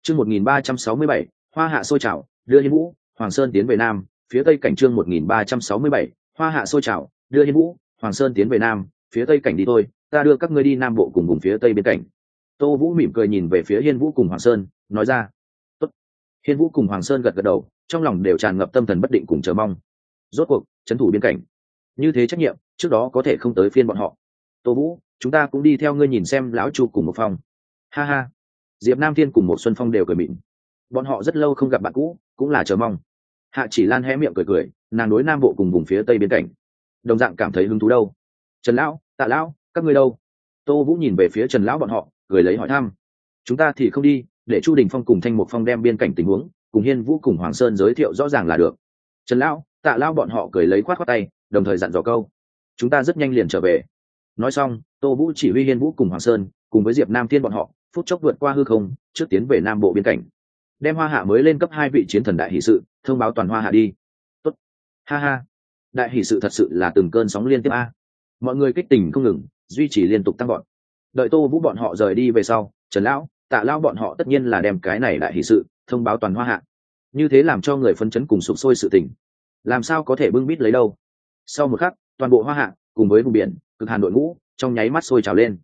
Chương 1367, Hoa Hạ sôi trào, đưa Hiên Vũ, Hoàng Sơn tiến về Nam, phía Tây cảnh. Chương 1367, Hoa Hạ sôi trào, đưa Hiên Vũ, Hoàng Sơn tiến về Nam, phía Tây cảnh. Đi thôi, ta đưa các ngươi đi Nam Bộ cùng vùng phía Tây biên cảnh. Tô Vũ mỉm cười nhìn về phía Hiên Vũ cùng Hoàng Sơn, nói ra. Tốt. Hiên Vũ cùng Hoàng Sơn gật gật đầu, trong lòng đều tràn ngập tâm thần bất định cùng chờ mong. Rốt cuộc, trấn thủ biên cảnh. Như thế trách nhiệm, trước đó có thể không tới phiên bọn họ. Tô Vũ, chúng ta cũng đi theo ngươi nhìn xem lão Chu cùng một phòng. Ha ha. Diệp Nam Thiên cùng một Xuân Phong đều cười mỉm. Bọn họ rất lâu không gặp bạn cũ, cũng là chờ mong. Hạ Chỉ Lan hé miệng cười cười, nàng đối Nam Bộ cùng vùng phía Tây biên cảnh đồng dạng cảm thấy hứng thú đâu. Trần lão, Tạ lão, các ngươi đâu? Tô Vũ nhìn về phía Trần lão bọn họ, cười lấy hỏi thăm. Chúng ta thì không đi, để Chu Đình Phong cùng Thanh Mục Phong đem biên cảnh tình huống cùng Hiên Vũ cùng Hoàng Sơn giới thiệu rõ ràng là được. Trần lão, Tạ lão bọn họ cười lấy khoát khoát tay, đồng thời dặn dò câu. Chúng ta rất nhanh liền trở về. Nói xong, Tô Vũ chỉ huy Hiên Vũ cùng Hoàng Sơn cùng với Diệp Nam Thiên bọn họ phút chốc vượt qua hư không, trước tiến về Nam Bộ biên cảnh, đem Hoa Hạ mới lên cấp 2 vị chiến thần đại hỷ sự thông báo toàn Hoa Hạ đi. Tốt. Ha ha. Đại hỷ sự thật sự là từng cơn sóng liên tiếp a. Mọi người kích tình không ngừng, duy trì liên tục tăng gọn. Đợi Tô Vũ bọn họ rời đi về sau, Trần lão, Tạ lão bọn họ tất nhiên là đem cái này đại hỷ sự thông báo toàn Hoa Hạ. Như thế làm cho người phấn chấn cùng sục sôi sự tình, làm sao có thể bưng bít lấy đâu. Sau một khắc, toàn bộ Hoa Hạ cùng với vùng biển cực hàn đội ngũ trong nháy mắt sôi trào lên.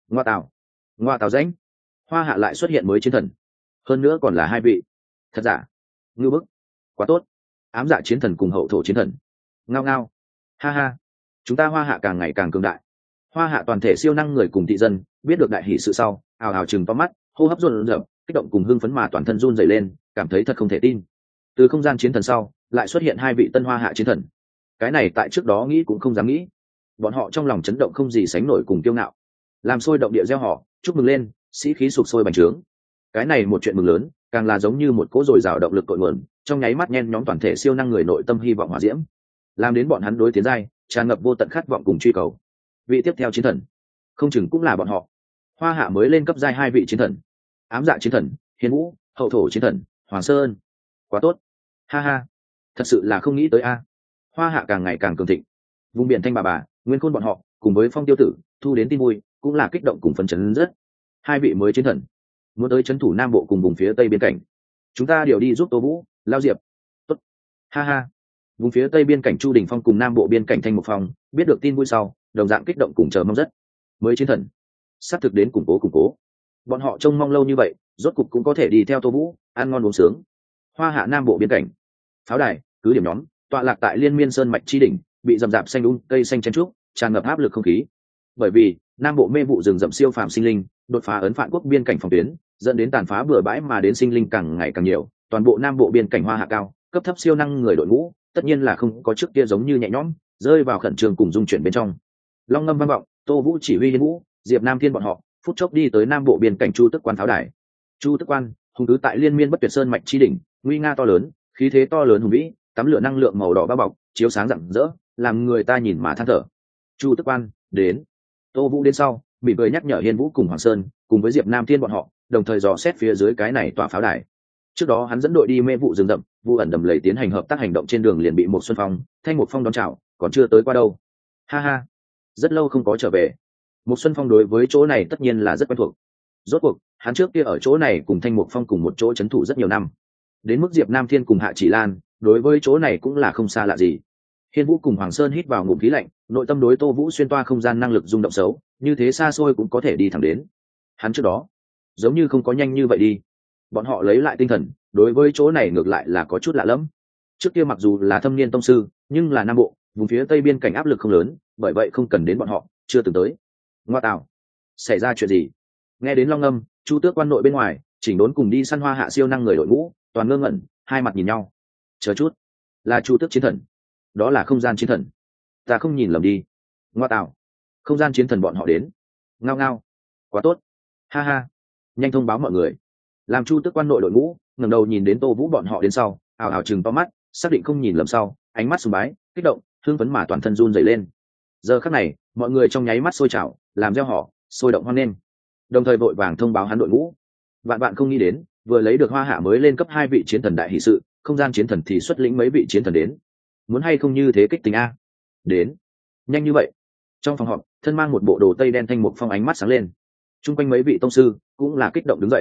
Ngoa tào rãnh, Hoa Hạ lại xuất hiện mới chiến thần, hơn nữa còn là 2 vị. Thật giả? Ngư bức, quá tốt. Ám dạ chiến thần cùng hậu thổ chiến thần, ngao ngao. Ha ha, chúng ta Hoa Hạ càng ngày càng cường đại. Hoa Hạ toàn thể siêu năng người cùng thị dân biết được đại hỷ sự sau, ào ào chừng to mắt, hô hấp run rẩy, kích động cùng hưng phấn mà toàn thân run rẩy lên, cảm thấy thật không thể tin. Từ không gian chiến thần sau, lại xuất hiện 2 vị tân Hoa Hạ chiến thần. Cái này tại trước đó nghĩ cũng không dám nghĩ. Bọn họ trong lòng chấn động không gì sánh nổi cùng kiêu ngạo, làm sôi động địa gieo họ chúc mừng lên, sĩ khí sục sôi bành trướng. Cái này một chuyện mừng lớn, càng là giống như một cỗ dồi dào động lực cội nguồn, trong nháy mắt nhen nhóm toàn thể siêu năng người nội tâm hy vọng hỏa diễm, làm đến bọn hắn đối tiến giai tràn ngập vô tận khát vọng cùng truy cầu. Vị tiếp theo chiến thần, không chừng cũng là bọn họ. Hoa Hạ mới lên cấp giai 2 vị chiến thần, ám dạ chiến thần, Hiên Vũ, hậu thổ chiến thần, Hoàng Sơn. Quá tốt. Ha ha, thật sự là không nghĩ tới a. Hoa Hạ càng ngày càng cường thịnh. Vùng biển Thanh Bà, Nguyên Khôn bọn họ cùng với Phong Tiêu Tử thu đến tin vui, cũng là kích động cùng phấn chấn rất. 2 vị mới chiến thần muốn tới trấn thủ Nam Bộ cùng vùng phía Tây biên cảnh, chúng ta đều đi giúp Tô Vũ, Lao Diệp. Tốt. Ha ha. Vùng phía Tây biên cảnh Chu Đình Phong cùng Nam Bộ biên cảnh Thanh Mục Phong biết được tin vui sau, đồng dạng kích động cùng chờ mong rất. Mới chiến thần sắp thực đến củng cố. Bọn họ trông mong lâu như vậy, rốt cục cũng có thể đi theo Tô Vũ, ăn ngon uống sướng. Hoa Hạ Nam Bộ biên cảnh, pháo đài, cứ điểm nhóm, tọa lạc tại Liên Miên Sơn mạch chi đỉnh, bị rậm rạp xanh cây xanh chen trúc, tràn ngập áp lực không khí. Bởi vì Nam Bộ mê vụ rừng rậm siêu phàm sinh linh, đột phá ấn phản quốc biên cảnh phòng tuyến, dẫn đến tàn phá bừa bãi mà đến sinh linh càng ngày càng nhiều. Toàn bộ Nam Bộ biên cảnh Hoa Hạ cao cấp thấp siêu năng người đội ngũ, tất nhiên là không có trước kia giống như nhẹ nhõm, rơi vào khẩn trương cùng dung chuyển bên trong. Long ngâm vang vọng, Tô Vũ chỉ huy Hiên Vũ, Diệp Nam Thiên bọn họ phút chốc đi tới Nam Bộ biên cảnh Chu Tức Quan pháo đài. Chu Tức Quan hùng cứ tại Liên Miên bất tuyệt sơn mạch chi đỉnh, nguy nga to lớn, khí thế to lớn hùng vĩ, tắm lửa năng lượng màu đỏ bao bọc, chiếu sáng rạng rỡ, làm người ta nhìn mà than thở. Chu Tức Quan đến. Tô Vũ đến sau, mỉm cười nhắc nhở Hiên Vũ cùng Hoàng Sơn cùng với Diệp Nam Thiên bọn họ, đồng thời dò xét phía dưới cái này tòa pháo đài. Trước đó hắn dẫn đội đi mê vụ rừng rậm, vụ ẩn đầm lầy tiến hành hợp tác hành động trên đường liền bị một Xuân Phong, Thanh Mục Phong đón chào, còn chưa tới qua đâu. Ha ha, rất lâu không có trở về. Một Xuân Phong đối với chỗ này tất nhiên là rất quen thuộc. Rốt cuộc, hắn trước kia ở chỗ này cùng Thanh Mục Phong cùng một chỗ trấn thủ rất nhiều năm. Đến mức Diệp Nam Thiên cùng Hạ Chỉ Lan, đối với chỗ này cũng là không xa lạ gì. Hiên Vũ cùng Hoàng Sơn hít vào ngụm khí lạnh, nội tâm đối Tô Vũ xuyên toa không gian năng lực rung động xấu, như thế xa xôi cũng có thể đi thẳng đến. Hắn trước đó, giống như không có nhanh như vậy đi. Bọn họ lấy lại tinh thần, đối với chỗ này ngược lại là có chút lạ lẫm. Trước kia mặc dù là thâm niên tông sư, nhưng là Nam Bộ, vùng phía Tây biên cảnh áp lực không lớn, bởi vậy không cần đến bọn họ, chưa từng tới. Ngoa tạo, xảy ra chuyện gì? Nghe đến long âm, Chu Tước Quan nội bên ngoài, chỉnh đốn cùng đi săn Hoa Hạ siêu năng người đội ngũ, toàn ngơ ngẩn, hai mặt nhìn nhau. Chờ chút, là Chu Tước chiến thần, đó là không gian chiến thần, ta không nhìn lầm đi. Ngoa tạo, không gian chiến thần bọn họ đến. Ngao ngao, quá tốt. Ha ha, nhanh thông báo mọi người. Làm Chu Tước Quan nội đội ngũ ngẩng đầu nhìn đến Tô Vũ bọn họ đến sau, ào ào chừng to mắt, xác định không nhìn lầm sau, ánh mắt sùng bái, kích động, hưng phấn mà toàn thân run rẩy lên. Giờ khắc này, mọi người trong nháy mắt sôi trào, làm gieo họ, sôi động hoan nghênh, đồng thời vội vàng thông báo hắn đội ngũ. Vạn bạn không nghĩ đến, vừa lấy được Hoa Hạ mới lên cấp 2 vị chiến thần đại hỷ sự, không gian chiến thần thì xuất lĩnh mấy vị chiến thần đến. Muốn hay không như thế kích tình a? Đến, nhanh như vậy. Trong phòng họp, thân mang một bộ đồ tây đen Thanh Mục Phong ánh mắt sáng lên. Trung quanh mấy vị tông sư cũng là kích động đứng dậy.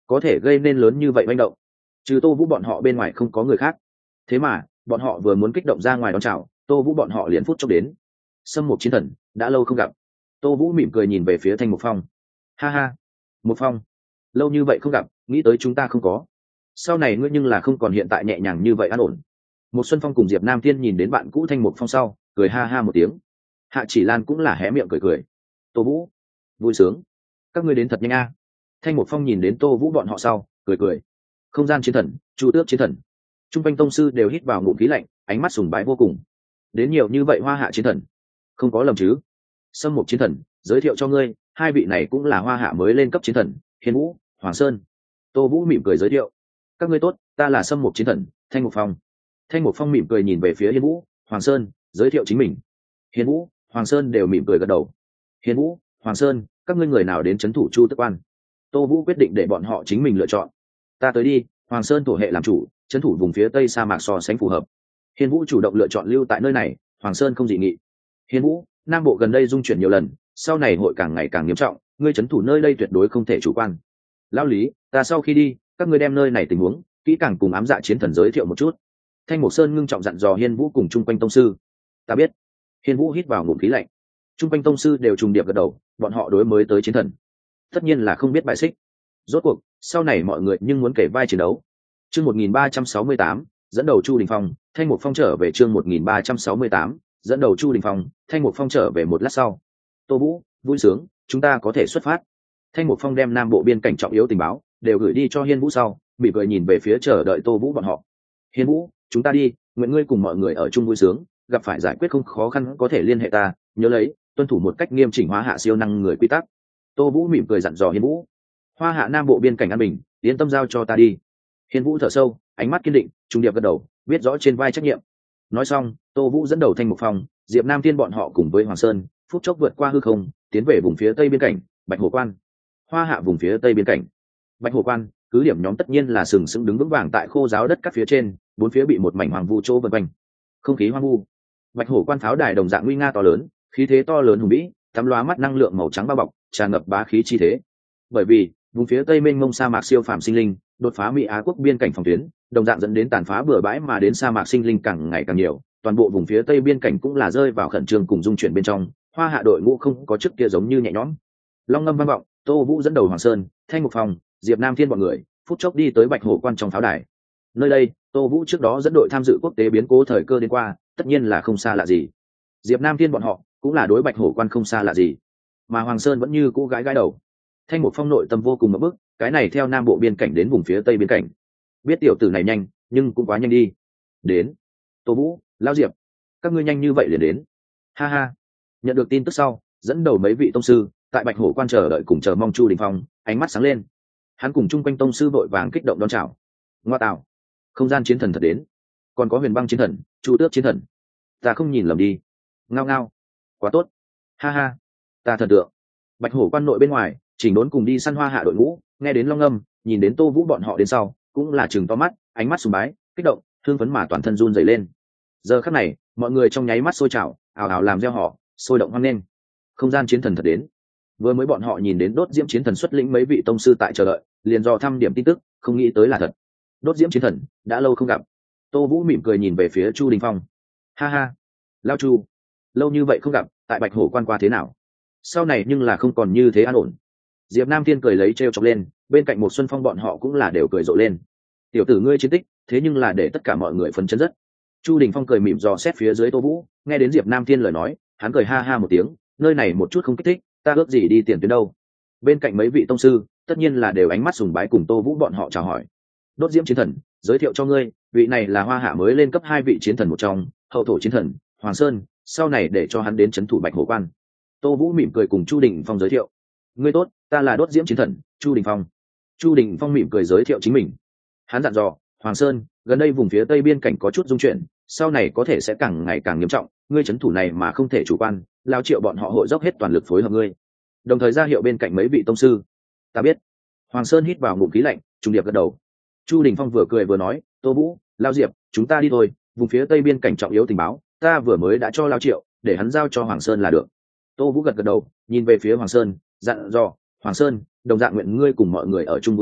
có thể gây nên lớn như vậy manh động. Trừ Tô Vũ bọn họ bên ngoài không có người khác. Thế mà bọn họ vừa muốn kích động ra ngoài đón chào, Tô Vũ bọn họ liền phút chốc đến. Sâm Mục Chiến Thần, đã lâu không gặp. Tô Vũ mỉm cười nhìn về phía Thanh Mục Phong. Ha ha, Mục Phong, lâu như vậy không gặp, nghĩ tới chúng ta không có. Sau này ngươi nhưng là không còn hiện tại nhẹ nhàng như vậy an ổn. Một Xuân Phong cùng Diệp Nam Thiên nhìn đến bạn cũ Thanh Mục Phong sau, cười ha ha một tiếng. Hạ Chỉ Lan cũng là hé miệng cười cười. Tô Vũ, vui sướng, các ngươi đến thật nhanh a. Thanh Mục Phong nhìn đến Tô Vũ bọn họ sau, cười cười. Không gian chiến thần, Chu Tước chiến thần. Trung quanh tông sư đều hít vào ngụm khí lạnh, ánh mắt sùng bái vô cùng. Đến nhiều như vậy Hoa Hạ chiến thần, không có lầm chứ? Sâm Mục chiến thần, giới thiệu cho ngươi, hai vị này cũng là Hoa Hạ mới lên cấp chiến thần, Hiên Vũ, Hoàng Sơn. Tô Vũ mỉm cười giới thiệu. Các ngươi tốt, ta là Sâm Mục chiến thần, Thanh Mục Phong. Thanh Mục Phong mỉm cười nhìn về phía Hiên Vũ, Hoàng Sơn, giới thiệu chính mình. Hiên Vũ, Hoàng Sơn đều mỉm cười gật đầu. Hiên Vũ, Hoàng Sơn, các ngươi người nào đến trấn thủ Chu Tước Quan? Tô Vũ quyết định để bọn họ chính mình lựa chọn. Ta tới đi, Hoàng Sơn thổ hệ làm chủ, trấn thủ vùng phía tây sa mạc so sánh phù hợp. Hiên Vũ chủ động lựa chọn lưu tại nơi này, Hoàng Sơn không dị nghị. Hiên Vũ, Nam Bộ gần đây dung chuyển nhiều lần, sau này hội càng ngày càng nghiêm trọng, ngươi trấn thủ nơi đây tuyệt đối không thể chủ quan. Lão Lý, ta sau khi đi, các ngươi đem nơi này tình huống kỹ càng cùng ám dạ chiến thần giới thiệu một chút. Thanh Mục Sơn ngưng trọng dặn dò Hiên Vũ cùng chung quanh tông sư. Ta biết. Hiên Vũ hít vào ngụm khí lạnh. Chung quanh tông sư đều trùng điệp gật đầu, bọn họ đối mới tới chiến thần, tất nhiên là không biết bại xích. Rốt cuộc, sau này mọi người nhưng muốn kể vai chiến đấu. Chương 1368, dẫn đầu Chu Đình Phong, Thanh Mục Phong trở về chương 1368, dẫn đầu Chu Đình Phong, Thanh Mục Phong trở về một lát sau. Tô Vũ, vui sướng, chúng ta có thể xuất phát. Thanh Mục Phong đem Nam Bộ biên cảnh trọng yếu tình báo đều gửi đi cho Hiên Vũ sau, bị cười nhìn về phía chờ đợi Tô Vũ bọn họ. Hiên Vũ, chúng ta đi, nguyện ngươi cùng mọi người ở chung vui sướng, gặp phải giải quyết không khó khăn có thể liên hệ ta, nhớ lấy, tuân thủ một cách nghiêm chỉnh Hóa Hạ siêu năng người quy tắc. Tô Vũ mỉm cười dặn dò Hiên Vũ. Hoa Hạ Nam Bộ biên cảnh an bình, yên tâm giao cho ta đi. Hiên Vũ thở sâu, ánh mắt kiên định, trung điệp gật đầu, biết rõ trên vai trách nhiệm. Nói xong, Tô Vũ dẫn đầu Thanh Mục Phong, Diệp Nam Thiên bọn họ cùng với Hoàng Sơn, phút chốc vượt qua hư không, tiến về vùng phía tây biên cảnh, Bạch Hồ Quan. Hoa Hạ vùng phía tây biên cảnh, Bạch Hồ Quan, cứ điểm nhóm tất nhiên là sừng sững đứng vững vàng tại khô giáo đất các phía trên, bốn phía bị một mảnh hoàng vu chỗ vây quanh. Không khí hoang vu. Bạch Hồ Quan pháo đài đồng dạng nguy nga to lớn, khí thế to lớn hùng vĩ, tắm lóa mắt năng lượng màu trắng bao bọc, tràn ngập bá khí chi thế. Bởi vì, vùng phía tây mênh mông sa mạc siêu phàm sinh linh, đột phá Mỹ Á quốc biên cảnh phòng tuyến, đồng dạng dẫn đến tàn phá bừa bãi mà đến sa mạc sinh linh càng ngày càng nhiều, toàn bộ vùng phía tây biên cảnh cũng là rơi vào khẩn trương cùng dung chuyển bên trong. Hoa Hạ đội ngũ không có trước kia giống như nhẹ nhõm. Long ngâm vang vọng, Tô Vũ dẫn đầu Hoàng Sơn, Thanh Mục Phong, Diệp Nam Thiên bọn người, phút chốc đi tới Bạch Hồ Quan trong pháo đài. Nơi đây, Tô Vũ trước đó dẫn đội tham dự quốc tế biến cố thời cơ đến qua, tất nhiên là không xa lạ gì. Diệp Nam Thiên bọn họ cũng là đối Bạch Hồ Quan không xa lạ gì. Mà Hoàng Sơn vẫn như cũ gãi gãi đầu. Thanh Mục Phong nội tâm vô cùng ngập bức, cái này theo Nam Bộ biên cảnh đến vùng phía tây biên cảnh, biết tiểu tử này nhanh, nhưng cũng quá nhanh đi. Đến, Tô Vũ, Lão Diệp, các ngươi nhanh như vậy liền đến. Ha ha. Nhận được tin tức sau, dẫn đầu mấy vị tông sư tại Bạch Hổ Quan chờ đợi cùng chờ mong Chu Đình Phong, ánh mắt sáng lên. Hắn cùng chung quanh tông sư vội vàng kích động đón chào. Ngoa tạo, không gian chiến thần thật đến, còn có Huyền Băng chiến thần, Chu Tước chiến thần, ta không nhìn lầm đi. Ngao ngao, quá tốt. Ha ha, ta thần tượng. Bạch Hổ Quan nội bên ngoài, chỉnh đốn cùng đi săn Hoa Hạ đội ngũ, nghe đến long âm, nhìn đến Tô Vũ bọn họ đến sau, cũng là trừng to mắt, ánh mắt sùng bái, kích động, thương phấn mà toàn thân run rẩy lên. Giờ khắc này, mọi người trong nháy mắt sôi trào, ào ào làm reo hò, sôi động hoan nghênh. Không gian chiến thần thật đến. Vừa mới bọn họ nhìn đến Đốt Diễm chiến thần xuất lĩnh mấy vị tông sư tại chờ đợi, liền dò thăm điểm tin tức, không nghĩ tới là thật. Đốt Diễm chiến thần, đã lâu không gặp. Tô Vũ mỉm cười nhìn về phía Chu Đình Phong. Ha ha, Lao Chu, lâu như vậy không gặp, tại Bạch Hổ Quan qua thế nào? Sau này nhưng là không còn như thế an ổn. Diệp Nam Thiên cười lấy trêu chọc lên, bên cạnh một Xuân Phong bọn họ cũng là đều cười rộ lên. Tiểu tử ngươi chiến tích, thế nhưng là để tất cả mọi người phấn chấn rất. Chu Đình Phong cười mỉm dò xét phía dưới Tô Vũ, nghe đến Diệp Nam Thiên lời nói, hắn cười ha ha một tiếng, nơi này một chút không kích thích, ta ước gì đi tiền tuyến đâu. Bên cạnh mấy vị tông sư, tất nhiên là đều ánh mắt sùng bái cùng Tô Vũ bọn họ chào hỏi. Đốt Diễm chiến thần, giới thiệu cho ngươi, vị này là Hoa Hạ mới lên cấp 2 vị chiến thần một trong, Hậu thổ chiến thần, Hoàng Sơn, sau này để cho hắn đến trấn thủ Bạch Hổ Quan. Tô Vũ mỉm cười cùng Chu Đình Phong giới thiệu. Ngươi tốt, ta là Đốt Diễm chiến thần, Chu Đình Phong. Chu Đình Phong mỉm cười giới thiệu chính mình. Hắn dặn dò, Hoàng Sơn, gần đây vùng phía tây biên cảnh có chút dung chuyển, sau này có thể sẽ càng ngày càng nghiêm trọng, ngươi trấn thủ này mà không thể chủ quan, Lao Triệu bọn họ hội dốc hết toàn lực phối hợp ngươi. Đồng thời ra hiệu bên cạnh mấy vị tông sư. Ta biết. Hoàng Sơn hít vào ngụm khí lạnh, trùng điệp gật đầu. Chu Đình Phong vừa cười vừa nói, Tô Vũ, Lao Diệp, chúng ta đi thôi, vùng phía tây biên cảnh trọng yếu tình báo, ta vừa mới đã cho Lao Triệu, để hắn giao cho Hoàng Sơn là được. Tô Vũ gật gật đầu, nhìn về phía Hoàng Sơn, dặn dò, Hoàng Sơn, đồng dạng nguyện ngươi cùng mọi người ở chung vui sướng,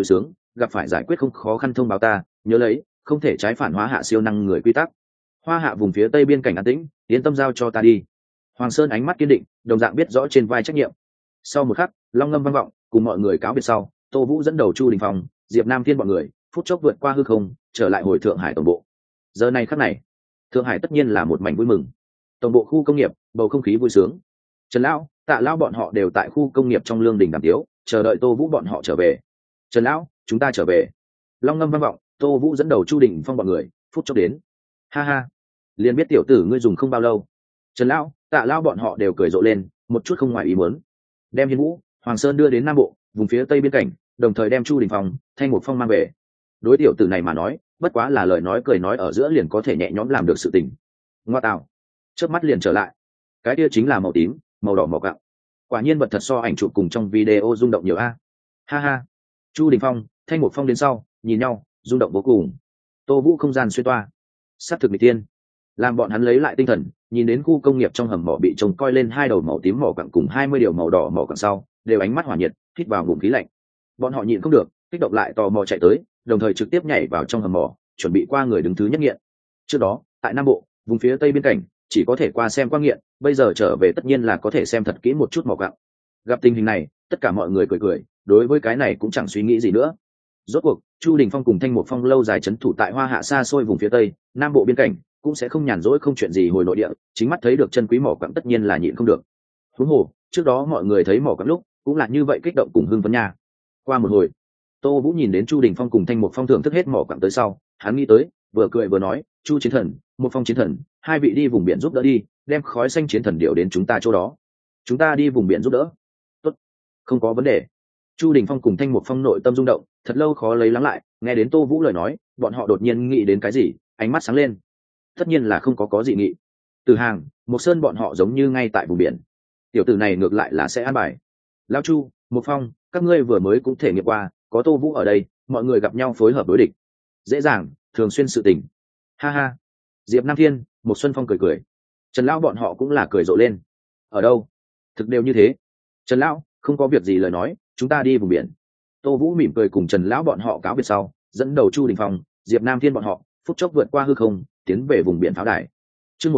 gặp phải giải quyết không khó khăn thông báo ta, nhớ lấy không thể trái phản hóa hạ siêu năng người quy tắc. Hoa hạ vùng phía tây biên cảnh an tĩnh, yên tâm giao cho ta đi. Hoàng Sơn ánh mắt kiên định, đồng dạng biết rõ trên vai trách nhiệm. Sau một khắc, long ngâm vang vọng, cùng mọi người cáo biệt sau, Tô Vũ dẫn đầu Chu Đình Phong, Diệp Nam Thiên bọn người phút chốc vượt qua hư không, trở lại hồi Thượng Hải tổng bộ. Giờ này khắc này, Thượng Hải tất nhiên là một mảnh vui mừng. Tổng bộ khu công nghiệp, bầu không khí vui sướng. Trần lão, Tạ lão bọn họ đều tại khu công nghiệp trong lương đình đàm tiếu, chờ đợi Tô Vũ bọn họ trở về. Trần lão, chúng ta trở về. Long ngâm vang vọng, Tô Vũ dẫn đầu Chu Đình Phong bọn người phút chốc đến. Ha ha, liền biết tiểu tử ngươi dùng không bao lâu. Trần lão, Tạ lão bọn họ đều cười rộ lên, một chút không ngoài ý muốn. Đem Hiên Vũ, Hoàng Sơn đưa đến Nam Bộ, vùng phía tây biên cảnh, đồng thời đem Chu Đình Phong, Thanh Mục Phong mang về. Đối tiểu tử này mà nói, bất quá là lời nói cười nói ở giữa liền có thể nhẹ nhõm làm được sự tình. Ngoa tạo, chớp mắt liền trở lại. Cái kia chính là màu tím, màu đỏ màu cặn. Quả nhiên vật thật so ảnh chụp cùng trong video rung động nhiều a. Ha ha. Chu Đình Phong, Thanh Mục Phong đến sau, nhìn nhau, rung động vô cùng. Tô Vũ không gian xuyên toa, sát thực nghịch tiên, làm bọn hắn lấy lại tinh thần, nhìn đến khu công nghiệp trong hầm mỏ bị trông coi lên hai đầu màu tím mỏ cặn cùng 20 điều màu đỏ mỏ cặn sau, đều ánh mắt hỏa nhiệt, hít vào ngụm khí lạnh. Bọn họ nhịn không được, kích động lại tò mò chạy tới, đồng thời trực tiếp nhảy vào trong hầm mỏ, chuẩn bị qua người đứng thứ nhất nghiện. Trước đó, tại Nam Bộ, vùng phía tây biên cảnh, chỉ có thể qua xem qua nghiện, bây giờ trở về tất nhiên là có thể xem thật kỹ một chút mỏ cặn. Gặp tình hình này, tất cả mọi người cười cười, đối với cái này cũng chẳng suy nghĩ gì nữa. Rốt cuộc, Chu Đình Phong cùng Thanh Mục Phong lâu dài trấn thủ tại Hoa Hạ xa xôi vùng phía tây, Nam Bộ biên cảnh, cũng sẽ không nhàn rỗi không chuyện gì hồi nội địa, chính mắt thấy được chân quý mỏ quặng tất nhiên là nhịn không được. Huống hồ, trước đó mọi người thấy mỏ quặng lúc, cũng là như vậy kích động cùng hưng phấn nha. Qua một hồi, Tô Vũ nhìn đến Chu Đình Phong cùng Thanh Mục Phong thưởng thức hết mỏ quặng tới sau, hắn nghĩ tới, vừa cười vừa nói, "Chu chiến thần, Mục Phong chiến thần, hai vị đi vùng biển giúp đỡ đi, đem khói xanh chiến thần điệu đến chúng ta chỗ đó. Chúng ta đi vùng biển giúp đỡ." "Tốt, không có vấn đề." Chu Đình Phong cùng Thanh Mục Phong nội tâm rung động, thật lâu khó lấy lắng lại, nghe đến Tô Vũ lời nói, bọn họ đột nhiên nghĩ đến cái gì, ánh mắt sáng lên. Tất nhiên là không có dị nghị. Từ Hàng, Mộc Sơn bọn họ giống như ngay tại vùng biển. Tiểu tử này ngược lại là sẽ an bài. Lão Chu, Mục Phong, các ngươi vừa mới cũng thể nghiệm qua, có Tô Vũ ở đây, mọi người gặp nhau phối hợp đối địch. Dễ dàng, thường xuyên sự tình. Ha ha. Diệp Nam Thiên, Mộc Xuân Phong cười cười. Trần lão bọn họ cũng là cười rộ lên. Ở đâu? Thực đều như thế. Trần lão, không có việc gì lời nói, chúng ta đi vùng biển. Tô Vũ mỉm cười cùng Trần lão bọn họ cáo biệt sau, dẫn đầu Chu Đình Phong, Diệp Nam Thiên bọn họ, phút chốc vượt qua hư không, tiến về vùng biển pháo đài. Chương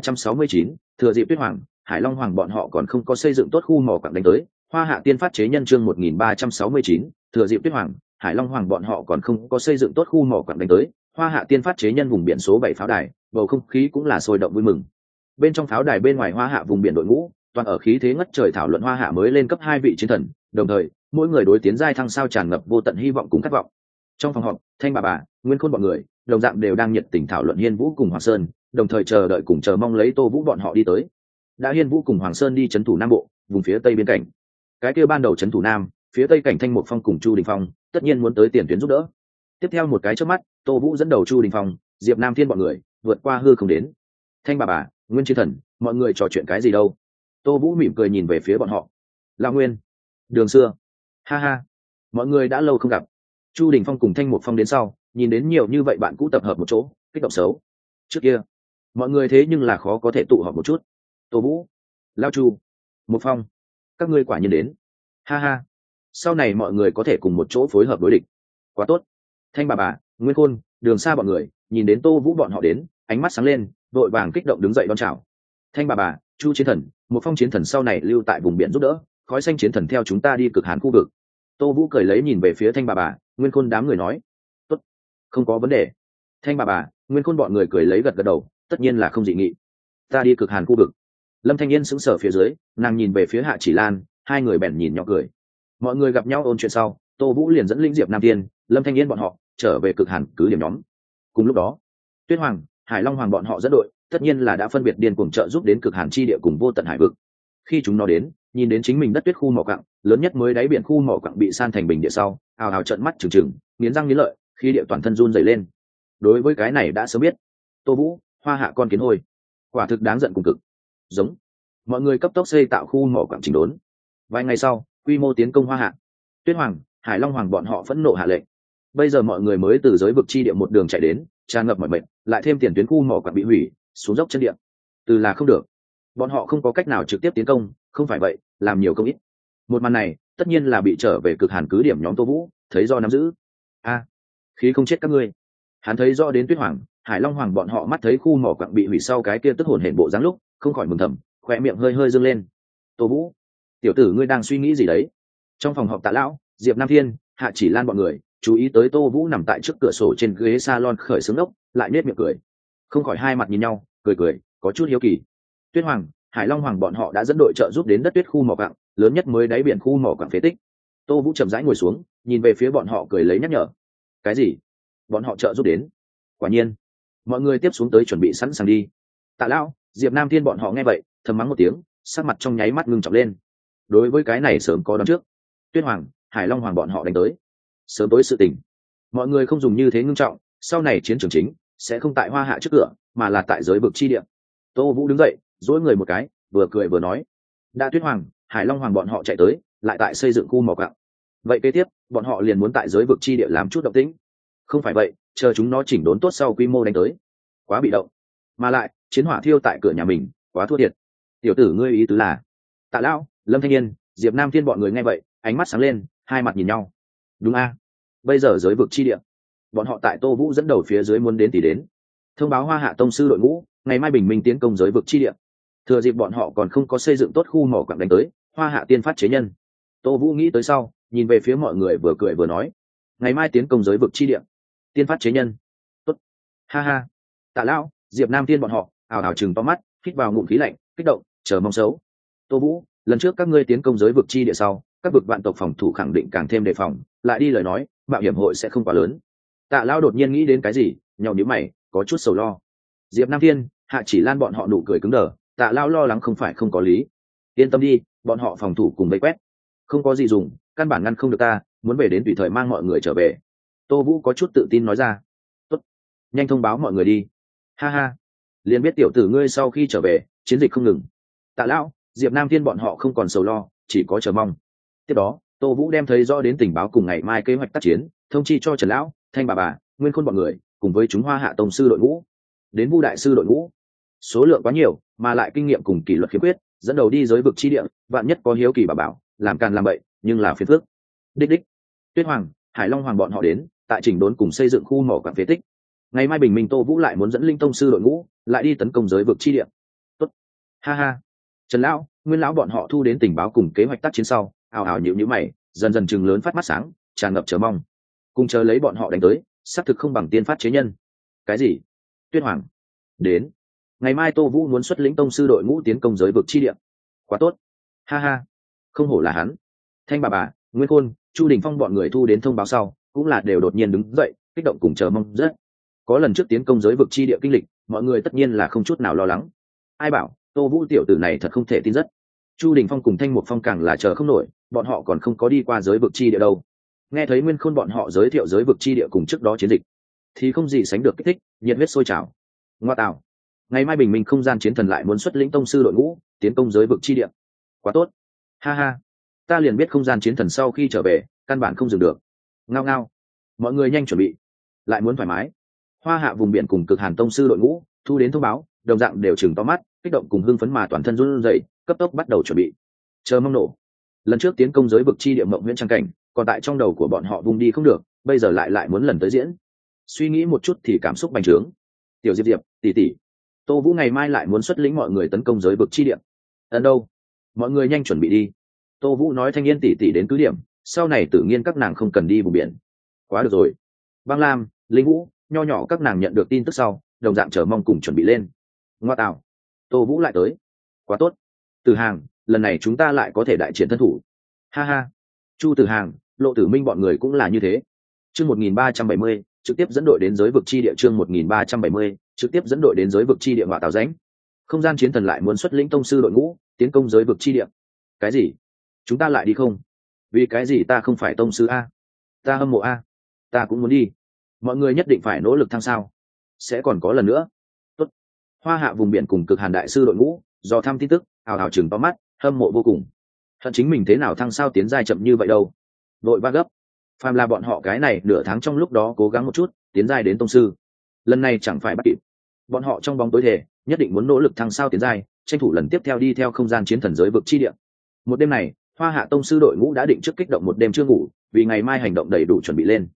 1369, thừa dịp Tuyết Hoàng, Hải Long Hoàng bọn họ còn không có xây dựng tốt khu mỏ quặng đánh tới. Hoa Hạ Tiên Phát chế nhân chương 1369, thừa dịp Tuyết Hoàng, Hải Long Hoàng bọn họ còn không có xây dựng tốt khu mỏ quặng đánh tới. Hoa Hạ Tiên Phát chế nhân vùng biển số 7 pháo đài, bầu không khí cũng là sôi động vui mừng. Bên trong pháo đài bên ngoài Hoa Hạ vùng biển đội ngũ, toàn ở khí thế ngất trời thảo luận Hoa Hạ mới lên cấp 2 vị chiến thần, đồng thời, mỗi người đối tiến giai thăng sao tràn ngập vô tận hy vọng cùng khát vọng. Trong phòng họp, Thanh bà, Nguyên Khôn bọn người, đồng dạng đều đang nhiệt tình thảo luận Hiên Vũ cùng Hoàng Sơn, đồng thời chờ đợi cùng chờ mong lấy Tô Vũ bọn họ đi tới. Đã Hiên Vũ cùng Hoàng Sơn đi trấn thủ Nam Bộ, vùng phía tây biên cảnh. Cái kia ban đầu trấn thủ Nam, phía tây cảnh Thanh Mục Phong cùng Chu Đình Phong, tất nhiên muốn tới tiền tuyến giúp đỡ. Tiếp theo một cái chớp mắt, Tô Vũ dẫn đầu Chu Đình Phong, Diệp Nam Thiên bọn người, vượt qua hư không đến. Thanh bà, Nguyên Chiến Thần, mọi người trò chuyện cái gì đâu? Tô Vũ mỉm cười nhìn về phía bọn họ. Lão Nguyên, đường xưa. Ha ha, mọi người đã lâu không gặp. Chu Đình Phong cùng Thanh Mục Phong đến sau, nhìn đến nhiều như vậy bạn cũ tập hợp một chỗ, kích động xấu. Trước kia, mọi người thế nhưng là khó có thể tụ họp một chút. Tô Vũ, Lao Chu, Mục Phong, các ngươi quả nhiên đến. Ha ha, sau này mọi người có thể cùng một chỗ phối hợp đối địch. Quá tốt. Thanh bà, Nguyên Khôn, Đường Sa bọn người, nhìn đến Tô Vũ bọn họ đến, ánh mắt sáng lên, vội vàng kích động đứng dậy đón chào. Thanh bà, Chu chiến thần, Mục Phong chiến thần sau này lưu tại vùng biển giúp đỡ, khói xanh chiến thần theo chúng ta đi cực hàn khu vực. Tô Vũ cười lấy nhìn về phía Thanh bà, Nguyên Khôn đám người nói. Tốt, không có vấn đề. Thanh bà, Nguyên Khôn bọn người cười lấy gật gật đầu, tất nhiên là không dị nghị. Ta đi cực hàn khu vực. Lâm Thanh Yên sững sờ phía dưới, nàng nhìn về phía Hạ Chỉ Lan, hai người bèn nhìn nhỏ cười. Mọi người gặp nhau ôn chuyện sau, Tô Vũ liền dẫn linh Diệp Nam Tiên, Lâm Thanh Yên bọn họ trở về cực hàn cứ điểm nhóm. Cùng lúc đó, Tuyết Hoàng, Hải Long Hoàng bọn họ dẫn đội, tất nhiên là đã phân biệt điên cuồng trợ giúp đến cực hàn chi địa cùng vô tận hải vực. Khi chúng nó đến, nhìn đến chính mình đất tuyết khu mỏ quặng lớn nhất mới đáy biển khu mỏ quặng bị san thành bình địa sau, hào hào trợn mắt trừng trừng, nghiến răng nghiến lợi, khi địa toàn thân run rẩy lên. Đối với cái này đã sớm biết, Tô Vũ, Hoa Hạ con kiến hôi, quả thực đáng giận cùng cực. Giống, mọi người cấp tốc xây tạo khu mỏ quặng chỉnh đốn. Vài ngày sau, quy mô tiến công Hoa Hạ. Tuyết Hoàng, Hải Long Hoàng bọn họ phẫn nộ hạ lệnh. Bây giờ mọi người mới từ giới vực chi địa một đường chạy đến, tràn ngập mọi mệt, lại thêm tiền tuyến khu mỏ quặng bị hủy, xuống dốc chân địa. Từ là không được. Bọn họ không có cách nào trực tiếp tiến công, không phải vậy, làm nhiều công ít. Một màn này, tất nhiên là bị trở về cực hàn cứ điểm nhóm Tô Vũ, thấy do nắm giữ. a khí không chết các ngươi. Hắn thấy rõ đến Tuyết Hoàng, Hải Long Hoàng bọn họ mắt thấy khu mỏ quặng bị hủy sau cái kia tức hồn hển bộ dáng lúc không khỏi mừng thầm, khoe miệng hơi hơi dương lên. Tô Vũ, tiểu tử ngươi đang suy nghĩ gì đấy? Trong phòng họp Tạ lão, Diệp Nam Thiên, Hạ Chỉ Lan bọn người chú ý tới Tô Vũ nằm tại trước cửa sổ trên ghế salon khởi sướng ốc, lại nết miệng cười, không khỏi hai mặt nhìn nhau, cười có chút hiếu kỳ. Tuyết Hoàng, Hải Long Hoàng bọn họ đã dẫn đội trợ giúp đến đất tuyết khu mỏ quặng lớn nhất mới đáy biển khu mỏ quặng phế tích. Tô Vũ chậm rãi ngồi xuống, nhìn về phía bọn họ cười lấy nhắc nhở. Cái gì? Bọn họ trợ giúp đến? Quả nhiên. Mọi người tiếp xuống tới chuẩn bị sẵn sàng đi. Tạ lão, Diệp Nam Thiên bọn họ nghe vậy thầm mắng một tiếng, sắc mặt trong nháy mắt ngưng trọng lên. Đối với cái này sớm có đoán trước. Tuyết Hoàng, Hải Long Hoàng bọn họ đánh tới, sớm tối sự tình. Mọi người không dùng như thế ngưng trọng, sau này chiến trường chính sẽ không tại Hoa Hạ trước cửa, mà là tại giới vực chi địa. Tô Vũ đứng dậy, duỗi người một cái, vừa cười vừa nói. Đã Tuyết Hoàng, Hải Long Hoàng bọn họ chạy tới, lại tại xây dựng khu mỏ quặng. Vậy kế tiếp, bọn họ liền muốn tại giới vực chi địa làm chút động tĩnh. Không phải vậy, chờ chúng nó chỉnh đốn tốt sau quy mô đánh tới. Quá bị động. Mà lại, chiến hỏa thiêu tại cửa nhà mình, quá thua thiệt. Tiểu tử ngươi ý tứ là? Tạ lão, Lâm Thanh Niên, Diệp Nam Thiên bọn người nghe vậy, ánh mắt sáng lên, hai mặt nhìn nhau. Đúng a, bây giờ giới vực chi địa, bọn họ tại Tô Vũ dẫn đầu phía dưới muốn đến thì đến. Thông báo Hoa Hạ tông sư đội ngũ, ngày mai bình minh tiến công giới vực chi địa. Thừa dịp bọn họ còn không có xây dựng tốt khu mỏ quặng đánh tới, Hoa Hạ tiên phát chế nhân. Tô Vũ nghĩ tới sau, nhìn về phía mọi người vừa cười vừa nói, ngày mai tiến công giới vực chi địa, tiên phát chế nhân. Tốt. Ha ha. Tạ lão, Diệp Nam Thiên bọn họ ào ào chừng to mắt, hít vào ngụm khí lạnh, kích động, chờ mong xấu. Tô Vũ, lần trước các ngươi tiến công giới vực chi địa sau, các vực vạn tộc phòng thủ khẳng định càng thêm đề phòng, lại đi lời nói, mạo hiểm hội sẽ không quá lớn. Tạ lão đột nhiên nghĩ đến cái gì, nhàu nhíu mày, có chút sầu lo. Diệp Nam Thiên, Hạ Chỉ Lan bọn họ nụ cười cứng đờ, Tạ lão lo lắng không phải không có lý. Yên tâm đi, bọn họ phòng thủ cùng vây quét, không có gì dùng, căn bản ngăn không được ta, muốn về đến tùy thời mang mọi người trở về. Tô Vũ có chút tự tin nói ra. Tốt, nhanh thông báo mọi người đi. Ha ha, liền biết tiểu tử ngươi sau khi trở về chiến dịch không ngừng. Tạ lão, Diệp Nam Thiên bọn họ không còn sầu lo, chỉ có chờ mong. Tiếp đó, Tô Vũ đem thấy rõ đến tình báo cùng ngày mai kế hoạch tác chiến, thông chi cho Trần lão, Thanh bà, Nguyên Khôn bọn người, cùng với chúng Hoa Hạ tông sư đội ngũ, đến Vu đại sư đội ngũ. Số lượng quá nhiều, mà lại kinh nghiệm cùng kỷ luật khiếm khuyết, dẫn đầu đi giới vực chi địa, vạn nhất có hiếu kỳ bà bảo, làm càn làm bậy, nhưng là phiền phức. Đích. Tuyết Hoàng, Hải Long Hoàng bọn họ đến, tại chỉnh đốn cùng xây dựng khu mỏ quặng phế tích. Ngày mai bình minh Tô Vũ lại muốn dẫn linh tông sư đội ngũ, lại đi tấn công giới vực chi địa. Tốt. Ha ha. Trần lão, Nguyên lão bọn họ thu đến tình báo cùng kế hoạch tác chiến sau, ào ào nhíu mày, dần dần chừng lớn phát mắt sáng, tràn ngập chờ mong. Cùng chờ lấy bọn họ đánh tới, xác thực không bằng tiên phát chế nhân. Cái gì? Tuyết Hoàng đến. Ngày mai Tô Vũ muốn xuất lĩnh tông sư đội ngũ tiến công giới vực chi địa. Quá tốt. Ha ha. Không hổ là hắn. Thanh bà, Nguyên Khôn, Chu Đình Phong bọn người thu đến thông báo sau, cũng là đều đột nhiên đứng dậy, kích động cùng chờ mong rất. Có lần trước tiến công giới vực chi địa kinh lịch, mọi người tất nhiên là không chút nào lo lắng. Ai bảo, Tô Vũ tiểu tử này thật không thể tin rất. Chu Đình Phong cùng Thanh Mục Phong càng là chờ không nổi, bọn họ còn không có đi qua giới vực chi địa đâu. Nghe thấy Nguyên Khôn bọn họ giới thiệu giới vực chi địa cùng trước đó chiến dịch, thì không gì sánh được kích thích, nhiệt huyết sôi trào. Ngoa tạo, ngày mai bình minh không gian chiến thần lại muốn xuất lĩnh tông sư đội ngũ tiến công giới vực chi địa. Quá tốt. Ha ha, ta liền biết không gian chiến thần sau khi trở về căn bản không dừng được. Ngao ngao, mọi người nhanh chuẩn bị, lại muốn thoải mái. Hoa Hạ vùng biển cùng Cực Hàn tông sư đội ngũ thu đến thông báo, đồng dạng đều chừng to mắt, kích động cùng hưng phấn mà toàn thân run rẩy, cấp tốc bắt đầu chuẩn bị, chờ mong nổ. Lần trước tiến công giới vực chi địa mộng nguyễn trang cảnh, còn tại trong đầu của bọn họ vùng đi không được, bây giờ lại muốn lần tới diễn. Suy nghĩ một chút thì cảm xúc bành trướng. Tiểu Diệp, tỷ tỷ, Tô Vũ ngày mai lại muốn xuất lĩnh mọi người tấn công giới vực chi địa. Ấn đâu? Mọi người nhanh chuẩn bị đi. Tô Vũ nói Thanh Yên tỷ tỷ đến cứ điểm, sau này tự nhiên các nàng không cần đi vùng biển. Quá được rồi. Băng Lam, Linh Vũ, nho nhỏ các nàng nhận được tin tức sau, đồng dạng chờ mong cùng chuẩn bị lên. Ngoa tạo, Tô Vũ lại tới. Quá tốt. Từ Hàng, lần này chúng ta lại có thể đại triển thân thủ. Ha ha. Chu Từ Hàng, Lộ Tử Minh bọn người cũng là như thế. Chương 1370, trực tiếp dẫn đội đến giới vực chi địa. Chương 1370, trực tiếp dẫn đội đến giới vực chi địa Ngoại Tào Ránh. Không gian chiến thần lại muốn xuất lĩnh tông sư đội ngũ tiến công giới vực chi địa. Cái gì? Chúng ta lại đi không? Vì cái gì ta không phải tông sư a? Ta hâm mộ a. Ta cũng muốn đi. Mọi người nhất định phải nỗ lực thăng sao. Sẽ còn có lần nữa. Tốt. Hoa Hạ vùng biển cùng Cực Hàn đại sư đội ngũ do thăm tin tức ào ào chừng to mắt, hâm mộ vô cùng. Hận chính mình thế nào thăng sao tiến giai chậm như vậy đâu. Đội ba gấp. Phàm là bọn họ cái này nửa tháng trong lúc đó cố gắng một chút tiến giai đến tông sư, lần này chẳng phải bắt kịp. Bọn họ trong bóng tối thể nhất định muốn nỗ lực thăng sao tiến giai, tranh thủ lần tiếp theo đi theo không gian chiến thần giới vực chi địa. Một đêm này, Hoa Hạ tông sư đội ngũ đã định trước kích động một đêm chưa ngủ, vì ngày mai hành động đầy đủ chuẩn bị lên.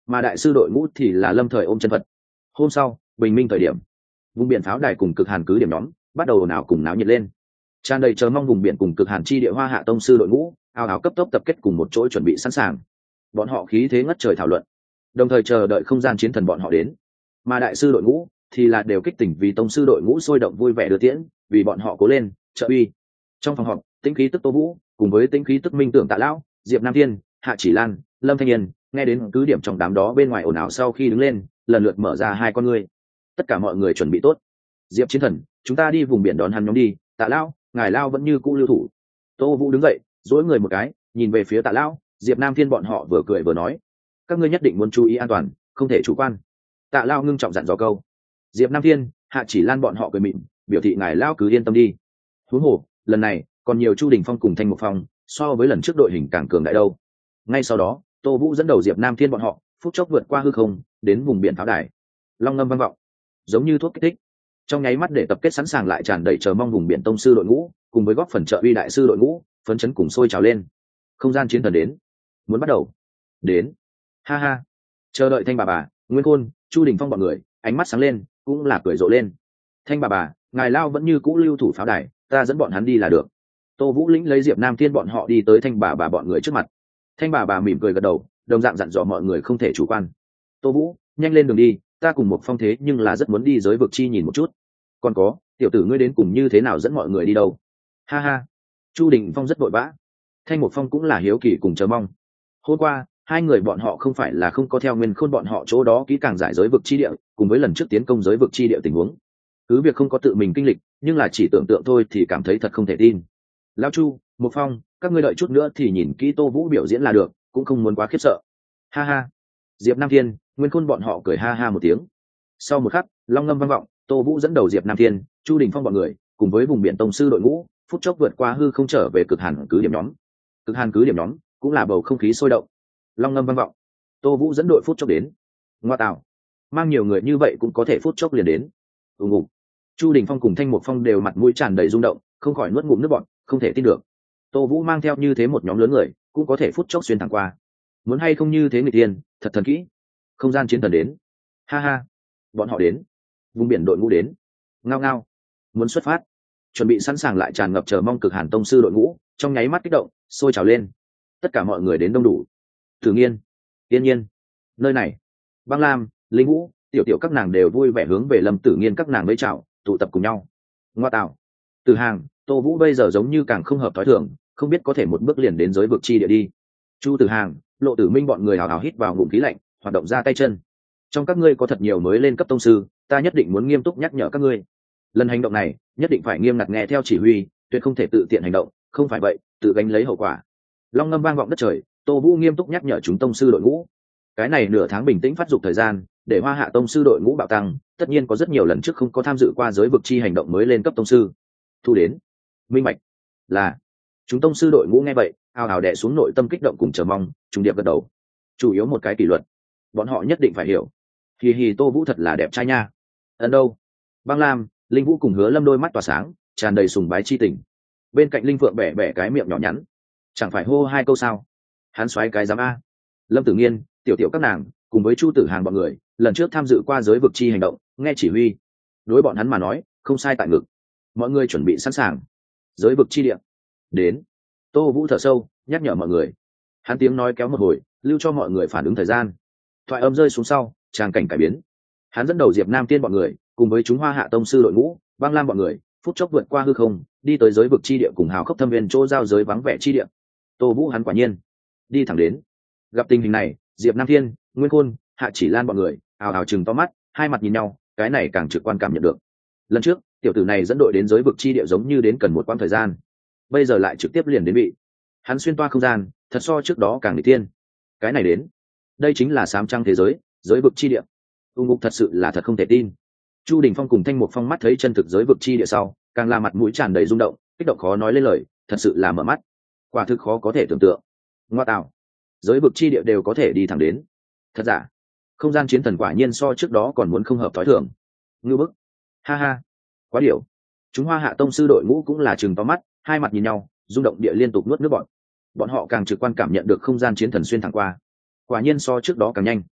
mà đại sư đội ngũ thì là lâm thời ôm chân phật. Hôm sau bình minh thời điểm, vùng biển pháo đài cùng cực hàn cứ điểm nhóm bắt đầu ồn ào cùng náo nhiệt lên. Tràn đầy chờ mong vùng biển cùng cực hàn chi địa Hoa Hạ tông sư đội ngũ ào ào cấp tốc tập kết cùng một chỗ chuẩn bị sẵn sàng. Bọn họ khí thế ngất trời thảo luận, đồng thời chờ đợi không gian chiến thần bọn họ đến. Mà đại sư đội ngũ thì là đều kích tỉnh vì tông sư đội ngũ sôi động vui vẻ đưa tiễn, vì bọn họ cố lên trợ uy. Trong phòng họp, tĩnh khí tức Tô Vũ cùng với tĩnh khí tức Minh Tưởng Tạ Lão, Diệp Nam Thiên, Hạ Chỉ Lan, Lâm Thanh Yên nghe đến cứ điểm trong đám đó bên ngoài ồn ào sau khi đứng lên, lần lượt mở ra hai con ngươi. Tất cả mọi người chuẩn bị tốt. Diệp Chiến Thần, chúng ta đi vùng biển đón hắn nhóm đi. Tạ Lão, ngài Lao vẫn như cũ lưu thủ. Tô Vũ đứng dậy, duỗi người một cái, nhìn về phía Tạ Lão, Diệp Nam Thiên bọn họ vừa cười vừa nói: các ngươi nhất định muốn chú ý an toàn, không thể chủ quan. Tạ Lão ngưng trọng dặn dò câu. Diệp Nam Thiên, Hạ Chỉ Lan bọn họ cười mỉm, biểu thị ngài Lão cứ yên tâm đi. Huống hồ, lần này còn nhiều Chu Đình Phong cùng Thanh Mục Phong, so với lần trước đội hình càng cường đại đâu. Ngay sau đó, Tô Vũ dẫn đầu Diệp Nam Thiên bọn họ phút chốc vượt qua hư không, đến vùng biển pháo đài. Long ngâm vang vọng, giống như thuốc kích thích. Trong nháy mắt để tập kết sẵn sàng lại tràn đầy chờ mong vùng biển tông sư đội ngũ, cùng với góp phần trợ uy đại sư đội ngũ, phấn chấn cùng sôi trào lên. Không gian chiến thần đến, muốn bắt đầu. Đến. Ha ha. Chờ đợi Thanh bà, Nguyên Khôn, Chu Đình Phong bọn người, ánh mắt sáng lên, cũng là cười rộ lên. Thanh bà, ngài Lao vẫn như cũ lưu thủ pháo đài, ta dẫn bọn hắn đi là được. Tô Vũ lĩnh lấy Diệp Nam Thiên bọn họ đi tới Thanh bà bọn người trước mặt. Thanh bà mỉm cười gật đầu, đồng dạng dặn dò mọi người không thể chủ quan. Tô Vũ, nhanh lên đường đi, ta cùng một phong thế nhưng là rất muốn đi giới vực chi nhìn một chút. Còn có, tiểu tử ngươi đến cùng như thế nào dẫn mọi người đi đâu? Ha ha. Chu Đình Phong rất vội vã, Thanh Một Phong cũng là hiếu kỳ cùng chờ mong. Hôm qua hai người bọn họ không phải là không có theo Nguyên Khôn bọn họ chỗ đó kỹ càng giải giới vực chi địa, cùng với lần trước tiến công giới vực chi địa tình huống. Cứ việc không có tự mình kinh lịch, nhưng là chỉ tưởng tượng thôi thì cảm thấy thật không thể tin. Lão Chu, Một Phong, các ngươi đợi chút nữa thì nhìn kỹ Tô Vũ biểu diễn là được, cũng không muốn quá khiếp sợ. Ha ha. Diệp Nam Thiên, Nguyên Khôn bọn họ cười ha ha một tiếng. Sau một khắc, long ngâm vang vọng, Tô Vũ dẫn đầu Diệp Nam Thiên, Chu Đình Phong bọn người, cùng với vùng biển tông sư đội ngũ, phút chốc vượt qua hư không trở về cực hàn cứ điểm nhóm. Cực hàn cứ điểm nhóm cũng là bầu không khí sôi động. Long ngâm vang vọng, Tô Vũ dẫn đội phút chốc đến. Ngoa tạo, mang nhiều người như vậy cũng có thể phút chốc liền đến. Ùng ùng. Chu Đình Phong cùng Thanh Mục Phong đều mặt mũi tràn đầy rung động, không khỏi nuốt ngụm nước bọt, không thể tin được. Tô Vũ mang theo như thế một nhóm lớn người, cũng có thể phút chốc xuyên thẳng qua. Muốn hay không như thế người tiên, thật thần kỹ. Không gian chiến thần đến. Ha ha. Bọn họ đến. Vùng biển đội ngũ đến. Ngao ngao. Muốn xuất phát. Chuẩn bị sẵn sàng lại tràn ngập chờ mong cực hàn tông sư đội ngũ, trong nháy mắt kích động, sôi trào lên. Tất cả mọi người đến đông đủ. Tử Nghiên, Yên Nhiên, nơi này, Băng Lam, Linh Vũ, tiểu tiểu các nàng đều vui vẻ hướng về Lâm Tử Nghiên các nàng với chào, tụ tập cùng nhau. Ngoa tạo. Từ Hàng, Tô Vũ bây giờ giống như càng không hợp thói thường, không biết có thể một bước liền đến giới vực chi địa đi. Chu Từ Hàng, Lộ Tử Minh bọn người hào hào hít vào ngụm khí lạnh, hoạt động ra tay chân. Trong các ngươi có thật nhiều mới lên cấp tông sư, ta nhất định muốn nghiêm túc nhắc nhở các ngươi. Lần hành động này, nhất định phải nghiêm ngặt nghe theo chỉ huy, tuyệt không thể tự tiện hành động, không phải vậy, tự gánh lấy hậu quả. Long ngâm vang vọng đất trời, Tô Vũ nghiêm túc nhắc nhở chúng tông sư đội ngũ. Cái này nửa tháng bình tĩnh phát dục thời gian, để Hoa Hạ tông sư đội ngũ bạo tăng, tất nhiên có rất nhiều lần trước không có tham dự qua giới vực chi hành động mới lên cấp tông sư. Thu đến. Minh bạch. Là. Chúng tông sư đội ngũ nghe vậy, ào ào đè xuống nội tâm kích động cùng chờ mong, trùng điệp gật đầu. Chủ yếu một cái kỷ luật, bọn họ nhất định phải hiểu. Hì hì, Tô Vũ thật là đẹp trai nha. Ấn đâu? Băng Lam, Linh Vũ cùng Hứa Lâm đôi mắt tỏa sáng, tràn đầy sùng bái chi tình. Bên cạnh Linh Phượng bẻ bẻ cái miệng nhỏ nhắn, chẳng phải hô hai câu sao? Hắn xoáy cái dám a. Lâm Tử Nghiên, tiểu tiểu các nàng, cùng với Chu Tử Hàng bọn người, lần trước tham dự qua giới vực chi hành động, nghe chỉ huy, đối bọn hắn mà nói, không sai tại ngực. Mọi người chuẩn bị sẵn sàng. Giới vực chi địa. Đến. Tô Vũ thở sâu, nhắc nhở mọi người. Hắn tiếng nói kéo một hồi, lưu cho mọi người phản ứng thời gian. Thoại âm rơi xuống sau, tràng cảnh cải biến. Hắn dẫn đầu Diệp Nam Tiên bọn người, cùng với chúng Hoa Hạ tông sư đội ngũ, Băng Lam bọn người, phút chốc vượt qua hư không, đi tới giới vực chi địa cùng hào khốc thâm viên chỗ giao giới vắng vẻ chi địa. Tô Vũ hắn quả nhiên đi thẳng đến. Gặp tình hình này, Diệp Nam Thiên, Nguyên Khôn, Hạ Chỉ Lan bọn người ào ào chừng to mắt, hai mặt nhìn nhau, cái này càng trực quan cảm nhận được. Lần trước, tiểu tử này dẫn đội đến giới vực chi địa giống như đến cần một quãng thời gian, bây giờ lại trực tiếp liền đến bị. Hắn xuyên toa không gian, thật so trước đó càng nghịch thiên. Cái này đến, đây chính là sám trăng thế giới, giới vực chi địa. Ung Ngục thật sự là thật không thể tin. Chu Đình Phong cùng Thanh Mục Phong mắt thấy chân thực giới vực chi địa sau, càng là mặt mũi tràn đầy rung động, kích động khó nói lên lời, thật sự là mở mắt. Quả thực khó có thể tưởng tượng. Ngoa tạo, giới vực chi địa đều có thể đi thẳng đến. Thật giả, không gian chiến thần quả nhiên so trước đó còn muốn không hợp thói thường. Ngư bức. Ha ha, quá điểu. Chúng Hoa Hạ tông sư đội ngũ cũng là trừng to mắt, hai mặt nhìn nhau, rung động địa liên tục nuốt nước bọt. Bọn họ càng trực quan cảm nhận được không gian chiến thần xuyên thẳng qua, quả nhiên so trước đó càng nhanh.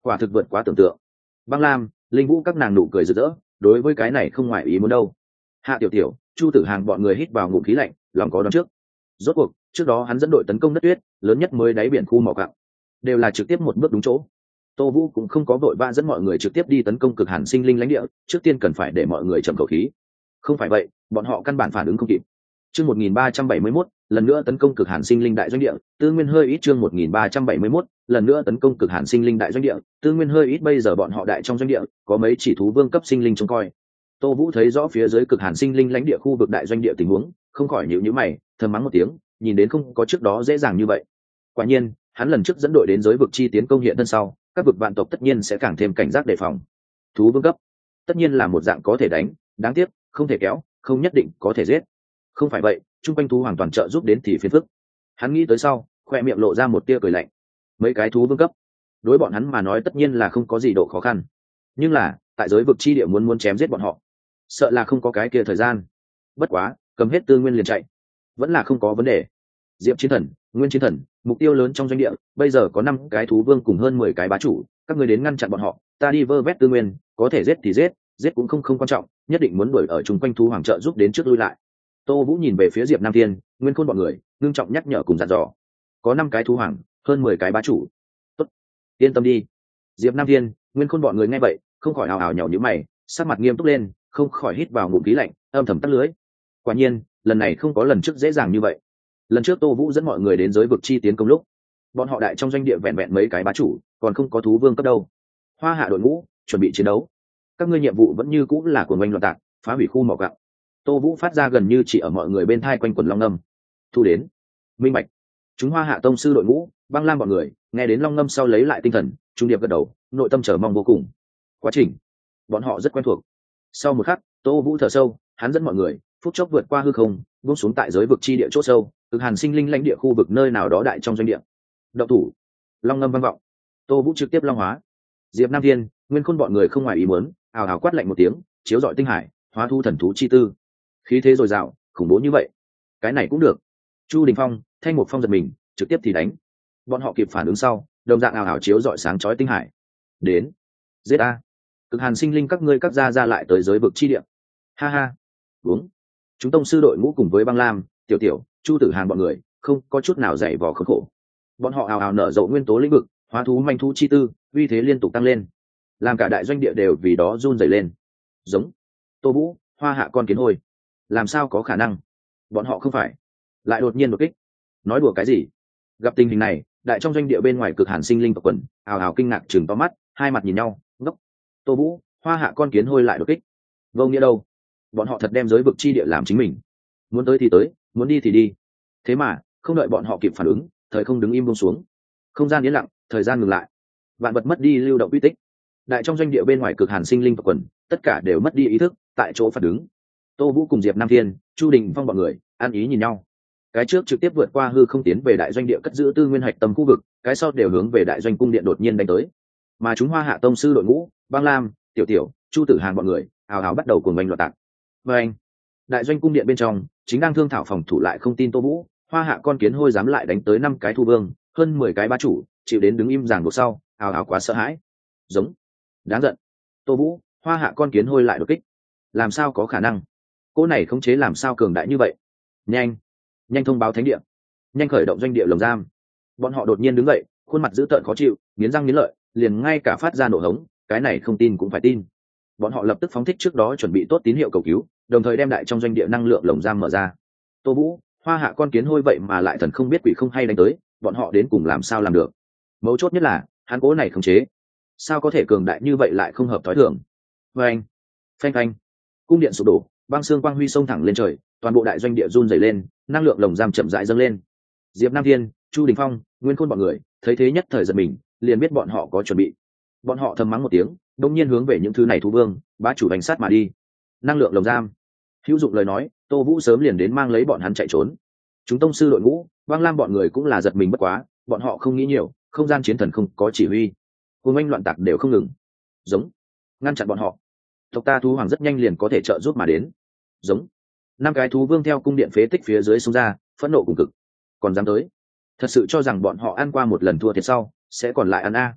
quả thực vượt quá tưởng tượng. Băng Lam, Linh Vũ các nàng nụ cười rực rỡ, đối với cái này không ngoài ý muốn đâu. Hạ Tiểu Tiểu, Chu Tử Hàng bọn người hít vào ngụm khí lạnh, lòng có đoán trước. Rốt cuộc, trước đó hắn dẫn đội tấn công đất tuyết, lớn nhất mới đáy biển khu mỏ quặng, đều là trực tiếp một bước đúng chỗ. Tô Vũ cũng không có vội vã dẫn mọi người trực tiếp đi tấn công cực hàn sinh linh lãnh địa, trước tiên cần phải để mọi người trầm khẩu khí. Không phải vậy, bọn họ căn bản phản ứng không kịp. Chương 1371, lần nữa tấn công cực hàn sinh linh đại doanh địa, tư nguyên hơi ít. Chương 1371, lần nữa tấn công cực hàn sinh linh đại doanh địa, tư nguyên hơi ít. Bây giờ bọn họ đại trong doanh địa có mấy chỉ thú vương cấp sinh linh trông coi. Tô Vũ thấy rõ phía dưới cực hàn sinh linh lãnh địa khu vực đại doanh địa tình huống, không khỏi nhíu nhíu mày, thầm mắng một tiếng, nhìn đến không có trước đó dễ dàng như vậy. Quả nhiên, hắn lần trước dẫn đội đến giới vực chi tiến công hiện thân sau, các vực vạn tộc tất nhiên sẽ càng thêm cảnh giác đề phòng. Thú vương cấp, tất nhiên là một dạng có thể đánh, đáng tiếc, không thể kéo, không nhất định có thể giết. Không phải vậy, chung quanh thú hoàn toàn trợ giúp đến thì phiền phức. Hắn nghĩ tới sau, khoe miệng lộ ra một tia cười lạnh. Mấy cái thú vương cấp, đối bọn hắn mà nói tất nhiên là không có gì độ khó khăn. Nhưng là, tại giới vực chi địa muốn chém giết bọn họ, sợ là không có cái kia thời gian. Bất quá, cầm hết tư nguyên liền chạy, vẫn là không có vấn đề. Diệp Chiến Thần, Nguyên Chiến Thần, mục tiêu lớn trong doanh địa, bây giờ có 5 cái thú vương cùng hơn 10 cái bá chủ, các ngươi đến ngăn chặn bọn họ, ta đi vơ vét tư nguyên, có thể giết thì giết, giết cũng không quan trọng, nhất định muốn đuổi ở chung quanh thú hoàng trợ giúp đến trước lui lại. Tô Vũ nhìn về phía Diệp Nam Thiên, Nguyên Khôn bọn người, ngưng trọng nhắc nhở cùng dặn dò. Có 5 cái thú hoàng, hơn 10 cái bá chủ. Tốt, yên tâm đi. Diệp Nam Thiên, Nguyên Khôn bọn người nghe vậy, không khỏi ào ào nhàu nhíu mày, sắc mặt nghiêm túc lên, không khỏi hít vào ngụm khí lạnh, âm thầm tắt lưới. Quả nhiên, lần này không có lần trước dễ dàng như vậy. Lần trước Tô Vũ dẫn mọi người đến giới vực chi tiến công lúc, bọn họ đại trong doanh địa vẹn vẹn mấy cái bá chủ, còn không có thú vương cấp đâu. Hoa Hạ đội ngũ chuẩn bị chiến đấu, các ngươi nhiệm vụ vẫn như cũ là của ngoanh loạn tạc, phá hủy khu mỏ gạo. Tô Vũ phát ra gần như chỉ ở mọi người bên thai quanh quần long ngâm. Thu đến, minh bạch. Chúng Hoa Hạ tông sư đội ngũ, Băng Lam bọn người nghe đến long ngâm sau lấy lại tinh thần, trung điệp gật đầu, nội tâm chờ mong vô cùng. Quá trình, bọn họ rất quen thuộc. Sau một khắc, Tô Vũ thở sâu, hắn dẫn mọi người phút chốc vượt qua hư không, buông xuống tại giới vực chi địa chỗ sâu, cực hàn sinh linh lãnh địa khu vực nơi nào đó đại trong doanh địa. Động thủ, long ngâm vang vọng. Tô Vũ trực tiếp long hóa. Diệp Nam Thiên, Nguyên Khôn bọn người không ngoài ý muốn, ào ào quát lạnh một tiếng, chiếu rọi tinh hải, hóa thu thần thú chi tư. Khí thế dồi dào, khủng bố như vậy, cái này cũng được. Chu Đình Phong, Thanh Mục Phong giật mình, trực tiếp thì đánh. Bọn họ kịp phản ứng sau, đồng dạng ào ào chiếu rọi sáng chói tinh hải. Đến, giết a! Cực hàn sinh linh các ngươi các gia ra lại tới giới vực chi địa. Ha ha. Uống. Chúng tông sư đội ngũ cùng với Băng Lam, Tiểu Tiểu, Chu Tử Hàn bọn người, không có chút nào dày vò khốn khổ. Bọn họ ào ào nở rộ nguyên tố lĩnh vực, hóa thú manh thú chi tư, uy thế liên tục tăng lên, làm cả đại doanh địa đều vì đó run rẩy lên. Giống Tô Vũ, Hoa Hạ con kiến hôi, làm sao có khả năng? Bọn họ không phải lại đột nhiên đột kích? Nói đùa cái gì? Gặp tình hình này, đại trong doanh địa bên ngoài cực hàn sinh linh tộc quần, ào ào kinh ngạc trừng to mắt, hai mặt nhìn nhau, ngốc. Tô Vũ, Hoa Hạ con kiến hôi lại đột kích? Vô nghĩa đâu? Bọn họ thật đem giới vực chi địa làm chính mình, muốn tới thì tới, muốn đi thì đi. Thế mà không đợi bọn họ kịp phản ứng, thời không đứng im buông xuống, không gian yên lặng, thời gian ngừng lại, vạn vật mất đi lưu động uy tích. Đại trong doanh địa bên ngoài cực hàn sinh linh tộc quần, tất cả đều mất đi ý thức, tại chỗ phản ứng. Tô Vũ cùng Diệp Nam Thiên, Chu Đình Phong bọn người ăn ý nhìn nhau. Cái trước trực tiếp vượt qua hư không tiến về đại doanh địa cất giữ tư nguyên hạch tâm khu vực, cái sau đều hướng về đại doanh cung điện đột nhiên đánh tới. Mà chúng Hoa Hạ tông sư đội ngũ, Băng Lam, Tiểu Tiểu, Chu Tử Hàn bọn người ào ào bắt đầu cuồng oanh loạn tạc. Và anh, đại doanh cung điện bên trong chính đang thương thảo phòng thủ lại không tin Tô Vũ, Hoa Hạ con kiến hôi dám lại đánh tới 5 cái thu vương, hơn 10 cái bá chủ, chịu đến đứng im giảng buộc sau, ào ào quá sợ hãi. Giống, đáng giận. Tô Vũ, Hoa Hạ con kiến hôi lại đột kích, làm sao có khả năng? Cô này khống chế làm sao cường đại như vậy? Nhanh, nhanh thông báo thánh địa, nhanh khởi động doanh địa lồng giam. Bọn họ đột nhiên đứng dậy, khuôn mặt dữ tợn khó chịu, nghiến răng nghiến lợi, liền ngay cả phát ra nổ hống, cái này không tin cũng phải tin. Bọn họ lập tức phóng thích trước đó chuẩn bị tốt tín hiệu cầu cứu, đồng thời đem đại trong doanh địa năng lượng lồng giam mở ra. Tô Vũ, Hoa Hạ con kiến hôi vậy mà lại thần không biết quỷ không hay đánh tới, bọn họ đến cùng làm sao làm được? Mấu chốt nhất là hắn cố này khống chế, sao có thể cường đại như vậy lại không hợp thói thường? Phanh, phanh phanh, cung điện sụp đổ, băng xương quang huy xông thẳng lên trời, toàn bộ đại doanh địa run rẩy lên, năng lượng lồng giam chậm rãi dâng lên. Diệp Nam Thiên, Chu Đình Phong, Nguyên Khôn bọn người thấy thế nhất thời giật mình, liền biết bọn họ có chuẩn bị. Bọn họ thầm mắng một tiếng, đột nhiên hướng về những thứ này thú vương, bá chủ đánh sát mà đi. Năng lượng lồng giam, hữu dụng lời nói, Tô Vũ sớm liền đến mang lấy bọn hắn chạy trốn. Chúng tông sư đội ngũ, Băng Lam bọn người cũng là giật mình bất quá, bọn họ không nghĩ nhiều, không gian chiến thần không có chỉ huy, cuồng oanh loạn tạc đều không ngừng. Giống, ngăn chặn bọn họ. Tộc ta thú hoàng rất nhanh liền có thể trợ giúp mà đến. Giống, 5 cái thú vương theo cung điện phế tích phía dưới xông ra, phẫn nộ cùng cực. Còn dám tới? Thật sự cho rằng bọn họ ăn qua một lần thua thiệt sau sẽ còn lại ăn a?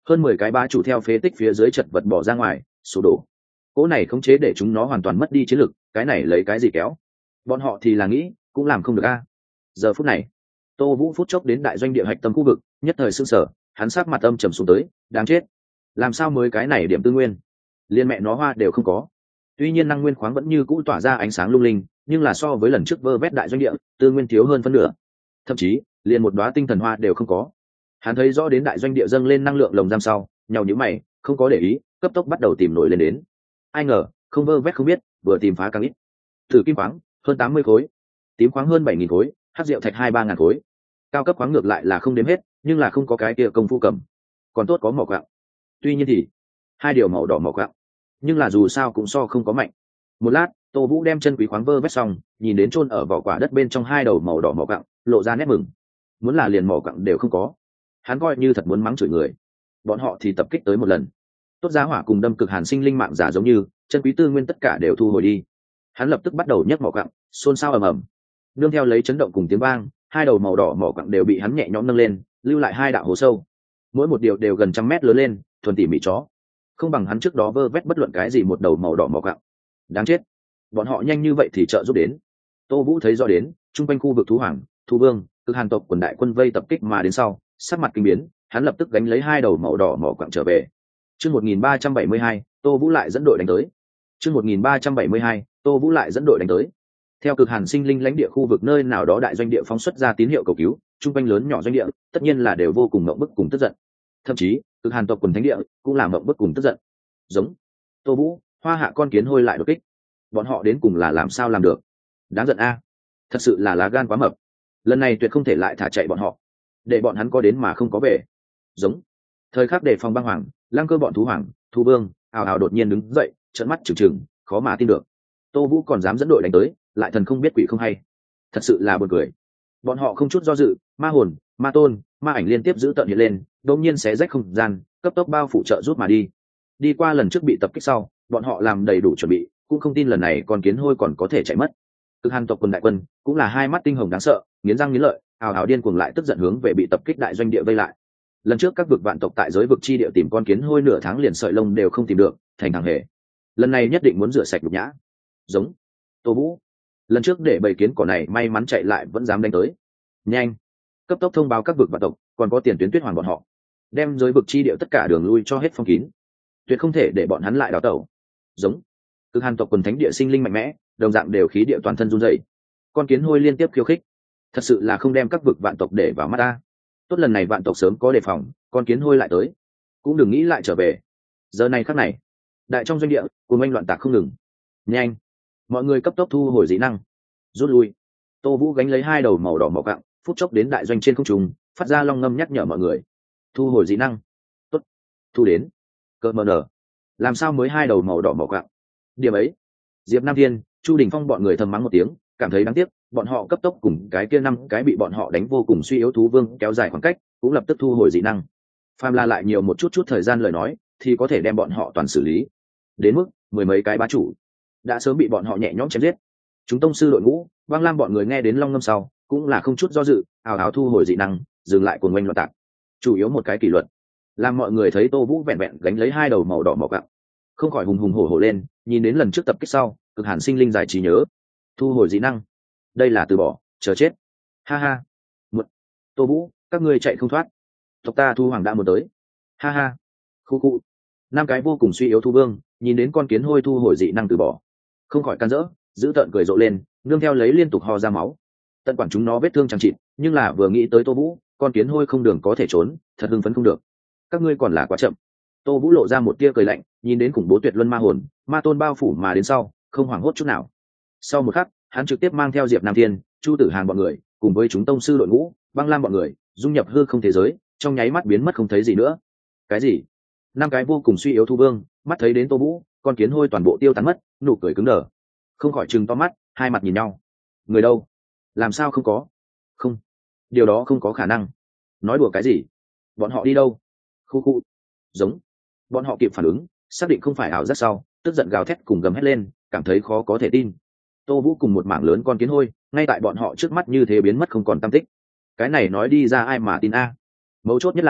hơn 10 cái bá chủ theo phế tích phía dưới chật vật bỏ ra ngoài, sụp đổ. Cỗ này khống chế để chúng nó hoàn toàn mất đi chiến lực, cái này lấy cái gì kéo? Bọn họ thì là nghĩ cũng làm không được a. Giờ phút này, Tô Vũ phút chốc đến đại doanh địa hạch tâm khu vực, nhất thời sững sờ, hắn sắc mặt âm trầm xuống tới, đáng chết. Làm sao mới cái này điểm tư nguyên, liên mẹ nó hoa đều không có. Tuy nhiên năng nguyên khoáng vẫn như cũ tỏa ra ánh sáng lung linh, nhưng là so với lần trước vơ vét đại doanh địa, tư nguyên thiếu hơn phân nửa. Thậm chí, liền một đóa tinh thần hoa đều không có. Hắn thấy rõ đến đại doanh địa dâng lên năng lượng lồng giam sau, nhàu nhíu mày, không có để ý, cấp tốc bắt đầu tìm nổi lên đến. Ai ngờ, không vơ vét không biết, vừa tìm phá càng ít. Thử kim khoáng, hơn 80 khối, tím khoáng hơn 7.000 khối, hắc diệu thạch 2-3 ngàn khối. Cao cấp khoáng ngược lại là không đếm hết, nhưng là không có cái kia công phu cầm. Còn tốt có mỏ quặng. Tuy nhiên thì hai điều màu đỏ mỏ quặng, nhưng là dù sao cũng so không có mạnh. Một lát, Tô Vũ đem chân quý khoáng vơ vét xong, nhìn đến chôn ở vỏ quả đất bên trong hai đầu màu đỏ mỏ quặng, lộ ra nét mừng. Muốn là liền mỏ quặng đều không có, hắn coi như thật muốn mắng chửi người. Bọn họ thì tập kích tới một lần, tốt giá hỏa cùng đâm cực hàn sinh linh mạng giả giống như chân quý tư nguyên tất cả đều thu hồi đi. Hắn lập tức bắt đầu nhấc mỏ quặng, xôn xao ầm ầm. Nương theo lấy chấn động cùng tiếng vang, hai đầu màu đỏ mỏ quặng đều bị hắn nhẹ nhõm nâng lên, lưu lại hai đạo hố sâu. Mỗi một điều đều gần 100 mét lớn lên, thuần tỉ mỉ chó. Không bằng hắn trước đó vơ vét bất luận cái gì một đầu màu đỏ mỏ quặng. Đáng chết, bọn họ nhanh như vậy thì trợ giúp đến. Tô Vũ thấy rõ đến, trung quanh khu vực thú hoàng, thú vương, cực hàn tộc quần đại quân vây tập kích mà đến sau, sắc mặt kinh biến, hắn lập tức gánh lấy hai đầu màu đỏ mỏ quặng trở về. Chương 1372, Tô Vũ lại dẫn đội đánh tới. Chương 1372, Tô Vũ lại dẫn đội đánh tới. Theo cực hàn sinh linh lãnh địa khu vực nơi nào đó đại doanh địa phóng xuất ra tín hiệu cầu cứu, trung quanh lớn nhỏ doanh địa, tất nhiên là đều vô cùng ngậm bức cùng tức giận. Thậm chí, cực hàn tộc quần thánh địa cũng làm ngậm bức cùng tức giận. Giống Tô Vũ, Hoa Hạ con kiến hôi lại đột kích. Bọn họ đến cùng là làm sao làm được? Đáng giận a, thật sự là lá gan quá mập. Lần này tuyệt không thể lại thả chạy bọn họ, để bọn hắn có đến mà không có về. Giống thời khắc đề phòng băng hoàng, lăng cơ bọn thú hoàng, thú vương ào ào đột nhiên đứng dậy, trợn mắt trừng trừng, khó mà tin được. Tô Vũ còn dám dẫn đội đánh tới, lại thần không biết quỷ không hay, thật sự là buồn cười. Bọn họ không chút do dự, ma hồn, ma tôn, ma ảnh liên tiếp giữ tận hiện lên, đột nhiên xé rách không gian, cấp tốc bao phủ trợ rút mà đi. Đi qua lần trước bị tập kích sau, bọn họ làm đầy đủ chuẩn bị, cũng không tin lần này con kiến hôi còn có thể chạy mất. Cực hàn tộc quân đại quân cũng là hai mắt tinh hồng đáng sợ, nghiến răng nghiến lợi, ào ào điên cuồng lại tức giận hướng về bị tập kích đại doanh địa vây lại. Lần trước các vực vạn tộc tại giới vực chi địa tìm con kiến hôi nửa tháng liền sợi lông đều không tìm được, thành thằng hề. Lần này nhất định muốn rửa sạch nhục nhã. Giống Tô Vũ, lần trước để bầy kiến cỏ này may mắn chạy lại vẫn dám đánh tới. Nhanh, cấp tốc thông báo các vực vạn tộc, còn có tiền tuyến tuyết hoàn bọn họ, đem giới vực chi địa tất cả đường lui cho hết phong kín, tuyệt không thể để bọn hắn lại đào tẩu. Giống cực hàn tộc quần thánh địa sinh linh mạnh mẽ, đồng dạng đều khí địa toàn thân run rẩy. Con kiến hôi liên tiếp khiêu khích, thật sự là không đem các vực vạn tộc để vào mắt ta. Tốt lần này vạn tộc sớm có đề phòng, con kiến hôi lại tới, cũng đừng nghĩ lại trở về. Giờ này khắc này, đại trong doanh địa cùng anh loạn tạc không ngừng. Nhanh, mọi người cấp tốc thu hồi dị năng, rút lui. Tô Vũ gánh lấy hai đầu màu đỏ màu cặng, phút chốc đến đại doanh trên không trung, phát ra long ngâm nhắc nhở mọi người thu hồi dị năng. Tốt, thu đến. Cơ mờ nở, làm sao mới hai đầu màu đỏ màu cặng? Điểm ấy, Diệp Nam Thiên, Chu Đình Phong bọn người thầm mắng một tiếng, cảm thấy đáng tiếc. Bọn họ cấp tốc cùng cái kia 5 cái bị bọn họ đánh vô cùng suy yếu thú vương kéo dài khoảng cách, cũng lập tức thu hồi dị năng. Phàm là lại nhiều một chút thời gian lời nói, thì có thể đem bọn họ toàn xử lý. Đến mức 10 mấy cái bá chủ đã sớm bị bọn họ nhẹ nhõm chém giết. Chúng tông sư đội ngũ, Băng Lam bọn người nghe đến long ngâm sau, cũng là không chút do dự, ào ào thu hồi dị năng, dừng lại cuồng oanh loạn tạc. Chủ yếu một cái kỷ luật, làm mọi người thấy Tô Vũ vẹn vẹn gánh lấy hai đầu màu đỏ màu cặng, không khỏi hùng hùng hổ hổ lên, nhìn đến lần trước tập kích sau, cực hàn sinh linh giải trí nhớ, thu hồi dị năng. Đây là từ bỏ, chờ chết. Ha ha. Một. Tô Vũ, các ngươi chạy không thoát. Tộc ta thu hoàng đã muốn tới. Ha ha. Khu khu. 5 cái vô cùng suy yếu thu vương, nhìn đến con kiến hôi thu hồi dị năng từ bỏ, không khỏi can dỡ, giữ tợn cười rộ lên, nương theo lấy liên tục ho ra máu. Tận quản chúng nó vết thương chẳng chịt, nhưng là vừa nghĩ tới Tô Vũ, con kiến hôi không đường có thể trốn, thật hưng phấn không được. Các ngươi còn là quá chậm. Tô Vũ lộ ra một tia cười lạnh, nhìn đến khủng bố tuyệt luân ma hồn, ma tôn bao phủ mà đến sau, không hoảng hốt chút nào. Sau một khắc, hắn trực tiếp mang theo Diệp Nam Thiên, Chu Tử Hàn bọn người, cùng với chúng tông sư đội ngũ, Băng Lam bọn người, dung nhập hư không thế giới, trong nháy mắt biến mất không thấy gì nữa. Cái gì? 5 cái vô cùng suy yếu thu vương, mắt thấy đến Tô Vũ, con kiến hôi toàn bộ tiêu tán mất, nụ cười cứng đờ, không khỏi trừng to mắt, hai mặt nhìn nhau. Người đâu? Làm sao không có? Không, điều đó không có khả năng. Nói đùa cái gì? Bọn họ đi đâu? Khu khu. Giống. Bọn họ kịp phản ứng, xác định không phải ảo giác sau, tức giận gào thét cùng gầm hét lên, cảm thấy khó có thể tin. Tô Vũ cùng một mảng lớn con kiến hôi, ngay tại bọn họ trước mắt như thế biến mất không còn tăm tích. Cái này nói đi ra ai mà tin a? Mấu chốt nhất là,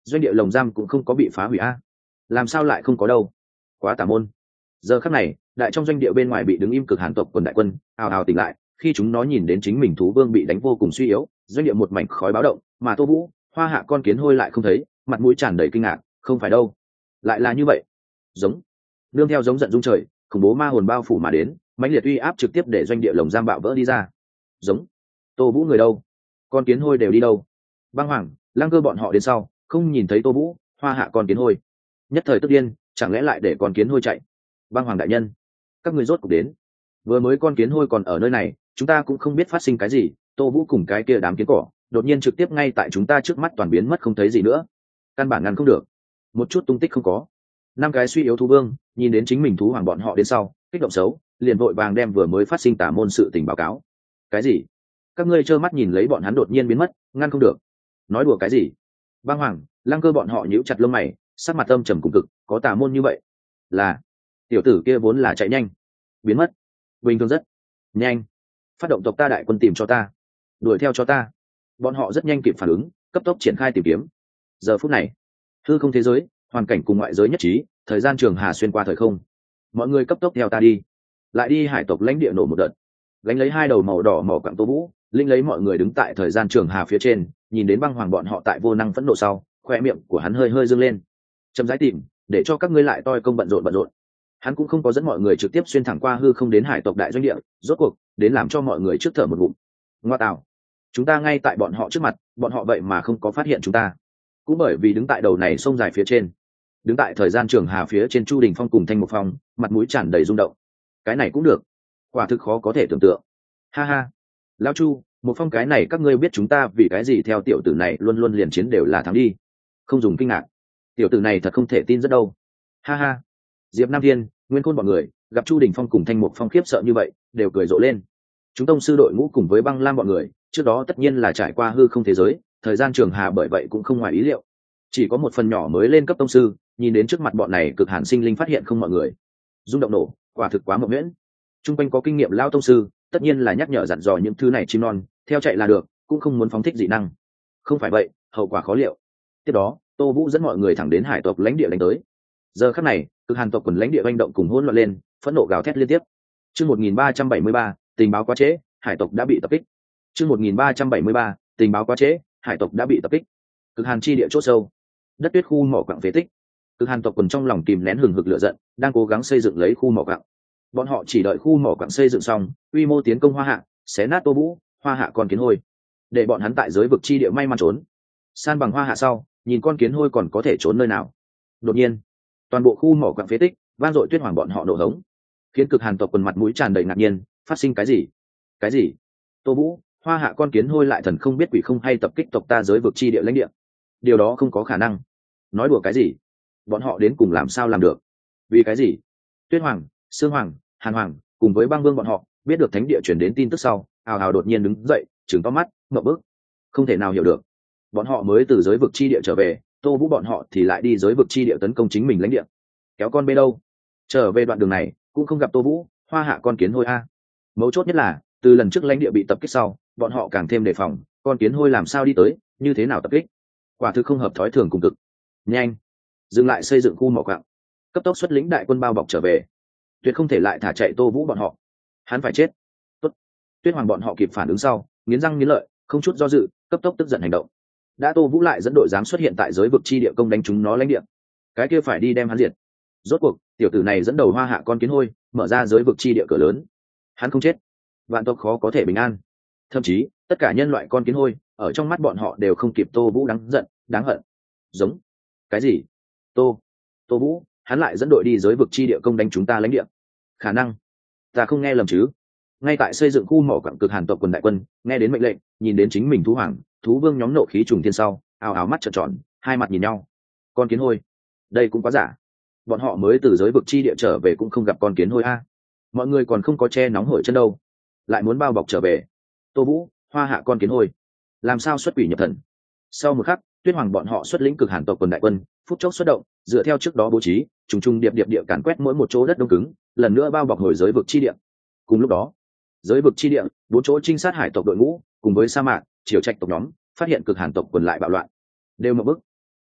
doanh địa lồng giam cũng không có bị phá hủy a. Làm sao lại không có đâu? Quá tà môn. Giờ khắc này, đại trong doanh địa bên ngoài bị đứng im cực hàn tộc quần đại quân ào ào tỉnh lại, khi chúng nó nhìn đến chính mình thú vương bị đánh vô cùng suy yếu, doanh địa một mảnh khói báo động, mà Tô Vũ, Hoa Hạ con kiến hôi lại không thấy, mặt mũi tràn đầy kinh ngạc, không phải đâu, lại là như vậy. Giống, nương theo giống giận rung trời, khủng bố ma hồn bao phủ mà đến, mãnh liệt uy áp trực tiếp để doanh địa lồng giam bạo vỡ đi ra. Giống, Tô Vũ người đâu? Con kiến hôi đều đi đâu? Băng Hoàng, Lăng Cơ bọn họ đến sau, không nhìn thấy Tô Vũ, Hoa Hạ con kiến hôi, nhất thời tức điên, chẳng lẽ lại để con kiến hôi chạy? Băng Hoàng đại nhân, các ngươi rốt cuộc đến. Vừa mới con kiến hôi còn ở nơi này, chúng ta cũng không biết phát sinh cái gì. Tô Vũ cùng cái kia đám kiến cỏ đột nhiên trực tiếp ngay tại chúng ta trước mắt toàn biến mất không thấy gì nữa, căn bản ngăn không được, một chút tung tích không có. Năm cái suy yếu thú vương nhìn đến chính mình thú hoàng bọn họ đến sau, kích động xấu, liền vội vàng đem vừa mới phát sinh tả môn sự tình báo cáo. Cái gì? Các ngươi trơ mắt nhìn lấy bọn hắn đột nhiên biến mất, ngăn không được? Nói đùa cái gì? Băng Hoàng, Lăng Cơ bọn họ nhíu chặt lông mày, sắc mặt âm trầm cùng cực, có tà môn như vậy? Là tiểu tử kia vốn là chạy nhanh, biến mất bình thường rất nhanh. Phát động tộc ta đại quân tìm cho ta, đuổi theo cho ta. Bọn họ rất nhanh kịp phản ứng, cấp tốc triển khai tìm kiếm. Giờ phút này, hư không thế giới, hoàn cảnh cùng ngoại giới nhất trí, thời gian trường hà xuyên qua thời không. Mọi người cấp tốc theo ta đi, lại đi hải tộc lãnh địa nổ một đợt, gánh lấy hai đầu màu đỏ màu quặng Tô Vũ, linh lấy mọi người đứng tại thời gian trường hà phía trên, nhìn đến Băng Hoàng bọn họ tại vô năng phẫn nộ sau, khoe miệng của hắn hơi hơi dương lên. Chậm rãi tìm, để cho các ngươi lại toi công bận rộn. Hắn cũng không có dẫn mọi người trực tiếp xuyên thẳng qua hư không đến hải tộc đại doanh địa, rốt cuộc đến làm cho mọi người trước thở một ngụm. Ngoa tạo, chúng ta ngay tại bọn họ trước mặt, bọn họ vậy mà không có phát hiện chúng ta. Cũng bởi vì đứng tại đầu này sông dài phía trên, đứng tại thời gian trường hà phía trên, Chu Đình Phong cùng Thanh Mục Phong mặt mũi tràn đầy rung động. Cái này cũng được, quả thực khó có thể tưởng tượng. Ha ha, lão Chu, Mục Phong, cái này các ngươi biết chúng ta vì cái gì theo tiểu tử này luôn luôn liền chiến đều là thắng đi, không dùng kinh ngạc. Tiểu tử này thật không thể tin rất đâu. Ha ha. Diệp Nam Thiên, Nguyên Khôn bọn người gặp Chu Đình Phong cùng Thanh Mục Phong khiếp sợ như vậy, đều cười rộ lên. Chúng tông sư đội ngũ cùng với Băng Lam bọn người, trước đó tất nhiên là trải qua hư không thế giới, thời gian trường hà bởi vậy cũng không ngoài ý liệu. Chỉ có một phần nhỏ mới lên cấp tông sư, nhìn đến trước mặt bọn này cực hàn sinh linh phát hiện không mọi người, rung động nổ, quả thực quá mộng nguyễn. Trung quanh có kinh nghiệm lao tông sư, tất nhiên là nhắc nhở dặn dò những thứ này chim non, theo chạy là được, cũng không muốn phóng thích dị năng. Không phải vậy, hậu quả khó liệu. Tiếp đó, Tô Vũ dẫn mọi người thẳng đến hải tộc lãnh địa đánh tới. Giờ khắc này, cực hàn tộc quần lãnh địa manh động cùng hỗn loạn lên, phẫn nộ gào thét liên tiếp. Chương 1373, tình báo quá trễ, hải tộc đã bị tập kích. Chương 1373, tình báo quá trễ, hải tộc đã bị tập kích. Cực hàn chi địa chỗ sâu, đất tuyết khu mỏ quặng phế tích. Cực hàn tộc quần trong lòng kìm nén hừng hực lửa giận, đang cố gắng xây dựng lấy khu mỏ quặng. Bọn họ chỉ đợi khu mỏ quặng xây dựng xong, quy mô tiến công Hoa Hạ, xé nát Tô Vũ, Hoa Hạ con kiến hôi, để bọn hắn tại giới vực chi địa may mắn trốn. San bằng Hoa Hạ sau, nhìn con kiến hôi còn có thể trốn nơi nào. Đột nhiên, toàn bộ khu mỏ quặng phế tích vang dội tuyết hoàng bọn họ nổ hống, khiến cực hàn tộc quần mặt mũi tràn đầy ngạc nhiên. Phát sinh cái gì? Cái gì? Tô Vũ, Hoa Hạ con kiến hôi lại thần không biết quỷ không hay tập kích tộc ta giới vực chi địa lãnh địa? Điều đó không có khả năng. Nói đùa cái gì? Bọn họ đến cùng làm sao làm được? Vì cái gì? Tuyết hoàng, Sương hoàng, Hàn hoàng cùng với Băng vương bọn họ biết được thánh địa chuyển đến tin tức sau, ào ào đột nhiên đứng dậy, trừng to mắt, ngậm bức, không thể nào hiểu được. Bọn họ mới từ giới vực chi địa trở về, Tô Vũ bọn họ thì lại đi giới vực chi địa tấn công chính mình lãnh địa, kéo con bê đâu. Trở về đoạn đường này cũng không gặp Tô Vũ, Hoa Hạ con kiến hôi a. Mấu chốt nhất là từ lần trước lãnh địa bị tập kích sau, bọn họ càng thêm đề phòng, con kiến hôi làm sao đi tới, như thế nào tập kích, quả thực không hợp thói thường cùng cực. Nhanh, dừng lại xây dựng khu mỏ quặng, cấp tốc xuất lĩnh đại quân bao bọc trở về, tuyệt không thể lại thả chạy Tô Vũ bọn họ, hắn phải chết. Tốt. Tuyết hoàng bọn họ kịp phản ứng sau, nghiến răng nghiến lợi, không chút do dự, cấp tốc tức giận hành động. Đã Tô Vũ lại dẫn đội dám xuất hiện tại giới vực chi địa công đánh chúng nó lãnh địa, cái kia phải đi đem hắn diệt. Rốt cuộc tiểu tử này dẫn đầu Hoa Hạ con kiến hôi mở ra giới vực chi địa cửa lớn, hắn không chết, vạn tộc khó có thể bình an. Thậm chí tất cả nhân loại con kiến hôi ở trong mắt bọn họ đều không kịp Tô Vũ đáng giận, đáng hận. Giống cái gì? Tô Vũ, hắn lại dẫn đội đi giới vực chi địa công đánh chúng ta lãnh địa? Khả năng, ta không nghe lầm chứ? Ngay tại xây dựng khu mỏ quặng cực hàn tộc quần đại quân nghe đến mệnh lệnh, nhìn đến chính mình thú hoàng, thú vương nhóm nộ khí trùng thiên sau, ào ào mắt trợn tròn, hai mặt nhìn nhau. Con kiến hôi, đây cũng quá giả. Bọn họ mới từ giới vực chi địa trở về cũng không gặp con kiến hôi a. Mọi người còn không có che nóng hổi chân đâu, lại muốn bao bọc trở về. Tô Vũ, Hoa Hạ con kiến hôi, làm sao xuất quỷ nhập thần? Sau một khắc, Tuyết hoàng bọn họ xuất lĩnh cực hàn tộc quần đại quân, phút chốc xuất động, dựa theo trước đó bố trí, trùng trùng điệp điệp địa càn quét mỗi một chỗ đất đông cứng, lần nữa bao bọc hồi giới vực chi địa. Cùng lúc đó, giới vực chi địa, bốn chỗ trinh sát hải tộc đội ngũ cùng với sa mạc triều trạch tộc nhóm phát hiện cực hàn tộc quần lại bạo loạn, đều một bức.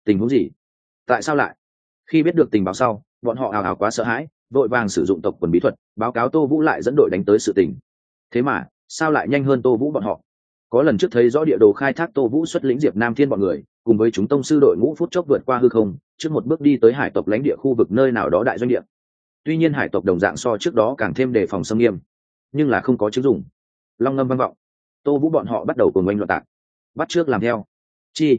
Tình huống gì? Tại sao lại? Khi biết được tình báo sau, bọn họ ào ào quá sợ hãi, vội vàng sử dụng tộc quần bí thuật báo cáo Tô Vũ lại dẫn đội đánh tới sự tình. Thế mà sao lại nhanh hơn Tô Vũ bọn họ? Có lần trước thấy rõ địa đồ khai thác Tô Vũ xuất lĩnh Diệp Nam Thiên bọn người cùng với chúng tông sư đội ngũ phút chốc vượt qua hư không, trước một bước đi tới hải tộc lãnh địa khu vực nơi nào đó đại doanh địa. Tuy nhiên hải tộc đồng dạng so trước đó càng thêm đề phòng xâm nghiêm, nhưng là không có chứng dụng. Long ngâm vang vọng, Tô Vũ bọn họ bắt đầu cùng oanh loạn tạc, bắt trước làm theo. Chi?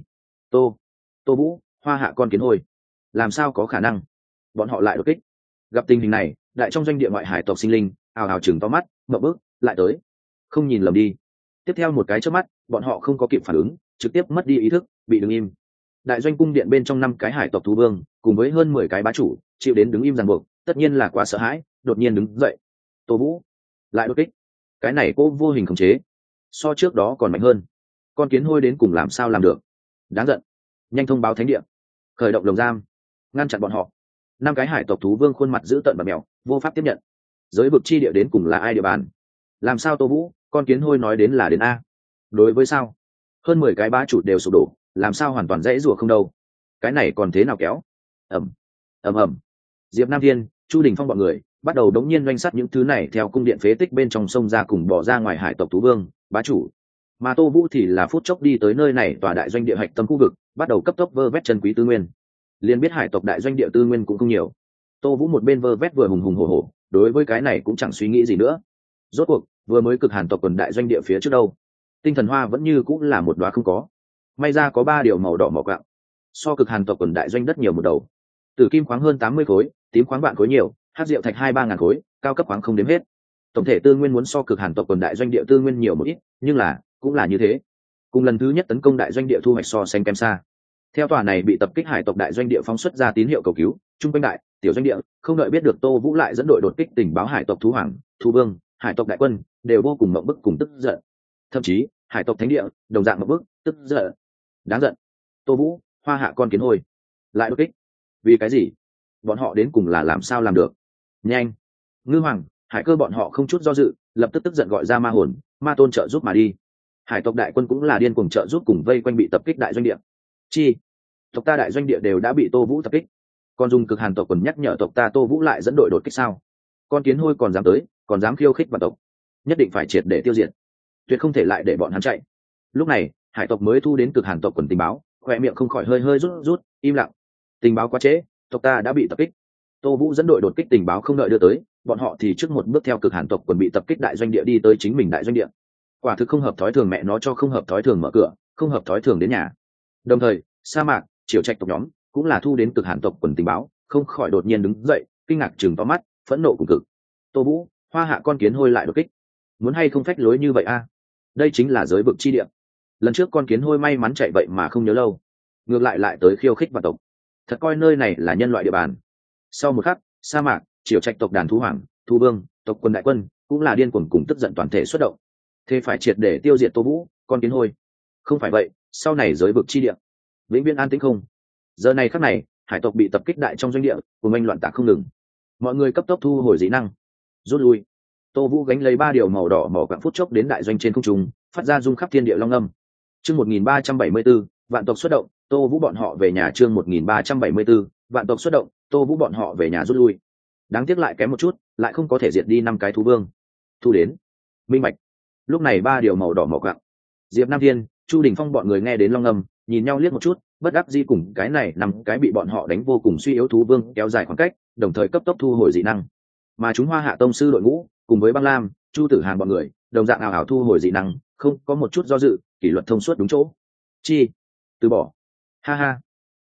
Tô Vũ, Hoa Hạ con kiến hôi, làm sao có khả năng? Bọn họ lại đột kích. Gặp tình hình này, đại trong doanh địa ngoại hải tộc sinh linh ào ào chừng to mắt, ngậm bước lại tới. Không nhìn lầm đi. Tiếp theo một cái chớp mắt, bọn họ không có kịp phản ứng, trực tiếp mất đi ý thức, bị đứng im. Đại doanh cung điện bên trong 5 cái hải tộc thú vương cùng với hơn 10 cái bá chủ chịu đến đứng im ràng buộc, tất nhiên là quá sợ hãi, đột nhiên đứng dậy. Tô Vũ lại đột kích. Cái này cô vô hình khống chế, so trước đó còn mạnh hơn. Con kiến hôi đến cùng làm sao làm được? Đáng giận. Nhanh thông báo thánh địa, khởi động lồng giam, ngăn chặn bọn họ. 5 cái hải tộc thú vương khuôn mặt dữ tợn và mèo, vô pháp tiếp nhận. Giới vực chi địa đến cùng là ai địa bàn? Làm sao Tô Vũ, con kiến hôi nói đến là đến a? Đối với sao? Hơn 10 cái bá chủ đều sụp đổ, làm sao hoàn toàn dễ rùa không đâu? Cái này còn thế nào kéo? Ầm ầm. Diệp Nam Thiên, Chu Đình Phong bọn người bắt đầu đống nhiên doanh sát những thứ này theo cung điện phế tích bên trong sông ra cùng bỏ ra ngoài hải tộc thú vương, bá chủ. Mà Tô Vũ thì là phút chốc đi tới nơi này tòa đại doanh địa hạch tâm khu vực, bắt đầu cấp tốc vơ vét chân quý tư nguyên. Liên biết hải tộc đại doanh địa tư nguyên cũng không nhiều. Tô Vũ một bên vơ vét vừa hùng hùng hổ hổ, đối với cái này cũng chẳng suy nghĩ gì nữa. Rốt cuộc, vừa mới cực hàn tộc quần đại doanh địa phía trước đâu, tinh thần hoa vẫn như cũng là một đóa không có. May ra có 3 điều màu đỏ mỏ quặng. So cực hàn tộc quần đại doanh đất nhiều một đầu. Tử kim khoáng hơn 80 khối, tím khoáng vạn khối nhiều, hắc diệu thạch 2-3 ngàn khối, cao cấp khoáng không đếm hết. Tổng thể tư nguyên muốn so cực hàn tộc quần đại doanh địa tư nguyên nhiều một ít, nhưng là cũng là như thế. Cùng lần thứ nhất tấn công đại doanh địa thu hoạch so sánh kém xa. Theo tòa này bị tập kích hải tộc đại doanh địa phóng xuất ra tín hiệu cầu cứu, trung quanh đại tiểu doanh địa không đợi biết được Tô Vũ lại dẫn đội đột kích tình báo hải tộc thú hoàng, thú vương, hải tộc đại quân đều vô cùng ngậm bức cùng tức giận. Thậm chí hải tộc thánh địa đồng dạng ngậm bức, tức giận. Đáng giận. Tô Vũ, Hoa Hạ con kiến hôi, lại đột kích. Vì cái gì? Bọn họ đến cùng là làm sao làm được? Nhanh. Ngư Hoàng, Hải Cơ bọn họ không chút do dự, lập tức tức giận gọi ra ma hồn, ma tôn trợ giúp mà đi. Hải tộc đại quân cũng là điên cuồng trợ giúp cùng vây quanh bị tập kích đại doanh địa. Chi? Tộc ta đại doanh địa đều đã bị Tô Vũ tập kích, còn dùng cực hàn tộc quần nhắc nhở tộc ta Tô Vũ lại dẫn đội đột kích sao? Con kiến hôi còn dám tới, còn dám khiêu khích vạn tộc, nhất định phải triệt để tiêu diệt, tuyệt không thể lại để bọn hắn chạy. Lúc này hải tộc mới thu đến cực hàn tộc quần tình báo, khoe miệng không khỏi hơi hơi rút, im lặng. Tình báo quá trễ, tộc ta đã bị tập kích. Tô Vũ dẫn đội đột kích tình báo không đợi đưa tới, bọn họ thì trước một bước theo cực hàn tộc quần bị tập kích đại doanh địa đi tới chính mình đại doanh địa. Quả thực không hợp thói thường, mẹ nó cho không hợp thói thường mở cửa, không hợp thói thường đến nhà. Đồng thời sa mạc triều trạch tộc nhóm cũng là thu đến cực hàn tộc quần tình báo, không khỏi đột nhiên đứng dậy, kinh ngạc chừng to mắt, phẫn nộ cùng cực. Tô Vũ, Hoa Hạ con kiến hôi lại đột kích, muốn hay không phách lối như vậy a? Đây chính là giới vực chi địa. Lần trước con kiến hôi may mắn chạy vậy mà không nhớ lâu, ngược lại tới khiêu khích vạn tộc, thật coi nơi này là nhân loại địa bàn. Sau một khắc, sa mạc triều trạch tộc đàn thú hoàng, thú vương, tộc quân đại quân cũng là điên cuồng cùng tức giận toàn thể xuất động, thế phải triệt để tiêu diệt Tô Vũ, con kiến hôi. Không phải vậy, sau này giới vực chi địa vĩnh viễn an tĩnh không. Giờ này khắc này, hải tộc bị tập kích đại trong doanh địa, cùng anh loạn tạc không ngừng. Mọi người cấp tốc thu hồi dị năng, rút lui. Tô Vũ gánh lấy 3 điều màu đỏ mỏ quặng phút chốc đến đại doanh trên không trung, phát ra rung khắp thiên địa long âm. Chương 1374, vạn tộc xuất động, Tô Vũ bọn họ về nhà. Chương 1374, vạn tộc xuất động, Tô Vũ bọn họ về nhà rút lui. Đáng tiếc lại kém một chút, lại không có thể diệt đi 5 cái thú vương. Thu đến. Minh bạch. Lúc này 3 điều màu đỏ mỏ quặng. Diệp Nam Thiên, Chu Đình Phong bọn người nghe đến long âm, nhìn nhau liếc một chút, bất đắc dĩ cùng cái này 5 cái bị bọn họ đánh vô cùng suy yếu thú vương kéo dài khoảng cách, đồng thời cấp tốc thu hồi dị năng. Mà chúng Hoa Hạ tông sư đội ngũ cùng với Băng Lam, Chu Tử Hàn bọn người đồng dạng ảo ảo thu hồi dị năng, không có một chút do dự, kỷ luật thông suốt đúng chỗ. Chi? Từ bỏ? Ha ha.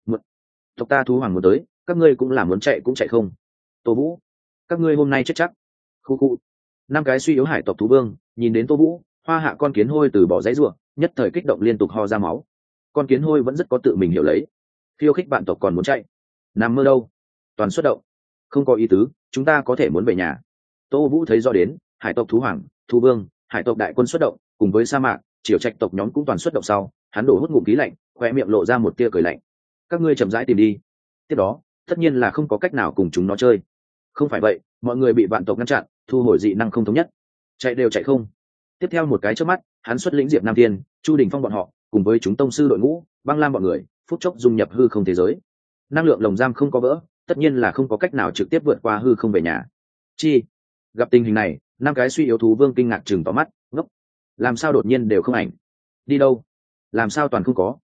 Tộc ta thú hoàng muốn tới, các ngươi cũng là muốn chạy cũng chạy không. Tô Vũ, các ngươi hôm nay chết chắc. Khu khu. 5 cái suy yếu hải tộc thú vương nhìn đến Tô Vũ, Hoa Hạ con kiến hôi từ bỏ dãy rủa, nhất thời kích động liên tục ho ra máu. Con kiến hôi vẫn rất có tự mình hiểu lấy, khiêu khích bạn tộc còn muốn chạy, nằm mơ đâu. Toàn xuất động, không có ý tứ, chúng ta có thể muốn về nhà. Tô Vũ thấy rõ đến hải tộc thú hoàng, thú vương, hải tộc đại quân xuất động cùng với sa mạc triều trạch tộc nhóm cũng toàn xuất động sau, hắn đổ hút ngụm khí lạnh, khoe miệng lộ ra một tia cười lạnh. Các ngươi chậm rãi tìm đi, tiếp đó tất nhiên là không có cách nào cùng chúng nó chơi. Không phải vậy, mọi người bị vạn tộc ngăn chặn, thu hồi dị năng không thống nhất, chạy đều chạy không. Tiếp theo một cái chớp mắt, hắn xuất lĩnh Diệp Nam Thiên, Chu Đình Phong bọn họ cùng với chúng tông sư đội ngũ, Băng Lam bọn người phút chốc dung nhập hư không thế giới. Năng lượng lồng giam không có vỡ, tất nhiên là không có cách nào trực tiếp vượt qua hư không về nhà. Chi? Gặp tình hình này, năm cái suy yếu thú vương kinh ngạc chừng tóm mắt, ngốc. Làm sao đột nhiên đều không ảnh? Đi đâu? Làm sao toàn không có?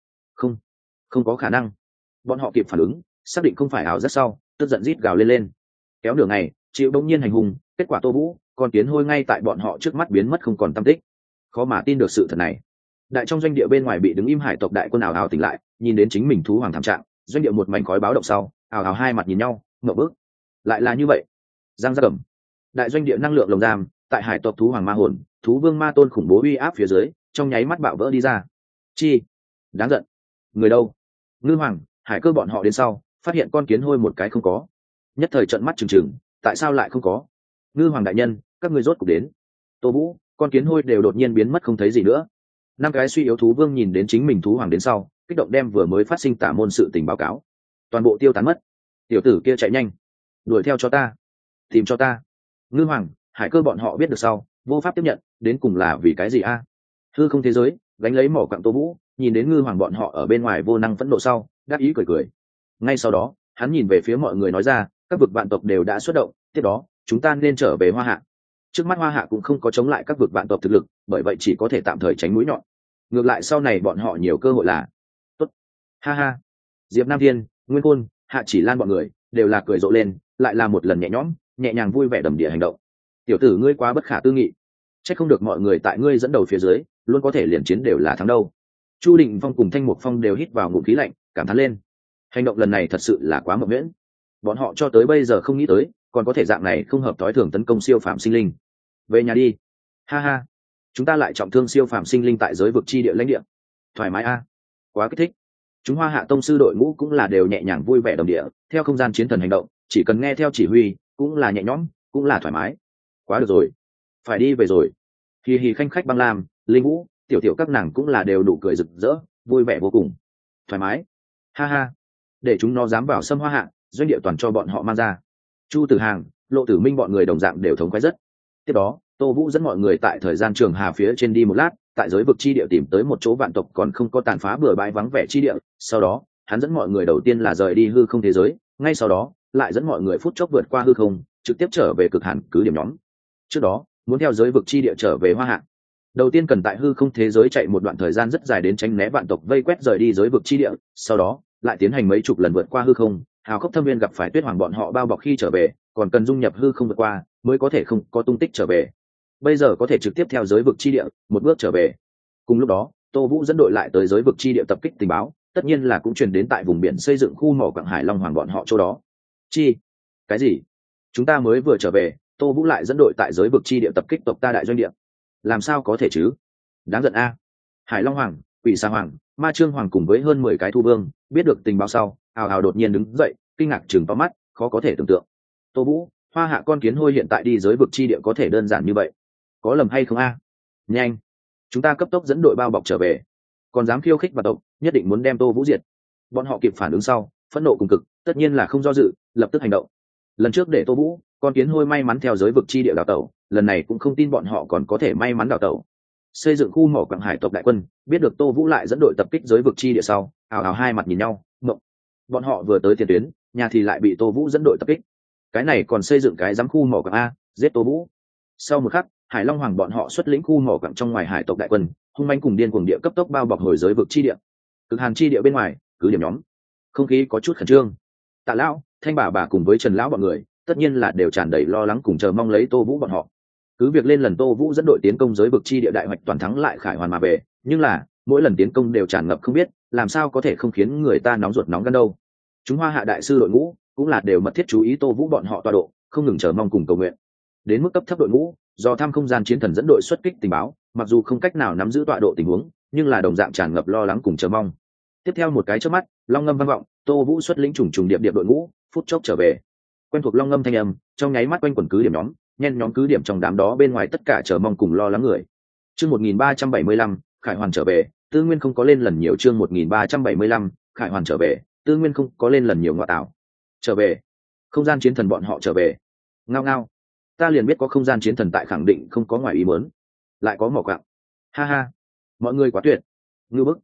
Không có khả năng. Bọn họ kịp phản ứng, xác định không phải ảo giác sau, tức giận rít gào lên. Kéo nửa ngày, chịu đông nhiên hành hung, kết quả Tô Vũ, con kiến hôi ngay tại bọn họ trước mắt biến mất không còn tăm tích. Khó mà tin được sự thật này. Đại trong doanh địa bên ngoài bị đứng im hải tộc đại quân ảo ảo tỉnh lại, nhìn đến chính mình thú hoàng thảm trạng, doanh địa một mảnh khói báo động sau, ảo ảo hai mặt nhìn nhau, ngậm bức. Lại là như vậy. Giang gia cẩm. Đại doanh địa năng lượng lồng giam, tại hải tộc thú hoàng ma hồn, thú vương ma tôn khủng bố uy áp phía dưới, trong nháy mắt bạo vỡ đi ra. Chi? Đáng giận. Người đâu? Ngư hoàng, hải cơ bọn họ đến sau, phát hiện con kiến hôi một cái không có. Nhất thời trợn mắt trừng trừng, tại sao lại không có? Ngư hoàng đại nhân, các ngươi rốt cục đến. Tô Vũ, con kiến hôi đều đột nhiên biến mất không thấy gì nữa. Năm cái suy yếu thú vương nhìn đến chính mình thú hoàng đến sau, kích động đem vừa mới phát sinh tả môn sự tình báo cáo. Toàn bộ tiêu tán mất. Tiểu tử kia chạy nhanh, đuổi theo cho ta, tìm cho ta. Ngư hoàng, hải cơ bọn họ biết được sau, vô pháp tiếp nhận, đến cùng là vì cái gì a? Hư không thế giới, gánh lấy mỏ quặng Tô Vũ, nhìn đến ngư hoàng bọn họ ở bên ngoài vô năng phẫn nộ sau, đáp ý cười cười. Ngay sau đó, hắn nhìn về phía mọi người nói ra, các vực vạn tộc đều đã xuất động, tiếp đó chúng ta nên trở về Hoa Hạ. Trước mắt Hoa Hạ cũng không có chống lại các vực vạn tộc thực lực, bởi vậy chỉ có thể tạm thời tránh mũi nhọn. Ngược lại sau này bọn họ nhiều cơ hội là tốt. Ha ha. Diệp Nam Thiên, Nguyên Côn, Hạ Chỉ Lan bọn người đều là cười rộ lên, lại là một lần nhẹ nhõm, nhẹ nhàng vui vẻ đầm địa hành động. Tiểu tử ngươi quá bất khả tư nghị, chắc không được mọi người tại ngươi dẫn đầu phía dưới luôn có thể liền chiến đều là thắng đâu. Chu Định Phong cùng Thanh Mục Phong đều hít vào ngụm khí lạnh, cảm thán lên. Hành động lần này thật sự là quá mộng nguyễn, bọn họ cho tới bây giờ không nghĩ tới còn có thể dạng này không hợp thói thường tấn công siêu phàm sinh linh. Về nhà đi. Ha ha, chúng ta lại trọng thương siêu phàm sinh linh tại giới vực chi địa lãnh địa, thoải mái a. Quá kích thích. Chúng Hoa Hạ tông sư đội ngũ cũng là đều nhẹ nhàng vui vẻ đồng địa, theo không gian chiến thần hành động, chỉ cần nghe theo chỉ huy cũng là nhẹ nhõm, cũng là thoải mái. Quá được rồi, phải đi về rồi. Hì hì khanh khách Băng Lam, Linh Vũ, tiểu tiểu các nàng cũng là đều đủ cười rực rỡ, vui vẻ vô cùng. Thoải mái. Ha ha, để chúng nó dám vào xâm Hoa Hạ, doanh địa toàn cho bọn họ mang ra. Chu Tử Hàng, Lộ Tử Minh bọn người đồng dạng đều thống khoái rất. Tiếp đó, Tô Vũ dẫn mọi người tại thời gian trường hà phía trên đi một lát, tại giới vực chi địa tìm tới một chỗ vạn tộc còn không có tàn phá bừa bãi vắng vẻ chi địa. Sau đó, hắn dẫn mọi người đầu tiên là rời đi hư không thế giới, ngay sau đó lại dẫn mọi người phút chốc vượt qua hư không, trực tiếp trở về cực hạn cứ điểm nhóm. Trước đó, muốn theo giới vực chi địa trở về Hoa Hạ, đầu tiên cần tại hư không thế giới chạy một đoạn thời gian rất dài đến tránh né vạn tộc vây quét rời đi giới vực chi địa, sau đó lại tiến hành mấy chục lần vượt qua hư không. Hào Khốc Thâm Viên gặp phải Tuyết Hoàng bọn họ bao bọc khi trở về, còn cần dung nhập hư không vượt qua mới có thể không có tung tích trở về. Bây giờ có thể trực tiếp theo giới vực chi địa một bước trở về. Cùng lúc đó, Tô Vũ dẫn đội lại tới giới vực chi địa tập kích tình báo, tất nhiên là cũng truyền đến tại vùng biển xây dựng khu mỏ quặng Hải Long Hoàng bọn họ chỗ đó. Chi? Cái gì? Chúng ta mới vừa trở về, Tô Vũ lại dẫn đội tại giới vực chi địa tập kích tộc ta đại doanh địa. Làm sao có thể chứ? Đáng giận a. Hải Long Hoàng, Quỷ Sa Hoàng, Ma Trương Hoàng cùng với hơn 10 cái thu vương, biết được tình báo sau, ào ào đột nhiên đứng dậy, kinh ngạc trừng to mắt, khó có thể tưởng tượng. Tô Vũ, Hoa Hạ con kiến hôi hiện tại đi giới vực chi địa có thể đơn giản như vậy, có lầm hay không a? Nhanh, chúng ta cấp tốc dẫn đội bao bọc trở về, còn dám khiêu khích và tộc, nhất định muốn đem Tô Vũ diệt. Bọn họ kịp phản ứng sau, phẫn nộ cùng cực, tất nhiên là không do dự, lập tức hành động. Lần trước để Tô Vũ, con kiến hôi may mắn theo giới vực chi địa đào tẩu, lần này cũng không tin bọn họ còn có thể may mắn đào tẩu. Xây dựng khu mỏ quặng hải tộc đại quân, biết được Tô Vũ lại dẫn đội tập kích giới vực chi địa sau, ào ào hai mặt nhìn nhau, ngộng. Bọn họ vừa tới tiền tuyến, nhà thì lại bị Tô Vũ dẫn đội tập kích. Cái này còn xây dựng cái giám khu mỏ quặng a, giết Tô Vũ. Sau một khắc, Hải Long Hoàng bọn họ xuất lĩnh khu mỏ quặng trong ngoài hải tộc đại quân, hung manh cùng điên cuồng địa cấp tốc bao bọc hồi giới vực chi địa. Cực hàn chi địa bên ngoài, cứ điểm nhóm. Không khí có chút khẩn trương. Tạ lão, Thanh bà cùng với Trần lão bọn người, tất nhiên là đều tràn đầy lo lắng cùng chờ mong lấy Tô Vũ bọn họ. Cứ việc lên lần Tô Vũ dẫn đội tiến công giới vực chi địa đại hoạch toàn thắng lại khải hoàn mà về, nhưng là mỗi lần tiến công đều tràn ngập không biết, làm sao có thể không khiến người ta nóng ruột nóng gan đâu. Chúng Hoa Hạ đại sư đội ngũ cũng là đều mật thiết chú ý Tô Vũ bọn họ tọa độ, không ngừng chờ mong cùng cầu nguyện. Đến mức cấp thấp đội ngũ, do tham không gian chiến thần dẫn đội xuất kích tình báo, mặc dù không cách nào nắm giữ tọa độ tình huống, nhưng là đồng dạng tràn ngập lo lắng cùng chờ mong. Tiếp theo một cái chớp mắt, long ngâm vang vọng, Tô Vũ xuất lĩnh trùng trùng điệp điệp đội ngũ, phút chốc trở về. Quen thuộc long ngâm thanh âm, trong nháy mắt quanh quẩn cứ điểm nhóm, nhen nhóm cứ điểm trong đám đó bên ngoài tất cả chờ mong cùng lo lắng người. Chương 1375, Khải Hoàn trở về, Tư Nguyên không có lên lần nhiều. Chương 1375, Khải Hoàn trở về, Tư Nguyên không có lên lần nhiều. Ngọa tạo, trở về, không gian chiến thần bọn họ trở về. Ngao ngao, ta liền biết có không gian chiến thần tại, khẳng định không có ngoài ý muốn. Lại có mỏ quặng. Ha ha, mọi người quá tuyệt, ngưu bức.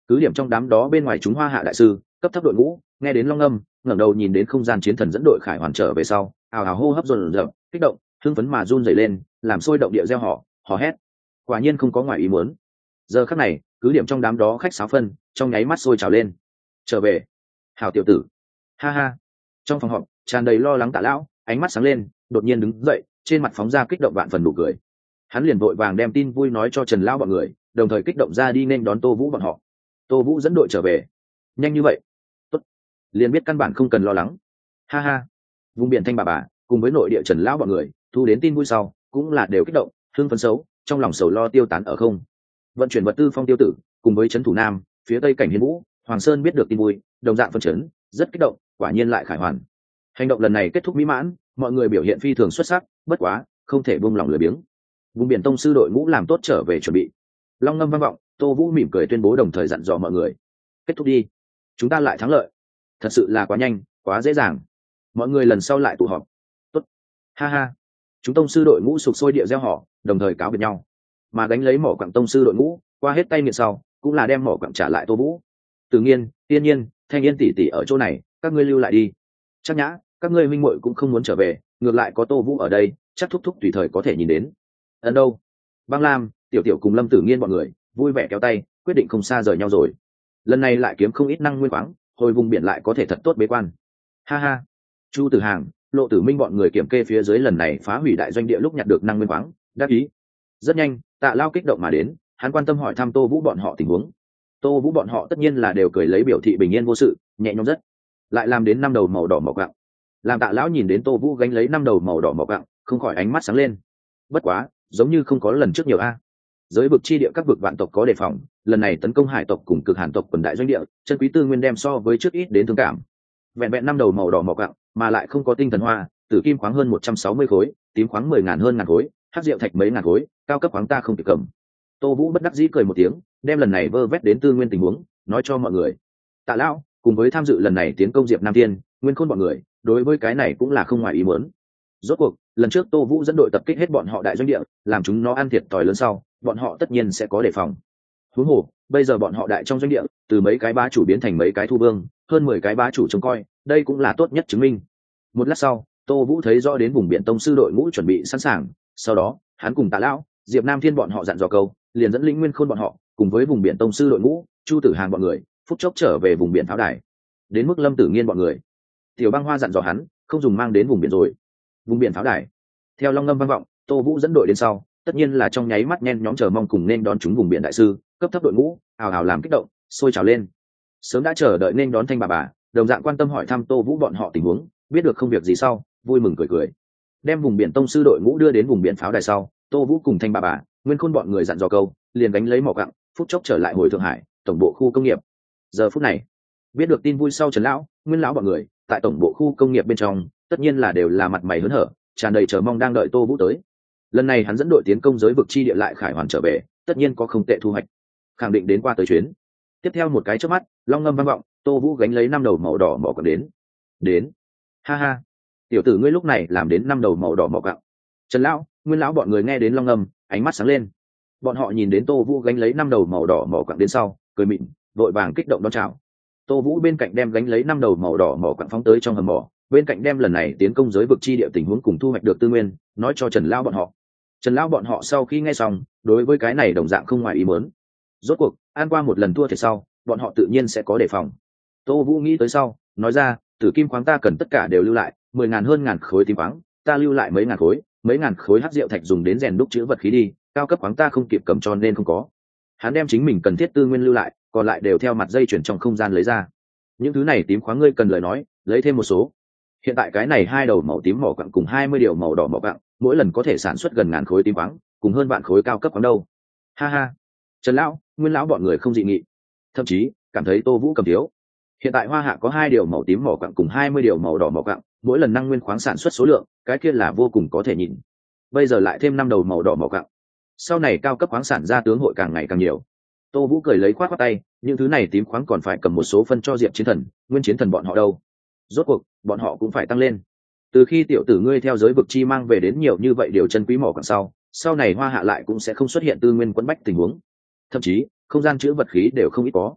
cứ điểm trong đám đó bên ngoài chúng hoa hạ đại sư cấp thấp đội ngũ nghe đến long âm, ngẩng đầu nhìn đến không gian chiến thần dẫn đội khải hoàn trở về sau, ào ào hô hấp dồn dập, kích động, hưng phấn mà run rẩy lên, làm sôi động địa reo hò hét. Quả nhiên không có ngoài ý muốn. Giờ khắc này, cứ điểm trong đám đó khách sáo phân, trong nháy mắt sôi trào lên. Trở về, hảo tiểu tử. Ha ha. Trong phòng họp, tràn đầy lo lắng Tạ lão, ánh mắt sáng lên, đột nhiên đứng dậy, trên mặt phóng ra kích động vạn phần nụ cười. Hắn liền vội vàng đem tin vui nói cho Trần lão bọn người, đồng thời kích động ra đi nên đón Tô Vũ bọn họ. Tô Vũ dẫn đội trở về. Nhanh như vậy? Tốt. Liền biết căn bản không cần lo lắng. Ha ha. Vùng biển Thanh bà cùng với nội địa Trần lão bọn người, thu đến tin vui sau, cũng là đều kích động, hưng phấn xấu, trong lòng sầu lo tiêu tán ở không. Vận chuyển vật tư Phong Tiêu Tử, cùng với trấn thủ Nam, phía tây cảnh Hiến Vũ, Hoàng Sơn biết được tin vui, đồng dạng phân chấn, rất kích động, quả nhiên lại khải hoàn. Hành động lần này kết thúc mỹ mãn, mọi người biểu hiện phi thường xuất sắc, bất quá, không thể buông lòng lười biếng. Vùng biển tông sư đội ngũ làm tốt trở về chuẩn bị. Long ngâm vang vọng, Tô Vũ mỉm cười tuyên bố đồng thời dặn dò mọi người: kết thúc đi, chúng ta lại thắng lợi. Thật sự là quá nhanh, quá dễ dàng. Mọi người lần sau lại tụ họp. Tốt. Ha ha. Chúng tông sư đội ngũ sục sôi địa gieo họ, đồng thời cáo biệt nhau. Mà gánh lấy mỏ quặng tông sư đội ngũ, qua hết tay nghiện sau, cũng là đem mỏ quặng trả lại Tô Vũ. Tự nhiên, Tiên Nhiên, Thanh Yên tỷ tỷ ở chỗ này, các ngươi lưu lại đi. Chắc nhã, các ngươi huynh muội cũng không muốn trở về, ngược lại có Tô Vũ ở đây, chắc thúc thúc tùy thời có thể nhìn đến. Ấn đâu? Băng Lam, Tiểu Tiểu cùng Lâm Tử Nghiên bọn người, vui vẻ kéo tay, quyết định không xa rời nhau rồi. Lần này lại kiếm không ít năng nguyên khoáng, hồi vùng biển lại có thể thật tốt bế quan. Ha ha. Chu Tử Hàng, Lộ Tử Minh bọn người kiểm kê phía dưới lần này phá hủy đại doanh địa lúc nhặt được năng nguyên khoáng, đáp ý. Rất nhanh, Tạ Lao kích động mà đến, hắn quan tâm hỏi thăm Tô Vũ bọn họ tình huống. Tô Vũ bọn họ tất nhiên là đều cười lấy biểu thị bình yên vô sự, nhẹ nhõm rất. Lại làm đến 5 đầu màu đỏ mỏ quặng. Làm Tạ lão nhìn đến Tô Vũ gánh lấy 5 đầu màu đỏ mỏ quặng, không khỏi ánh mắt sáng lên. Bất quá, giống như không có lần trước nhiều a. Giới vực chi địa các vực vạn tộc có đề phòng, lần này tấn công hải tộc cùng cực hàn tộc quần đại doanh địa, chân quý tư nguyên đem so với trước ít đến thương cảm. Vẹn vẹn 5 đầu màu đỏ mỏ quặng, mà lại không có tinh thần hoa, tử kim khoáng hơn 160 khối, tím khoáng 10.000 hơn ngàn khối, hắc diệu thạch mấy ngàn khối, cao cấp khoáng ta không kịp cầm. Tô Vũ bất đắc dĩ cười một tiếng, đem lần này vơ vét đến tư nguyên tình huống nói cho mọi người. Tạ lão cùng với tham dự lần này tiến công Diệp Nam Thiên, Nguyên Khôn bọn người, đối với cái này cũng là không ngoài ý muốn. Rốt cuộc, lần trước Tô Vũ dẫn đội tập kích hết bọn họ đại doanh địa, làm chúng nó ăn thiệt thòi lớn sau, bọn họ tất nhiên sẽ có đề phòng. Huống hồ, bây giờ bọn họ đại trong doanh địa, từ mấy cái bá chủ biến thành mấy cái thu vương, hơn 10 cái bá chủ trông coi, đây cũng là tốt nhất chứng minh. Một lát sau, Tô Vũ thấy rõ đến vùng biển tông sư đội ngũ chuẩn bị sẵn sàng, sau đó, hắn cùng Tạ lão, Diệp Nam Thiên bọn họ dặn dò câu, liền dẫn lĩnh Nguyên Khôn bọn họ, cùng với vùng biển tông sư đội ngũ, Chu Tử Hàng bọn người, phút chốc trở về vùng biển pháo đài. Đến mức Lâm Tử Nghiên bọn người, Tiểu Băng Hoa dặn dò hắn, không dùng mang đến vùng biển rồi. Vùng biển pháo đài. Theo long ngâm vang vọng, Tô Vũ dẫn đội đến sau, tất nhiên là trong nháy mắt nhen nhóm chờ mong cùng nên đón chúng vùng biển đại sư, cấp thấp đội ngũ, ào ào làm kích động, sôi trào lên. Sớm đã chờ đợi nên đón Thanh bà, đồng dạng quan tâm hỏi thăm Tô Vũ bọn họ tình huống, biết được không việc gì sau, vui mừng cười cười. Đem vùng biển tông sư đội ngũ đưa đến vùng biển pháo đài sau, Tô Vũ cùng Thanh bà, Nguyên Khôn bọn người dặn dò câu, liền gánh lấy mỏ quặng, phút chốc trở lại hồi Thượng Hải, tổng bộ khu công nghiệp. Giờ phút này, biết được tin vui sau Trần lão, Nguyên lão bọn người, tại tổng bộ khu công nghiệp bên trong, tất nhiên là đều là mặt mày hớn hở, tràn đầy chờ mong đang đợi Tô Vũ tới. Lần này hắn dẫn đội tiến công giới vực chi địa lại khải hoàn trở về, tất nhiên có không tệ thu hoạch, khẳng định đến qua tới chuyến. Tiếp theo một cái chớp mắt, long ngâm vang vọng, Tô Vũ gánh lấy 5 đầu màu đỏ mỏ quặng đến. Ha ha, tiểu tử ngươi lúc này làm đến 5 đầu màu đỏ mỏ quặng. Trần lão, Nguyên lão bọn người nghe đến long ngâm, ánh mắt sáng lên. Bọn họ nhìn đến Tô Vũ gánh lấy 5 đầu màu đỏ mỏ quặng đến sau, cười mịn, vội vàng kích động đón chào. Tô Vũ bên cạnh đem gánh lấy 5 đầu màu đỏ mỏ quặng phóng tới trong hầm mỏ, bên cạnh đem lần này tiến công giới vực chi địa tình huống cùng thu hoạch được tư nguyên, nói cho Trần lão bọn họ. Trần lão bọn họ sau khi nghe xong, đối với cái này đồng dạng không ngoài ý muốn. Rốt cuộc, ăn qua một lần thua thiệt sau, bọn họ tự nhiên sẽ có đề phòng. Tô Vũ nghĩ tới sau, nói ra, tử kim khoáng ta cần tất cả đều lưu lại, 10.000 hơn ngàn khối tím khoáng, ta lưu lại mấy ngàn khối hắc diệu thạch dùng đến rèn đúc chữ vật khí đi, cao cấp khoáng ta không kịp cầm cho nên không có. Hắn đem chính mình cần thiết tư nguyên lưu lại, còn lại đều theo mặt dây chuyển trong không gian lấy ra. Những thứ này tím khoáng ngươi cần lời nói, lấy thêm một số. Hiện tại cái này 2 đầu màu tím mỏ quặng cùng 20 điều màu đỏ mỏ quặng, mỗi lần có thể sản xuất gần ngàn khối tím khoáng, cùng hơn vạn khối cao cấp khoáng đâu. Ha ha. Trần lão, Nguyên lão bọn người không dị nghị, thậm chí cảm thấy Tô Vũ cầm thiếu. Hiện tại Hoa Hạ có 2 điều màu tím mỏ quặng cùng 20 điều màu đỏ mỏ quặng, mỗi lần năng nguyên khoáng sản xuất số lượng, cái kia là vô cùng có thể nhìn. Bây giờ lại thêm 5 đầu màu đỏ mỏ quặng, sau này cao cấp khoáng sản ra tướng hội càng ngày càng nhiều. Tô Vũ cười lấy khoát khoát tay, những thứ này tím khoáng còn phải cầm một số phân cho Diệp Chiến Thần, Nguyên Chiến Thần bọn họ đâu. Rốt cuộc, bọn họ cũng phải tăng lên. Từ khi tiểu tử ngươi theo giới vực chi mang về đến nhiều như vậy điều chân quý mỏ quặng sau này Hoa Hạ lại cũng sẽ không xuất hiện tư nguyên quẫn bách tình huống. Thậm chí, không gian chứa vật khí đều không ít có.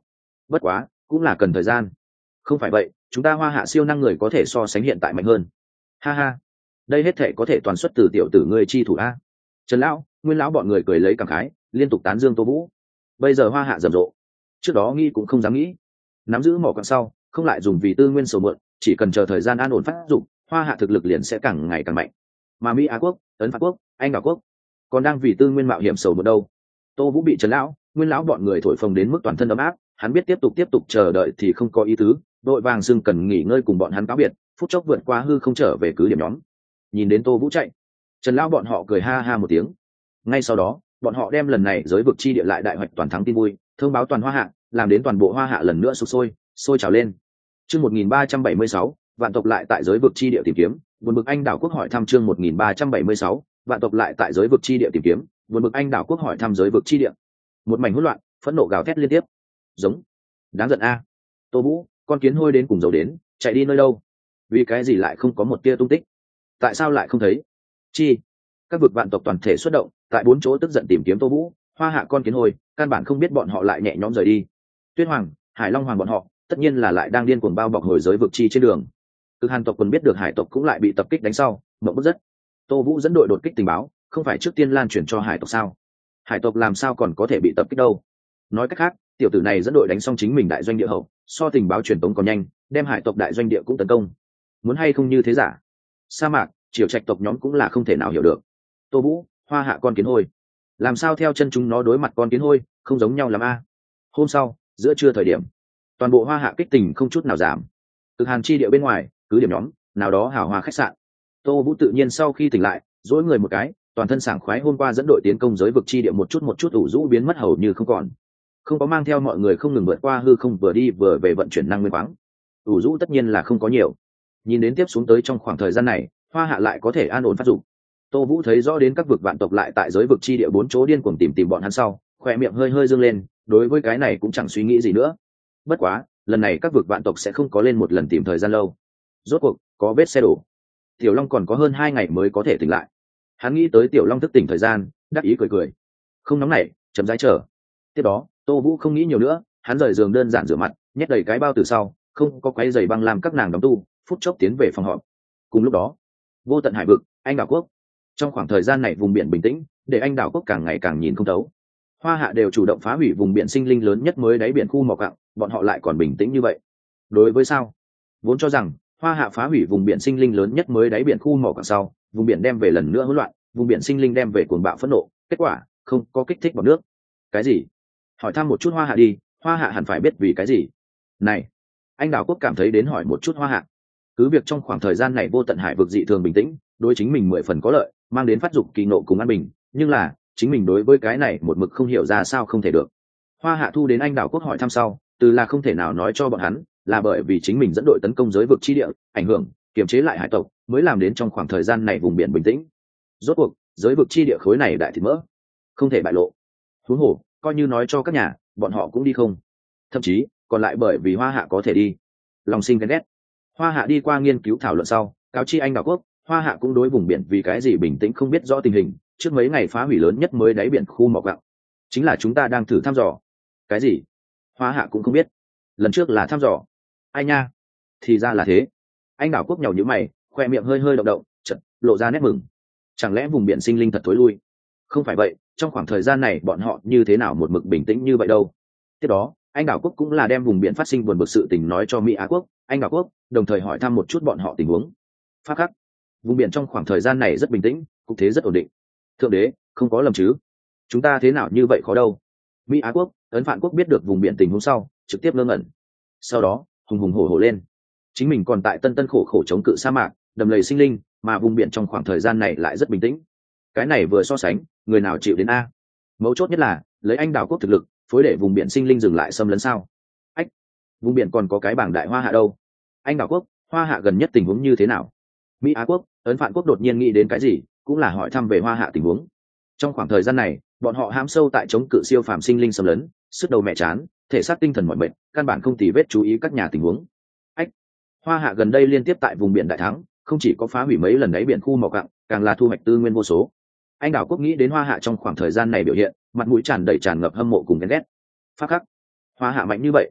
bất quá cũng là cần thời gian. Không phải vậy chúng ta Hoa Hạ siêu năng người có thể so sánh hiện tại mạnh hơn. Ha ha, đây hết thể có thể toàn xuất từ tiểu tử ngươi chi thủ a. Trần lão, Nguyên lão bọn người cười lấy cảm khái, liên tục tán dương Tô Vũ. Bây giờ Hoa Hạ rầm rộ, trước đó nghĩ cũng không dám nghĩ. Nắm giữ mỏ quặng sau, không lại dùng vì tư nguyên sầu mượn, chỉ cần chờ thời gian an ổn phát dụng, Hoa Hạ thực lực liền sẽ càng ngày càng mạnh. Mà Mỹ Á quốc, Ấn Phạn quốc, Anh Đảo quốc còn đang vì tư nguyên mạo hiểm sầu mượn đâu. Tô Vũ bị Trần lão, Nguyên lão bọn người thổi phồng đến mức toàn thân ấm áp, hắn biết tiếp tục chờ đợi thì không có ý tứ, đội vàng xưng cần nghỉ ngơi cùng bọn hắn cáo biệt, phút chốc vượt qua hư không trở về cứ điểm nhóm. Nhìn đến Tô Vũ chạy, Trần lão bọn họ cười ha ha một tiếng. Ngay sau đó bọn họ đem lần này giới vực chi địa lại đại hoạch toàn thắng tin vui thông báo toàn Hoa Hạ, làm đến toàn bộ Hoa Hạ lần nữa sục sôi trào lên. Chương 1376, vạn tộc lại tại giới vực chi địa tìm kiếm, buồn bực Anh Đảo quốc hỏi thăm. Chương 1376, vạn tộc lại tại giới vực chi địa tìm kiếm, buồn bực Anh Đảo quốc hỏi thăm giới vực chi địa. Một mảnh hỗn loạn, phẫn nộ gào thét liên tiếp. Giống, đáng giận a. Tô Vũ, con kiến hôi đến cùng dầu đến, chạy đi nơi đâu? Vì cái gì lại không có một tia tung tích? Tại sao lại không thấy? Chi? Các vực vạn tộc toàn thể xuất động, tại 4 chỗ tức giận tìm kiếm Tô Vũ, Hoa Hạ con kiến hôi, căn bản không biết bọn họ lại nhẹ nhõm rời đi. Tuyết Hoàng, Hải Long Hoàng bọn họ, tất nhiên là lại đang điên cuồng bao bọc hồi giới vực chi trên đường. Cực Hàn tộc quân biết được Hải tộc cũng lại bị tập kích đánh sau, mộng bức rất. Tô Vũ dẫn đội đột kích tình báo, không phải trước tiên lan truyền cho Hải tộc sao? Hải tộc làm sao còn có thể bị tập kích đâu? Nói cách khác, tiểu tử này dẫn đội đánh xong chính mình đại doanh địa hậu, so tình báo truyền tống còn nhanh, đem Hải tộc đại doanh địa cũng tấn công. Muốn hay không như thế giả? Sa mạc, Triều Trạch tộc nhóm cũng là không thể nào hiểu được. Tô Vũ, Hoa Hạ con kiến hôi, làm sao theo chân chúng nó đối mặt con kiến hôi không giống nhau lắm a. Hôm sau giữa trưa thời điểm, toàn bộ Hoa Hạ kích tình không chút nào giảm. Cực Hàn chi địa bên ngoài cứ điểm nhóm nào đó hào hoa khách sạn. Tô Vũ tự nhiên sau khi tỉnh lại dỗi người một cái, toàn thân sảng khoái. Hôm qua dẫn đội tiến công giới vực chi địa một chút ủ rũ biến mất hầu như không còn, không có mang theo mọi người không ngừng vượt qua hư không vừa đi vừa về vận chuyển năng nguyên khoáng. Ủ rũ tất nhiên là không có nhiều. Nhìn đến tiếp xuống tới trong khoảng thời gian này Hoa Hạ lại có thể an ổn phát dụng. Tô Vũ thấy rõ đến các vực vạn tộc lại tại giới vực chi địa 4 chỗ điên cuồng tìm bọn hắn sau, khỏe miệng hơi dương lên, đối với cái này cũng chẳng suy nghĩ gì nữa. Bất quá lần này các vực vạn tộc sẽ không có lên một lần tìm thời gian lâu. Rốt cuộc có vết xe đổ, Tiểu Long còn có hơn 2 ngày mới có thể tỉnh lại. Hắn nghĩ tới Tiểu Long thức tỉnh thời gian, đắc ý cười. Không nóng nảy, chậm rãi chờ. Tiếp đó Tô Vũ không nghĩ nhiều nữa, hắn rời giường đơn giản rửa mặt, nhét đầy cái bao từ sau, không có quấy giày băng làm các nàng đóng tu, phút chốc tiến về phòng họp. Cùng lúc đó vô tận hải vực, Anh Đảo quốc. Trong khoảng thời gian này vùng biển bình tĩnh, để Anh Đảo quốc càng ngày càng nhìn không thấu. Hoa Hạ đều chủ động phá hủy vùng biển sinh linh lớn nhất mới đáy biển khu mỏ quặng, bọn họ lại còn bình tĩnh như vậy. Đối với sao? Vốn cho rằng Hoa Hạ phá hủy vùng biển sinh linh lớn nhất mới đáy biển khu mỏ quặng sau, vùng biển đem về lần nữa hỗn loạn, vùng biển sinh linh đem về cuồng bạo phẫn nộ, kết quả không có kích thích bọt nước. Cái gì? Hỏi thăm một chút Hoa Hạ đi, Hoa Hạ hẳn phải biết vì cái gì. Này, Anh Đảo quốc cảm thấy đến hỏi một chút Hoa Hạ. Cứ việc trong khoảng thời gian này vô tận hải vực dị thường bình tĩnh, đối chính mình 10 phần có lợi, mang đến phát dục kỳ nộ cùng an bình, nhưng là chính mình đối với cái này một mực không hiểu ra sao không thể được. Hoa Hạ thu đến Anh Đảo quốc hỏi thăm sau, từ là không thể nào nói cho bọn hắn, là bởi vì chính mình dẫn đội tấn công giới vực chi địa, ảnh hưởng kiềm chế lại hải tộc, mới làm đến trong khoảng thời gian này vùng biển bình tĩnh. Rốt cuộc giới vực chi địa khối này đại thịt mỡ, không thể bại lộ. Huống hồ coi như nói cho các nhà, bọn họ cũng đi không, thậm chí còn lại bởi vì Hoa Hạ có thể đi, lòng sinh ghen ghét. Hoa Hạ đi qua nghiên cứu thảo luận sau, cáo chi Anh Đảo quốc, Hoa Hạ cũng đối vùng biển vì cái gì bình tĩnh không biết rõ tình hình, trước mấy ngày phá hủy lớn nhất mới đáy biển khu mỏ quặng, chính là chúng ta đang thử thăm dò. Cái gì? Hoa Hạ cũng không biết, lần trước là thăm dò. Ai nha, thì ra là thế. Anh Đảo quốc nhàu nhíu mày, khoe miệng hơi động, chợt lộ ra nét mừng. Chẳng lẽ vùng biển sinh linh thật thối lui? Không phải vậy, trong khoảng thời gian này bọn họ như thế nào một mực bình tĩnh như vậy đâu. Tiếp đó Anh Đảo quốc cũng là đem vùng biển phát sinh buồn bực sự tình nói cho Mỹ Á quốc, Anh Đảo quốc, đồng thời hỏi thăm một chút bọn họ tình huống. Pháp khắc, vùng biển trong khoảng thời gian này rất bình tĩnh, cục thế rất ổn định. Thượng đế, không có lầm chứ? Chúng ta thế nào như vậy khó đâu. Mỹ Á quốc, Ấn Phạn quốc biết được vùng biển tình huống sau, trực tiếp ngơ ngẩn. Sau đó hùng hổ lên, chính mình còn tại tân khổ chống cự sa mạc đầm lầy sinh linh, mà vùng biển trong khoảng thời gian này lại rất bình tĩnh. Cái này vừa so sánh, người nào chịu đến a? Mấu chốt nhất là lấy Anh Đảo quốc thực lực, phối để vùng biển sinh linh dừng lại xâm lấn sao? Ách, vùng biển còn có cái bảng đại Hoa Hạ đâu. Anh Đảo quốc, Hoa Hạ gần nhất tình huống như thế nào? Mỹ Á quốc, Ấn Phạn quốc đột nhiên nghĩ đến cái gì, cũng là hỏi thăm về Hoa Hạ tình huống. Trong khoảng thời gian này bọn họ hãm sâu tại chống cự siêu phàm sinh linh xâm lấn, sức đầu mẹ chán, thể xác tinh thần mỏi mệt, căn bản không tì vết chú ý các nhà tình huống. Ách, Hoa Hạ gần đây liên tiếp tại vùng biển đại thắng, không chỉ có phá hủy mấy lần đáy biển khu mỏ quặng, càng là thu hoạch tư nguyên vô số. Anh Đảo quốc nghĩ đến Hoa Hạ trong khoảng thời gian này biểu hiện, mặt mũi tràn ngập hâm mộ cùng ghen ghét. Pháp khắc, Hoa Hạ mạnh như vậy,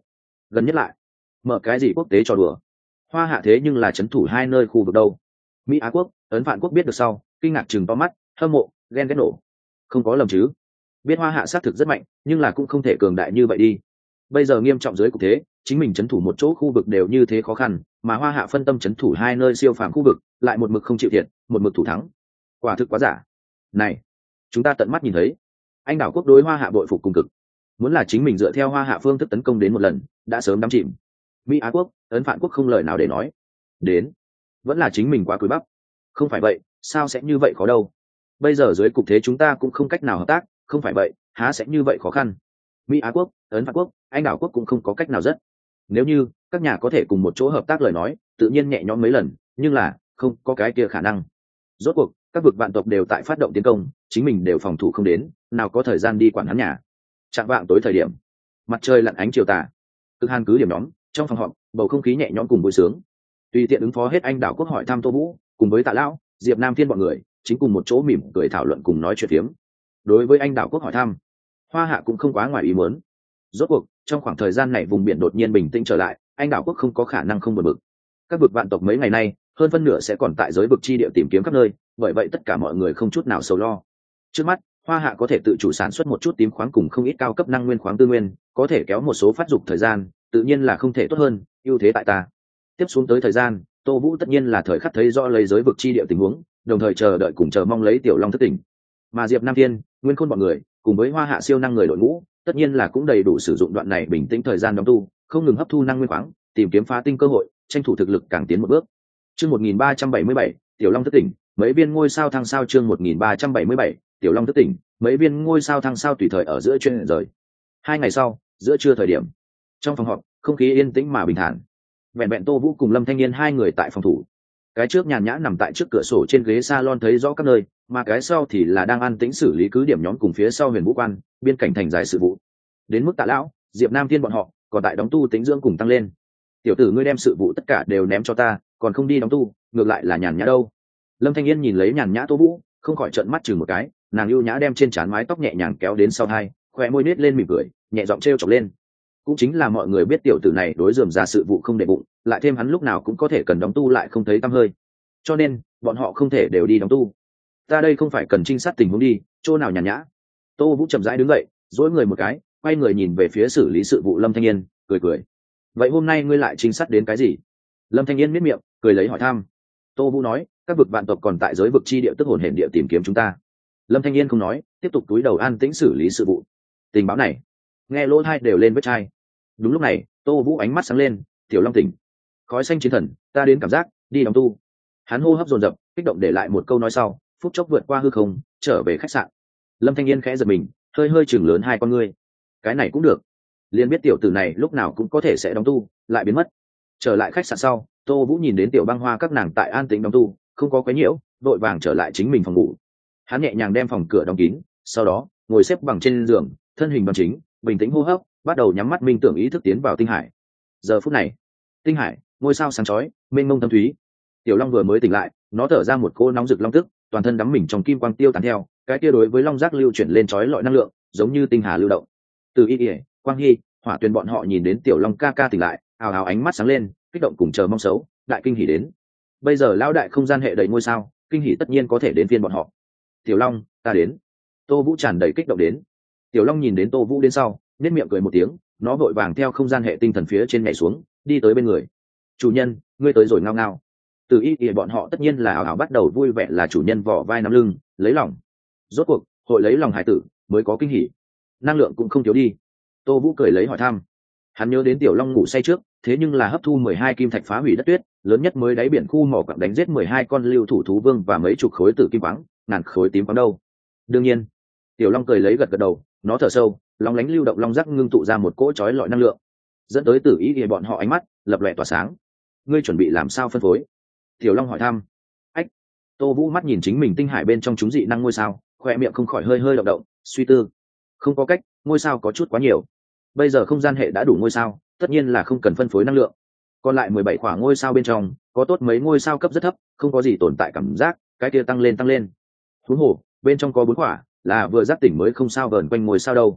gần nhất lại mở cái gì quốc tế trò đùa? Hoa Hạ thế nhưng là trấn thủ hai nơi khu vực đâu. Mỹ Á quốc, Ấn Phạn quốc biết được sau, kinh ngạc chừng to mắt, hâm mộ, ghen ghét nổ. Không có lầm chứ? Biết Hoa Hạ xác thực rất mạnh, nhưng là cũng không thể cường đại như vậy đi. Bây giờ nghiêm trọng dưới cục thế, chính mình trấn thủ một chỗ khu vực đều như thế khó khăn, mà Hoa Hạ phân tâm trấn thủ hai nơi siêu phàm khu vực, lại một mực không chịu thiệt, một mực thủ thắng. Quả thực quá giả. Này, chúng ta tận mắt nhìn thấy, anh đảo quốc đối Hoa Hạ bội phục cùng cực. Muốn là chính mình dựa theo Hoa Hạ phương thức tấn công đến một lần, đã sớm đắm chìm. Mỹ Á quốc, Ấn Phạn quốc không lời nào để nói. Đến, vẫn là chính mình quá cúi bắp. Không phải vậy, sao sẽ như vậy khó đâu? Bây giờ dưới cục thế chúng ta cũng không cách nào hợp tác, không phải vậy, há sẽ như vậy khó khăn. Mỹ Á quốc, Ấn Phạn quốc, anh đảo quốc cũng không có cách nào rất. Nếu như các nhà có thể cùng một chỗ hợp tác lời nói, tự nhiên nhẹ nhõm mấy lần, nhưng là không có cái kia khả năng. Rốt cuộc, các vực vạn tộc đều tại phát động tiến công, chính mình đều phòng thủ không đến, nào có thời gian đi quản hắn nhà. Trạng vạng tối thời điểm, mặt trời lặn ánh chiều tà, cực hàn cứ điểm nhóm trong phòng họp, bầu không khí nhẹ nhõm cùng vui sướng. Tùy tiện ứng phó hết anh đảo quốc hỏi thăm Tô Vũ, cùng với Tạ Lão, Diệp Nam Thiên bọn người, chính cùng một chỗ mỉm cười thảo luận cùng nói chuyện phiếm. Đối với anh đảo quốc hỏi thăm, Hoa Hạ cũng không quá ngoài ý muốn. Rốt cuộc, trong khoảng thời gian này vùng biển đột nhiên bình tĩnh trở lại, anh đảo quốc không có khả năng không buồn bực. Các vực vạn tộc mấy ngày nay, hơn phân nửa sẽ còn tại giới vực chi địa tìm kiếm khắp nơi, bởi vậy tất cả mọi người không chút nào sầu lo. Trước mắt, Hoa Hạ có thể tự chủ sản xuất một chút tím khoáng cùng không ít cao cấp năng nguyên khoáng tư nguyên, có thể kéo một số phát dục thời gian, tự nhiên là không thể tốt hơn, ưu thế tại ta. Tiếp xuống tới thời gian, Tô Vũ tất nhiên là thời khắc thấy rõ lấy giới vực chi địa tình huống, đồng thời chờ đợi cùng chờ mong lấy Tiểu Long thức tỉnh. Mà Diệp Nam Thiên, Nguyên Khôn bọn người, cùng với Hoa Hạ siêu năng người đội ngũ, tất nhiên là cũng đầy đủ sử dụng đoạn này bình tĩnh thời gian đóng tu, không ngừng hấp thu năng nguyên khoáng, tìm kiếm phá tinh cơ hội, tranh thủ thực lực càng tiến một bước. Chương 1377, Tiểu Long thức tỉnh, mấy viên ngôi sao thăng sao chương 1377, Tiểu Long thức tỉnh, mấy viên ngôi sao thăng sao tùy thời ở giữa chuyên rời. 2 ngày sau, giữa trưa thời điểm, trong phòng họp, không khí yên tĩnh mà bình thản. Vẹn vẹn Tô Vũ cùng Lâm Thanh Niên hai người tại phòng thủ. Cái trước nhàn nhã nằm tại trước cửa sổ trên ghế salon thấy rõ các nơi, mà cái sau thì là đang an tĩnh xử lý cứ điểm nhóm cùng phía sau Huyền Vũ quan, biên cảnh thành dài sự vụ. Đến mức Tạ Lão, Diệp Nam Thiên bọn họ, còn tại đóng tu tính dưỡng cùng tăng lên. Tiểu tử ngươi đem sự vụ tất cả đều ném cho ta, còn không đi đóng tu, ngược lại là nhàn nhã đâu. Lâm Thanh Niên nhìn lấy nhàn nhã Tô Vũ, không khỏi trợn mắt chừng một cái, nàng ưu nhã đem trên trán mái tóc nhẹ nhàng kéo đến sau hai, khóe môi nết lên mỉm cười, nhẹ giọng trêu chọc lên. Cũng chính là mọi người biết tiểu tử này đối dườm ra sự vụ không để bụng, lại thêm hắn lúc nào cũng có thể cần đóng tu lại không thấy tăm hơi, cho nên bọn họ không thể đều đi đóng tu. Ta đây không phải cần trinh sát tình huống đi, chỗ nào nhàn nhã. Tô Vũ chậm rãi đứng dậy, dỗi người một cái, quay người nhìn về phía xử lý sự vụ Lâm Thanh Niên, cười cười. Vậy hôm nay ngươi lại trinh sát đến cái gì? Lâm Thanh Niên miết miệng, cười lấy hỏi thăm. Tô Vũ nói, các vực vạn tộc còn tại giới vực chi địa tức hồn hển địa tìm kiếm chúng ta. Lâm Thanh Niên không nói, tiếp tục túi đầu an tĩnh xử lý sự vụ. Tình báo này, nghe lỗ tai đều lên vết chai. Đúng lúc này, Tô Vũ ánh mắt sáng lên, Tiểu Long tỉnh. Khói xanh chiến thần, ta đến cảm giác, đi đóng tu. Hắn hô hấp dồn dập, kích động để lại một câu nói sau, phút chốc vượt qua hư không, trở về khách sạn. Lâm Thanh Niên khẽ giật mình, hơi hơi chừng lớn hai con ngươi. Cái này cũng được. Liền biết tiểu tử này lúc nào cũng có thể sẽ đóng tu, lại biến mất. Trở lại khách sạn sau, Tô Vũ nhìn đến Tiểu Băng Hoa các nàng tại an tĩnh đóng tu, không có quấy nhiễu, vội vàng trở lại chính mình phòng ngủ. Hắn nhẹ nhàng đem phòng cửa đóng kín, sau đó ngồi xếp bằng trên giường, thân hình đoan chính, bình tĩnh hô hấp, bắt đầu nhắm mắt minh tưởng ý thức tiến vào tinh hải. Giờ phút này, tinh hải, ngôi sao sáng chói, mênh mông thâm thúy. Tiểu Long vừa mới tỉnh lại, nó thở ra một cô nóng rực long tức, toàn thân đắm mình trong kim quang tiêu tán theo, cái kia đối với long giác lưu chuyển lên chói lọi năng lượng, giống như tinh hà lưu động. Từ Y Y, Quang Hy, Hỏa Tuyền bọn họ nhìn đến Tiểu Long ca ca tỉnh lại, ào ào ánh mắt sáng lên, kích động cùng chờ mong xấu, đại kinh hỉ đến. Bây giờ lão đại không gian hệ đầy ngôi sao, kinh hỉ tất nhiên có thể đến phiên bọn họ. Tiểu Long, ta đến. Tô Vũ tràn đầy kích động đến. Tiểu Long nhìn đến Tô Vũ đến sau, nhếch miệng cười một tiếng, nó vội vàng theo không gian hệ tinh thần phía trên nhảy xuống, đi tới bên người. Chủ nhân, ngươi tới rồi ngao ngao. Từ Y Y bọn họ tất nhiên là ảo ảo bắt đầu vui vẻ là chủ nhân vỏ vai nắm lưng, lấy lòng. Rốt cuộc, hội lấy lòng hải tử mới có kinh hỉ. Năng lượng cũng không thiếu đi. Tô Vũ cười lấy hỏi thăm. Hắn nhớ đến Tiểu Long ngủ say trước, thế nhưng là hấp thu 12 kim thạch phá hủy đất tuyết, lớn nhất mới đáy biển khu mỏ quặng đánh giết 12 con lưu thủ thú vương và mấy chục khối tử kim khoáng, ngàn khối tím khoáng đâu. Đương nhiên, Tiểu Long cười lấy gật gật đầu, nó thở sâu, long lánh lưu động long giác ngưng tụ ra một cỗ chói lọi năng lượng, dẫn tới Tử Ý thì bọn họ ánh mắt lập lòe tỏa sáng. Ngươi chuẩn bị làm sao phân phối? Tiểu Long hỏi thăm. Ách. Tô Vũ mắt nhìn chính mình tinh hải bên trong chúng dị năng ngôi sao, khoe miệng không khỏi hơi hơi động động, suy tư. Không có cách, ngôi sao có chút quá nhiều. Bây giờ không gian hệ đã đủ ngôi sao, tất nhiên là không cần phân phối năng lượng. Còn lại 17 khỏa ngôi sao bên trong, có tốt mấy ngôi sao cấp rất thấp, không có gì tồn tại cảm giác, cái kia tăng lên. Huống hồ, bên trong có 4 khỏa, là vừa giác tỉnh mới không sao vờn quanh ngôi sao đâu.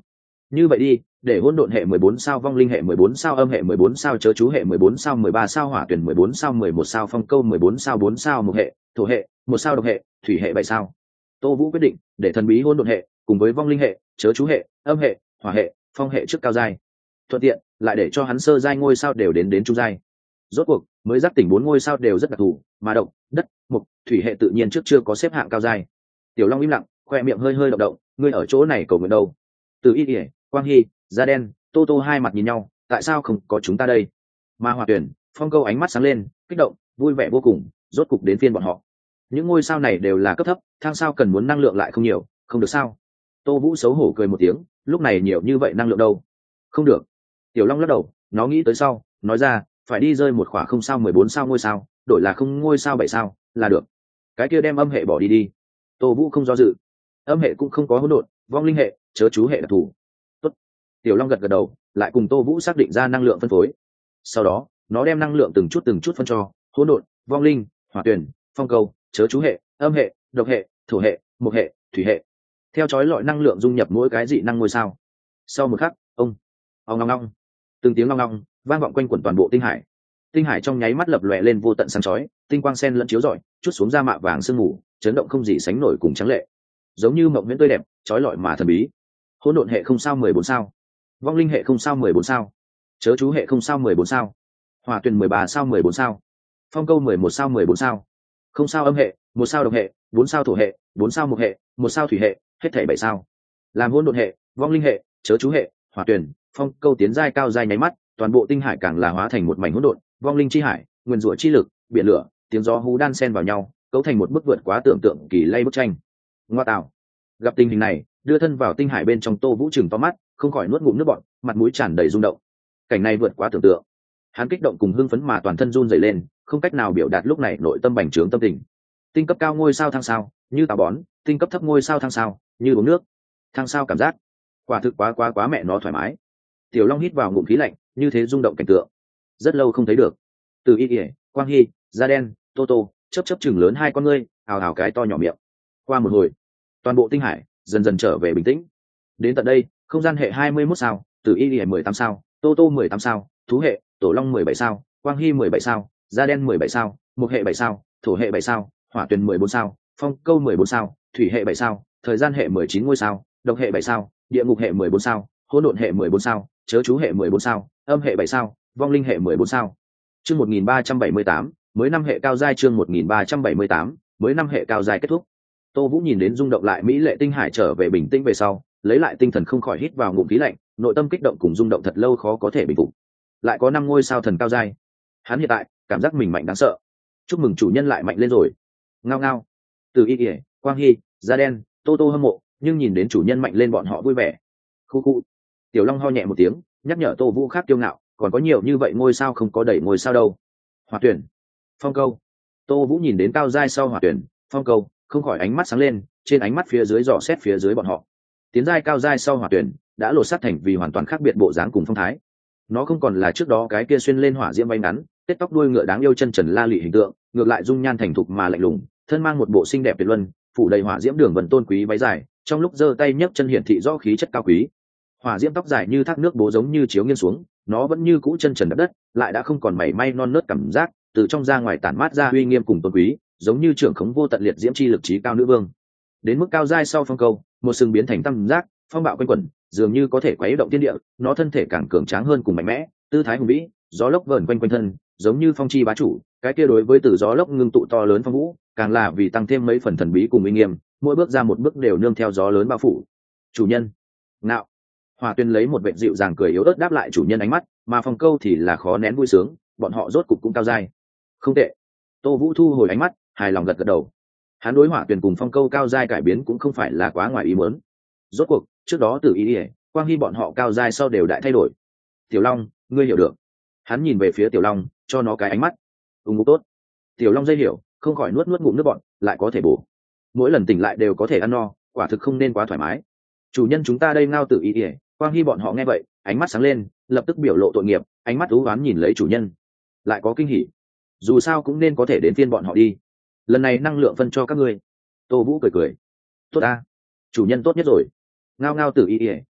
Như vậy đi, để hỗn độn hệ 14 sao, vong linh hệ 14 sao, âm hệ 14 sao, chớ chú hệ 14 sao, 13 sao, hỏa tuyển 14 sao, 11 sao, phong câu 14 sao, 4 sao, mộc hệ, thổ hệ, 1 sao, độc hệ, thủy hệ 7 sao. Tô Vũ quyết định để thần bí hỗn độn hệ cùng với vong linh hệ, chớ chú hệ, âm hệ, hỏa hệ, phong hệ trước cao giai. Thuận tiện lại để cho hắn sơ giai ngôi sao đều đến trung giai. Rốt cuộc mới giác tỉnh 4 ngôi sao đều rất đặc thù, mà động, đất, mộc, thủy hệ tự nhiên trước chưa có xếp hạng cao giai. Tiểu Long im lặng, khoe miệng hơi hơi động động, ngươi ở chỗ này cầu nguyện đâu? Từ Y Điệp, Quang Hy, Da Đen, Tô Tô hai mặt nhìn nhau, tại sao không có chúng ta đây? Mà Hỏa Tuyển, Phong Câu ánh mắt sáng lên, kích động, vui vẻ vô cùng, rốt cục đến phiên bọn họ. Những ngôi sao này đều là cấp thấp, thang sao cần muốn năng lượng lại không nhiều, không được sao? Tô Vũ xấu hổ cười một tiếng, lúc này nhiều như vậy năng lượng đâu? Không được. Tiểu Long lắc đầu, nó nghĩ tới sau, nói ra, phải đi rơi một khỏa không sao 14 sao ngôi sao, đổi là không ngôi sao 7 sao, là được. Cái kia đem âm hệ bỏ đi đi. Tô Vũ không do dự. Âm hệ cũng không có hỗn độn, vong linh hệ, chớ chú hệ đặc thù. Tốt. Tiểu Long gật gật đầu, lại cùng Tô Vũ xác định ra năng lượng phân phối. Sau đó, nó đem năng lượng từng chút phân cho hỗn độn, vong linh, hỏa tuyển, phong câu, chớ chú hệ, âm hệ, độc hệ, thổ hệ, mộc hệ, thủy hệ. Theo chói lọi năng lượng dung nhập mỗi cái dị năng ngôi sao. Sau một khắc, ông long long, từng tiếng long long vang vọng quanh quẩn toàn bộ tinh hải. Tinh hải trong nháy mắt lập lòe lên vô tận sáng chói, tinh quang sen lẫn chiếu rọi, chút xuống ra mạ vàng sương mù, chấn động không gì sánh nổi cùng trắng lệ, giống như mộng viễn tươi đẹp, chói lọi mà thần bí. Hỗn độn hệ không sao 14 sao, vong linh hệ không sao 14 sao, chớ chú hệ không sao 14 sao, hỏa tuyền 13 sao 14 sao, phong câu 11 sao 14 sao, không sao âm hệ, 1 sao độc hệ, 4 sao thổ hệ, 4 sao mộc hệ, 1 sao thủy hệ, hết thảy 7 sao. Làm hỗn độn hệ, vong linh hệ, chớ chú hệ, hỏa tuyền, phong câu tiến giai cao giai nháy mắt, toàn bộ tinh hải càng là hóa thành một mảnh hỗn độn, vong linh chi hải, nguyên rủa chi lực, biển lửa, tiếng gió hú đan xen vào nhau, cấu thành một bức vượt quá tưởng tượng kỳ lay bức tranh. Ngoa tạo. Gặp tình hình này, đưa thân vào tinh hải bên trong Tô Vũ trừng to mắt, không khỏi nuốt ngụm nước bọt, mặt mũi tràn đầy rung động. Cảnh này vượt quá tưởng tượng. Hắn kích động cùng hưng phấn mà toàn thân run rẩy lên, không cách nào biểu đạt lúc này nội tâm bành trướng tâm tình. Tinh cấp cao ngôi sao thăng sao, như táo bón, tinh cấp thấp ngôi sao thăng sao, như uống nước. Thăng sao cảm giác, quả thực quá mẹ nó thoải mái. Tiểu Long hít vào ngụm khí lạnh, như thế rung động cảnh tượng, rất lâu không thấy được. Từ Y Điệp, Quang Hy, Da Đen, Tô Tô, chớp chừng lớn hai con ngươi, ào cái to nhỏ miệng. Qua một hồi, toàn bộ tinh hải dần dần trở về bình tĩnh. Đến tận đây, không gian hệ 21 sao, Từ Y Điệp 18 sao, Tô Tô 18 sao, thú hệ, Tổ Long 17 sao, Quang Hy 17 sao, Da Đen 17 sao, mộc hệ 7 sao, thổ hệ 7 sao, hỏa tuyền 14 sao, phong câu 14 sao, thủy hệ 7 sao, thời gian hệ 19 ngôi sao, độc hệ 7 sao, địa ngục hệ 14 sao, hỗn độn hệ 14 sao, chớ chú hệ 14 sao, âm hệ 7 sao, vong linh hệ 14 sao. Chương 1378, mới năm hệ cao giai. Chương 1378, mới năm hệ cao giai kết thúc. Tô Vũ nhìn đến rung động lại mỹ lệ tinh hải trở về bình tĩnh về sau, lấy lại tinh thần không khỏi hít vào ngụm khí lạnh, nội tâm kích động cùng rung động thật lâu khó có thể bình phục. Lại có 5 ngôi sao thần cao giai. Hắn hiện tại cảm giác mình mạnh đáng sợ. Chúc mừng chủ nhân lại mạnh lên rồi. Ngao ngao. Từ Y Điệp, Quang Hy, Da Đen, Tô Tô hâm mộ, nhưng nhìn đến chủ nhân mạnh lên bọn họ vui vẻ. Khu khu. Tiểu Long ho nhẹ một tiếng, nhắc nhở Tô Vũ khác kiêu ngạo, còn có nhiều như vậy ngôi sao không có đẩy ngôi sao đâu. Hỏa tuyển, phong câu. Tô Vũ nhìn đến cao giai sau hỏa tuyển, phong câu, không khỏi ánh mắt sáng lên, trên ánh mắt phía dưới dò xét phía dưới bọn họ. Tiến giai cao giai sau hỏa tuyển đã lột xác thành vì hoàn toàn khác biệt bộ dáng cùng phong thái. Nó không còn là trước đó cái kia xuyên lên hỏa diễm váy ngắn, tết tóc đuôi ngựa đáng yêu chân trần la lị hình tượng, ngược lại dung nhan thành thục mà lạnh lùng, thân mang một bộ xinh đẹp tuyệt luân, phủ đầy hỏa diễm đường vân tôn quý váy dài, trong lúc giơ tay nhấc chân hiển thị rõ khí chất cao quý. Hỏa diễm tóc dài như thác nước bố giống như chiếu nghiêng xuống, nó vẫn như cũ chân trần đạp đất, lại đã không còn mảy may non nớt cảm giác, từ trong ra ngoài tản mát ra uy nghiêm cùng tôn quý, giống như trưởng khống vô tận liệt diễm chi lực trí cao nữ vương. Đến mức cao giai sau phong câu, một sừng biến thành tam giác, phong bạo quanh quẩn, dường như có thể quấy động thiên địa, nó thân thể càng cường tráng hơn cùng mạnh mẽ, tư thái hùng vĩ, gió lốc vờn quanh quanh thân, giống như phong chi bá chủ. Cái kia đối với từ gió lốc ngưng tụ to lớn phong vũ, càng là vì tăng thêm mấy phần thần bí cùng uy nghiêm, mỗi bước ra một bước đều nương theo gió lớn bao phủ. Chủ nhân, nạo. Hỏa Tuyên lấy một vệt dịu dàng cười yếu ớt đáp lại chủ nhân ánh mắt, mà phong câu thì là khó nén vui sướng, bọn họ rốt cục cũng cao giai. Không tệ. Tô Vũ thu hồi ánh mắt, hài lòng gật gật đầu. Hắn đối Hỏa Tuyên cùng phong câu cao giai cải biến cũng không phải là quá ngoài ý muốn. Rốt cuộc, trước đó Từ Y Điệp, Quang Hy bọn họ cao giai sau đều đại thay đổi. Tiểu Long, ngươi hiểu được. Hắn nhìn về phía Tiểu Long, cho nó cái ánh mắt. Ngủ tốt. Tiểu Long dây hiểu, không khỏi nuốt ngụm nước bọt, lại có thể bổ. Mỗi lần tỉnh lại đều có thể ăn no, quả thực không nên quá thoải mái. Chủ nhân chúng ta đây ngao Từ Y Điệp, Quang Hy bọn họ nghe vậy, ánh mắt sáng lên, lập tức biểu lộ tội nghiệp, ánh mắt u ám nhìn lấy chủ nhân. Lại có kinh hỉ. Dù sao cũng nên có thể đến phiên bọn họ đi. Lần này năng lượng phân cho các ngươi. Tô Vũ cười cười. Tốt a, chủ nhân tốt nhất rồi. Ngao Từ Y Điệp,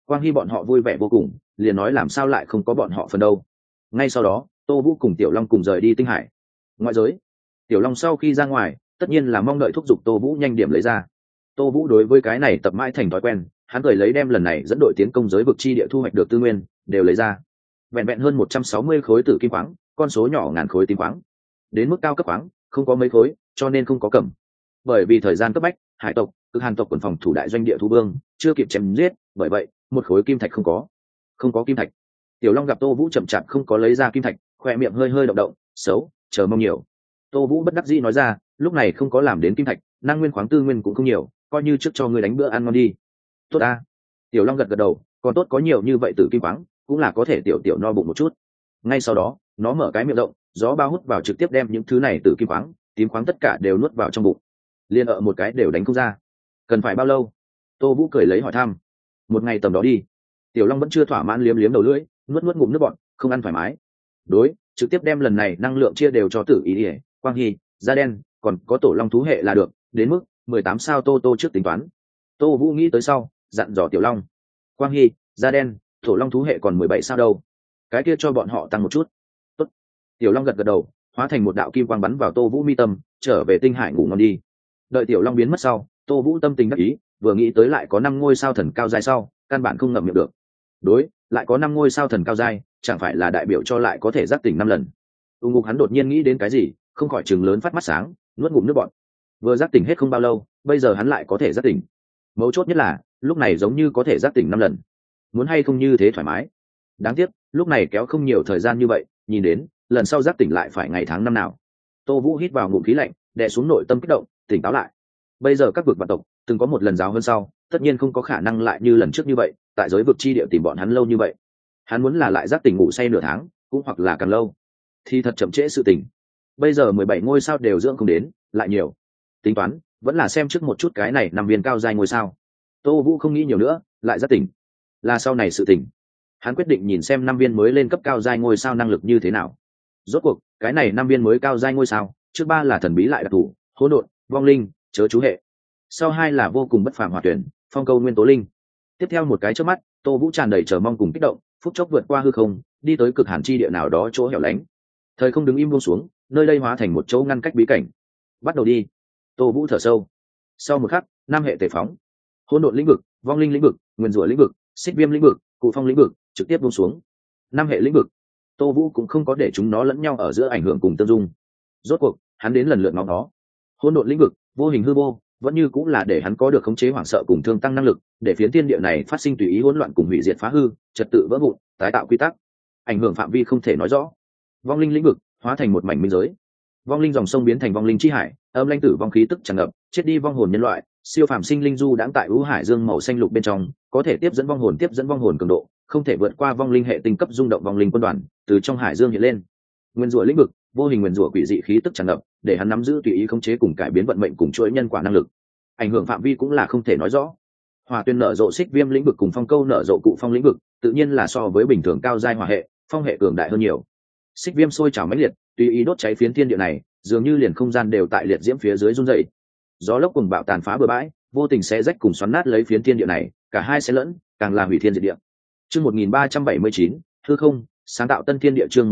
Quang Hy bọn họ vui vẻ vô cùng, liền nói làm sao lại không có bọn họ phần đâu. Ngay sau đó Tô Vũ cùng Tiểu Long cùng rời đi tinh hải ngoại giới. Tiểu Long sau khi ra ngoài tất nhiên là mong đợi thúc giục Tô Vũ nhanh điểm lấy ra. Tô Vũ đối với cái này tập mãi thành thói quen, hắn cười lấy đem lần này dẫn đội tiến công giới vực chi địa thu hoạch được tư nguyên đều lấy ra. Vẹn vẹn hơn 160 khối tử kim khoáng, con số nhỏ ngàn khối tím khoáng. Đến mức cao cấp khoáng không có mấy khối, cho nên không có cầm. Bởi vì thời gian cấp bách, hải tộc, Cực Hàn tộc quần phòng thủ đại doanh địa thú vương chưa kịp chém giết, bởi vậy một khối kim thạch không có. Không có kim thạch. Tiểu Long gặp Tô Vũ chậm chạp không có lấy ra kim thạch, khoe miệng hơi hơi động động, xấu, chờ mong nhiều. Tô Vũ bất đắc dĩ nói ra, lúc này không có làm đến kim thạch, năng nguyên khoáng tư nguyên cũng không nhiều, coi như trước cho ngươi đánh bữa ăn ngon đi. Tốt a. Tiểu Long gật gật đầu, còn tốt có nhiều như vậy tử kim khoáng, cũng là có thể tiểu tiểu no bụng một chút. Ngay sau đó nó mở cái miệng rộng, gió bao hút vào trực tiếp đem những thứ này tử kim khoáng, tím khoáng tất cả đều nuốt vào trong bụng. Liên ở một cái đều đánh không ra. Cần phải bao lâu? Tô Vũ cười lấy hỏi thăm. Một ngày tầm đó đi. Tiểu Long vẫn chưa thỏa mãn liếm liếm đầu lưỡi, nuốt nuốt ngụm nước bọt, không ăn thoải mái. Đối, trực tiếp đem lần này năng lượng chia đều cho Tử Ý, Quang Hy, Da Đen, còn có Tổ Long thú hệ là được, đến mức 18 sao Tô Tô trước tính toán. Tô Vũ nghĩ tới sau, dặn dò Tiểu Long. Quang Hy, Da Đen, Tổ Long thú hệ còn 17 sao đâu? Cái kia cho bọn họ tăng một chút. Tốt. Tiểu Long gật gật đầu, hóa thành một đạo kim quang bắn vào Tô Vũ mi tâm, trở về tinh hải ngủ ngon đi. Đợi Tiểu Long biến mất sau, Tô Vũ tâm tình đắc ý, vừa nghĩ tới lại có 5 ngôi sao thần cao giai sau, căn bản không ngậm miệng được. Đối, lại có 5 ngôi sao thần cao giai, chẳng phải là đại biểu cho lại có thể giác tỉnh 5 lần. Ngục hắn đột nhiên nghĩ đến cái gì, không khỏi trừng lớn phát mắt sáng, nuốt ngụm nước bọt. Vừa giác tỉnh hết không bao lâu, bây giờ hắn lại có thể giác tỉnh. Mấu chốt nhất là, lúc này giống như có thể giác tỉnh 5 lần. Muốn hay không như thế thoải mái. Đáng tiếc, lúc này kéo không nhiều thời gian như vậy, nhìn đến, lần sau giác tỉnh lại phải ngày tháng năm nào. Tô Vũ hít vào ngụm khí lạnh, đè xuống nội tâm kích động, tỉnh táo lại. Bây giờ các vực vạn tộc từng có một lần giáo hơn sau, tất nhiên không có khả năng lại như lần trước như vậy, tại giới vực chi địa tìm bọn hắn lâu như vậy. Hắn muốn là lại giác tỉnh ngủ say nửa tháng, cũng hoặc là càng lâu, thì thật chậm trễ sự tỉnh. Bây giờ 17 ngôi sao đều dưỡng không đến, lại nhiều. Tính toán, vẫn là xem trước một chút cái này 5 viên cao giai ngôi sao. Tô Vũ không nghĩ nhiều nữa, lại giác tỉnh. Là sau này sự tỉnh. Hắn quyết định nhìn xem 5 viên mới lên cấp cao giai ngôi sao năng lực như thế nào. Rốt cuộc, cái này 5 viên mới cao giai ngôi sao, trước 3 là thần bí lại đặc thù, hỗn độn, vong linh, chớ chú hệ. Sau 2 là vô cùng bất phàm hỏa tuyển, phong câu nguyên tố linh. Tiếp theo một cái chớp mắt, Tô Vũ tràn đầy chờ mong cùng kích động, phút chốc vượt qua hư không, đi tới cực hàn chi địa nào đó chỗ hẻo lánh. Thời không đứng im buông xuống, nơi đây hóa thành một chỗ ngăn cách bí cảnh. Bắt đầu đi. Tô Vũ thở sâu. Sau một khắc, 5 hệ tề phóng. Hỗn độn lĩnh vực, vong linh lĩnh vực, nguyên rủa lĩnh vực, xích viêm lĩnh vực, cụ phong lĩnh vực, trực tiếp buông xuống. 5 hệ lĩnh vực. Tô Vũ cũng không có để chúng nó lẫn nhau ở giữa ảnh hưởng cùng tương dung. Rốt cuộc, hắn đến lần lượt ngó nó. Hỗn độn lĩnh vực, vô hình hư vô, vẫn như cũng là để hắn có được khống chế hoảng sợ cùng thương tăng năng lực, để phiến thiên địa này phát sinh tùy ý hỗn loạn cùng hủy diệt phá hư, trật tự vỡ vụn, tái tạo quy tắc. Ảnh hưởng phạm vi không thể nói rõ. Vong linh lĩnh vực, hóa thành một mảnh minh giới. Vong linh dòng sông biến thành vong linh chi hải, âm lãnh tử vong khí tức tràn ngập, chết đi vong hồn nhân loại, siêu phàm sinh linh du đãng tại u hải dương màu xanh lục bên trong, có thể tiếp dẫn vong hồn cường độ, không thể vượt qua vong linh hệ tinh cấp rung động vong linh quân đoàn, từ trong hải dương hiện lên. Nguyên rủa lĩnh vực, vô hình nguyên rủa quỷ dị khí tức tràn ngập, để hắn nắm giữ tùy ý khống chế cùng cải biến vận mệnh cùng chuỗi nhân quả năng lực. Ảnh hưởng phạm vi cũng là không thể nói rõ. Hỏa tuyên nở rộ xích viêm lĩnh vực cùng phong câu nở rộ cụ phong lĩnh vực, tự nhiên là so với bình thường cao giai hỏa hệ, phong hệ cường đại hơn nhiều. Xích viêm sôi trào mãnh liệt, tùy ý đốt cháy phiến thiên địa này, dường như liền không gian đều tại liệt diễm phía dưới run rẩy. Gió lốc cùng bạo tàn phá bừa bãi, vô tình xé rách cùng xoắn nát lấy phiến thiên địa này, cả hai sẽ lẫn, càng là hủy thiên diệt địa. Chương 1379, hư không, sáng tạo tân thiên địa. Chương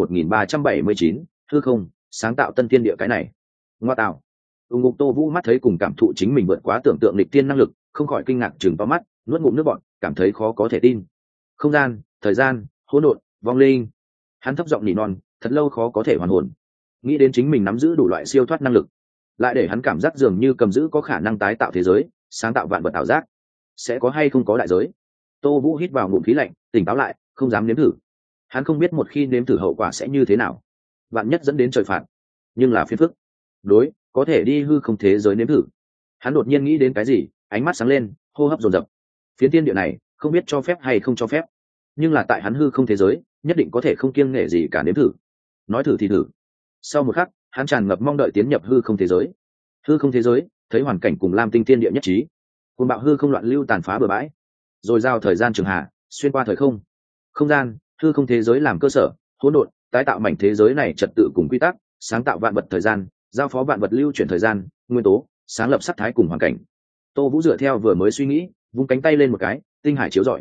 1379, hư không, sáng tạo tân thiên địa. Cái này, ngoa tạo. Ngục Tô Vũ mắt thấy cùng cảm thụ chính mình vượt quá tưởng tượng lịch tiên năng lực, không khỏi kinh ngạc trừng to mắt, nuốt ngụm nước bọt, cảm thấy khó có thể tin. Không gian, thời gian, hỗn độn, vong linh. Hắn thấp giọng nỉ non, thật lâu khó có thể hoàn hồn. Nghĩ đến chính mình nắm giữ đủ loại siêu thoát năng lực, lại để hắn cảm giác dường như cầm giữ có khả năng tái tạo thế giới, sáng tạo vạn vật ảo giác. Sẽ có hay không có đại giới? Tô Vũ hít vào ngụm khí lạnh, tỉnh táo lại, không dám nếm thử. Hắn không biết một khi nếm thử hậu quả sẽ như thế nào. Vạn nhất dẫn đến trời phạt, nhưng là phiền phức. Đối, có thể đi hư không thế giới nếm thử. Hắn đột nhiên nghĩ đến cái gì, ánh mắt sáng lên, hô hấp dồn dập. Phiến thiên địa này, không biết cho phép hay không cho phép, nhưng là tại hắn hư không thế giới, nhất định có thể không kiêng nể gì cả nếm thử. Nói thử thì thử. Sau một khắc, hắn tràn ngập mong đợi tiến nhập hư không thế giới. Hư không thế giới, thấy hoàn cảnh cùng lam tinh thiên địa nhất trí. Cuồng bạo hư không loạn lưu tàn phá bừa bãi, rồi giao thời gian trường hạ, xuyên qua thời không. Không gian, hư không thế giới làm cơ sở, hỗn độn, tái tạo mảnh thế giới này trật tự cùng quy tắc, sáng tạo vạn vật thời gian, giao phó vạn vật lưu chuyển thời gian, nguyên tố, sáng lập sắc thái cùng hoàn cảnh. Tô Vũ dựa theo vừa mới suy nghĩ, vung cánh tay lên một cái, tinh hải chiếu rọi.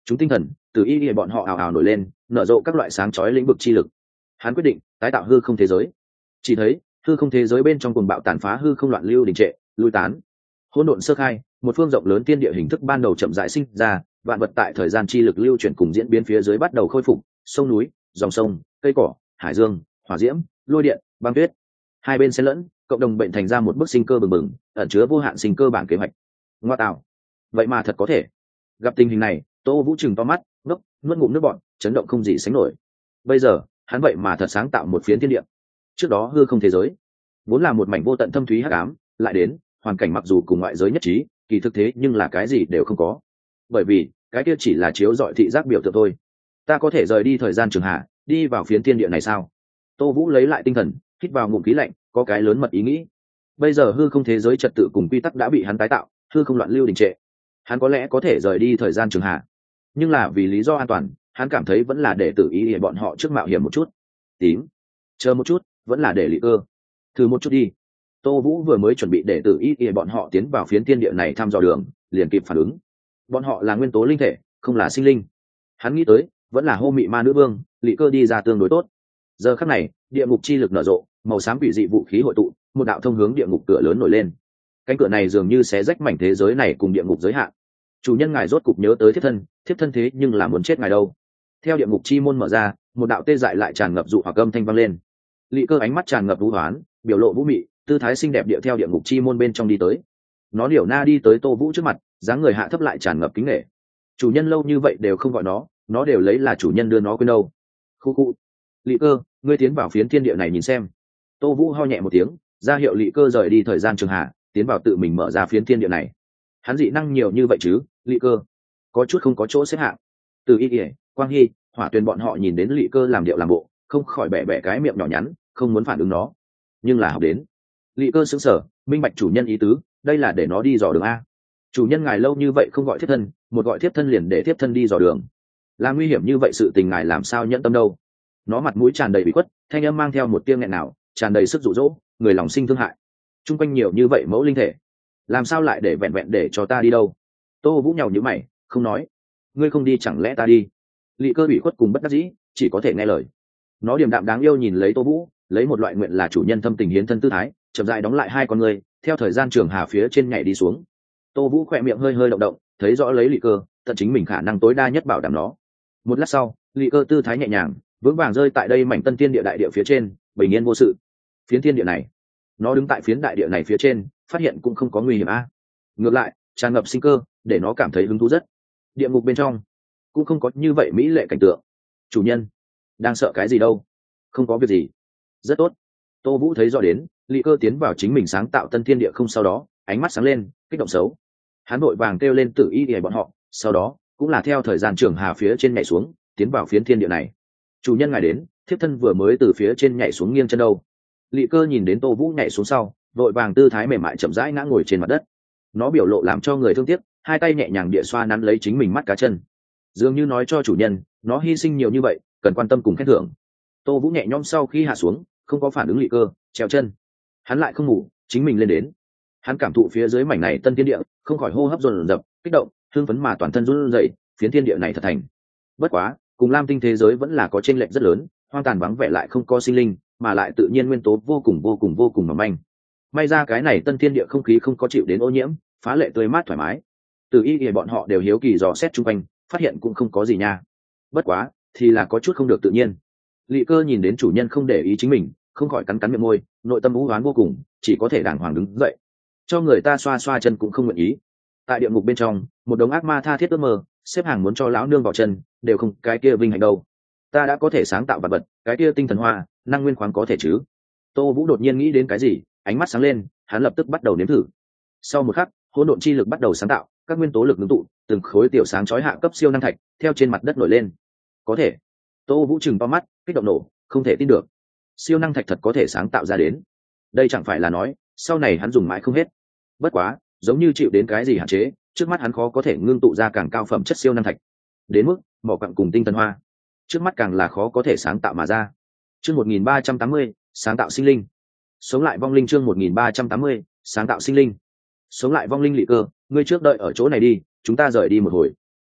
chúng tinh thần từ y bọn họ ào ào nổi lên, nở rộ các loại sáng chói lĩnh vực chi lực. Hắn quyết định tái tạo hư không thế giới. Chỉ thấy hư không thế giới bên trong cuồng bạo tàn phá, hư không loạn lưu đình trệ lui tán, hỗn độn sơ khai, một phương rộng lớn tiên địa hình thức ban đầu chậm rãi sinh ra, vạn vật tại thời gian chi lực lưu chuyển cùng diễn biến phía dưới bắt đầu khôi phục, sông núi, dòng sông, cây cỏ, hải dương, hỏa diễm, lôi điện, băng tuyết, hai bên xen lẫn, cộng đồng bệnh thành ra một bức sinh cơ bừng bừng, ẩn chứa vô hạn sinh cơ bản kế hoạch. Ngoa tạo, vậy mà thật có thể. Gặp tình hình này, Tô Vũ trừng to mắt, ngốc, nuốt ngụm nước bọt, chấn động không gì sánh nổi. Bây giờ, hắn vậy mà thật sáng tạo một phiến thiên địa. Trước đó hư không thế giới vốn là một mảnh vô tận thâm thúy hắc ám, lại đến hoàn cảnh mặc dù cùng ngoại giới nhất trí, kỳ thực thế nhưng là cái gì đều không có. Bởi vì cái kia chỉ là chiếu dọi thị giác biểu tượng thôi. Ta có thể rời đi thời gian trường hạ, đi vào phiến thiên địa này sao? Tô Vũ lấy lại tinh thần, hít vào ngụm khí lạnh, có cái lớn mật ý nghĩ. Bây giờ hư không thế giới trật tự cùng quy tắc đã bị hắn tái tạo, hư không loạn lưu đình trệ. Hắn có lẽ có thể rời đi thời gian trường hạ, nhưng là vì lý do an toàn, hắn cảm thấy vẫn là để tự ý để bọn họ trước mạo hiểm một chút. Tím, chờ một chút, vẫn là để Lý Cơ thử một chút đi. Tô Vũ vừa mới chuẩn bị để tự ý để bọn họ tiến vào phiến thiên địa này thăm dò đường, liền kịp phản ứng. Bọn họ là nguyên tố linh thể, không là sinh linh. Hắn nghĩ tới, vẫn là hô mị ma nữ vương, Lý Cơ đi ra tương đối tốt. Giờ khắc này, địa ngục chi lực nở rộ, màu xám quỷ dị vũ khí hội tụ, một đạo thông hướng địa ngục cửa lớn nổi lên. Cánh cửa này dường như xé rách mảnh thế giới này cùng địa ngục giới hạn. Chủ nhân ngài rốt cục nhớ tới thiếp thân thế nhưng là muốn chết ngài đâu. Theo địa ngục chi môn mở ra, một đạo tê dại lại tràn ngập dụ hoặc âm thanh vang lên. Lý Cơ ánh mắt tràn ngập vũ hoán, biểu lộ vũ mị, tư thái xinh đẹp điệu theo địa ngục chi môn bên trong đi tới. Nó điểu na đi tới Tô Vũ trước mặt, dáng người hạ thấp lại tràn ngập kính nể. Chủ nhân lâu như vậy đều không gọi nó đều lấy là chủ nhân đưa nó quên đâu. Khu khu. Lý Cơ, ngươi tiến vào phiến thiên địa này nhìn xem. Tô Vũ ho nhẹ một tiếng, ra hiệu Lý Cơ rời đi thời gian trường hạ, tiến vào tự mình mở ra phiến thiên địa này. Hắn dị năng nhiều như vậy chứ? Lý Cơ có chút không có chỗ xếp hạng. Từ Y Ỉa, Quang Hy, Hỏa Tuyền bọn họ nhìn đến Lý Cơ làm điệu làm bộ, không khỏi bẻ bẻ cái miệng nhỏ nhắn, không muốn phản ứng nó. Nhưng là học đến. Lý Cơ sững sờ, minh bạch chủ nhân ý tứ, đây là để nó đi dò đường a. Chủ nhân ngài lâu như vậy không gọi thiếp thân, một gọi thiếp thân liền để thiếp thân đi dò đường, là nguy hiểm như vậy sự tình ngài làm sao nhẫn tâm đâu. Nó mặt mũi tràn đầy bị khuất, thanh âm mang theo một tiếng nghẹn nào, tràn đầy sức dụ dỗ, người lòng sinh thương hại. Trung quanh nhiều như vậy mẫu linh thể, làm sao lại để vẹn vẹn để cho ta đi đâu? Tô Vũ nhàu nhíu mày, không nói. Ngươi không đi chẳng lẽ ta đi? Lý Cơ bị khuất cùng bất đắc dĩ, chỉ có thể nghe lời. Nó điềm đạm đáng yêu nhìn lấy Tô Vũ, lấy một loại nguyện là chủ nhân thâm tình hiến thân tư thái, chậm rãi đóng lại hai con người, theo thời gian trường hà phía trên nhảy đi xuống. Tô Vũ khỏe miệng hơi hơi động động, thấy rõ lấy Lý Cơ, tận chính mình khả năng tối đa nhất bảo đảm nó. Một lát sau, Lý Cơ tư thái nhẹ nhàng, vững vàng rơi tại đây mảnh tân tiên địa đại địa phía trên, bình yên vô sự. Phiến thiên địa này, nó đứng tại phiến đại địa này phía trên, phát hiện cũng không có nguy hiểm a. Ngược lại, tràn ngập sinh cơ, để nó cảm thấy hứng thú rất. Địa ngục bên trong cũng không có như vậy mỹ lệ cảnh tượng. Chủ nhân đang sợ cái gì đâu? Không có việc gì. Rất tốt. Tô Vũ thấy rõ đến, Lý Cơ tiến vào chính mình sáng tạo tân thiên địa không, sau đó ánh mắt sáng lên, kích động xấu. Hắn vội vàng kêu lên Tử Y để bọn họ, sau đó cũng là theo thời gian trường hà phía trên nhảy xuống, tiến vào phiến thiên địa này. Chủ nhân ngài đến, thiếp thân vừa mới từ phía trên nhảy xuống nghiêng chân đâu. Lý Cơ nhìn đến Tô Vũ nhảy xuống sau, vội vàng tư thái mềm mại chậm rãi ngã ngồi trên mặt đất. Nó biểu lộ làm cho người thương tiếc, hai tay nhẹ nhàng địa xoa nắn lấy chính mình mắt cá chân, dường như nói cho chủ nhân nó hy sinh nhiều như vậy, cần quan tâm cùng khen thưởng. Tô Vũ nhẹ nhõm sau khi hạ xuống, không có phản ứng Lý Cơ, trèo chân. Hắn lại không ngủ, chính mình lên đến. Hắn cảm thụ phía dưới mảnh này tân thiên địa, không khỏi hô hấp dồn dập, kích động, hưng phấn mà toàn thân run rẩy, phiến thiên địa này thật thành. Bất quá, cùng Lam Tinh thế giới vẫn là có chênh lệch rất lớn, hoang tàn vắng vẻ lại không có sinh linh, mà lại tự nhiên nguyên tố vô cùng mỏng manh. May ra cái này tân thiên địa không khí không có chịu đến ô nhiễm, phá lệ tươi mát thoải mái. Từ Y thì bọn họ đều hiếu kỳ dò xét chung quanh, phát hiện cũng không có gì nha. Bất quá, thì là có chút không được tự nhiên. Lý Cơ nhìn đến chủ nhân không để ý chính mình, không khỏi cắn cắn miệng môi, nội tâm u uất vô cùng, chỉ có thể đàng hoàng đứng dậy. Cho người ta xoa xoa chân cũng không nguyện ý. Tại địa ngục bên trong, một đống ác ma tha thiết ước mơ, xếp hàng muốn cho lão nương vào chân, đều không cái kia vinh hạnh đâu. Ta đã có thể sáng tạo vật vật, cái kia tinh thần hoa, năng nguyên khoáng có thể chứ? Tô Vũ đột nhiên nghĩ đến cái gì, ánh mắt sáng lên, hắn lập tức bắt đầu nếm thử. Sau một khắc, hỗn độn chi lực bắt đầu sáng tạo, các nguyên tố lực ngưng tụ, từng khối tiểu sáng chói hạ cấp siêu năng thạch theo trên mặt đất nổi lên. Có thể. Tô Vũ trừng to mắt, kích động nổ, không thể tin được. Siêu năng thạch thật có thể sáng tạo ra đến. Đây chẳng phải là nói, sau này hắn dùng mãi không hết. Bất quá, giống như chịu đến cái gì hạn chế, trước mắt hắn khó có thể ngưng tụ ra càng cao phẩm chất siêu năng thạch. Đến mức, mỏ quặng cùng tinh thần hoa, trước mắt càng là khó có thể sáng tạo mà ra. Chương 1380, sáng tạo sinh linh. Sống lại vong linh chương 1380, sáng tạo sinh linh. Sống lại vong linh Lý Cơ, ngươi trước đợi ở chỗ này đi, chúng ta rời đi một hồi.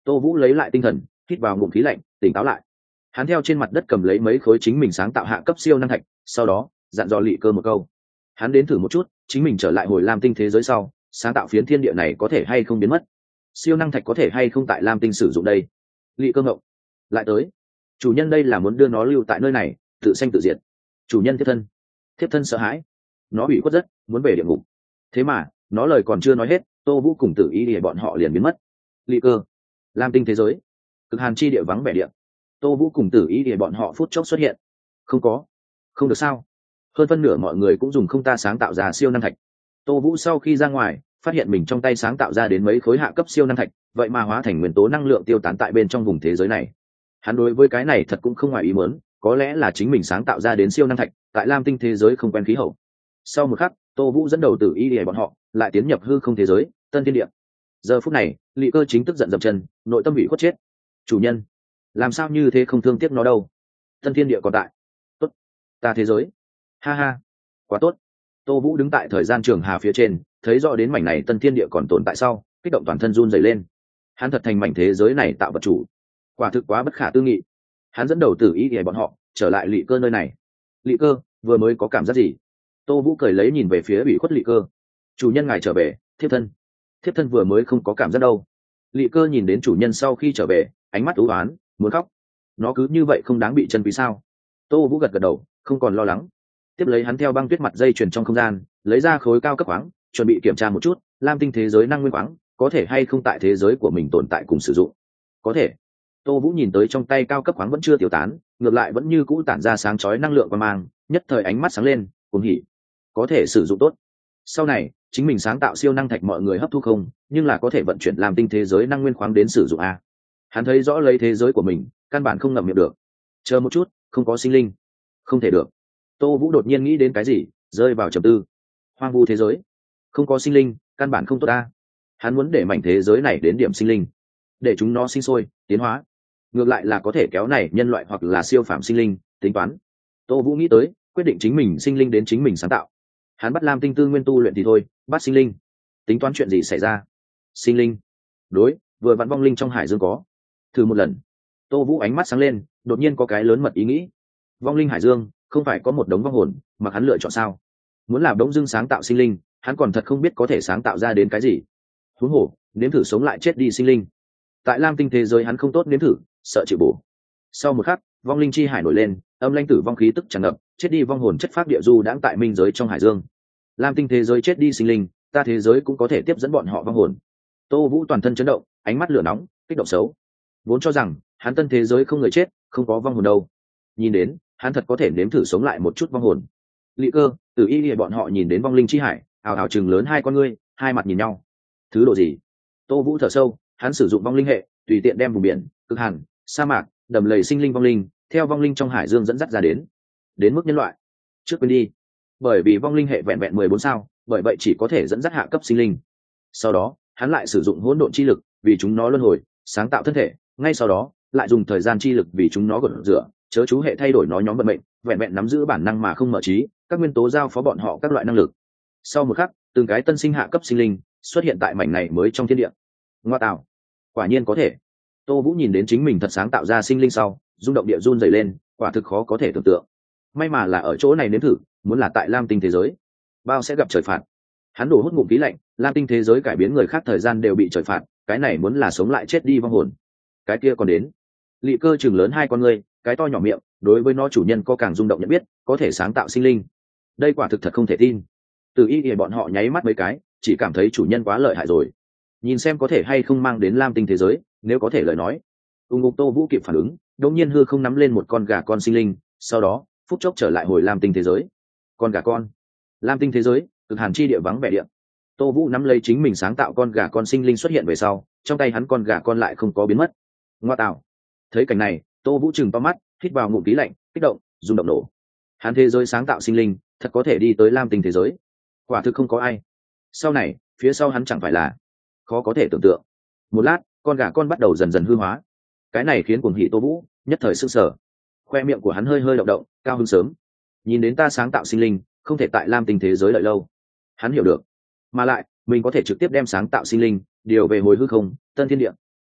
Tô Vũ lấy lại tinh thần, hít vào ngụm khí lạnh, tỉnh táo lại. Hắn theo trên mặt đất cầm lấy mấy khối chính mình sáng tạo hạ cấp siêu năng thạch, sau đó dặn dò Lị Cơ một câu. Hắn đến thử một chút, chính mình trở lại hồi lam tinh thế giới sau, sáng tạo phiến thiên địa này có thể hay không biến mất, siêu năng thạch có thể hay không tại lam tinh sử dụng đây. Lị Cơ ngộng lại tới, chủ nhân đây là muốn đưa nó lưu tại nơi này tự sanh tự diệt. Chủ nhân thiếp thân sợ hãi, nó ủy khuất rất muốn về địa ngục. Thế mà nó lời còn chưa nói hết, Tô Vũ cùng Tử Y để bọn họ liền biến mất. Lị Cơ, lam tinh thế giới, cực hàn chi địa vắng vẻ địa. Tô Vũ cùng Tử Y để bọn họ phút chốc xuất hiện. Không được sao, hơn phân nửa mọi người cũng dùng không ta sáng tạo ra siêu năng thạch. Tô Vũ sau khi ra ngoài phát hiện mình trong tay sáng tạo ra đến mấy khối hạ cấp siêu năng thạch, vậy mà hóa thành nguyên tố năng lượng tiêu tán tại bên trong vùng thế giới này. Hắn đối với cái này thật cũng không ngoài ý muốn, có lẽ là chính mình sáng tạo ra đến siêu năng thạch tại lam tinh thế giới không quen khí hậu. Sau một khắc, Tô Vũ dẫn đầu Tử Y để bọn họ lại tiến nhập hư không thế giới tân thiên địa. Giờ phút này Lị Cơ chính tức giận dậm chân, nội tâm bị khuất chết. Chủ nhân, làm sao như thế không thương tiếc nó đâu? Tân thiên địa còn tại. Tốt, ta thế giới. Ha ha, quá tốt. Tô Vũ đứng tại thời gian trường hà phía trên, thấy rõ đến mảnh này tân thiên địa còn tồn tại sau, kích động toàn thân run rẩy lên. Hắn thật thành mảnh thế giới này tạo vật chủ, quả thực quá bất khả tư nghị. Hắn dẫn đầu Tử Y để bọn họ trở lại Lị Cơ nơi này. Lị Cơ vừa mới có cảm giác gì? Tô Vũ cười lấy nhìn về phía bị khuất Lị Cơ. Chủ nhân ngài trở về, thiếp thân vừa mới không có cảm giác đâu. Lị Cơ nhìn đến chủ nhân sau khi trở về, ánh mắt u ám, muốn khóc. Nó cứ như vậy không đáng bị chân quý sao? Tô Vũ gật gật đầu, không còn lo lắng. Tiếp lấy hắn theo băng tuyết mặt dây chuyền trong không gian, lấy ra khối cao cấp khoáng, chuẩn bị kiểm tra một chút lam tinh thế giới năng nguyên khoáng có thể hay không tại thế giới của mình tồn tại cùng sử dụng. Có thể. Tô Vũ nhìn tới trong tay cao cấp khoáng vẫn chưa tiêu tán, ngược lại vẫn như cũ tản ra sáng chói năng lượng và mang, nhất thời ánh mắt sáng lên, cuồng hỉ. Có thể sử dụng tốt. Sau này chính mình sáng tạo siêu năng thạch mọi người hấp thu không, nhưng là có thể vận chuyển làm tinh thế giới năng nguyên khoáng đến sử dụng a. Hắn thấy rõ lấy thế giới của mình, căn bản không ngậm miệng được. Chờ một chút, không có sinh linh, không thể được. Tô Vũ đột nhiên nghĩ đến cái gì, rơi vào trầm tư. Hoang vu thế giới, không có sinh linh, căn bản không tốt a. Hắn muốn để mảnh thế giới này đến điểm sinh linh, để chúng nó sinh sôi tiến hóa, ngược lại là có thể kéo này nhân loại hoặc là siêu phàm sinh linh tính toán. Tô Vũ nghĩ tới, quyết định chính mình sinh linh đến chính mình sáng tạo. Hắn bắt lam tinh tư nguyên tu luyện thì thôi, bắt sinh linh tính toán chuyện gì xảy ra. Sinh linh đối, vừa vặn vong linh trong hải dương có. Thử một lần. Tô Vũ ánh mắt sáng lên, đột nhiên có cái lớn mật ý nghĩ. Vong linh hải dương không phải có một đống vong hồn mà hắn lựa chọn sao? Muốn làm đống dưng sáng tạo sinh linh, hắn còn thật không biết có thể sáng tạo ra đến cái gì. Huống hồ nếm thử sống lại chết đi sinh linh, tại lam tinh thế giới hắn không tốt nếm thử, sợ chịu bổ. Sau một khắc, vong linh chi hải nổi lên, âm lãnh tử vong khí tức tràn ngập, chết đi vong hồn chất pháp địa du đãng tại minh giới trong hải dương. Lam tinh thế giới chết đi sinh linh, ta thế giới cũng có thể tiếp dẫn bọn họ vong hồn. Tô Vũ toàn thân chấn động, ánh mắt lửa nóng, kích động xấu. Vốn cho rằng hắn tân thế giới không người chết, không có vong hồn đâu. Nhìn đến, hắn thật có thể nếm thử sống lại một chút vong hồn. Lị Cơ, Tử Y bọn họ nhìn đến vong linh chi hải, ào ào chừng lớn hai con ngươi, hai mặt nhìn nhau. Thứ độ gì? Tô Vũ thở sâu, hắn sử dụng vong linh hệ, tùy tiện đem vùng biển, cực hàn, sa mạc, đầm lầy sinh linh vong linh, theo vong linh trong hải dương dẫn dắt ra đến mức nhân loại. Trước quên đi, bởi vì vong linh hệ vẹn vẹn 14 sao, bởi vậy chỉ có thể dẫn dắt hạ cấp sinh linh. Sau đó, hắn lại sử dụng hỗn độn chi lực, vì chúng nó luân hồi, sáng tạo thân thể, ngay sau đó, lại dùng thời gian chi lực vì chúng nó gột rửa, chớ chú hệ thay đổi nó nhóm vận mệnh, vẹn vẹn nắm giữ bản năng mà không mở trí, các nguyên tố giao phó bọn họ các loại năng lực. Sau một khắc, từng cái tân sinh hạ cấp sinh linh xuất hiện tại mảnh này mới trong thiên địa. Ngoa tạo, quả nhiên có thể. Tô Vũ nhìn đến chính mình thật sáng tạo ra sinh linh sau, rung động địa run dày lên, quả thực khó có thể tưởng tượng. May mà là ở chỗ này nếm thử, muốn là tại lam tinh thế giới, bao sẽ gặp trời phạt. Hắn đổ hút ngụm khí lạnh, lam tinh thế giới cải biến người khác thời gian đều bị trời phạt, cái này muốn là sống lại chết đi vong hồn, cái kia còn đến. Lị Cơ chừng lớn hai con ngươi, cái to nhỏ miệng, đối với nó chủ nhân có càng rung động nhận biết, có thể sáng tạo sinh linh, đây quả thực thật không thể tin. Từ Y thì bọn họ nháy mắt mấy cái, chỉ cảm thấy chủ nhân quá lợi hại rồi, nhìn xem có thể hay không mang đến lam tinh thế giới, nếu có thể lời nói. Ngục Tô Vũ kịp phản ứng, đột nhiên hư không nắm lên một con gà con sinh linh, sau đó phút chốc trở lại hồi lam tinh thế giới. Con gà con, lam tinh thế giới, cực hàn chi địa vắng vẻ địa. Tô Vũ nắm lấy chính mình sáng tạo con gà con sinh linh xuất hiện về sau, trong tay hắn con gà con lại không có biến mất. Ngoa tạo. Thấy cảnh này, Tô Vũ trừng to mắt, hít vào ngụm khí lạnh, kích động, rung động nổ. Hắn thế giới sáng tạo sinh linh, thật có thể đi tới lam tinh thế giới. Quả thực không có ai. Sau này, phía sau hắn chẳng phải là khó có thể tưởng tượng. Một lát, con gà con bắt đầu dần dần hư hóa. Cái này khiến cuồng hỉ Tô Vũ nhất thời sững sờ. Khoe miệng của hắn hơi hơi động động, cao hứng sớm. Nhìn đến ta sáng tạo sinh linh, không thể tại lam tinh thế giới đợi lâu. Hắn hiểu được, mà lại mình có thể trực tiếp đem sáng tạo sinh linh điều về hồi hư không, tân thiên địa.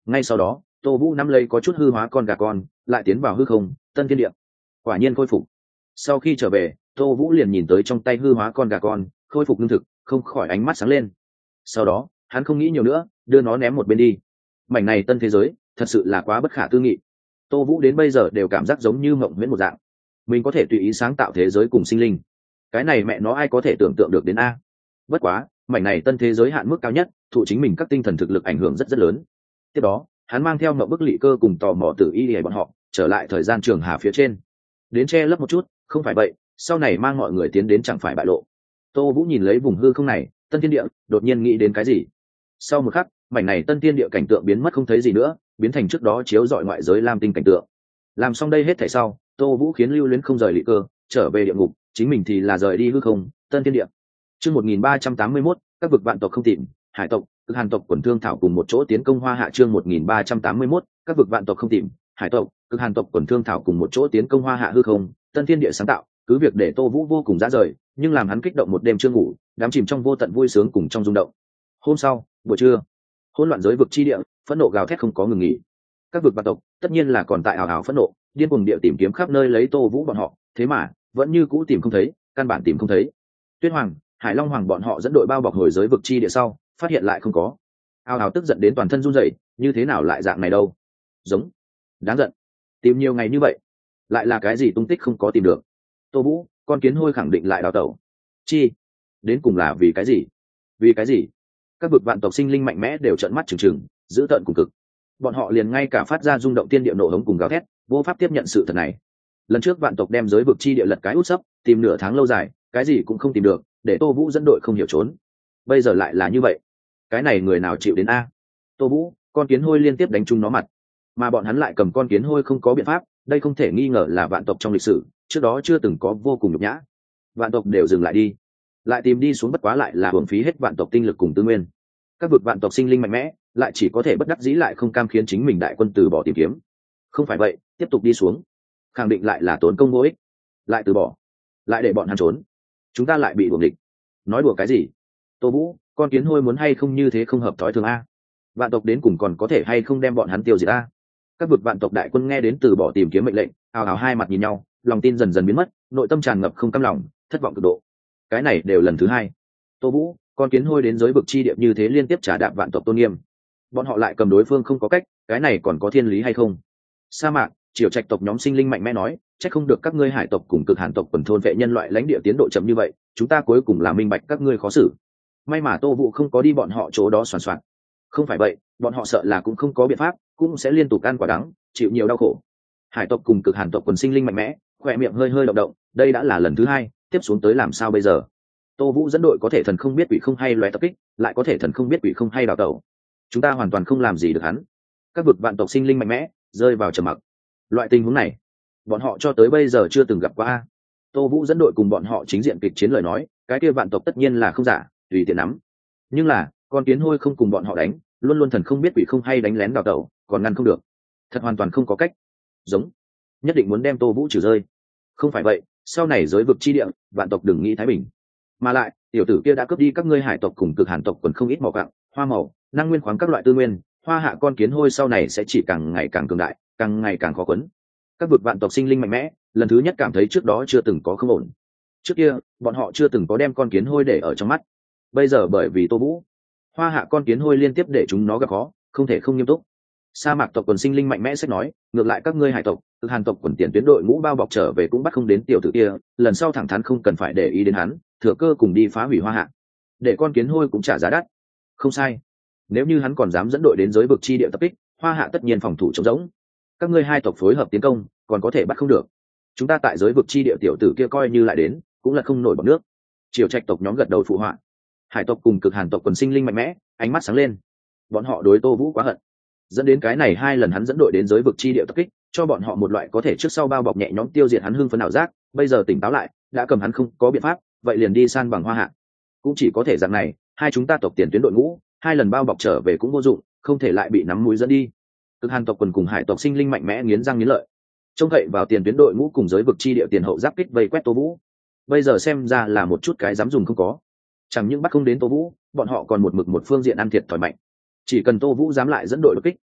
Ngay sau đó Tô Vũ nắm lấy có chút hư hóa con gà con, lại tiến vào hư không tân thiên địa, quả nhiên khôi phục. Sau khi trở về, Tô Vũ liền nhìn tới trong tay hư hóa con gà con khôi phục lương thực, không khỏi ánh mắt sáng lên. Sau đó hắn không nghĩ nhiều nữa, đưa nó ném một bên đi. Mảnh này tân thế giới thật sự là quá bất khả tư nghị. Tô Vũ đến bây giờ đều cảm giác giống như mộng huyễn một dạng, mình có thể tùy ý sáng tạo thế giới cùng sinh linh, cái này mẹ nó ai có thể tưởng tượng được đến a. Bất quá mảnh này tân thế giới hạn mức cao nhất thụ chính mình các tinh thần thực lực ảnh hưởng rất lớn. Tiếp đó hắn mang theo mộng bức lị cơ cùng tò mò Tử Y để bọn họ trở lại thời gian trường hà phía trên, đến che lấp một chút, không phải vậy sau này mang mọi người tiến đến chẳng phải bại lộ. Tô Vũ nhìn lấy vùng hư không này tân thiên địa, đột nhiên nghĩ đến cái gì. Sau một khắc mảnh này tân thiên địa cảnh tượng biến mất không thấy gì nữa, biến thành trước đó chiếu rọi ngoại giới lam tinh cảnh tượng. Làm xong đây hết thảy sau, Tô Vũ khiến Lưu Luyến không rời lị cơ trở về địa ngục, chính mình thì là rời đi hư không tân thiên địa. Chương 1381, các vực vạn tộc không tìm, hải tộc, Cực Hàn tộc quần thương thảo cùng một chỗ tiến công Hoa Hạ. Chương 1381, các vực vạn tộc không tìm, hải tộc, Cực Hàn tộc quần thương thảo cùng một chỗ tiến công Hoa Hạ hư không tân thiên địa sáng tạo, cứ việc để Tô Vũ vô cùng dã rời, nhưng làm hắn kích động một đêm chưa ngủ, đắm chìm trong vô tận vui sướng cùng trong rung động. Hôm sau buổi trưa, hỗn loạn giới vực chi địa, phẫn nộ gào thét không có ngừng nghỉ. Các vực vạn tộc tất nhiên là còn tại ảo ảo phẫn nộ, điên cuồng địa tìm kiếm khắp nơi lấy Tô Vũ bọn họ, thế mà vẫn như cũ tìm không thấy, căn bản tìm không thấy. Tuyết Hoàng, Hải Long Hoàng bọn họ dẫn đội bao bọc hồi giới vực chi địa sau, phát hiện lại không có. Ào ào tức giận đến toàn thân run rẩy, như thế nào lại dạng này đâu? Giống, đáng giận. Tìm nhiều ngày như vậy, lại là cái gì tung tích không có tìm được. Tô Vũ, con kiến hôi khẳng định lại đào tẩu. Chi? Đến cùng là vì cái gì? Vì cái gì? Các vực vạn tộc sinh linh mạnh mẽ đều trợn mắt trừng trừng, dữ tợn cùng cực. Bọn họ liền ngay cả phát ra rung động tiên địa nổ hống cùng gào thét, vô pháp tiếp nhận sự thật này. Lần trước vạn tộc đem giới vực chi địa lật cái út sấp, tìm nửa tháng lâu dài, cái gì cũng không tìm được, để Tô Vũ dẫn đội không hiểu trốn. Bây giờ lại là như vậy, cái này người nào chịu đến a? Tô Vũ, con kiến hôi liên tiếp đánh trúng nó mặt, mà bọn hắn lại cầm con kiến hôi không có biện pháp, đây không thể nghi ngờ là vạn tộc trong lịch sử trước đó chưa từng có vô cùng nhục nhã. Vạn tộc đều dừng lại đi, lại tìm đi xuống bất quá lại là hưởng phí hết vạn tộc tinh lực cùng tư nguyên. Các vực vạn tộc sinh linh mạnh mẽ lại chỉ có thể bất đắc dĩ lại không cam khiến chính mình đại quân từ bỏ tìm kiếm. Không phải vậy tiếp tục đi xuống khẳng định lại là tốn công vô ích, lại từ bỏ, lại để bọn hắn trốn, chúng ta lại bị đuổi địch. Nói đùa cái gì? Tô Vũ, con kiến hôi muốn hay không như thế không hợp thói thường a? Vạn tộc đến cùng còn có thể hay không đem bọn hắn tiêu diệt a? Các vực vạn tộc đại quân nghe đến từ bỏ tìm kiếm mệnh lệnh, ào ào hai mặt nhìn nhau, lòng tin dần dần biến mất, nội tâm tràn ngập không cam lòng, thất vọng cực độ. Cái này đều lần thứ hai. Tô Vũ, con kiến hôi đến giới vực chi địa như thế liên tiếp trả đạp vạn tộc tôn nghiêm, bọn họ lại cầm đối phương không có cách, cái này còn có thiên lý hay không? Sa mạc, Triều Trạch tộc nhóm sinh linh mạnh mẽ nói, chắc không được các ngươi hải tộc cùng Cực Hàn tộc quần thôn vệ nhân loại lãnh địa tiến độ chậm như vậy, chúng ta cuối cùng là minh bạch các ngươi khó xử. May mà Tô Vũ không có đi bọn họ chỗ đó soàn soạn, không phải vậy bọn họ sợ là cũng không có biện pháp, cũng sẽ liên tục ăn quả đắng, chịu nhiều đau khổ. Hải tộc cùng Cực Hàn tộc quần sinh linh mạnh mẽ khỏe miệng hơi hơi động động, đây đã là lần thứ hai, tiếp xuống tới làm sao bây giờ? Tô Vũ dẫn đội có thể thần không biết quỷ không hay loé tập kích, lại có thể thần không biết quỷ không hay đào tẩu, chúng ta hoàn toàn không làm gì được hắn. Các vực vạn tộc sinh linh mạnh mẽ rơi vào trầm mặc. Loại tình huống này bọn họ cho tới bây giờ chưa từng gặp qua. Tô Vũ dẫn đội cùng bọn họ chính diện kịch chiến lời nói, cái kia vạn tộc tất nhiên là không giả, tùy tiện nắm. Nhưng là con kiến hôi không cùng bọn họ đánh, luôn luôn thần không biết quỷ không hay đánh lén đào tẩu, còn ngăn không được, thật hoàn toàn không có cách. Giống, nhất định muốn đem Tô Vũ trừ rơi, không phải vậy sau này giới vực chi địa vạn tộc đừng nghĩ thái bình. Mà lại tiểu tử kia đã cướp đi các ngươi hải tộc cùng Cực Hàn tộc còn không ít mỏ cặng, hoa màu, năng nguyên khoáng các loại tư nguyên, Hoa Hạ con kiến hôi sau này sẽ chỉ càng ngày càng cường đại, càng ngày càng khó quấn. Các vực vạn tộc sinh linh mạnh mẽ lần thứ nhất cảm thấy trước đó chưa từng có không ổn. Trước kia bọn họ chưa từng có đem con kiến hôi để ở trong mắt, bây giờ bởi vì Tô Vũ, Hoa Hạ con kiến hôi liên tiếp để chúng nó gặp khó, không thể không nghiêm túc. Sa mạc tộc quần sinh linh mạnh mẽ sẽ nói, ngược lại các ngươi hải tộc, Cực Hàn tộc quần tiền tuyến đội ngũ bao bọc trở về cũng bắt không đến tiểu tử kia, lần sau thẳng thắn không cần phải để ý đến hắn, thừa cơ cùng đi phá hủy Hoa Hạ, để con kiến hôi cũng trả giá đắt. Không sai, nếu như hắn còn dám dẫn đội đến giới vực chi địa tập kích, Hoa Hạ tất nhiên phòng thủ trống rỗng. Các ngươi hai tộc phối hợp tiến công, còn có thể bắt không được. Chúng ta tại giới vực chi địa tiểu tử kia coi như lại đến, cũng là không nổi bọt nước. Triều Trạch tộc nhóm gật đầu phụ họa. Hải tộc cùng Cực Hàn tộc quần sinh linh mạnh mẽ, ánh mắt sáng lên. Bọn họ đối Tô Vũ quá hận, dẫn đến cái này hai lần hắn dẫn đội đến giới vực chi địa tập kích, cho bọn họ một loại có thể trước sau bao bọc nhẹ nhõm tiêu diệt hắn hưng phấn ảo giác. Bây giờ tỉnh táo lại, đã cầm hắn không có biện pháp, vậy liền đi san bằng Hoa Hạ. Cũng chỉ có thể dạng này, hai chúng ta tộc tiền tuyến đội ngũ, hai lần bao bọc trở về cũng vô dụng, không thể lại bị nắm mũi dẫn đi. Cực Hàn tộc quần cùng hải tộc sinh linh mạnh mẽ nghiến răng nghiến lợi, trông cậy vào tiền tuyến đội ngũ cùng giới vực chi địa tiền hậu giáp kích vây quét Tô Vũ. Bây giờ xem ra là một chút cái dám dùng không có. Chẳng những bắt không đến Tô Vũ, bọn họ còn một mực một phương diện ăn thiệt thòi mạnh. Chỉ cần Tô Vũ dám lại dẫn đội đột kích,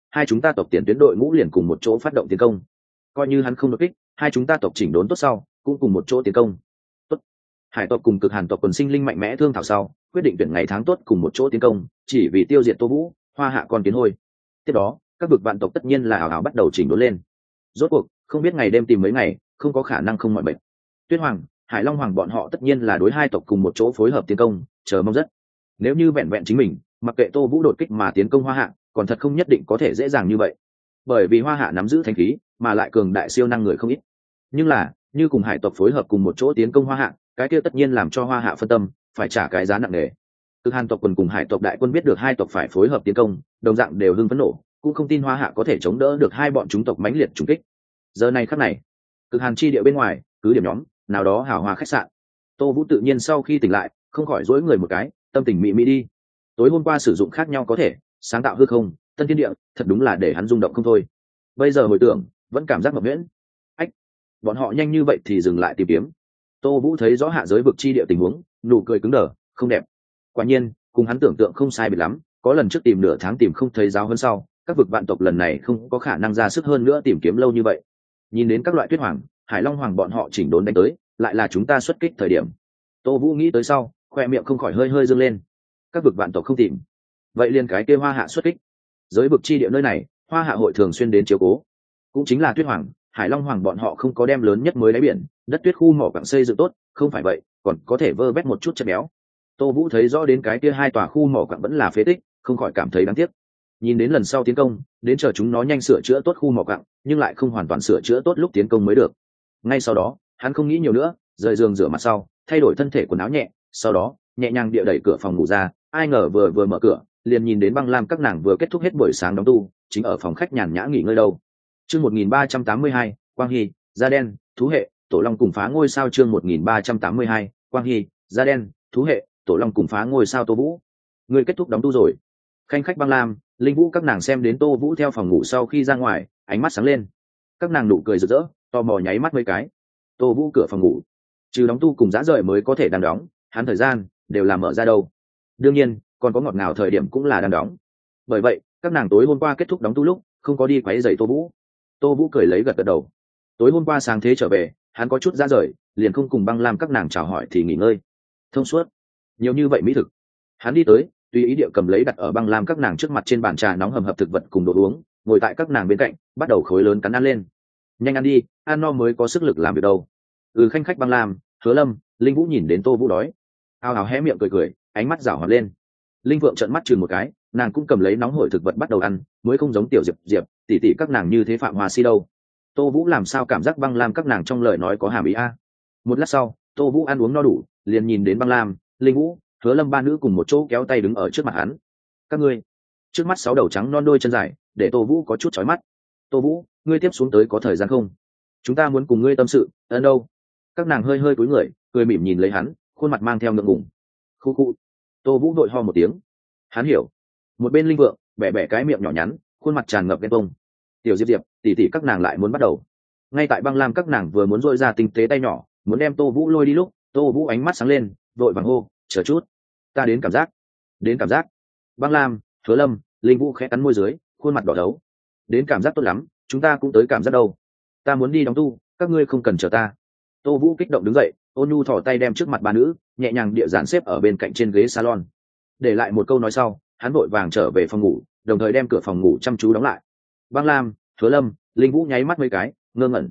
hai chúng ta tộc tiền tuyến đội ngũ liền cùng một chỗ phát động tiến công, coi như hắn không đột kích, hai chúng ta tộc chỉnh đốn tốt sau cũng cùng một chỗ tiến công. Tốt. Hải tộc cùng Cực Hàn tộc quần sinh linh mạnh mẽ thương thảo sau, quyết định tuyển ngày tháng tốt cùng một chỗ tiến công, chỉ vì tiêu diệt Tô Vũ, Hoa Hạ con kiến hôi. Tiếp đó các vực vạn tộc tất nhiên là ảo ảo bắt đầu chỉnh đốn lên. Rốt cuộc không biết ngày đêm tìm mấy ngày, không có khả năng không mọi bệnh. Tuyết Hoàng, Hải Long Hoàng bọn họ tất nhiên là đối hai tộc cùng một chỗ phối hợp tiến công, chờ mong rất. Nếu như vẹn vẹn chính mình mặc kệ Tô Vũ đột kích mà tiến công Hoa Hạ, còn thật không nhất định có thể dễ dàng như vậy, bởi vì Hoa Hạ nắm giữ thánh khí mà lại cường đại siêu năng người không ít. Nhưng là như cùng hải tộc phối hợp cùng một chỗ tiến công Hoa Hạ, cái kia tất nhiên làm cho Hoa Hạ phân tâm, phải trả cái giá nặng nề. Cực Hàn tộc quần cùng hải tộc đại quân biết được hai tộc phải phối hợp tiến công, đồng dạng đều hưng phấn nộ, cũng không tin Hoa Hạ có thể chống đỡ được hai bọn chúng tộc mãnh liệt trùng kích. Giờ này khắc này, Cực Hàn chi địa bên ngoài, cứ điểm nhóm nào đó hào hoa khách sạn. Tô Vũ tự nhiên sau khi tỉnh lại, không khỏi dỗi người một cái, tâm tình mị mị đi. Tối hôm qua sử dụng khác nhau có thể sáng tạo hư không, tân thiên địa, thật đúng là để hắn rung động không thôi. Bây giờ hồi tưởng, vẫn cảm giác ngập nghẽn. Ách, bọn họ nhanh như vậy thì dừng lại tìm kiếm. Tô Vũ thấy rõ hạ giới vực chi địa tình huống, nụ cười cứng đờ, không đẹp. Quả nhiên, cùng hắn tưởng tượng không sai biệt lắm, có lần trước tìm nửa tháng tìm không thấy giáo hơn sau, các vực vạn tộc lần này không có khả năng ra sức hơn nữa tìm kiếm lâu như vậy. Nhìn đến các loại Tuyết Hoàng, Hải Long Hoàng bọn họ chỉnh đốn đánh tới, lại là chúng ta xuất kích thời điểm. Tô Vũ nghĩ tới sau, khoe miệng không khỏi hơi hơi dương lên. Các vực vạn tộc không tìm, vậy liền cái kia Hoa Hạ xuất kích. Giới vực chi địa nơi này, Hoa Hạ hội thường xuyên đến chiếu cố. Cũng chính là Tuyết Hoàng, Hải Long Hoàng bọn họ không có đem lớn nhất mới đáy biển, đất tuyết khu mỏ quặng xây dựng tốt, không phải vậy, còn có thể vơ vét một chút chất béo. Tô Vũ thấy rõ đến cái kia hai tòa khu mỏ quặng vẫn là phế tích, không khỏi cảm thấy đáng tiếc. Nhìn đến lần sau tiến công, đến chờ chúng nó nhanh sửa chữa tốt khu mỏ quặng, nhưng lại không hoàn toàn sửa chữa tốt lúc tiến công mới được. Ngay sau đó, hắn không nghĩ nhiều nữa, rời giường rửa mặt sau, thay đổi thân thể quần áo nhẹ, sau đó nhẹ nhàng địa đẩy cửa phòng ngủ ra. Ai ngờ vừa mở cửa, liền nhìn đến Băng Lam các nàng vừa kết thúc hết buổi sáng đóng tu, chính ở phòng khách nhàn nhã nghỉ ngơi đâu. Chương 1382, Quang Hy, Da Đen, Thú Hệ, Tổ Long cùng phá ngôi sao. Chương 1382, Quang Hy, Da Đen, Thú Hệ, Tổ Long cùng phá ngôi sao. Tô Vũ, ngươi kết thúc đóng tu rồi? Khanh khách Băng Lam, Linh Vũ các nàng xem đến Tô Vũ theo phòng ngủ sau khi ra ngoài, ánh mắt sáng lên. Các nàng nụ cười rực rỡ, tò mò nháy mắt mấy cái. Tô Vũ cửa phòng ngủ, trừ đóng tu cùng dã rời mới có thể đang đóng, hắn thời gian đều là mở ra đâu. Đương nhiên, còn có ngọt ngào thời điểm cũng là đang đóng. Bởi vậy, các nàng tối hôm qua kết thúc đóng tu lúc, không có đi quấy rầy Tô Vũ. Tô Vũ cười lấy gật gật đầu. Tối hôm qua sáng thế trở về, hắn có chút dã rời, liền không cùng Băng Lam các nàng chào hỏi thì nghỉ ngơi. Thông suốt, nhiều như vậy mỹ thực. Hắn đi tới, tùy ý địa cầm lấy đặt ở Băng Lam các nàng trước mặt trên bàn trà nóng hầm hập thực vật cùng đồ uống, ngồi tại các nàng bên cạnh, bắt đầu khối lớn cắn ăn lên. Nhanh ăn đi, ăn no mới có sức lực làm việc đâu. Khanh khách Băng Lam, Hứa Lâm, Linh Vũ nhìn đến Tô Vũ đói, ao ào hé miệng cười cười, ánh mắt rảo hoạt lên. Linh Vượng trợn mắt chừng một cái, nàng cũng cầm lấy nóng hổi thực vật bắt đầu ăn, mới không giống tiểu Diệp tỷ tỷ các nàng như thế phạm hòa si đâu. Tô Vũ làm sao cảm giác Băng Lam các nàng trong lời nói có hàm ý a? Một lát sau, Tô Vũ ăn uống no đủ, liền nhìn đến Băng Lam, Linh Vũ, Hứa Lâm ba nữ cùng một chỗ kéo tay đứng ở trước mặt hắn. Các ngươi, trước mắt 6 đầu trắng non đôi chân dài, để Tô Vũ có chút chói mắt. Tô Vũ, ngươi tiếp xuống tới có thời gian không? Chúng ta muốn cùng ngươi tâm sự. Ấn đâu? Các nàng hơi hơi cúi người, cười mỉm nhìn lấy hắn, khuôn mặt mang theo ngượng ngùng. Khu khu. Tô Vũ vội ho một tiếng. Hắn hiểu. Một bên Linh Vượng bẻ bẻ cái miệng nhỏ nhắn, khuôn mặt tràn ngập ghen tuông. Tiểu Diệp tỷ tỷ các nàng lại muốn bắt đầu. Ngay tại Băng Lam các nàng vừa muốn dội ra tinh tế tay nhỏ, muốn đem Tô Vũ lôi đi lúc, Tô Vũ ánh mắt sáng lên, vội vàng hô, chờ chút, ta đến cảm giác. Đến cảm giác. Băng Lam, Hứa Lâm, Linh Vũ khẽ cắn môi dưới, khuôn mặt đỏ đấu. Đến cảm giác tốt lắm, chúng ta cũng tới cảm giác đâu. Ta muốn đi đóng tu, các ngươi không cần chờ ta. Tô Vũ kích động đứng dậy, ôn nhu thò tay đem trước mặt ba nữ nhẹ nhàng địa dàn xếp ở bên cạnh trên ghế salon. Để lại một câu nói sau, hắn vội vàng trở về phòng ngủ, đồng thời đem cửa phòng ngủ chăm chú đóng lại. Băng Lam, Hứa Lâm, Linh Vũ nháy mắt mấy cái, ngơ ngẩn.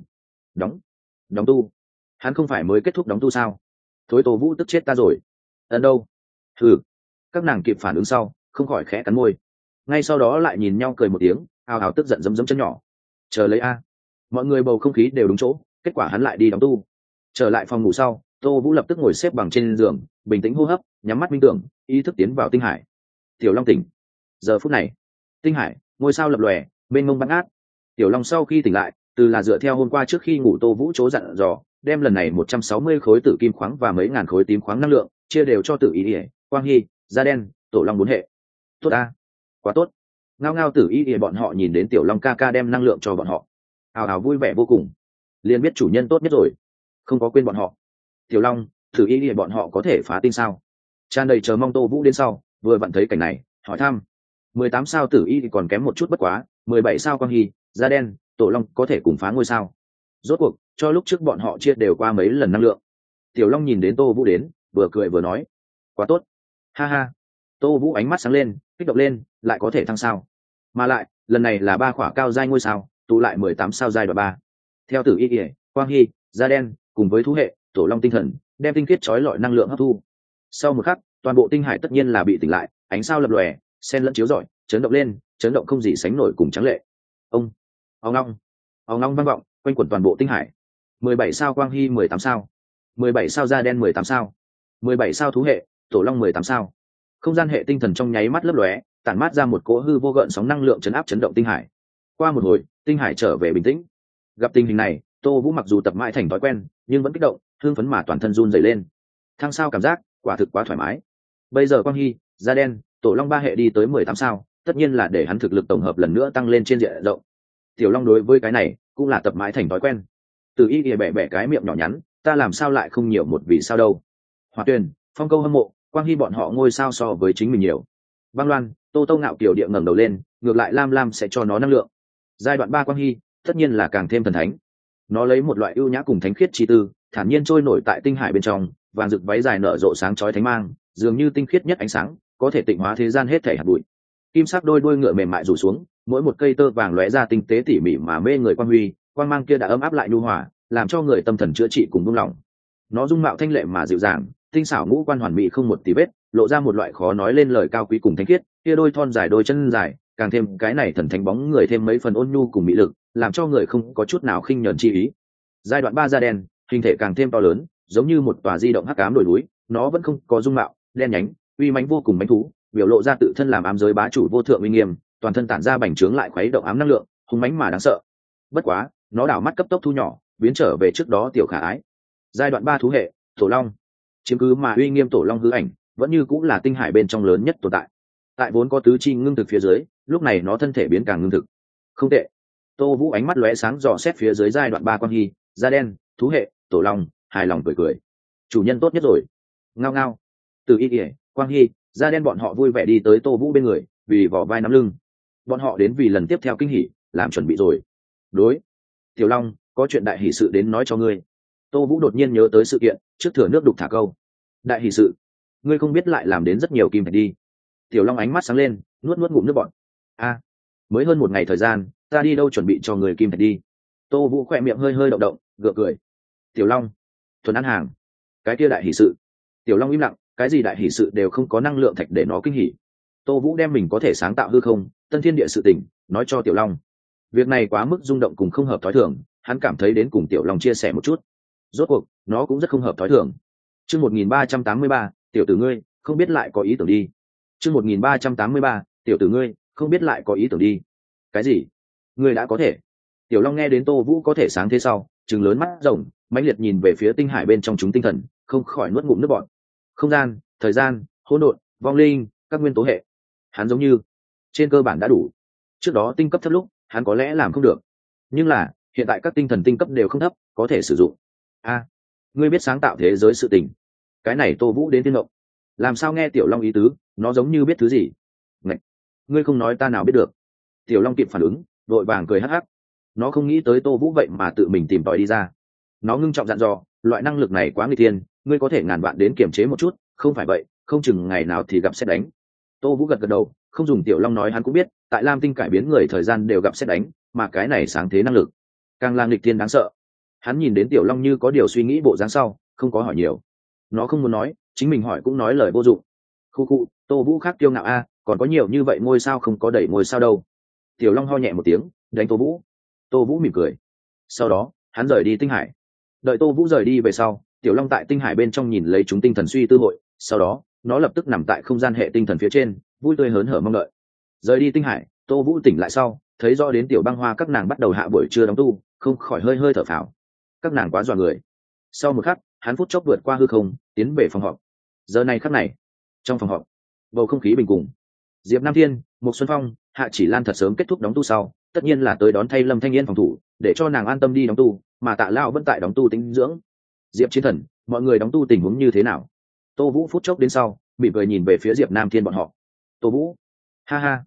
Đóng tu? Hắn không phải mới kết thúc đóng tu sao? Thối Tô Vũ tức chết ta rồi. Ấn đâu? Các nàng kịp phản ứng sau, không khỏi khẽ cắn môi. Ngay sau đó lại nhìn nhau cười một tiếng, ào ào tức giận giấm chân nhỏ. Chờ lấy a. Mọi người bầu không khí đều đúng chỗ, kết quả hắn lại đi đóng tu. Trở lại phòng ngủ sau, Tô Vũ lập tức ngồi xếp bằng trên giường, bình tĩnh hô hấp, nhắm mắt minh tưởng, ý thức tiến vào tinh hải. Tiểu Long tỉnh. Giờ phút này, tinh hải, ngôi sao lập lòe, bên mông bắn át. Tiểu Long sau khi tỉnh lại, từ là dựa theo hôm qua trước khi ngủ Tô Vũ chỗ dặn dò, đem lần này 160 khối tử kim khoáng và mấy ngàn khối tím khoáng năng lượng chia đều cho Tử Ý, Quang Hy, Da Đen, Tổ Long 4 hệ. Tốt a, quá tốt. Ngao ngao Tử Ý bọn họ nhìn đến Tiểu Long ca ca đem năng lượng cho bọn họ, ào ào vui vẻ vô cùng, liền biết chủ nhân tốt nhất rồi, không có quên bọn họ. Tiểu Long, Tử Ý bọn họ có thể phá tinh sao? Tràn đầy chờ mong Tô Vũ đến sau, vừa vặn thấy cảnh này, hỏi thăm. 18 sao Tử Y thì còn kém một chút bất quá, 17 sao Quang Hy, Da Đen, Tổ Long có thể cùng phá ngôi sao. Rốt cuộc, cho lúc trước bọn họ chia đều qua mấy lần năng lượng. Tiểu Long nhìn đến Tô Vũ đến, vừa cười vừa nói, quá tốt. Ha ha. Tô Vũ ánh mắt sáng lên, kích động lên, lại có thể thăng sao. Mà lại, lần này là 3 khỏa cao giai ngôi sao, tụ lại 18 sao giai đoạn 3. Theo Tử Y, Quang Hy, Da Đen, cùng với thú hệ, Tổ Long tinh thần, đem tinh khiết chói lọi năng lượng hấp thu. Sau một khắc, toàn bộ tinh hải tất nhiên là bị tỉnh lại, ánh sao lập lòe, sen lẫn chiếu rọi, chấn động lên, chấn động không gì sánh nổi cùng trắng lệ. Ông, ong long vang vọng, quanh quẩn toàn bộ tinh hải. 17 sao Quang Hy 18 sao, 17 sao Da Đen 18 sao, 17 sao thú hệ, Tổ Long 18 sao. Không gian hệ tinh thần trong nháy mắt lấp lóe, tản mát ra một cỗ hư vô gợn sóng năng lượng chấn áp chấn động tinh hải. Qua một hồi, tinh hải trở về bình tĩnh. Gặp tình hình này, Tô Vũ mặc dù tập mãi thành thói quen, nhưng vẫn kích động, hưng phấn mà toàn thân run rẩy lên. Thăng sao cảm giác, quả thực quá thoải mái. Bây giờ Quang Hy, Da Đen, Tổ Long 3 hệ đi tới 18 sao, tất nhiên là để hắn thực lực tổng hợp lần nữa tăng lên trên diện rộng. Tiểu Long đối với cái này cũng là tập mãi thành thói quen. Từ Y bẻ bẻ cái miệng nhỏ nhắn, ta làm sao lại không nhiều một vì sao đâu. Hỏa Tuyền, Phong Câu hâm mộ, Quang Hy bọn họ ngôi sao so với chính mình nhiều. Băng Loan, Tô Tô ngạo kiểu địa ngẩng đầu lên, ngược lại Lam Lam sẽ cho nó năng lượng. Giai đoạn 3 Quang Hy, tất nhiên là càng thêm thần thánh. Nó lấy một loại ưu nhã cùng thánh khiết chi tư, thản nhiên trôi nổi tại tinh hải bên trong, vàng rực váy dài nở rộ sáng chói thánh mang, dường như tinh khiết nhất ánh sáng, có thể tịnh hóa thế gian hết thảy hạt bụi. Kim sắc đôi đuôi ngựa mềm mại rủ xuống, mỗi một cây tơ vàng lóe ra tinh tế tỉ mỉ mà mê người quang huy, quang mang kia đã ấm áp lại nhu hòa, làm cho người tâm thần chữa trị cùng buông lỏng. Nó dung mạo thanh lệ mà dịu dàng, tinh xảo ngũ quan hoàn mỹ không một tì vết, lộ ra một loại khó nói lên lời cao quý cùng thánh khiết. Kia đôi thon dài đôi chân dài, càng thêm cái này thần thánh bóng người thêm mấy phần ôn nhu cùng mỹ lực, làm cho người không có chút nào khinh nhẫn chi ý. Giai đoạn 3 da đen, hình thể càng thêm to lớn, giống như một tòa di động hắc ám đồi núi, nó vẫn không có dung mạo đen nhánh, uy mãnh vô cùng mãnh thú, biểu lộ ra tự thân làm ám giới bá chủ vô thượng uy nghiêm, toàn thân tản ra bành trướng lại khuấy động ám năng lượng, hung mãnh mà đáng sợ. Bất quá, nó đảo mắt cấp tốc thu nhỏ, biến trở về trước đó tiểu khả ái. Giai đoạn 3 thú hệ, Tổ Long. Chiếm cứ mà uy nghiêm Tổ Long hư ảnh, vẫn như cũng là tinh hải bên trong lớn nhất tồn tại. Tại vốn có tứ chi ngưng thực phía dưới, lúc này nó thân thể biến càng ngưng thực. Không tệ. Tô Vũ ánh mắt lóe sáng dò xét phía dưới giai đoạn 3 Quang Hy, da đen, thú hệ, Tổ Long, hài lòng cười cười. Chủ nhân tốt nhất rồi. Ngao ngao. Từ Y Kỷ, Quang Hy, da đen bọn họ vui vẻ đi tới Tô Vũ bên người, vì vỏ vai nắm lưng. Bọn họ đến vì lần tiếp theo kinh hỉ, làm chuẩn bị rồi. Đối. Tiểu Long, có chuyện đại hỷ sự đến nói cho ngươi. Tô Vũ đột nhiên nhớ tới sự kiện, trước thừa nước đục thả câu. Đại hỷ sự? Ngươi không biết lại làm đến rất nhiều kim thạch đi. Tiểu Long ánh mắt sáng lên, nuốt nuốt ngụm nước bọt. A, mới hơn một ngày thời gian, ta đi đâu chuẩn bị cho người kim thạch đi. Tô Vũ khỏe miệng hơi hơi động động, gượng cười. Tiểu Long, thuần ăn hàng. Cái kia đại hỷ sự? Tiểu Long im lặng, cái gì đại hỷ sự đều không có năng lượng thạch để nó kinh hỉ. Tô Vũ đem mình có thể sáng tạo hư không, tân thiên địa sự tình, nói cho Tiểu Long. Việc này quá mức rung động cùng không hợp thói thường, hắn cảm thấy đến cùng Tiểu Long chia sẻ một chút. Rốt cuộc, nó cũng rất không hợp thói thường. Chương 1383, tiểu tử ngươi, không biết lại có ý tưởng đi. Chương 1383, tiểu tử ngươi, không biết lại có ý tưởng đi. Cái gì? Ngươi đã có thể? Tiểu Long nghe đến Tô Vũ có thể sáng thế sau, trừng lớn mắt rồng, mãnh liệt nhìn về phía tinh hải bên trong chúng tinh thần, không khỏi nuốt ngụm nước bọt. Không gian, thời gian, hỗn độn, vong linh, các nguyên tố hệ. Hắn giống như trên cơ bản đã đủ. Trước đó tinh cấp thấp lúc, hắn có lẽ làm không được. Nhưng là, hiện tại các tinh thần tinh cấp đều không thấp, có thể sử dụng. A, ngươi biết sáng tạo thế giới sự tình. Cái này Tô Vũ đến tiên động. Làm sao nghe Tiểu Long ý tứ, nó giống như biết thứ gì. Ngạch, ngươi không nói ta nào biết được. Tiểu Long kịp phản ứng, vội vàng cười hắc hắc. Nó không nghĩ tới Tô Vũ vậy mà tự mình tìm tòi đi ra. Nó ngưng trọng dặn dò, loại năng lực này quá nguy tiên, ngươi có thể ngàn vạn đến kiềm chế một chút, không phải vậy, không chừng ngày nào thì gặp sét đánh. Tô Vũ gật gật đầu, không dùng Tiểu Long nói hắn cũng biết, tại Lam Tinh cải biến người thời gian đều gặp sét đánh, mà cái này sáng thế năng lực, càng là nghịch tiên đáng sợ. Hắn nhìn đến Tiểu Long như có điều suy nghĩ bộ dáng sau, không có hỏi nhiều. Nó không muốn nói, chính mình hỏi cũng nói lời vô dụng. Khu khu, Tô Vũ khác kiêu ngạo a, còn có nhiều như vậy ngôi sao không có đẩy ngôi sao đâu. Tiểu Long ho nhẹ một tiếng, đánh Tô Vũ. Tô Vũ mỉm cười. Sau đó, hắn rời đi tinh hải. Đợi Tô Vũ rời đi về sau, Tiểu Long tại tinh hải bên trong nhìn lấy chúng tinh thần suy tư hội, sau đó, nó lập tức nằm tại không gian hệ tinh thần phía trên, vui tươi hớn hở mong đợi. Rời đi tinh hải, Tô Vũ tỉnh lại sau, thấy rõ đến Tiểu Băng Hoa các nàng bắt đầu hạ buổi trưa đóng tu, không khỏi hơi hơi thở phào. Các nàng quá dọa người. Sau một khắc, hắn phút chốc vượt qua hư không, tiến về phòng họp. Giờ này khắc này, trong phòng họp, bầu không khí bình cùng. Diệp Nam Thiên, Mục Xuân Phong, Hạ Chỉ Lan thật sớm kết thúc đóng tu sau, tất nhiên là tới đón thay Lâm Thanh Yên phòng thủ, để cho nàng an tâm đi đóng tu, mà Tạ Lão vẫn tại đóng tu tĩnh dưỡng. Diệp Chiến Thần, mọi người đóng tu tình huống như thế nào? Tô Vũ phút chốc đến sau, mỉm cười nhìn về phía Diệp Nam Thiên bọn họ. Tô Vũ, ha ha,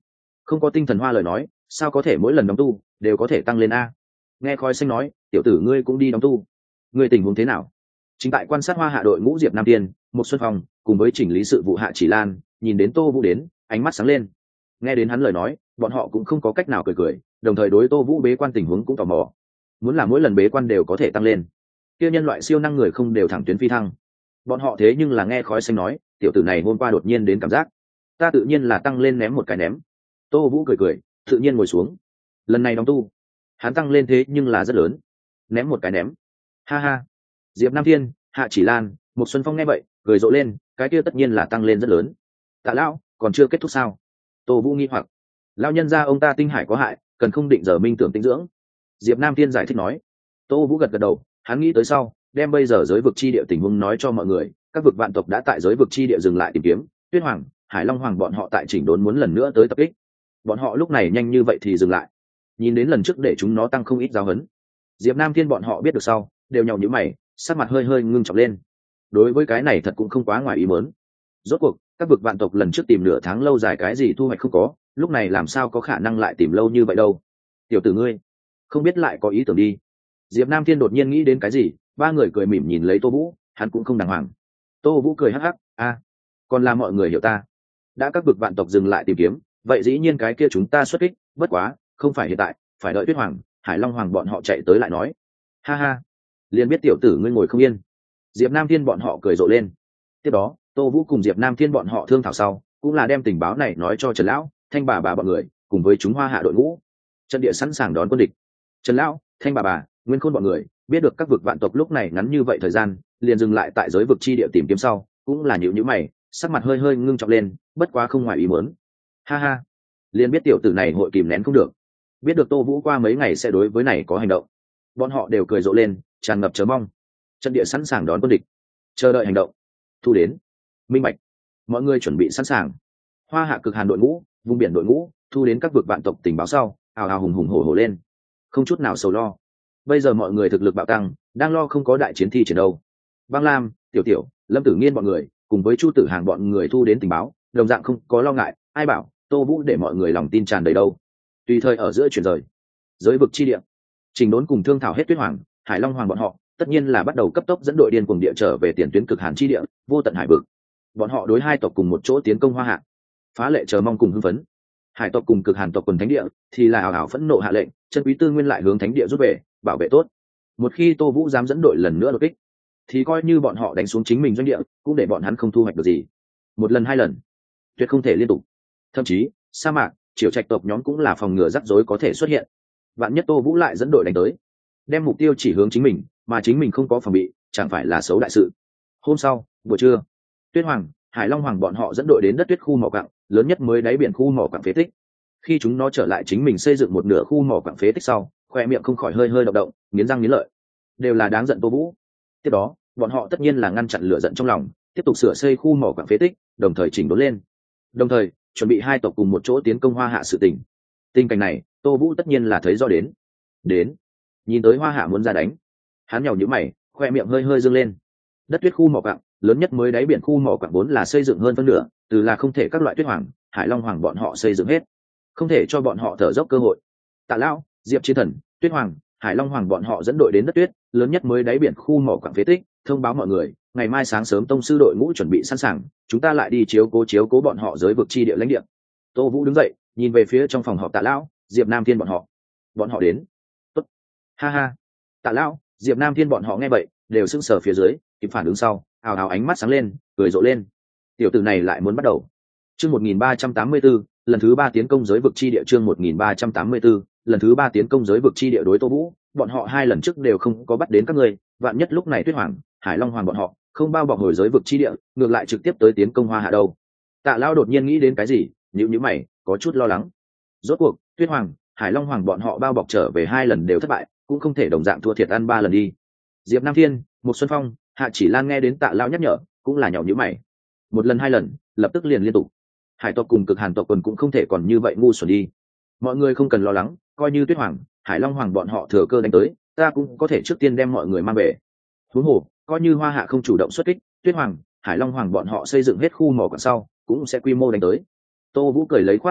không có tinh thần hoa lời nói sao có thể mỗi lần đóng tu đều có thể tăng lên a. Nghe khói xanh nói tiểu tử ngươi cũng đi đóng tu, ngươi tình huống thế nào? Chính tại quan sát hoa hạ đội ngũ Diệp Nam Tiên, một Xuân Phong cùng với chỉnh lý sự vụ Hạ Chỉ Lan nhìn đến Tô Vũ đến, ánh mắt sáng lên. Nghe đến hắn lời nói, bọn họ cũng không có cách nào cười cười, đồng thời đối Tô Vũ bế quan tình huống cũng tò mò. Muốn là mỗi lần bế quan đều có thể tăng lên, kia nhân loại siêu năng người không đều thẳng tuyến phi thăng. Bọn họ thế nhưng là nghe khói xanh nói, tiểu tử này hôm qua đột nhiên đến cảm giác, ta tự nhiên là tăng lên ném một cái ném. Tô Vũ cười cười, tự nhiên ngồi xuống. Lần này đóng tu, hắn tăng lên thế nhưng là rất lớn, ném một cái ném. Ha ha. Diệp Nam Thiên, Hạ Chỉ Lan, một Xuân Phong nghe vậy cười rộ lên, cái kia tất nhiên là tăng lên rất lớn. Tạ lão còn chưa kết thúc sao? Tô Vũ nghi hoặc. Lão nhân gia ông ta tinh hải có hại, cần không định giờ minh tưởng tinh dưỡng. Diệp Nam Thiên giải thích nói. Tô Vũ gật gật đầu, hắn nghĩ tới sau, đem bây giờ giới vực chi địa tình huống nói cho mọi người. Các vực vạn tộc đã tại giới vực chi địa dừng lại tìm kiếm, Tuyết Hoàng, Hải Long Hoàng bọn họ tại chỉnh đốn muốn lần nữa tới tập kích. Bọn họ lúc này nhanh như vậy thì dừng lại, nhìn đến lần trước để chúng nó tăng không ít giáo huấn. Diệp Nam Thiên bọn họ biết được sau, đều nhàu nhíu mày, sắc mặt hơi hơi ngưng trọng lên. Đối với cái này thật cũng không quá ngoài ý muốn. Rốt cuộc các vực vạn tộc lần trước tìm nửa tháng lâu dài cái gì thu hoạch không có, lúc này làm sao có khả năng lại tìm lâu như vậy đâu. Tiểu tử ngươi không biết lại có ý tưởng đi. Diệp Nam Thiên đột nhiên nghĩ đến cái gì, ba người cười mỉm nhìn lấy Tô Vũ, hắn cũng không đàng hoàng. Tô Vũ cười hắc hắc, còn là mọi người hiểu ta. Đã các vực vạn tộc dừng lại tìm kiếm, vậy dĩ nhiên cái kia chúng ta xuất kích, bất quá không phải hiện tại, phải đợi Tuyết Hoàng, Hải Long Hoàng bọn họ chạy tới lại nói. Ha ha, liền biết tiểu tử ngươi ngồi không yên. Diệp Nam Thiên bọn họ cười rộ lên. Tiếp đó Tô Vũ cùng Diệp Nam Thiên bọn họ thương thảo sau, cũng là đem tình báo này nói cho Trần lão, Thanh bà bọn người, cùng với chúng hoa hạ đội ngũ. Trận địa sẵn sàng đón quân địch. Trần lão, Thanh bà, Nguyên Khôn bọn người biết được các vực vạn tộc lúc này ngắn như vậy thời gian, liền dừng lại tại giới vực chi địa tìm kiếm sau, cũng là nhíu nhíu mày, sắc mặt hơi hơi ngưng trọng lên, bất quá không ngoài ý muốn. Ha ha, liền biết tiểu tử này hội kìm nén không được. Biết được Tô Vũ qua mấy ngày sẽ đối với này có hành động, bọn họ đều cười rộ lên, tràn ngập chờ mong. Trận địa sẵn sàng đón quân địch, chờ đợi hành động. Thu đến, minh bạch, mọi người chuẩn bị sẵn sàng. Hoa hạ cực hàn đội ngũ, vùng biển đội ngũ thu đến các vực vạn tộc tình báo sau, ào ào hùng hùng hổ hổ lên, không chút nào sầu lo. Bây giờ mọi người thực lực bạo tăng, đang lo không có đại chiến thi triển đâu. Băng Lam, Tiểu Tiểu, Lâm Tử Nghiên bọn người cùng với Chu Tử Hàng bọn người thu đến tình báo, đồng dạng không có lo ngại. Ai bảo Tô Vũ để mọi người lòng tin tràn đầy đâu. Tùy thời ở giữa chuyển rời giới vực chi địa, trình đốn cùng thương thảo hết Tuyết Hoàng, Hải Long Hoàng bọn họ, tất nhiên là bắt đầu cấp tốc dẫn đội điên cuồng địa trở về tiền tuyến cực hàn chi địa, vô tận hải vực. Bọn họ đối hai tộc cùng một chỗ tiến công hoa hạ, phá lệ chờ mong cùng hưng phấn. Hải tộc cùng cực hàn tộc quần thánh địa thì là ảo ảo phẫn nộ hạ lệnh, chân quý tư nguyên lại hướng thánh địa rút về, bảo vệ tốt. Một khi Tô Vũ dám dẫn đội lần nữa đột kích, thì coi như bọn họ đánh xuống chính mình doanh địa, cũng để bọn hắn không thu hoạch được gì. Một lần hai lần, tuyệt không thể liên tục. Thậm chí sa mạc, triều trạch tộc nhóm cũng là phòng ngừa rắc rối có thể xuất hiện. Vạn nhất Tô Vũ lại dẫn đội đánh tới, đem mục tiêu chỉ hướng chính mình, mà chính mình không có phòng bị, chẳng phải là xấu đại sự. Hôm sau buổi trưa, Tuyết Hoàng, Hải Long Hoàng bọn họ dẫn đội đến đất tuyết khu mỏ quặng lớn nhất mới đáy biển khu mỏ quặng phế tích. Khi chúng nó trở lại chính mình xây dựng một nửa khu mỏ quặng phế tích sau, khoe miệng không khỏi hơi hơi động động, nghiến răng nghiến lợi. Đều là đáng giận Tô Vũ. Tiếp đó bọn họ tất nhiên là ngăn chặn lửa giận trong lòng, tiếp tục sửa xây khu mỏ quặng phế tích, đồng thời chỉnh đốn lên, đồng thời chuẩn bị hai tộc cùng một chỗ tiến công hoa hạ sự tình. Tình cảnh này Tô Vũ tất nhiên là thấy rõ đến nhìn tới hoa hạ muốn ra đánh, hắn nhàu nhíu mày, khoe miệng hơi hơi dương lên. Đất tuyết khu mỏ quặng lớn nhất mới đáy biển khu mỏ quặng vốn là xây dựng hơn phân nửa, từ là không thể các loại Tuyết Hoàng, Hải Long Hoàng bọn họ xây dựng hết, không thể cho bọn họ thở dốc cơ hội. Tạ lão, Diệp Chiến Thần, Tuyết Hoàng, Hải Long Hoàng bọn họ dẫn đội đến đất tuyết lớn nhất mới đáy biển khu mỏ quặng phế tích, thông báo mọi người, ngày mai sáng sớm tông sư đội ngũ chuẩn bị sẵn sàng, chúng ta lại đi chiếu cố bọn họ giới vực chi địa lãnh địa. Tô Vũ đứng dậy, nhìn về phía trong phòng họp Tạ lão, Diệp Nam Thiên bọn họ đến. Tốt. Ha ha. Tạ lão, Diệp Nam Thiên bọn họ nghe vậy, đều sững sờ phía dưới, kịp phản ứng sau, ào ào ánh mắt sáng lên, cười rộ lên. Tiểu tử này lại muốn bắt đầu. Chương 1384, lần thứ 3 tiến công giới vực chi địa. Chương 1384, lần thứ 3 tiến công giới vực chi địa đối Tô Vũ, bọn họ hai lần trước đều không có bắt đến các người, vạn nhất lúc này Tuyết Hoàng, Hải Long Hoàng bọn họ không bao bọc hồi giới vực chi địa, ngược lại trực tiếp tới tiến công hoa hạ đâu. Tạ lão đột nhiên nghĩ đến cái gì, nhíu nhíu mày, có chút lo lắng. Rốt cuộc Tuyết Hoàng, Hải Long Hoàng bọn họ bao bọc trở về hai lần đều thất bại, cũng không thể đồng dạng thua thiệt ăn ba lần đi. Diệp Nam Thiên, một Xuân Phong, Hạ Chỉ Lan nghe đến Tạ lão nhắc nhở, cũng là nhàu nhíu mày. Một lần hai lần, lập tức liền liên tục. Hải tộc cùng cực hàn tộc quần cũng không thể còn như vậy ngu xuẩn đi. Mọi người không cần lo lắng, coi như Tuyết Hoàng, Hải Long Hoàng bọn họ thừa cơ đánh tới, ta cũng có thể trước tiên đem mọi người mang về. Huống hồ, coi như hoa hạ không chủ động xuất kích, Tuyết Hoàng, Hải Long Hoàng bọn họ xây dựng hết khu mỏ quặng sau, cũng sẽ quy mô đánh tới. Tô Vũ cười lấy khoát tay,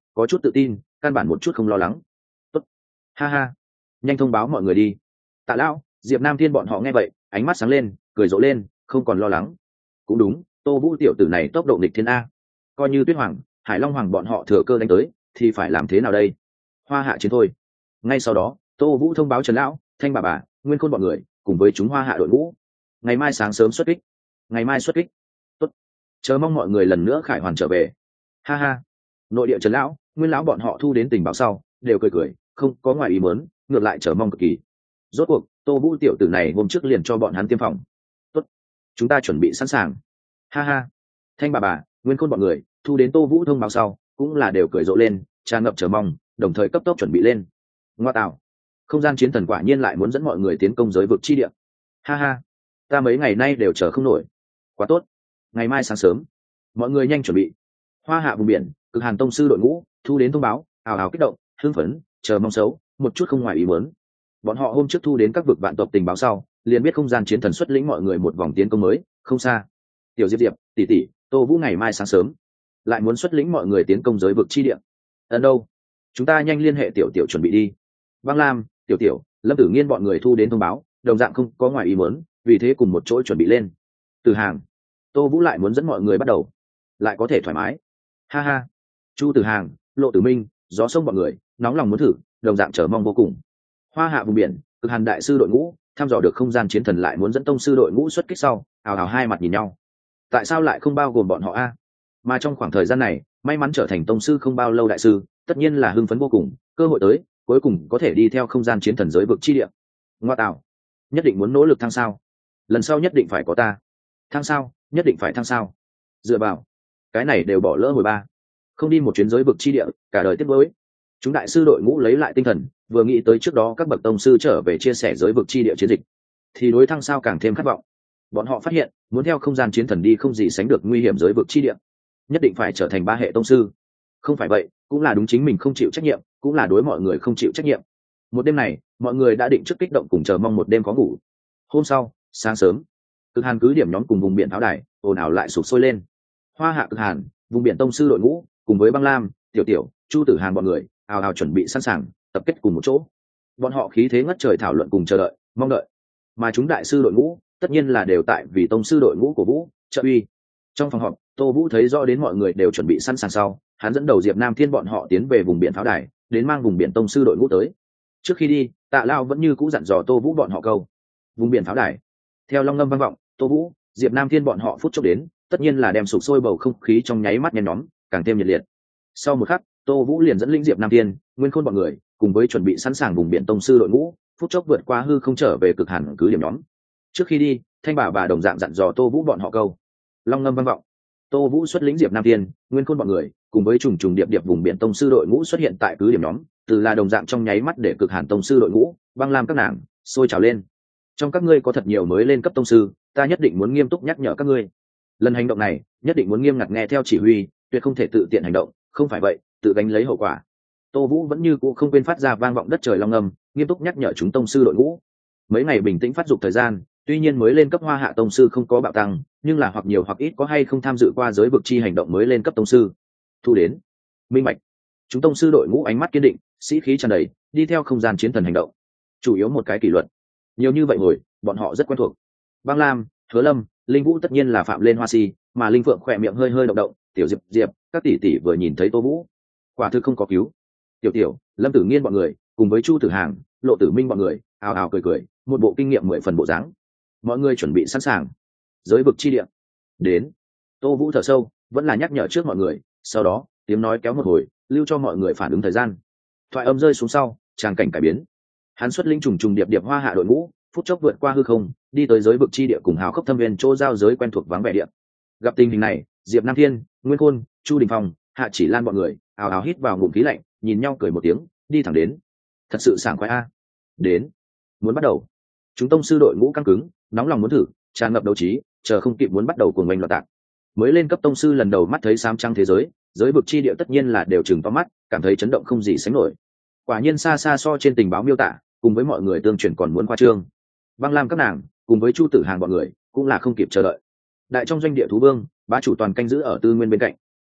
có chút tự tin, căn bản một chút không lo lắng. Tốt, ha ha, nhanh thông báo mọi người đi. Tạ lão, Diệp Nam Thiên bọn họ nghe vậy, ánh mắt sáng lên, cười rộ lên, không còn lo lắng. Cũng đúng, Tô Vũ tiểu tử này tốc độ nghịch thiên a, coi như Tuyết Hoàng, Hải Long Hoàng bọn họ thừa cơ đánh tới, thì phải làm thế nào đây? Hoa hạ chiến thôi. Ngay sau đó, Tô Vũ thông báo Trần lão, Thanh bà, Nguyên Khôn bọn người, cùng với chúng Hoa hạ đội ngũ, ngày mai sáng sớm xuất kích. Ngày mai xuất kích. Tốt. Chờ mong mọi người lần nữa khải hoàn trở về. Ha ha. Nội địa Trần lão, Nguyên lão bọn họ thu đến tình báo sau, đều cười cười, không có ngoài ý muốn, ngược lại chờ mong cực kỳ. Rốt cuộc, Tô Vũ tiểu tử này hôm trước liền cho bọn hắn tiêm phòng. Tốt, chúng ta chuẩn bị sẵn sàng. Ha ha. Thanh bà, Nguyên Khôn bọn người thu đến Tô Vũ thông báo sau, cũng là đều cười rộ lên, tràn ngập chờ mong, đồng thời cấp tốc chuẩn bị lên. Ngoa tạo, không gian chiến thần quả nhiên lại muốn dẫn mọi người tiến công giới vực chi địa. Ha ha, ta mấy ngày nay đều chờ không nổi. Quá tốt, ngày mai sáng sớm, mọi người nhanh chuẩn bị. Hoa hạ vùng biển, Cực Hàn tông sư đội ngũ thu đến thông báo, ào ào kích động, hưng phấn, chờ mong xấu, một chút không ngoài ý muốn. Bọn họ hôm trước thu đến các vực vạn tộc tình báo sau, liền biết không gian chiến thần xuất lĩnh mọi người một vòng tiến công mới, không xa. Tiểu Diệp Diệp, tỷ tỷ, Tô Vũ ngày mai sáng sớm lại muốn xuất lĩnh mọi người tiến công giới vực chi địa. Ấn đâu? Chúng ta nhanh liên hệ tiểu tiểu chuẩn bị đi. Băng Lam, tiểu tiểu, Lâm Tử Nghiên bọn người thu đến thông báo, đồng dạng không có ngoài ý muốn, vì thế cùng một chỗ chuẩn bị lên. Từ Hàng, Tô Vũ lại muốn dẫn mọi người bắt đầu, lại có thể thoải mái. Ha ha. Chu Từ Hàng, Lộ Tử Minh, Gió Sông bọn người nóng lòng muốn thử, đồng dạng chờ mong vô cùng. Hoa hạ vùng biển, Cực Hàn đại sư đội ngũ thăm dò được không gian chiến thần lại muốn dẫn tông sư đội ngũ xuất kích sau, ào ào hai mặt nhìn nhau. Tại sao lại không bao gồm bọn họ a? Mà trong khoảng thời gian này, may mắn trở thành tông sư không bao lâu đại sư, tất nhiên là hưng phấn vô cùng, cơ hội tới, cuối cùng có thể đi theo không gian chiến thần giới vực chi địa. Ngoa tạo, nhất định muốn nỗ lực thăng sao. Lần sau nhất định phải có ta. Thăng sao, nhất định phải thăng sao. Dựa vào, cái này đều bỏ lỡ hồi ba. Không đi một chuyến giới vực chi địa, cả đời tiếc nuối. Chúng đại sư đội ngũ lấy lại tinh thần, vừa nghĩ tới trước đó các bậc tông sư trở về chia sẻ giới vực chi địa chiến dịch, thì đối thăng sao càng thêm khát vọng. Bọn họ phát hiện, muốn theo không gian chiến thần đi không gì sánh được nguy hiểm giới vực chi địa, nhất định phải trở thành ba hệ tông sư. Không phải vậy, cũng là đúng chính mình không chịu trách nhiệm, cũng là đối mọi người không chịu trách nhiệm. Một đêm này, mọi người đã định trước kích động cùng chờ mong một đêm có ngủ. Hôm sau, sáng sớm, Cực Hàn cứ điểm nhóm cùng vùng biển áo đài ồn ào lại sụp sôi lên. Hoa hạ Cực Hàn, vùng biển tông sư đội ngũ cùng với Băng Lam, Tiểu Tiểu, Chu Tử Hàn bọn người ào ào chuẩn bị sẵn sàng, tập kết cùng một chỗ. Bọn họ khí thế ngất trời thảo luận cùng chờ đợi, mong đợi. Mà chúng đại sư đội ngũ tất nhiên là đều tại vì tông sư đội ngũ của Vũ trợ uy. Trong phòng họp, Tô Vũ thấy rõ đến mọi người đều chuẩn bị sẵn sàng sau, hắn dẫn đầu Diệp Nam Thiên bọn họ tiến về vùng biển pháo đài, đến mang vùng biển tông sư đội ngũ tới. Trước khi đi, Tạ Lao vẫn như cũ dặn dò Tô Vũ bọn họ câu. Vùng biển pháo đài. Theo long ngâm vang vọng, Tô Vũ, Diệp Nam Thiên bọn họ phút chốc đến, tất nhiên là đem sục sôi bầu không khí trong nháy mắt nhen nhóm, càng thêm nhiệt liệt. Sau một khắc, Tô Vũ liền dẫn linh Diệp Nam Thiên, Nguyên Khôn bọn người, cùng với chuẩn bị sẵn sàng vùng biển tông sư đội ngũ, phút chốc vượt qua hư không trở về Cực Hàn cứ điểm nhóm. Trước khi đi, Thanh bà đồng dạng dặn dò Tô Vũ bọn họ câu. Long ngâm vang vọng. Tô Vũ xuất lĩnh Diệp Nam Thiên, Nguyên Khôn bọn người, cùng với trùng trùng điệp điệp vùng biển tông sư đội ngũ xuất hiện tại cứ điểm nhóm, từ là đồng dạng trong nháy mắt để Cực Hàn tông sư đội ngũ, Băng Lam các nàng, sôi trào lên. Trong các ngươi có thật nhiều mới lên cấp tông sư, ta nhất định muốn nghiêm túc nhắc nhở các ngươi. Lần hành động này, nhất định muốn nghiêm ngặt nghe theo chỉ huy, tuyệt không thể tự tiện hành động, không phải vậy, tự gánh lấy hậu quả. Tô Vũ vẫn như cũ không quên phát ra vang vọng đất trời long ngâm, nghiêm túc nhắc nhở chúng tông sư đội ngũ. Mấy ngày bình tĩnh phát dục thời gian, tuy nhiên mới lên cấp Hoa hạ tông sư không có bạo tăng, nhưng là hoặc nhiều hoặc ít có hay không tham dự qua giới vực chi hành động mới lên cấp tông sư. Thu đến, minh bạch. Chúng tông sư đội ngũ ánh mắt kiên định, sĩ khí tràn đầy, đi theo không gian chiến thần hành động. Chủ yếu một cái kỷ luật. Nhiều như vậy rồi, bọn họ rất quen thuộc. Băng Lam, Hứa Lâm, Linh Vũ tất nhiên là phạm lên hoa si, mà Linh Phượng khỏe miệng hơi hơi động động, Tiểu Diệp Diệp, các tỷ tỷ vừa nhìn thấy Tô Vũ, quả thực không có cứu. Tiểu Tiểu, Lâm Tử Nghiên bọn người, cùng với Chu Tử Hàng, Lộ Tử Minh bọn người, ào ào cười cười, một bộ kinh nghiệm 10 phần bộ dáng. Mọi người chuẩn bị sẵn sàng. Giới vực chi địa. Đến. Tô Vũ thở sâu, vẫn là nhắc nhở trước mọi người, sau đó, tiếng nói kéo một hồi, lưu cho mọi người phản ứng thời gian. Thoại âm rơi xuống sau, tràng cảnh cải biến. Hắn xuất linh trùng trùng điệp điệp Hoa hạ đội ngũ, phút chốc vượt qua hư không, đi tới giới vực chi địa cùng hào khốc thâm viên chỗ giao giới quen thuộc vắng vẻ địa. Gặp tình hình này, Diệp Nam Thiên, Nguyên Khôn, Chu Đình Phong, Hạ Chỉ Lan bọn người ào ào hít vào ngụm khí lạnh, nhìn nhau cười một tiếng, đi thẳng đến. Thật sự sảng khoái a. Đến. Muốn bắt đầu. Chúng tông sư đội ngũ căng cứng, nóng lòng muốn thử, tràn ngập đấu trí, chờ không kịp muốn bắt đầu cuồng oanh loạn tạc. Mới lên cấp tông sư lần đầu mắt thấy xám trăng thế giới, giới vực chi địa tất nhiên là đều trừng to mắt, cảm thấy chấn động không gì sánh nổi. Quả nhiên xa xa so trên tình báo miêu tả, cùng với mọi người tương truyền còn muốn khoa trương. Băng Lam các nàng, cùng với Chu Tử Hàng bọn người, cũng là không kịp chờ đợi. Đại trong doanh địa thú vương, bá chủ toàn canh giữ ở tư nguyên bên cạnh.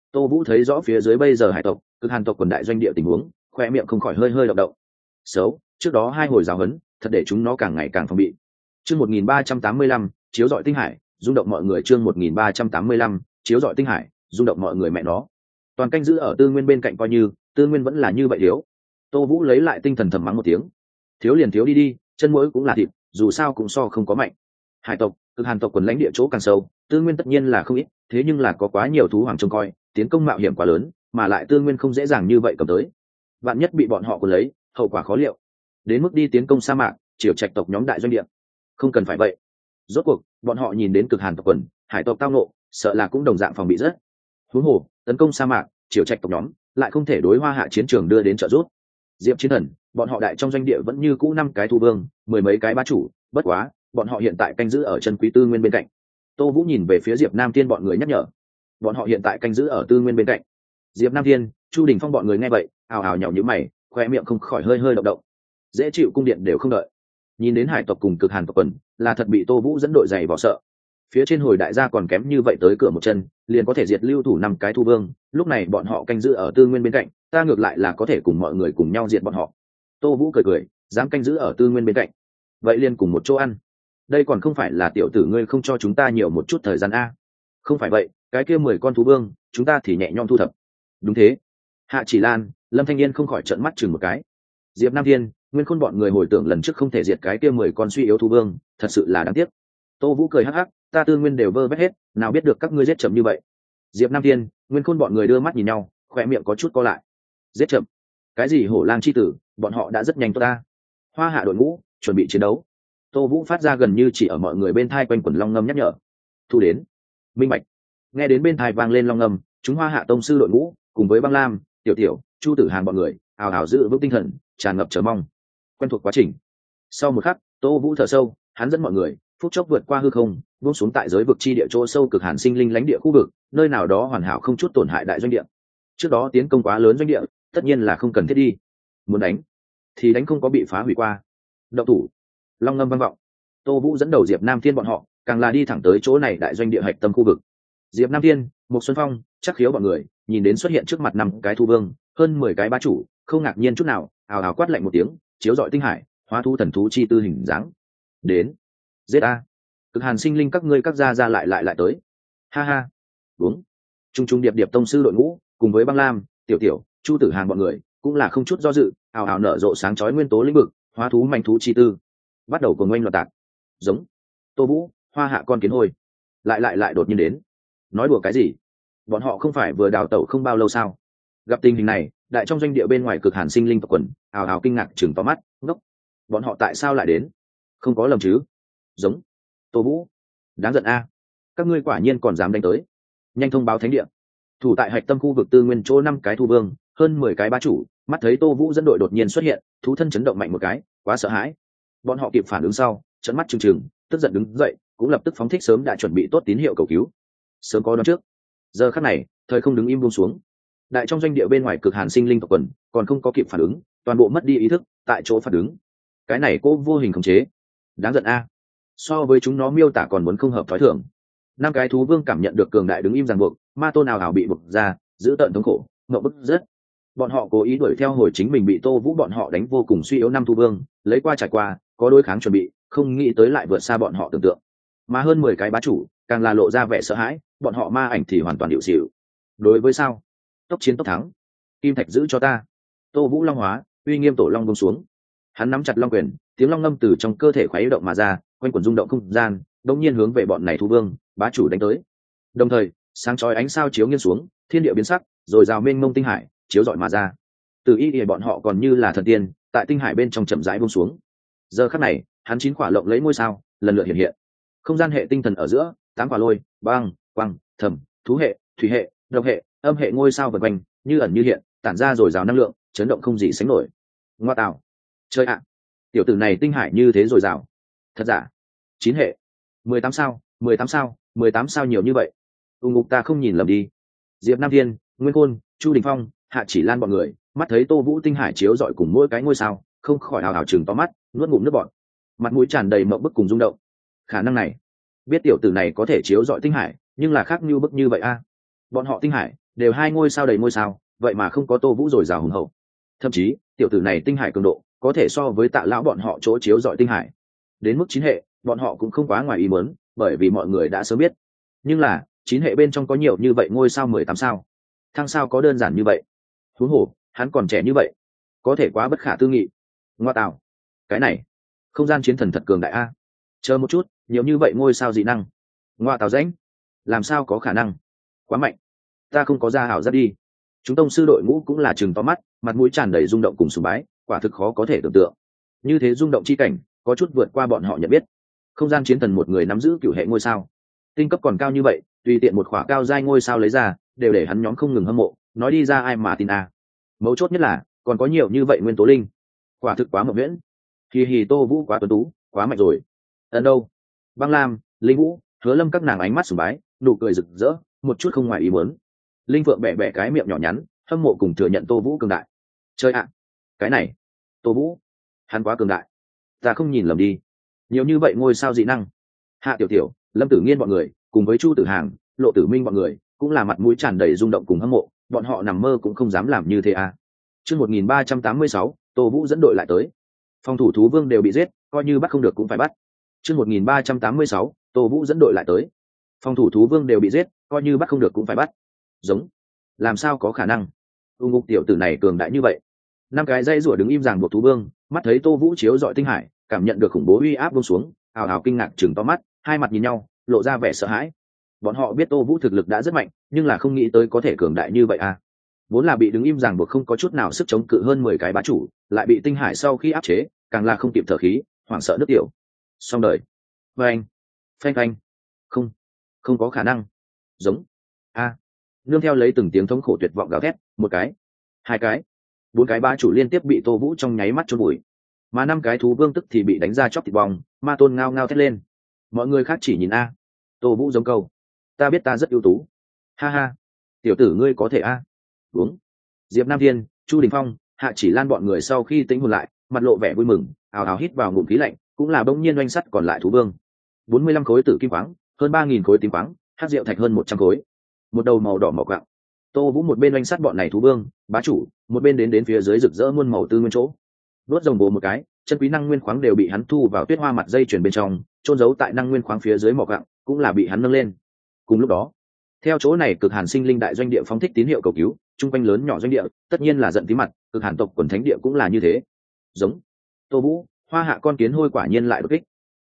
Tô Vũ thấy rõ phía dưới bây giờ hải tộc cực hàn tộc quần đại doanh địa tình huống, khoe miệng không khỏi hơi hơi động động. Xấu, trước đó 2 hồi giáo huấn thật để chúng nó càng ngày càng phòng bị. Chương 1385, chiếu rọi tinh hải, rung động mọi người. Chương 1385, chiếu rọi tinh hải, rung động mọi người. Mẹ nó, toàn canh giữ ở Tư Nguyên bên cạnh, coi như Tư Nguyên vẫn là như vậy thiếu. Tô Vũ lấy lại tinh thần thầm mắng một tiếng. Thiếu liền thiếu đi đi, chân muối cũng là thịt, dù sao cũng so không có mạnh. Hải tộc cực hàn tộc quần lãnh địa chỗ càng sâu, Tư Nguyên tất nhiên là không ít, thế nhưng là có quá nhiều thú hoàng trông coi, tiến công mạo hiểm quá lớn, mà lại Tư Nguyên không dễ dàng như vậy cầm tới. Vạn nhất bị bọn họ cuốn lấy, hậu quả khó liệu. Đến mức đi tiến công sa mạc, triều trạch tộc nhóm đại doanh địa, không cần phải vậy. Rốt cuộc bọn họ nhìn đến cực hàn tộc quần hải tộc tao nộ, sợ là cũng đồng dạng phòng bị rất. Huống hồ tấn công sa mạc, triều trạch tộc nhóm lại không thể đối Hoa Hạ chiến trường đưa đến trợ giúp. Diệp Chiến Thần bọn họ đại trong doanh địa vẫn như cũ 5 cái thu vương, 10 mấy cái bá chủ, bất quá bọn họ hiện tại canh giữ ở chân quý Tư Nguyên bên cạnh. Tô Vũ nhìn về phía Diệp Nam Thiên bọn người nhắc nhở, bọn họ hiện tại canh giữ ở Tư Nguyên bên cạnh. Diệp Nam Thiên, Chu Đình Phong bọn người nghe vậy, ào ào nhàu nhíu mày, khoe miệng không khỏi hơi hơi động động. Dễ chịu cung điện đều không đợi, nhìn đến hải tộc cùng cực hàn tộc quần là thật bị Tô Vũ dẫn đội dày vò sợ. Phía trên hồi đại gia còn kém như vậy tới cửa một chân, liền có thể diệt lưu thủ 5 cái thu vương, lúc này bọn họ canh giữ ở Tư Nguyên bên cạnh, ta ngược lại là có thể cùng mọi người cùng nhau diệt bọn họ. Tô Vũ cười cười, dám canh giữ ở Tư Nguyên bên cạnh, vậy liền cùng một chỗ ăn. Đây còn không phải là tiểu tử ngươi không cho chúng ta nhiều một chút thời gian a? Không phải vậy, cái kia 10 con thú vương, chúng ta thì nhẹ nhõm thu thập. Đúng thế. Hạ Chỉ Lan, Lâm Thanh Niên không khỏi trợn mắt chừng một cái. Diệp Nam Thiên, Nguyên Khôn bọn người hồi tưởng lần trước không thể diệt cái kia 10 con suy yếu thú vương, thật sự là đáng tiếc. Tô Vũ cười hắc hắc, ta Tư Nguyên đều vơ vét hết, nào biết được các ngươi giết chậm như vậy. Diệp Nam Thiên, Nguyên Khôn bọn người đưa mắt nhìn nhau, khóe miệng có chút co lại. Giết chậm? Cái gì hổ lang chi tử, bọn họ đã rất nhanh tốt ta. Hoa Hạ đội ngũ, chuẩn bị chiến đấu. Tô Vũ phát ra gần như chỉ ở mọi người bên thai quanh quẩn long ngâm nhắc nhở. Thu đến. Minh bạch. Nghe đến bên thai vang lên long ngâm, chúng Hoa Hạ tông sư đội ngũ cùng với Băng Lam, Tiểu Tiểu, Chu Tử Hàn bọn người ào ào giữ vững tinh thần, tràn ngập chờ mong. Quen thuộc quá trình. Sau một khắc, Tô Vũ thở sâu, hắn dẫn mọi người phút chốc vượt qua hư không, buông xuống tại giới vực chi địa chỗ sâu cực hàn sinh linh lãnh địa khu vực, nơi nào đó hoàn hảo không chút tổn hại đại doanh địa. Trước đó tiến công quá lớn doanh địa, tất nhiên là không cần thiết đi. Muốn đánh thì đánh, không có bị phá hủy qua. Động thủ. Long ngâm vang vọng. Tô Vũ dẫn đầu Diệp Nam Thiên bọn họ, càng là đi thẳng tới chỗ này đại doanh địa hạch tâm khu vực. Diệp Nam Thiên, Mục Xuân Phong, Trác Khiếu bọn người, nhìn đến xuất hiện trước mặt 5 cái thu vương, hơn 10 cái bá chủ, không ngạc nhiên chút nào, ào ào quát lạnh một tiếng, chiếu rọi tinh hải, hóa thu thần thú chi tư hình dáng. Đến. Giết a. Cực hàn sinh linh các ngươi các gia gia lại tới. Ha ha. Đúng. Trung trung điệp điệp tông sư đội ngũ, cùng với Băng Lam, Tiểu Tiểu, Chu Tử Hàn bọn người, cũng là không chút do dự, ào ào nở rộ sáng chói nguyên tố lĩnh vực, hóa thú manh thú chi tư. Bắt đầu cuồng oanh loạn tạc. Giống. Tô Vũ, Hoa Hạ con kiến hôi. Lại đột nhiên đến. Nói đùa cái gì? Bọn họ không phải vừa đào tẩu không bao lâu sao? Gặp tình hình này, đại trong doanh địa bên ngoài cực hàn sinh linh tộc quần, ào ào kinh ngạc chừng to mắt, ngốc. Bọn họ tại sao lại đến? Không có lầm chứ? Giống. Tô Vũ, đáng giận a. Các ngươi quả nhiên còn dám đánh tới. Nhanh thông báo thánh địa. Thủ tại hạch tâm khu vực Tư Nguyên chỗ 5 cái thu vương, hơn 10 cái bá chủ, mắt thấy Tô Vũ dẫn đội đột nhiên xuất hiện, thú thân chấn động mạnh một cái, quá sợ hãi. Bọn họ kịp phản ứng sau, trợn mắt trừng trừng, tức giận đứng dậy, cũng lập tức phóng thích sớm đã chuẩn bị tốt tín hiệu cầu cứu. Sớm có đoán trước. Giờ khắc này, thời không đứng im buông xuống. Đại trong doanh địa bên ngoài cực hàn sinh linh tộc quần, còn không có kịp phản ứng, toàn bộ mất đi ý thức, tại chỗ phản ứng. Cái này cô vô hình khống chế. Đáng giận a. So với chúng nó miêu tả còn muốn không hợp thói thường. 5 cái thú vương cảm nhận được cường đại đứng im ràng buộc, ma tôn nào ảo bị buộc ra, giữ tận thống khổ, ngậm bức rất. Bọn họ cố ý đuổi theo hồi chính mình bị Tô Vũ bọn họ đánh vô cùng suy yếu 5 thú vương, lấy qua trải qua, có đối kháng chuẩn bị, không nghĩ tới lại vượt xa bọn họ tưởng tượng. Mà hơn 10 cái bá chủ, càng là lộ ra vẻ sợ hãi, bọn họ ma ảnh thì hoàn toàn điệu xỉu. Đối với sao? Tốc chiến tốc thắng. Kim thạch giữ cho ta. Tô Vũ long hóa, uy nghiêm tổ long buông xuống. Hắn nắm chặt long quyền, tiếng long ngâm từ trong cơ thể khuấy động mà ra, quanh quẩn rung động không gian, đột nhiên hướng về bọn này thú vương, bá chủ đánh tới. Đồng thời, sáng chói ánh sao chiếu nghiêng xuống, thiên địa biến sắc, rồi rào mênh mông tinh hải, chiếu rọi mà ra. Từ ý địa bọn họ còn như là thần tiên, tại tinh hải bên trong chậm rãi buông xuống. Giờ khắc này, hắn 9 quả lộng lấy ngôi sao, lần lượt hiện hiện. Không gian hệ tinh thần ở giữa, 8 quả lôi, băng, quang, thầm, thú hệ, thủy hệ, độc hệ, âm hệ ngôi sao vần quanh, như ẩn như hiện, tản ra rồi rào năng lượng, chấn động không gì sánh nổi. Ngoa tạo. Chơi ạ. Tiểu tử này tinh hải như thế rồi rào. Thật giả. 9 hệ. 18 sao, 18 sao, 18 sao nhiều như vậy. Ngục ta không nhìn lầm đi. Diệp Nam Thiên, Nguyên Khôn, Chu Đình Phong, Hạ Chỉ Lan bọn người, mắt thấy Tô Vũ tinh hải chiếu rọi cùng mỗi cái ngôi sao, không khỏi ào ào chừng to mắt, nuốt ngụm nước bọt. Mặt mũi tràn đầy mộng bức cùng rung động. Khả năng này, biết tiểu tử này có thể chiếu rọi tinh hải, nhưng là khác như bức như vậy a. Bọn họ tinh hải đều 2 ngôi sao đầy ngôi sao, vậy mà không có Tô Vũ dồi dào hùng hậu. Thậm chí tiểu tử này tinh hải cường độ có thể so với Tạ lão bọn họ chỗ chiếu dọi tinh hải. Đến mức 9 hệ bọn họ cũng không quá ngoài ý muốn, bởi vì mọi người đã sớm biết. Nhưng là 9 hệ bên trong có nhiều như vậy ngôi sao 18 sao, thăng sao có đơn giản như vậy? Huống hồ hắn còn trẻ như vậy, có thể quá bất khả tư nghị. Ngoa tạo, cái này không gian chiến thần thật cường đại a. Chờ một chút, nhiều như vậy ngôi sao dị năng, ngoa tạo rãnh, làm sao có khả năng? Quá mạnh, ta không có ra hảo rất đi. Chúng tông sư đội ngũ cũng là chừng to mắt, mặt mũi tràn đầy rung động cùng sùng bái, quả thực khó có thể tưởng tượng. Như thế rung động chi cảnh có chút vượt qua bọn họ nhận biết. Không gian chiến thần một người nắm giữ 9 hệ ngôi sao, tinh cấp còn cao như vậy, tùy tiện một khỏa cao giai ngôi sao lấy ra đều để hắn nhóm không ngừng hâm mộ, nói đi ra ai mà tin a. Mấu chốt nhất là còn có nhiều như vậy nguyên tố linh, quả thực quá mộng nguyễn. Hì hì, Tô Vũ quá tuấn tú, quá mạnh rồi. Ấn đâu? Băng Lam, Linh Vũ, Hứa Lâm các nàng ánh mắt sùng bái, nụ cười rực rỡ, một chút không ngoài ý muốn. Linh Phượng bẻ bẻ cái miệng nhỏ nhắn, hâm mộ cùng thừa nhận Tô Vũ cường đại. Chơi ạ, cái này, Tô Vũ, hắn quá cường đại. Ta không nhìn lầm đi. Nhiều như vậy ngôi sao dị năng. Hạ Tiểu Tiểu, Lâm Tử Nghiên bọn người, cùng với Chu Tử Hàng, Lộ Tử Minh bọn người, cũng là mặt mũi tràn đầy rung động cùng hâm mộ, bọn họ nằm mơ cũng không dám làm như thế à. Chương 1386, Tô Vũ dẫn đội lại tới. Phòng thủ thú vương đều bị giết, coi như bắt không được cũng phải bắt. Chương 1386, Tô Vũ dẫn đội lại tới. Phòng thủ thú vương đều bị giết, coi như bắt không được cũng phải bắt. Giống, làm sao có khả năng? Ngục tiểu tử này cường đại như vậy. 5 cái dây rủa đứng im ràng buộc thú vương, mắt thấy Tô Vũ chiếu dọi tinh hải, cảm nhận được khủng bố uy áp buông xuống, ào ào kinh ngạc chừng to mắt, hai mặt nhìn nhau, lộ ra vẻ sợ hãi. Bọn họ biết Tô Vũ thực lực đã rất mạnh, nhưng là không nghĩ tới có thể cường đại như vậy à. Vốn là bị đứng im ràng buộc không có chút nào sức chống cự hơn 10 cái bá chủ, lại bị tinh hải sau khi áp chế, càng là không kịp thở khí, hoảng sợ nước tiểu. Xong đời. Phanh, phanh phanh. Không có khả năng. Giống. A. Nương theo lấy từng tiếng thống khổ tuyệt vọng gào thét, 1 cái, 2 cái, 4 cái bá chủ liên tiếp bị Tô Vũ trong nháy mắt chôn vùi. Mà 5 cái thú vương tức thì bị đánh ra chóc thịt bong, Ma Tôn ngao ngao thét lên. Mọi người khác chỉ nhìn a. Tô Vũ giống câu, ta biết ta rất ưu tú. Ha ha, tiểu tử ngươi có thể a. Uống. Diệp Nam Thiên, Chu Đình Phong, Hạ Chỉ Lan bọn người sau khi tĩnh hồn lại, mặt lộ vẻ vui mừng, ào ào hít vào ngụm khí lạnh, cũng là bỗng nhiên oanh sắt còn lại thú vương. 45 khối tử kim khoáng, hơn 3000 khối tím khoáng, hắc diệu thạch hơn 100 khối. Một đầu màu đỏ màu quạng. Tô Vũ một bên oanh sắt bọn này thú vương, bá chủ, một bên đến phía dưới rực rỡ muôn màu tư nguyên chỗ. Đốt rồng bồ một cái, chân quý năng nguyên khoáng đều bị hắn thu vào tuyết hoa mặt dây chuyền bên trong, chôn giấu tại năng nguyên khoáng phía dưới mỏ quạng, cũng là bị hắn nâng lên. Cùng lúc đó, theo chỗ này cực hàn sinh linh đại doanh địa phóng thích tín hiệu cầu cứu, trung quanh lớn nhỏ doanh địa tất nhiên là giận tí mặt, cực hàn tộc quần thánh địa cũng là như thế. Giống. Tô Vũ, Hoa Hạ con kiến hôi quả nhiên lại đột kích.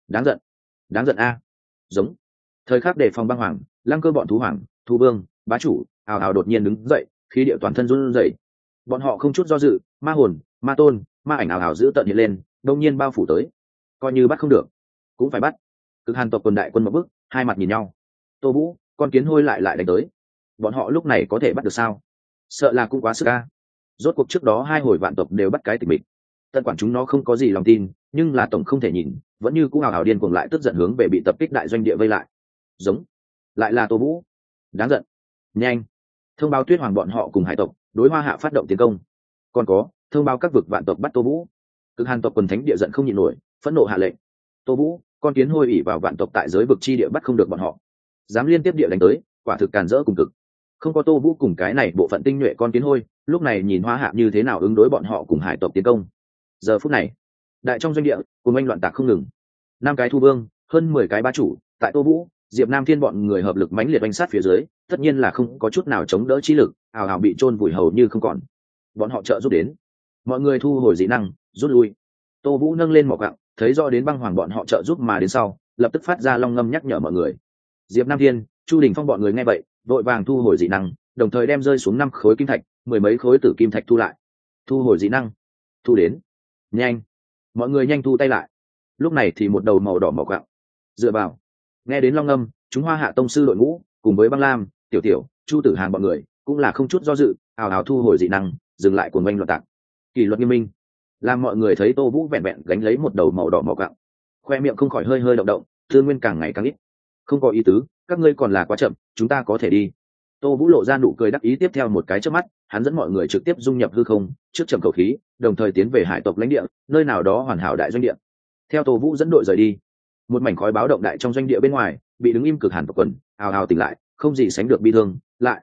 Đáng giận a. Giống. Thời khắc đề phòng băng hoàng, Lăng Cơ bọn thú hoàng, thú vương, bá chủ, ào ào đột nhiên đứng dậy, khí địa toàn thân run rẩy. Bọn họ không chút do dự, ma hồn, ma tôn, ma ảnh ào ào giữ tận hiện lên, đông nhiên bao phủ tới. Coi như bắt không được, cũng phải bắt. Cực hàn tộc quần đại quân một bước, hai mặt nhìn nhau. Tô Vũ, con kiến hôi lại đánh tới. Bọn họ lúc này có thể bắt được sao? Sợ là cũng quá sức a. Rốt cuộc trước đó 2 hồi vạn tộc đều bắt cái tịch mịch. Tân quản chúng nó không có gì lòng tin, nhưng là tổng không thể nhìn, vẫn như cũng ào ào điên cuồng lại tức giận hướng về bị tập kích đại doanh địa vây lại. Giống. Lại là Tô Vũ. Đáng giận. Nhanh. Thông báo Tuyết Hoàng bọn họ cùng hải tộc đối Hoa Hạ phát động tiến công. Còn có, thông báo các vực vạn tộc bắt Tô Vũ. Cực hàn tộc quần thánh địa giận không nhịn nổi, phẫn nộ hạ lệnh. Tô Vũ, con kiến hôi ỉ vào vạn tộc tại giới vực chi địa bắt không được bọn họ, dám liên tiếp địa đánh tới, quả thực càn rỡ cùng cực. Không có Tô Vũ cùng cái này bộ phận tinh nhuệ con kiến hôi, lúc này nhìn Hoa Hạ như thế nào ứng đối bọn họ cùng hải tộc tiến công. Giờ phút này, đại trong doanh địa cùng anh loạn tạc không ngừng. 5 cái thu vương, hơn 10 cái bá chủ, tại Tô Vũ, Diệp Nam Thiên bọn người hợp lực mãnh liệt đánh sát phía dưới, tất nhiên là không có chút nào chống đỡ chi lực, ào ào bị chôn vùi hầu như không còn. Bọn họ trợ giúp đến, mọi người thu hồi dị năng, rút lui. Tô Vũ nâng lên mỏ quặng, thấy rõ đến băng hoàng bọn họ trợ giúp mà đến sau, lập tức phát ra long ngâm nhắc nhở mọi người. Diệp Nam Thiên, Chu Đình Phong bọn người nghe vậy, vội vàng thu hồi dị năng, đồng thời đem rơi xuống 5 khối kim thạch, 10 mấy khối tử kim thạch thu lại. Thu hồi dị năng, thu đến. Nhanh, mọi người nhanh thu tay lại. Lúc này thì một đầu màu đỏ mỏ quặng. Dựa vào. Nghe đến long ngâm, chúng Hoa Hạ tông sư đội ngũ, cùng với Băng Lam, Tiểu Tiểu, Chu Tử Hàng bọn người, cũng là không chút do dự, ào ào thu hồi dị năng, dừng lại cuồng oanh loạn tạc. Kỷ luật nghiêm minh. Làm mọi người thấy Tô Vũ vẹn vẹn gánh lấy một đầu màu đỏ mỏ quặng, khoe miệng không khỏi hơi hơi động động, tư nguyên càng ngày càng ít. Không có ý tứ, các ngươi còn là quá chậm, chúng ta có thể đi. Tô Vũ lộ ra nụ cười đắc ý, tiếp theo một cái chớp mắt, hắn dẫn mọi người trực tiếp dung nhập hư không, trước trầm khẩu khí, đồng thời tiến về hải tộc lãnh địa, nơi nào đó hoàn hảo đại doanh địa. Theo Tô Vũ dẫn đội rời đi, một mảnh khói báo động đại trong doanh địa bên ngoài, bị đứng im cực hàn tộc quần, ào ào tỉnh lại, không gì sánh được bi thương, lại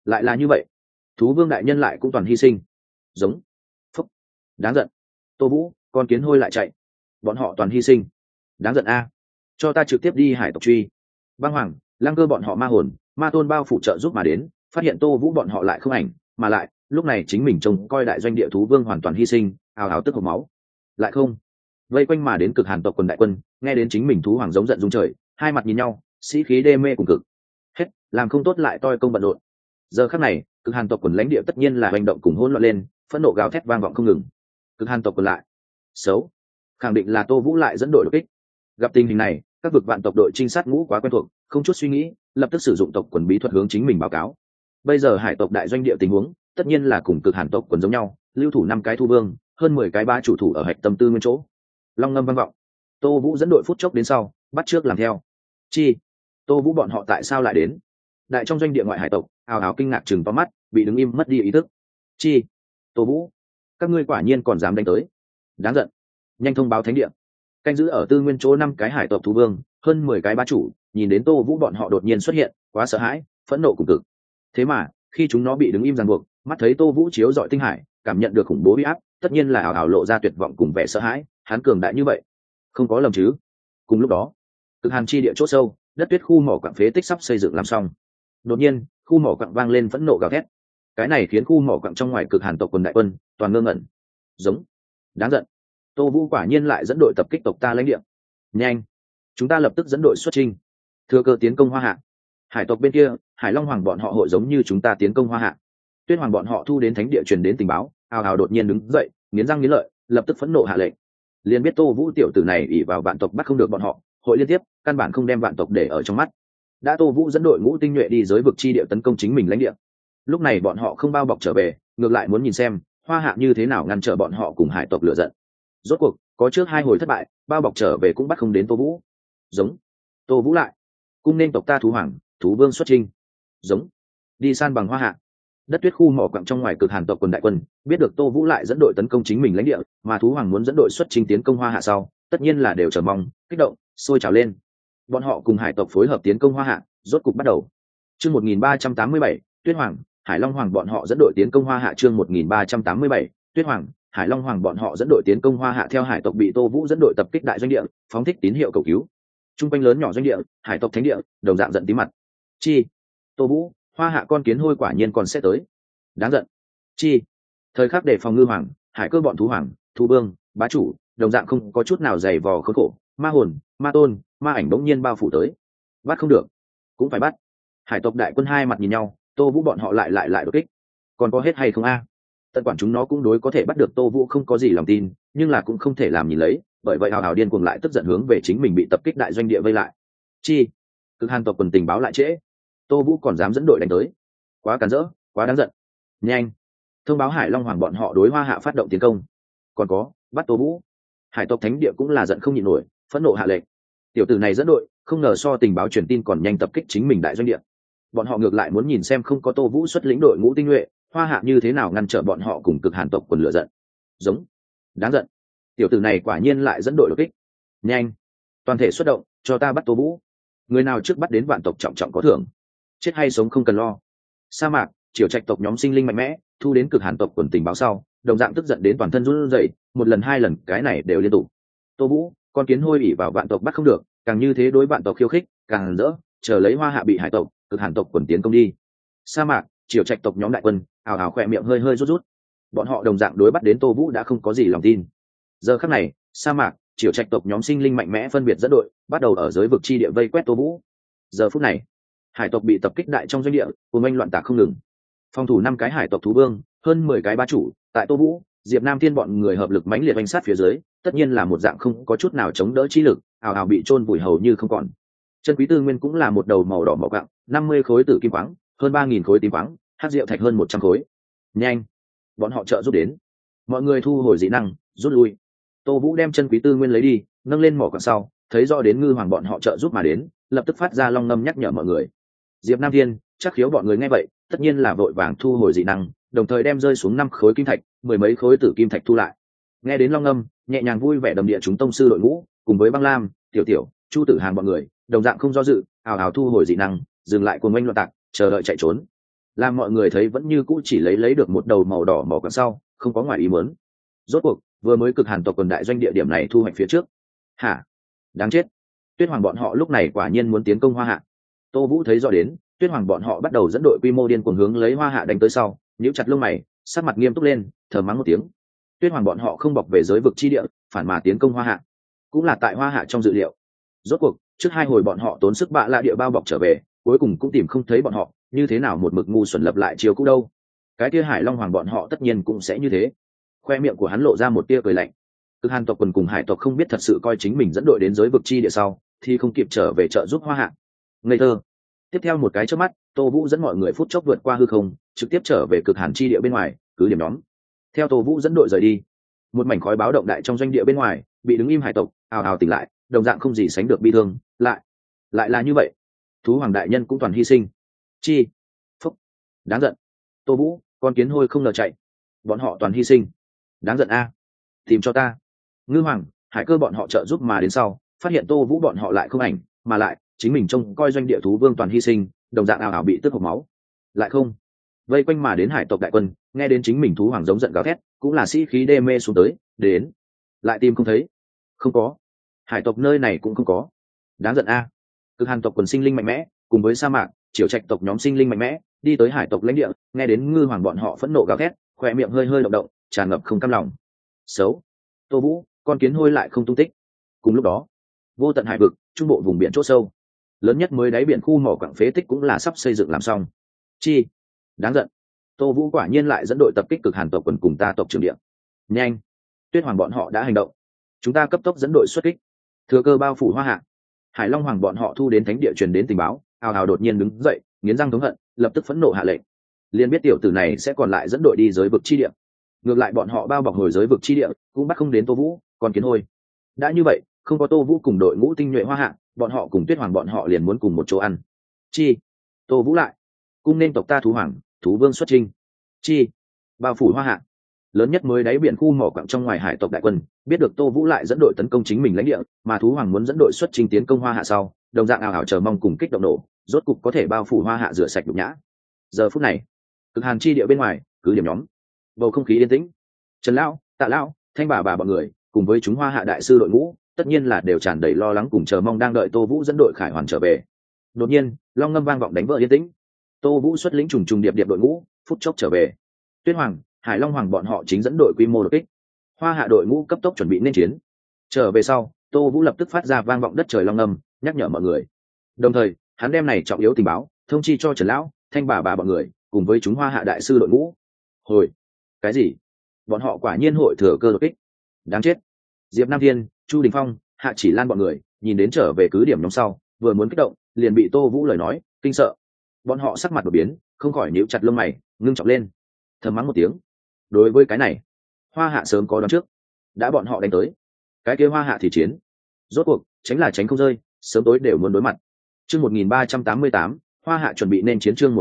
lại là như vậy, thú vương đại nhân lại cũng toàn hy sinh. Giống. Phúc. Đáng giận. Tô Vũ, con kiến hôi lại chạy, bọn họ toàn hy sinh. Đáng giận a. Cho ta trực tiếp đi hải tộc truy. Băng Hoàng, Lăng Cơ bọn họ ma hồn, ma tôn bao phủ trợ giúp mà đến, phát hiện Tô Vũ bọn họ lại không ảnh, mà lại lúc này chính mình trông coi đại doanh địa thú vương hoàn toàn hy sinh, ào ào tức hộc máu. Lại không. Vây quanh mà đến cực hàn tộc quần đại quân, nghe đến chính mình thú hoàng giống giận rung trời, hai mặt nhìn nhau, sĩ khí đê mê cùng cực. Hết, làm không tốt lại toi công bận rộn. Giờ khắc này, cực hàn tộc quần lãnh địa tất nhiên là hành động cùng hỗn loạn lên, phẫn nộ gào thét vang vọng không ngừng. Cực hàn tộc quần lại xấu, khẳng định là Tô Vũ lại dẫn đội đột kích. Gặp tình hình này, các vực vạn tộc đội trinh sát ngũ quá quen thuộc, không chút suy nghĩ, lập tức sử dụng tộc quần bí thuật hướng chính mình báo cáo. Bây giờ hải tộc đại doanh địa tình huống, tất nhiên là cùng cực hàn tộc quần giống nhau, lưu thủ 5 cái thu vương, hơn 10 cái ba chủ thủ ở hạch tâm tư nguyên chỗ. Long ngâm vang vọng. Tô Vũ dẫn đội phút chốc đến sau, bắt trước làm theo. Chi? Tô Vũ bọn họ tại sao lại đến? Đại trong doanh địa ngoại hải tộc, ào ào kinh ngạc chừng to mắt, bị đứng im mất đi ý thức. Chi? Tô Vũ, các ngươi quả nhiên còn dám đánh tới. Đáng giận. Nhanh thông báo thánh địa. Canh giữ ở tư nguyên chỗ 5 cái hải tộc thú vương, hơn 10 cái bá chủ, nhìn đến Tô Vũ bọn họ đột nhiên xuất hiện, quá sợ hãi, phẫn nộ cùng cực. Thế mà, khi chúng nó bị đứng im ràng buộc, mắt thấy Tô Vũ chiếu rọi tinh hải, cảm nhận được khủng bố uy áp, tất nhiên là ảo ảo lộ ra tuyệt vọng cùng vẻ sợ hãi, hắn cường đại như vậy, không có lầm chứ? Cùng lúc đó, cực hàn chi địa chỗ sâu, đất tuyết khu mỏ quặng phế tích sắp xây dựng làm xong. Đột nhiên, khu mỏ quặng vang lên phẫn nộ gào thét. Cái này khiến khu mỏ quặng trong ngoài cực hàn tộc quần đại quân toàn ngơ ngẩn. Giống. Đáng giận. Tô Vũ quả nhiên lại dẫn đội tập kích tộc ta lãnh địa. Nhanh, chúng ta lập tức dẫn đội xuất chinh, thừa cơ tiến công Hoa Hạ. Hải tộc bên kia, Hải Long Hoàng bọn họ hội giống như chúng ta tiến công Hoa Hạ. Tuyết Hoàng bọn họ thu đến thánh địa truyền đến tình báo, ào ào đột nhiên đứng dậy, nghiến răng nghiến lợi, lập tức phẫn nộ hạ lệnh. Liền biết Tô Vũ tiểu tử này ỷ vào vạn tộc bắt không được bọn họ, hội liên tiếp, căn bản không đem vạn tộc để ở trong mắt. Đã Tô Vũ dẫn đội ngũ tinh nhuệ đi giới vực chi địa tấn công chính mình lãnh địa. Lúc này bọn họ không bao bọc trở về, ngược lại muốn nhìn xem Hoa Hạ như thế nào ngăn trở bọn họ cùng hải tộc lựa giận. Rốt cuộc, có trước 2 hồi thất bại, bao bọc trở về cũng bắt không đến Tô Vũ. Giống. Tô Vũ lại, cung nên tộc ta thú hoàng, thú vương xuất chinh. Giống. Đi san bằng Hoa Hạ. Đất tuyết khu mỏ quặng trong ngoài cực hàn tộc quần đại quân, biết được Tô Vũ lại dẫn đội tấn công chính mình lãnh địa, mà thú hoàng muốn dẫn đội xuất chinh tiến công Hoa Hạ sau, tất nhiên là đều chờ mong, kích động, sôi trào lên. Bọn họ cùng hải tộc phối hợp tiến công Hoa Hạ, rốt cục bắt đầu. Chương 1387, Tuyết Hoàng, Hải Long Hoàng bọn họ dẫn đội tiến công Hoa Hạ. Chương 1387, Tuyết Hoàng, Hải Long Hoàng bọn họ dẫn đội tiến công Hoa Hạ. Theo hải tộc bị Tô Vũ dẫn đội tập kích đại doanh địa, phóng thích tín hiệu cầu cứu. Trung quanh lớn nhỏ doanh địa, hải tộc thánh địa, đồng dạng giận tí mặt. Chi? Tô Vũ, Hoa Hạ con kiến hôi quả nhiên còn sẽ tới. Đáng giận. Chi? Thời khắc để phòng ngư hoàng, hải cơ bọn thú hoàng, thú vương, bá chủ, đồng dạng không có chút nào dày vò khốn khổ, ma hồn, ma tôn, ma ảnh bỗng nhiên bao phủ tới. Bắt không được, cũng phải bắt. Hải tộc đại quân hai mặt nhìn nhau, Tô Vũ bọn họ lại đột kích. Còn có hết hay không a? Tận quản chúng nó cũng đối có thể bắt được Tô Vũ không có gì lòng tin, nhưng là cũng không thể làm nhìn lấy, bởi vậy hào hào điên cuồng lại tức giận hướng về chính mình bị tập kích đại doanh địa vây lại. Chi? Cực hàn tộc quần tình báo lại trễ, Tô Vũ còn dám dẫn đội đánh tới, quá cản rỡ, quá đáng giận. Nhanh, thông báo Hải Long Hoàng bọn họ đối Hoa Hạ phát động tiến công. Còn có, bắt Tô Vũ. Hải tộc thánh địa cũng là giận không nhịn nổi, phẫn nộ hạ lệnh. Tiểu tử này dẫn đội, không ngờ so tình báo truyền tin còn nhanh tập kích chính mình đại doanh địa. Bọn họ ngược lại muốn nhìn xem không có Tô Vũ xuất lĩnh đội ngũ tinh nhuệ, Hoa Hạ như thế nào ngăn trở bọn họ cùng cực hàn tộc quần lửa giận. Giống. Đáng giận. Tiểu tử này quả nhiên lại dẫn đội đột kích. Nhanh, toàn thể xuất động, cho ta bắt Tô Vũ. Người nào trước bắt đến vạn tộc trọng trọng có thưởng. Chết hay sống không cần lo. Sa mạc, Triều Trạch tộc nhóm sinh linh mạnh mẽ, thu đến cực hàn tộc quần tình báo sau, đồng dạng tức giận đến toàn thân run rẩy, một lần 2 lần, cái này đều liên tục. Tô Vũ, con kiến hôi ỷ vào vạn tộc bắt không được, càng như thế đối vạn tộc khiêu khích, càng rỡ, chờ lấy Hoa Hạ bị hải tộc, cực hàn tộc quần tiến công đi. Sa mạc, Triều Trạch tộc nhóm đại quân, ào ào khỏe miệng hơi hơi rút rút. Bọn họ đồng dạng đối bắt đến Tô Vũ đã không có gì lòng tin. Giờ khắc này, sa mạc, Triều Trạch tộc nhóm sinh linh mạnh mẽ phân biệt dẫn đội, bắt đầu ở giới vực chi địa vây quét Tô Vũ. Giờ phút này, hải tộc bị tập kích đại trong doanh địa, cùng anh loạn tạc không ngừng. Phòng thủ 5 cái hải tộc thú vương, hơn 10 cái bá chủ, tại Tô Vũ, Diệp Nam Thiên bọn người hợp lực mãnh liệt đánh sát phía dưới, tất nhiên là một dạng không có chút nào chống đỡ chi lực, ào ào bị chôn vùi hầu như không còn. Chân quý tư nguyên cũng là một đầu màu đỏ màu gặng, 50 khối tử kim khoáng, hơn 3000 khối tím khoáng, hắc diệu thạch hơn 100 khối. Nhanh, bọn họ trợ giúp đến. Mọi người thu hồi dị năng, rút lui. Tô Vũ đem chân quý tư nguyên lấy đi, nâng lên mỏ quặng sau, thấy rõ đến ngư hoàng bọn họ trợ giúp mà đến, lập tức phát ra long ngâm nhắc nhở mọi người. Diệp Nam Thiên, chắc khiếu bọn người nghe vậy, tất nhiên là vội vàng thu hồi dị năng, đồng thời đem rơi xuống 5 khối kim thạch, 10 mấy khối tử kim thạch thu lại. Nghe đến long ngâm, nhẹ nhàng vui vẻ đầm địa chúng tông sư đội ngũ, cùng với Băng Lam, Tiểu Tiểu, Chu Tử Hàn bọn người, đồng dạng không do dự, ào ào thu hồi dị năng, dừng lại cuồng oanh loạn tạc, chờ đợi chạy trốn. làm mọi người thấy vẫn như cũ chỉ lấy được một đầu màu đỏ mỏ quặng sau không có ngoài ý muốn. Rốt cuộc vừa mới cực hàn tộc quần đại doanh địa điểm này thu hoạch phía trước. Hả? Đáng chết. Tuyết Hoàng bọn họ lúc này quả nhiên muốn tiến công Hoa Hạ. Tô Vũ thấy rõ đến, Tuyết Hoàng bọn họ bắt đầu dẫn đội quy mô điên cuồng hướng lấy Hoa Hạ đánh tới sau, nhíu chặt lông mày, sắc mặt nghiêm túc lên, thở mắng một tiếng. Tuyết Hoàng bọn họ không bọc về giới vực chi địa, phản mà tiến công Hoa Hạ, cũng là tại Hoa Hạ trong dự liệu. Rốt cuộc, trước hai hồi bọn họ tốn sức bạ lạ địa bao bọc trở về, cuối cùng cũng tìm không thấy bọn họ, như thế nào một mực ngu xuẩn lập lại chiều cũ đâu. Cái kia Hải Long Hoàng bọn họ tất nhiên cũng sẽ như thế. Khoe miệng của hắn lộ ra một tia cười lạnh. Cực Hàn tộc quần cùng Hải tộc không biết thật sự coi chính mình dẫn đội đến giới vực chi địa sau, thì không kịp trở về trợ giúp Hoa Hạ. Ngây thơ. Tiếp theo một cái chớp mắt, Tô Vũ dẫn mọi người phút chốc vượt qua hư không, trực tiếp trở về Cực Hàn chi địa bên ngoài, cứ điểm nhóm. Theo Tô Vũ dẫn đội rời đi, một mảnh khói báo động đại trong doanh địa bên ngoài, bị đứng im Hải tộc ào ào tỉnh lại, đồng dạng không gì sánh được bi thương, lại là như vậy. Thú Hoàng đại nhân cũng toàn hy sinh. Chi? Phúc. Đáng giận. Tô Vũ, con kiến hôi không ngờ chạy. Bọn họ toàn hy sinh. Đáng giận a. Tìm cho ta. Ngư Hoàng, Hải Cơ bọn họ trợ giúp mà đến sau, phát hiện Tô Vũ bọn họ lại không ảnh, mà lại chính mình trông coi doanh địa thú vương toàn hy sinh, đồng dạng ảo ảo bị tức hộc máu. Lại không. Vây quanh mà đến Hải tộc đại quân, nghe đến chính mình Thú Hoàng giống giận gào thét, cũng là sĩ khí đê mê xuống tới, đến. Lại tìm không thấy. Không có. Hải tộc nơi này cũng không có. Đáng giận a. Cực Hàn tộc quần sinh linh mạnh mẽ, cùng với sa mạc, Triều Trạch tộc nhóm sinh linh mạnh mẽ, đi tới Hải tộc lãnh địa, nghe đến Ngư Hoàng bọn họ phẫn nộ gào thét, khóe miệng hơi hơi động động, tràn ngập không cam lòng. Xấu. Tô Vũ, con kiến hôi lại không tung tích. Cùng lúc đó, vô tận hải vực, trung bộ vùng biển chỗ sâu, lớn nhất mới đáy biển khu mỏ quặng phế tích cũng là sắp xây dựng làm xong. Chi? Đáng giận. Tô Vũ quả nhiên lại dẫn đội tập kích Cực Hàn tộc quần cùng ta tộc trưởng địa. Nhanh. Tuyết Hoàng bọn họ đã hành động. Chúng ta cấp tốc dẫn đội xuất kích. Thừa cơ bao phủ Hoa Hạ. Hải Long Hoàng bọn họ thu đến thánh địa truyền đến tình báo, ào ào đột nhiên đứng dậy, nghiến răng thống hận, lập tức phẫn nộ hạ lệnh. Liên biết tiểu tử này sẽ còn lại dẫn đội đi giới vực chi địa. Ngược lại bọn họ bao bọc hồi giới vực chi địa, cũng bắt không đến Tô Vũ, còn kiến hôi. Đã như vậy, không có Tô Vũ cùng đội ngũ tinh nhuệ Hoa Hạ, bọn họ cùng Tuyết Hoàng bọn họ liền muốn cùng một chỗ ăn. Chi? Tô Vũ lại. Cung nên tộc ta Thú Hoàng, Thú Vương xuất chinh. Chi? Bao phủ Hoa Hạ. Lớn nhất mới đáy biển khu mỏ quặng trong ngoài Hải tộc đại quân, biết được Tô Vũ lại dẫn đội tấn công chính mình lãnh địa, mà Thú Hoàng muốn dẫn đội xuất chinh tiến công Hoa Hạ sau, đồng dạng ảo ảo chờ mong cùng kích động nổ, rốt cục có thể bao phủ Hoa Hạ rửa sạch nhục nhã. Giờ phút này, Cực Hàn chi địa bên ngoài, cứ điểm nhóm. Bầu không khí yên tĩnh. Trần lão, Tạ lão, Thanh bà bọn người, cùng với chúng Hoa Hạ đại sư đội ngũ, tất nhiên là đều tràn đầy lo lắng cùng chờ mong đang đợi Tô Vũ dẫn đội khải hoàn trở về. Đột nhiên, long ngâm vang vọng đánh vỡ yên tĩnh. Tô Vũ xuất lĩnh trùng trùng điệp điệp đội ngũ, phút chốc trở về. Tuyết Hoàng, Hải Long Hoàng bọn họ chính dẫn đội quy mô đột kích. Hoa Hạ đội ngũ cấp tốc chuẩn bị nên chiến. Trở về sau, Tô Vũ lập tức phát ra vang vọng đất trời long ngâm, nhắc nhở mọi người. Đồng thời, hắn đem này trọng yếu tình báo, thông chi cho Trần lão, Thanh bà bọn người, cùng với chúng Hoa Hạ đại sư đội ngũ. Hồi, cái gì? Bọn họ quả nhiên hội thừa cơ đột kích. Đáng chết. Diệp Nam Thiên, Chu Đình Phong, Hạ Chỉ Lan bọn người, nhìn đến trở về cứ điểm nhóm sau, vừa muốn kích động, liền bị Tô Vũ lời nói kinh sợ. Bọn họ sắc mặt đột biến, không khỏi nhíu chặt lông mày, ngưng trọng lên. Thầm mắng một tiếng. Đối với cái này, Hoa Hạ sớm có đoán trước, đã bọn họ đánh tới, cái kia Hoa Hạ thì chiến. Rốt cuộc, tránh là tránh không rơi, sớm tối đều muốn đối mặt. Chương 1388, Hoa Hạ chuẩn bị nên chiến. Chương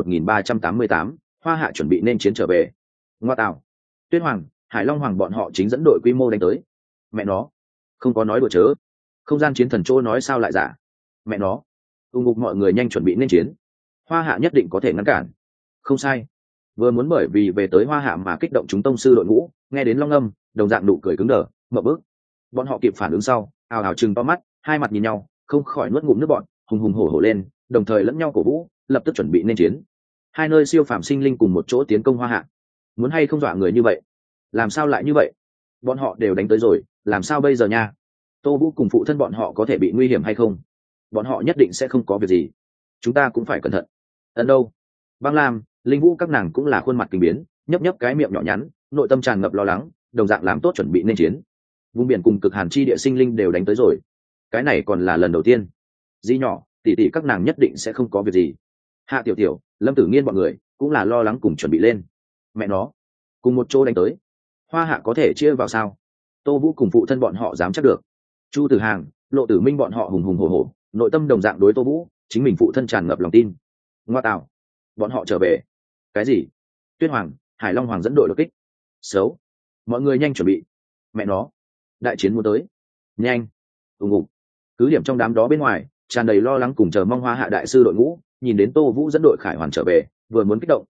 1388, Hoa Hạ chuẩn bị nên chiến trở về. Ngoa tạo. Tuyết Hoàng, Hải Long Hoàng bọn họ chính dẫn đội quy mô đánh tới. Mẹ nó, không có nói đùa chớ. Không gian chiến thần chỗ nói sao lại giả. Mẹ nó, ngục mọi người nhanh chuẩn bị nên chiến. Hoa Hạ nhất định có thể ngăn cản. Không sai. Vừa muốn bởi vì về tới Hoa Hạ mà kích động chúng tông sư đội ngũ, nghe đến long âm, đồng dạng nụ cười cứng đờ, mập bước. Bọn họ kịp phản ứng sau, ào ào chừng to mắt, hai mặt nhìn nhau, không khỏi nuốt ngụm nước bọt, hùng hùng hổ hổ lên, đồng thời lẫn nhau cổ vũ, lập tức chuẩn bị nên chiến. Hai nơi siêu phàm sinh linh cùng một chỗ tiến công Hoa Hạ. Muốn hay không dọa người như vậy? Làm sao lại như vậy? Bọn họ đều đánh tới rồi, làm sao bây giờ nha? Tô Vũ cùng phụ thân bọn họ có thể bị nguy hiểm hay không? Bọn họ nhất định sẽ không có việc gì. Chúng ta cũng phải cẩn thận. Ấn đâu? Băng Lam, Linh Vũ các nàng cũng là khuôn mặt kinh biến, nhấp nhấp cái miệng nhỏ nhắn, nội tâm tràn ngập lo lắng, đồng dạng làm tốt chuẩn bị nên chiến. Vùng biển cùng Cực Hàn chi địa sinh linh đều đánh tới rồi. Cái này còn là lần đầu tiên. Di nhỏ, tỷ tỷ các nàng nhất định sẽ không có việc gì. Hạ Tiểu Tiểu, Lâm Tử Nghiên bọn người cũng là lo lắng cùng chuẩn bị lên. Mẹ nó, cùng một chỗ đánh tới. Hoa Hạ có thể chia vào sao? Tô Vũ cùng phụ thân bọn họ dám chắc được. Chu Tử Hàng, Lộ Tử Minh bọn họ hùng hùng hổ hổ, nội tâm đồng dạng đối Tô Vũ, chính mình phụ thân tràn ngập lòng tin. Ngoa tạo, bọn họ trở về. Cái gì? Tuyết Hoàng, Hải Long Hoàng dẫn đội đột kích. Xấu. Mọi người nhanh chuẩn bị. Mẹ nó, đại chiến muốn tới. Nhanh. Ngục. Cứ điểm trong đám đó bên ngoài, tràn đầy lo lắng cùng chờ mong Hoa Hạ đại sư đội ngũ, nhìn đến Tô Vũ dẫn đội khải hoàn trở về, vừa muốn kích động,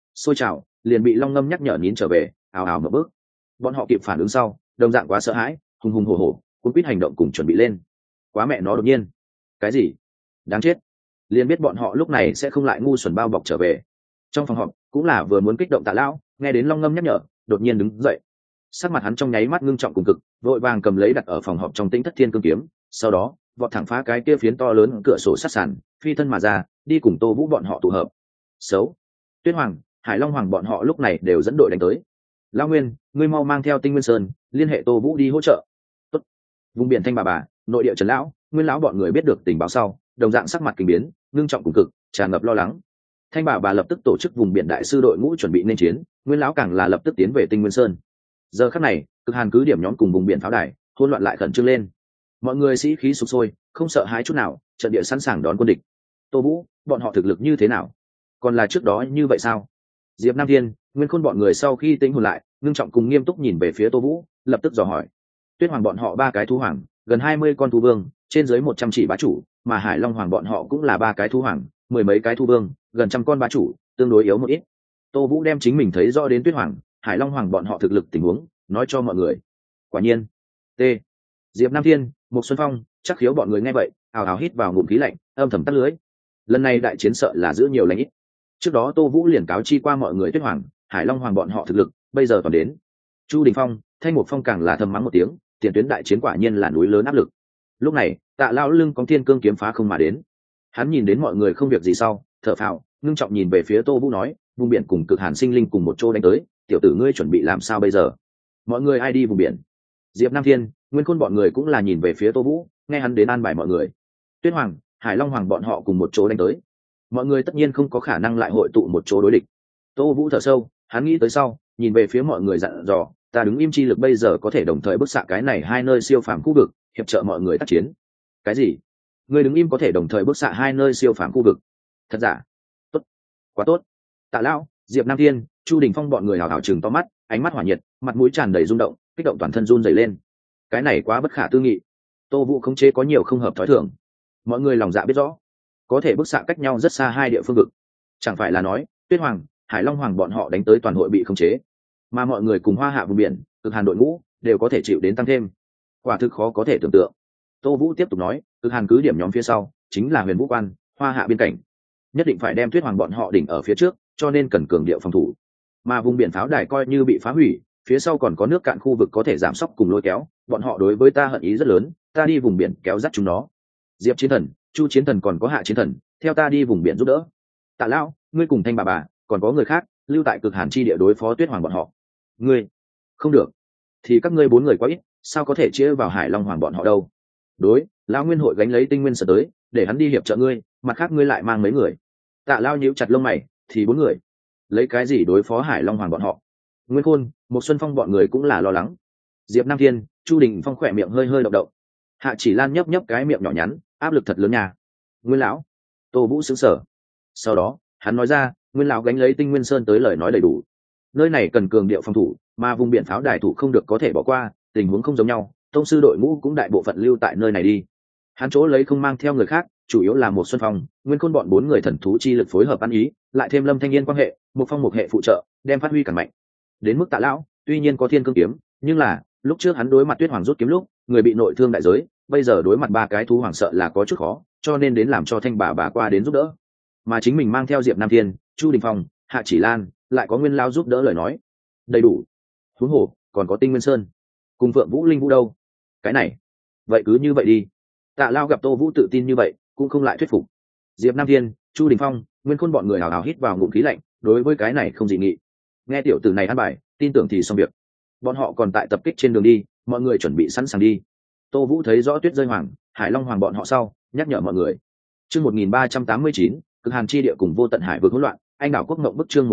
xôi trào liền bị long ngâm nhắc nhở nín trở về, ào ào mở bước. Bọn họ kịp phản ứng sau, đồng dạng quá sợ hãi, hùng hùng hổ hổ cuốn quýt hành động cùng chuẩn bị lên. Quá mẹ nó đột nhiên. Cái gì? Đáng chết. Liền biết bọn họ lúc này sẽ không lại ngu xuẩn bao bọc trở về. Trong phòng họp cũng là vừa muốn kích động Tạ lão, nghe đến long ngâm nhắc nhở, đột nhiên đứng dậy. Sắc mặt hắn trong nháy mắt ngưng trọng cùng cực, vội vàng cầm lấy đặt ở phòng họp trong Tĩnh Thất Thiên Cương kiếm, sau đó vọt thẳng phá cái kia phiến to lớn cửa sổ sát sàn, phi thân mà ra, đi cùng Tô Vũ bọn họ tụ hợp. Xấu. Tuyết Hoàng, Hải Long Hoàng bọn họ lúc này đều dẫn đội đánh tới. Lão Nguyên, ngươi mau mang theo Tinh Nguyên Sơn, liên hệ Tô Vũ đi hỗ trợ. Tốt. Vùng biển Thanh Bà, nội địa Trần lão, Nguyên lão bọn người biết được tình báo sau, đồng dạng sắc mặt kinh biến, ngưng trọng cùng cực, tràn ngập lo lắng. Thanh Bà lập tức tổ chức vùng biển đại sư đội ngũ chuẩn bị nên chiến, Nguyên lão càng là lập tức tiến về Tinh Nguyên Sơn. Giờ khắc này, Cực Hàn cứ điểm nhóm cùng vùng biển pháo đài, hỗn loạn lại khẩn trương lên. Mọi người sĩ khí sục sôi, không sợ hãi chút nào, trận địa sẵn sàng đón quân địch. Tô Vũ, bọn họ thực lực như thế nào? Còn là trước đó như vậy sao? Diệp Nam Thiên, Nguyên Khôn bọn người sau khi tĩnh hồn lại, ngưng trọng cùng nghiêm túc nhìn về phía Tô Vũ, lập tức dò hỏi. Tuyết Hoàng bọn họ 3 cái thú hoàng, gần 20 con thú vương, trên dưới 100 chỉ bá chủ, mà Hải Long Hoàng bọn họ cũng là 3 cái thú hoàng, mười mấy cái thú vương, gần trăm con bá chủ, tương đối yếu một ít. Tô Vũ đem chính mình thấy rõ đến Tuyết Hoàng, Hải Long Hoàng bọn họ thực lực tình huống, nói cho mọi người. Quả nhiên. T. Diệp Nam Thiên, Mục Xuân Phong, Chắc Khiếu bọn người nghe vậy, ào ào hít vào ngụm khí lạnh, âm thầm tắt lưới. Lần này đại chiến sợ là giữ nhiều lãnh ít. Trước đó Tô Vũ liền cáo chi qua mọi người Tuyết Hoàng, Hải Long Hoàng bọn họ thực lực, bây giờ toàn đến. Chu Đình Phong, Thanh Mục Phong càng là thầm mắng một tiếng, tiền tuyến đại chiến quả nhiên là núi lớn áp lực. Lúc này, Tạ lão lưng có Thiên Cương kiếm phá không mà đến. Hắn nhìn đến mọi người không việc gì sau, thở phào, ngưng trọng nhìn về phía Tô Vũ nói, vùng biển cùng Cực Hàn sinh linh cùng một chỗ đánh tới, tiểu tử ngươi chuẩn bị làm sao bây giờ? Mọi người ai đi vùng biển? Diệp Nam Thiên, Nguyên Khôn bọn người cũng là nhìn về phía Tô Vũ, nghe hắn đến an bài mọi người. Tuyết Hoàng, Hải Long Hoàng bọn họ cùng một chỗ đánh tới. Mọi người tất nhiên không có khả năng lại hội tụ một chỗ đối địch. Tô Vũ thở sâu, hắn nghĩ tới sau, nhìn về phía mọi người dặn dò, ta đứng im chi lực bây giờ có thể đồng thời bức xạ cái này 2 nơi siêu phàm khu vực, hiệp trợ mọi người tác chiến. Cái gì? Người đứng im có thể đồng thời bức xạ 2 nơi siêu phàm khu vực? Thật giả? Tốt, quá tốt. Tạ lão, Diệp Nam Thiên, Chu Đình Phong bọn người hào hào trừng to mắt, ánh mắt hỏa nhiệt, mặt mũi tràn đầy rung động, kích động toàn thân run rẩy lên. Cái này quá bất khả tư nghị. Tô Vũ khống chế có nhiều không hợp thói thường. Mọi người lòng dạ biết rõ, có thể bức xạ cách nhau rất xa 2 địa phương vực. Chẳng phải là nói, Tuyết Hoàng, Hải Long Hoàng bọn họ đánh tới toàn hội bị khống chế, mà mọi người cùng Hoa Hạ vùng biển, Cực Hàn đội ngũ đều có thể chịu đến tăng thêm. Quả thực khó có thể tưởng tượng. Tô Vũ tiếp tục nói, Cực Hàn cứ điểm nhóm phía sau chính là Huyền Vũ Quan, Hoa Hạ biên cảnh, nhất định phải đem Tuyết Hoàng bọn họ đỉnh ở phía trước, cho nên cần cường điệu phòng thủ. Mà vùng biển pháo đài coi như bị phá hủy, phía sau còn có nước cạn khu vực có thể giảm sóc cùng lôi kéo, bọn họ đối với ta hận ý rất lớn, ta đi vùng biển kéo dắt chúng nó. Diệp Chiến Thần, Chu Chiến Thần còn có Hạ Chiến Thần, theo ta đi vùng biển giúp đỡ. Tạ lão, ngươi cùng Thanh bà, còn có người khác, lưu tại Cực Hàn chi địa đối phó Tuyết Hoàng bọn họ. Ngươi, không được. Thì các ngươi 4 người quá ít, sao có thể chia vào Hải Long Hoàng bọn họ đâu? Đối, lão Nguyên hội gánh lấy Tinh Nguyên Sở tới, để hắn đi hiệp trợ ngươi, mặt khác ngươi lại mang mấy người. Tạ lão nhíu chặt lông mày, thì 4 người. Lấy cái gì đối phó Hải Long Hoàng bọn họ? Nguyên Khôn, Một Xuân Phong bọn người cũng là lo lắng. Diệp Nam Thiên, Chu Đình Phong khỏe miệng hơi hơi động động. Hạ Chỉ Lan nhấp nhấp cái miệng nhỏ nhắn, áp lực thật lớn nha. Nguyên lão. Tô Vũ sững sờ. Sau đó, hắn nói ra, Nguyên lão gánh lấy Tinh Nguyên Sơn tới lời nói đầy đủ. Nơi này cần cường điệu phòng thủ, mà vùng biển pháo đài thủ không được có thể bỏ qua, tình huống không giống nhau, tông sư đội ngũ cũng đại bộ phận lưu tại nơi này đi. Hắn chỗ lấy không mang theo người khác, chủ yếu là Một Xuân Phong, Nguyên Khôn bọn 4 người thần thú chi lực phối hợp ăn ý, lại thêm Lâm Thanh Niên quan hệ, một phong một hệ phụ trợ, đem phát huy càng mạnh. Đến mức Tạ lão, tuy nhiên có Thiên Cương kiếm, nhưng là lúc trước hắn đối mặt Tuyết Hoàng rút kiếm lúc, người bị nội thương đại giới, bây giờ đối mặt 3 cái thú hoàng sợ là có chút khó, cho nên đến làm cho Thanh bà qua đến giúp đỡ. Mà chính mình mang theo Diệp Nam Thiên, Chu Đình Phong, Hạ Chỉ Lan, lại có Nguyên lão giúp đỡ lời nói, đầy đủ. Huống hồ còn có Tinh Nguyên Sơn, cùng Phượng Vũ Linh Vũ đâu? Cái này, vậy cứ như vậy đi. Tạ lão gặp Tô Vũ tự tin như vậy, cũng không lại thuyết phục. Diệp Nam Thiên, Chu Đình Phong, Nguyên Khôn bọn người hào hào hít vào ngụm khí lạnh, đối với cái này không dị nghị. Nghe tiểu tử này ăn bài, tin tưởng thì xong việc. Bọn họ còn tại tập kích trên đường đi, mọi người chuẩn bị sẵn sàng đi. Tô Vũ thấy rõ Tuyết Rơi Hoàng, Hải Long Hoàng bọn họ sau, nhắc nhở mọi người. Chương 1389, Cực Hàn chi địa cùng Vô Tận Hải vực hỗn loạn, anh đảo quốc ngộng bức chương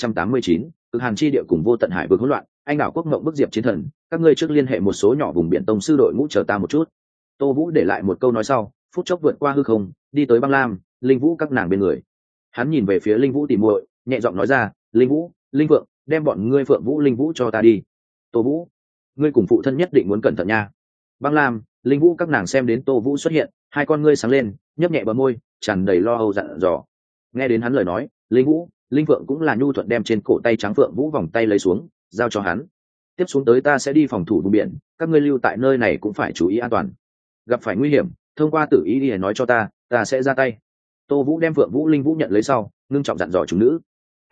1389, Cực Hàn chi địa cùng Vô Tận Hải vực hỗn loạn, anh đảo quốc ngộng bức Diệp Chiến Thần, các ngươi trước liên hệ một số nhỏ vùng biển tông sư đội ngũ chờ ta một chút. Tô Vũ để lại một câu nói sau, phút chốc vượt qua hư không, đi tới Băng Lam, Linh Vũ các nàng bên người. Hắn nhìn về phía Linh Vũ tìm muội, nhẹ giọng nói ra, Linh Vũ, Linh Vượng, đem bọn ngươi Phượng Vũ Linh Vũ cho ta đi. Tô Vũ, ngươi cùng phụ thân nhất định muốn cẩn thận nha. Băng Lam, Linh Vũ các nàng xem đến Tô Vũ xuất hiện, hai con ngươi sáng lên, nhấp nhẹ bờ môi, tràn đầy lo âu dặn dò. Nghe đến hắn lời nói, Linh Vũ, linh phượng cũng là nhu thuận đem trên cổ tay trắng phượng vũ vòng tay lấy xuống giao cho hắn. Tiếp xuống tới ta sẽ đi phòng thủ vùng biển, các ngươi lưu tại nơi này cũng phải chú ý an toàn, gặp phải nguy hiểm thông qua tử ý đi nói cho ta sẽ ra tay. Tô Vũ đem phượng vũ linh vũ nhận lấy sau ngưng trọng dặn dò chúng nữ.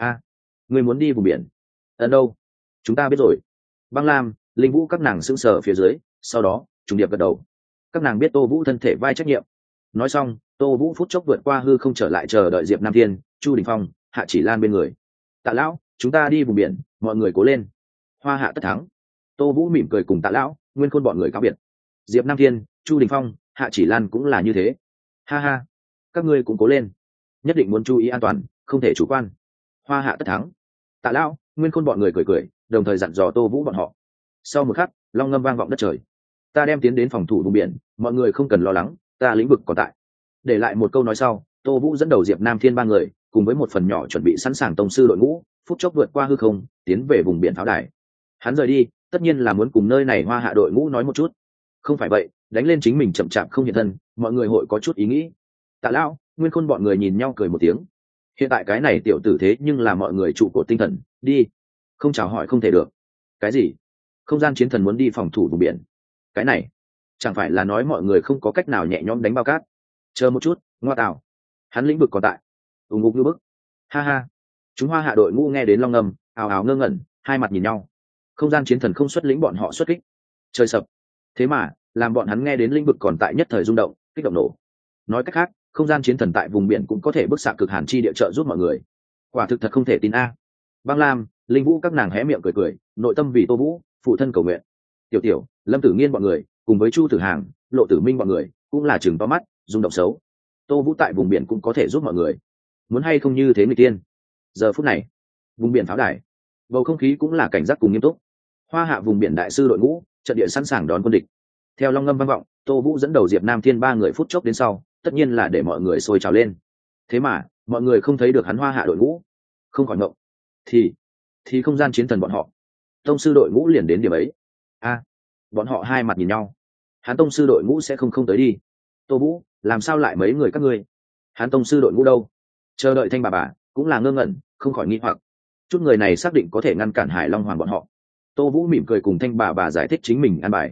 Người muốn đi vùng biển? Đâu, chúng ta biết rồi. Băng lam, linh vũ các nàng sững sờ phía dưới, sau đó trùng điệp gật đầu. Các nàng biết Tô Vũ thân thể vai trách nhiệm. Nói xong, Tô Vũ phút chốc vượt qua hư không trở lại chờ đợi Diệp Nam Thiên, Chu Đình Phong, Hạ Chỉ Lan bên người. Tạ lão, chúng ta đi vùng biển, mọi người cố lên. Hoa hạ tất thắng. Tô Vũ mỉm cười cùng Tạ lão, Nguyên Khôn bọn người cáo biệt. Diệp Nam Thiên, Chu Đình Phong, Hạ Chỉ Lan cũng là như thế. Ha ha, các ngươi cũng cố lên, nhất định muốn chú ý an toàn, không thể chủ quan. Hoa hạ tất thắng. Tạ lão, Nguyên Khôn bọn người cười cười, đồng thời dặn dò Tô Vũ bọn họ. Sau một khắc, long ngâm vang vọng đất trời. Ta đem tiến đến phòng thủ vùng biển, mọi người không cần lo lắng, ta lĩnh vực còn tại. Để lại một câu nói sau, Tô Vũ dẫn đầu Diệp Nam Thiên ba người, cùng với một phần nhỏ chuẩn bị sẵn sàng tông sư đội ngũ, phút chốc vượt qua hư không, tiến về vùng biển pháo đài. Hắn rời đi, tất nhiên là muốn cùng nơi này Hoa hạ đội ngũ nói một chút. Không phải vậy, đánh lên chính mình chậm chạp không hiện thân, mọi người hội có chút ý nghĩ. Tạ lão, Nguyên Khôn bọn người nhìn nhau cười một tiếng. Hiện tại cái này tiểu tử thế nhưng là mọi người trụ cột tinh thần, đi. Không chào hỏi không thể được. Cái gì? Không gian chiến thần muốn đi phòng thủ vùng biển? Cái này chẳng phải là nói mọi người không có cách nào nhẹ nhõm đánh bao cát? Chờ một chút, ngoa tạo, hắn lĩnh vực còn tại. Ùng ục như bức. Ha ha. Chúng Hoa hạ đội ngũ nghe đến long ngầm, ào ào ngơ ngẩn, hai mặt nhìn nhau. Không gian chiến thần không xuất lĩnh bọn họ xuất kích. Trời sập. Thế mà làm bọn hắn nghe đến lĩnh vực còn tại nhất thời rung động, kích động nổ. Nói cách khác, không gian chiến thần tại vùng biển cũng có thể bức xạ cực hàn chi địa trợ giúp mọi người. Quả thực thật không thể tin a. Băng lam, linh vũ các nàng hé miệng cười cười, nội tâm vì Tô Vũ phụ thân cầu nguyện. Tiểu tiểu, Lâm Tử Nghiên bọn người cùng với Chu Tử Hàng, Lộ Tử Minh bọn người cũng là chừng to mắt, rung động xấu. Tô Vũ tại vùng biển cũng có thể giúp mọi người, muốn hay không như thế người tiên. Giờ phút này, vùng biển pháo đài, bầu không khí cũng là cảnh giác cùng nghiêm túc. Hoa hạ vùng biển đại sư đội ngũ trận địa sẵn sàng đón quân địch. Theo long ngâm vang vọng, Tô Vũ dẫn đầu Diệp Nam Thiên ba người phút chốc đến sau, tất nhiên là để mọi người sôi trào lên. Thế mà mọi người không thấy được hắn Hoa hạ đội ngũ, không khỏi ngộng. Thì không gian chiến thần bọn họ, tông sư đội ngũ liền đến điểm ấy. Bọn họ hai mặt nhìn nhau. Hắn tông sư đội ngũ sẽ không tới đi. Tô Vũ, làm sao lại mấy người các ngươi? Hắn tông sư đội ngũ đâu? Chờ đợi thanh bà cũng là ngơ ngẩn, không khỏi nghi hoặc. Chút người này xác định có thể ngăn cản Hải Long Hoàng bọn họ. Tô Vũ mỉm cười cùng thanh bà giải thích chính mình an bài.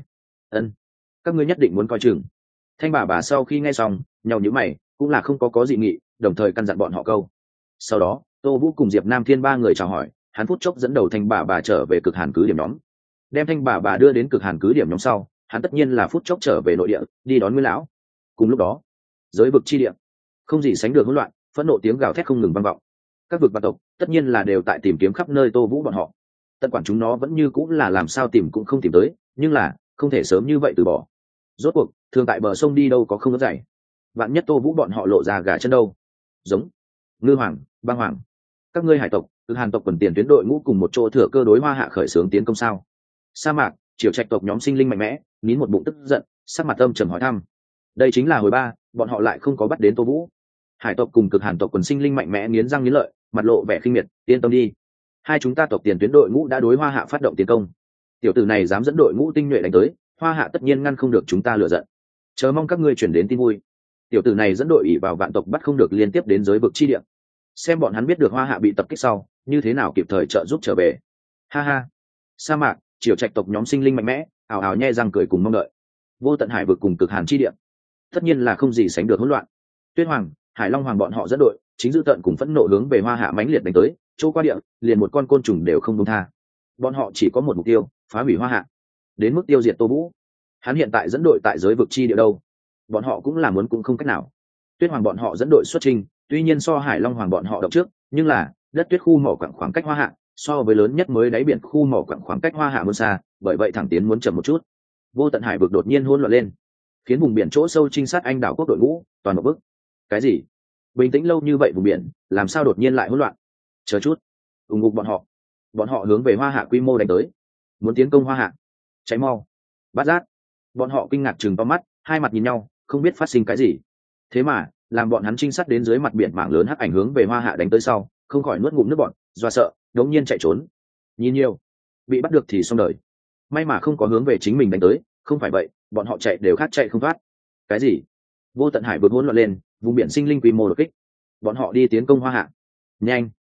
Các ngươi nhất định muốn coi chừng. Thanh bà sau khi nghe xong, nhau nhíu mày, cũng là không có dị nghị, đồng thời căn dặn bọn họ câu. Sau đó, Tô Vũ cùng Diệp Nam Thiên ba người chào hỏi, hắn phút chốc dẫn đầu thanh bà trở về cực hàn cứ điểm nhóm. Đem thanh bà đưa đến cực hàn cứ điểm nhóm sau, hắn tất nhiên là phút chốc trở về nội địa, đi đón Nguyên lão. Cùng lúc đó, giới vực chi địa không gì sánh được hỗn loạn, phẫn nộ tiếng gào thét không ngừng vang vọng. Các vực vạn tộc tất nhiên là đều tại tìm kiếm khắp nơi Tô Vũ bọn họ. Tận quản chúng nó vẫn như cũng là làm sao tìm cũng không tìm tới, nhưng là không thể sớm như vậy từ bỏ. Rốt cuộc thường tại bờ sông đi đâu có không có dày, vạn nhất Tô Vũ bọn họ lộ ra gà chân đâu. Giống Ngư Hoàng, Băng Hoàng, các ngươi hải tộc, Cực Hàn tộc quần tiền tuyến đội ngũ cùng một chỗ thừa cơ đối Hoa hạ khởi xướng tiến công sao? Sa mạc, Triều Trạch tộc nhóm sinh linh mạnh mẽ, nín một bụng tức giận, sắc mặt âm trầm hỏi thăm. Đây chính là hồi ba, bọn họ lại không có bắt đến Tô Vũ. Hải tộc cùng Cực Hàn tộc quần sinh linh mạnh mẽ nghiến răng nghiến lợi, mặt lộ vẻ khinh miệt, yên tâm đi, hai chúng ta tộc tiền tuyến đội ngũ đã đối Hoa hạ phát động tiến công. Tiểu tử này dám dẫn đội ngũ tinh nhuệ đánh tới, Hoa hạ tất nhiên ngăn không được chúng ta lựa giận. Chờ mong các ngươi chuyển đến tin vui. Tiểu tử này dẫn đội ỷ vào vạn tộc bắt không được liên tiếp đến giới vực chi địa, xem bọn hắn biết được Hoa hạ bị tập kích sau như thế nào kịp thời trợ giúp trở về. Ha ha. Sa mạc, Triều Trạch tộc nhóm sinh linh mạnh mẽ ào ào nhe răng cười cùng mong đợi. Vô tận hải vực cùng cực hàn chi địa tất nhiên là không gì sánh được hỗn loạn. Tuyết Hoàng, Hải Long Hoàng bọn họ dẫn đội chính dữ tận cùng phẫn nộ hướng về Hoa hạ mãnh liệt đánh tới, chỗ qua địa liền một con côn trùng đều không buông tha. Bọn họ chỉ có một mục tiêu, phá hủy Hoa hạ, đến mức tiêu diệt Tô Vũ. Hắn hiện tại dẫn đội tại giới vực chi địa đâu, bọn họ cũng là muốn cũng không cách nào. Tuyết Hoàng bọn họ dẫn đội xuất trình, tuy nhiên so Hải Long Hoàng bọn họ động trước, nhưng là đất tuyết khu mỏ khoảng cách Hoa hạ so với lớn nhất mới đáy biển khu mỏ khoảng cách Hoa hạ muốn xa, bởi vậy thẳng tiến muốn chậm một chút. Vô tận hải vực đột nhiên hỗn loạn lên, khiến vùng biển chỗ sâu trinh sát Anh đảo quốc đội ngũ toàn một bước. Cái gì? Bình tĩnh lâu như vậy vùng biển, làm sao đột nhiên lại hỗn loạn? Chờ chút, ủng ngục bọn họ hướng về Hoa hạ quy mô đánh tới, muốn tiến công Hoa hạ. Cháy mau, Bát Giác. Bọn họ kinh ngạc chừng to mắt, hai mặt nhìn nhau, không biết phát sinh cái gì. Thế mà làm bọn hắn trinh sát đến dưới mặt biển mảng lớn hắc ảnh hướng về Hoa hạ đánh tới sau, không khỏi nuốt ngụm nước bọt, do sợ đống nhiên chạy trốn. Nhìn nhiều, bị bắt được thì xong đời. May mà không có hướng về chính mình đánh tới, không phải vậy bọn họ chạy đều khác chạy không thoát. Cái gì? Vô tận hải vực hỗn loạn lên, vùng biển sinh linh quy mô đột kích, bọn họ đi tiến công Hoa hạ. Nhanh,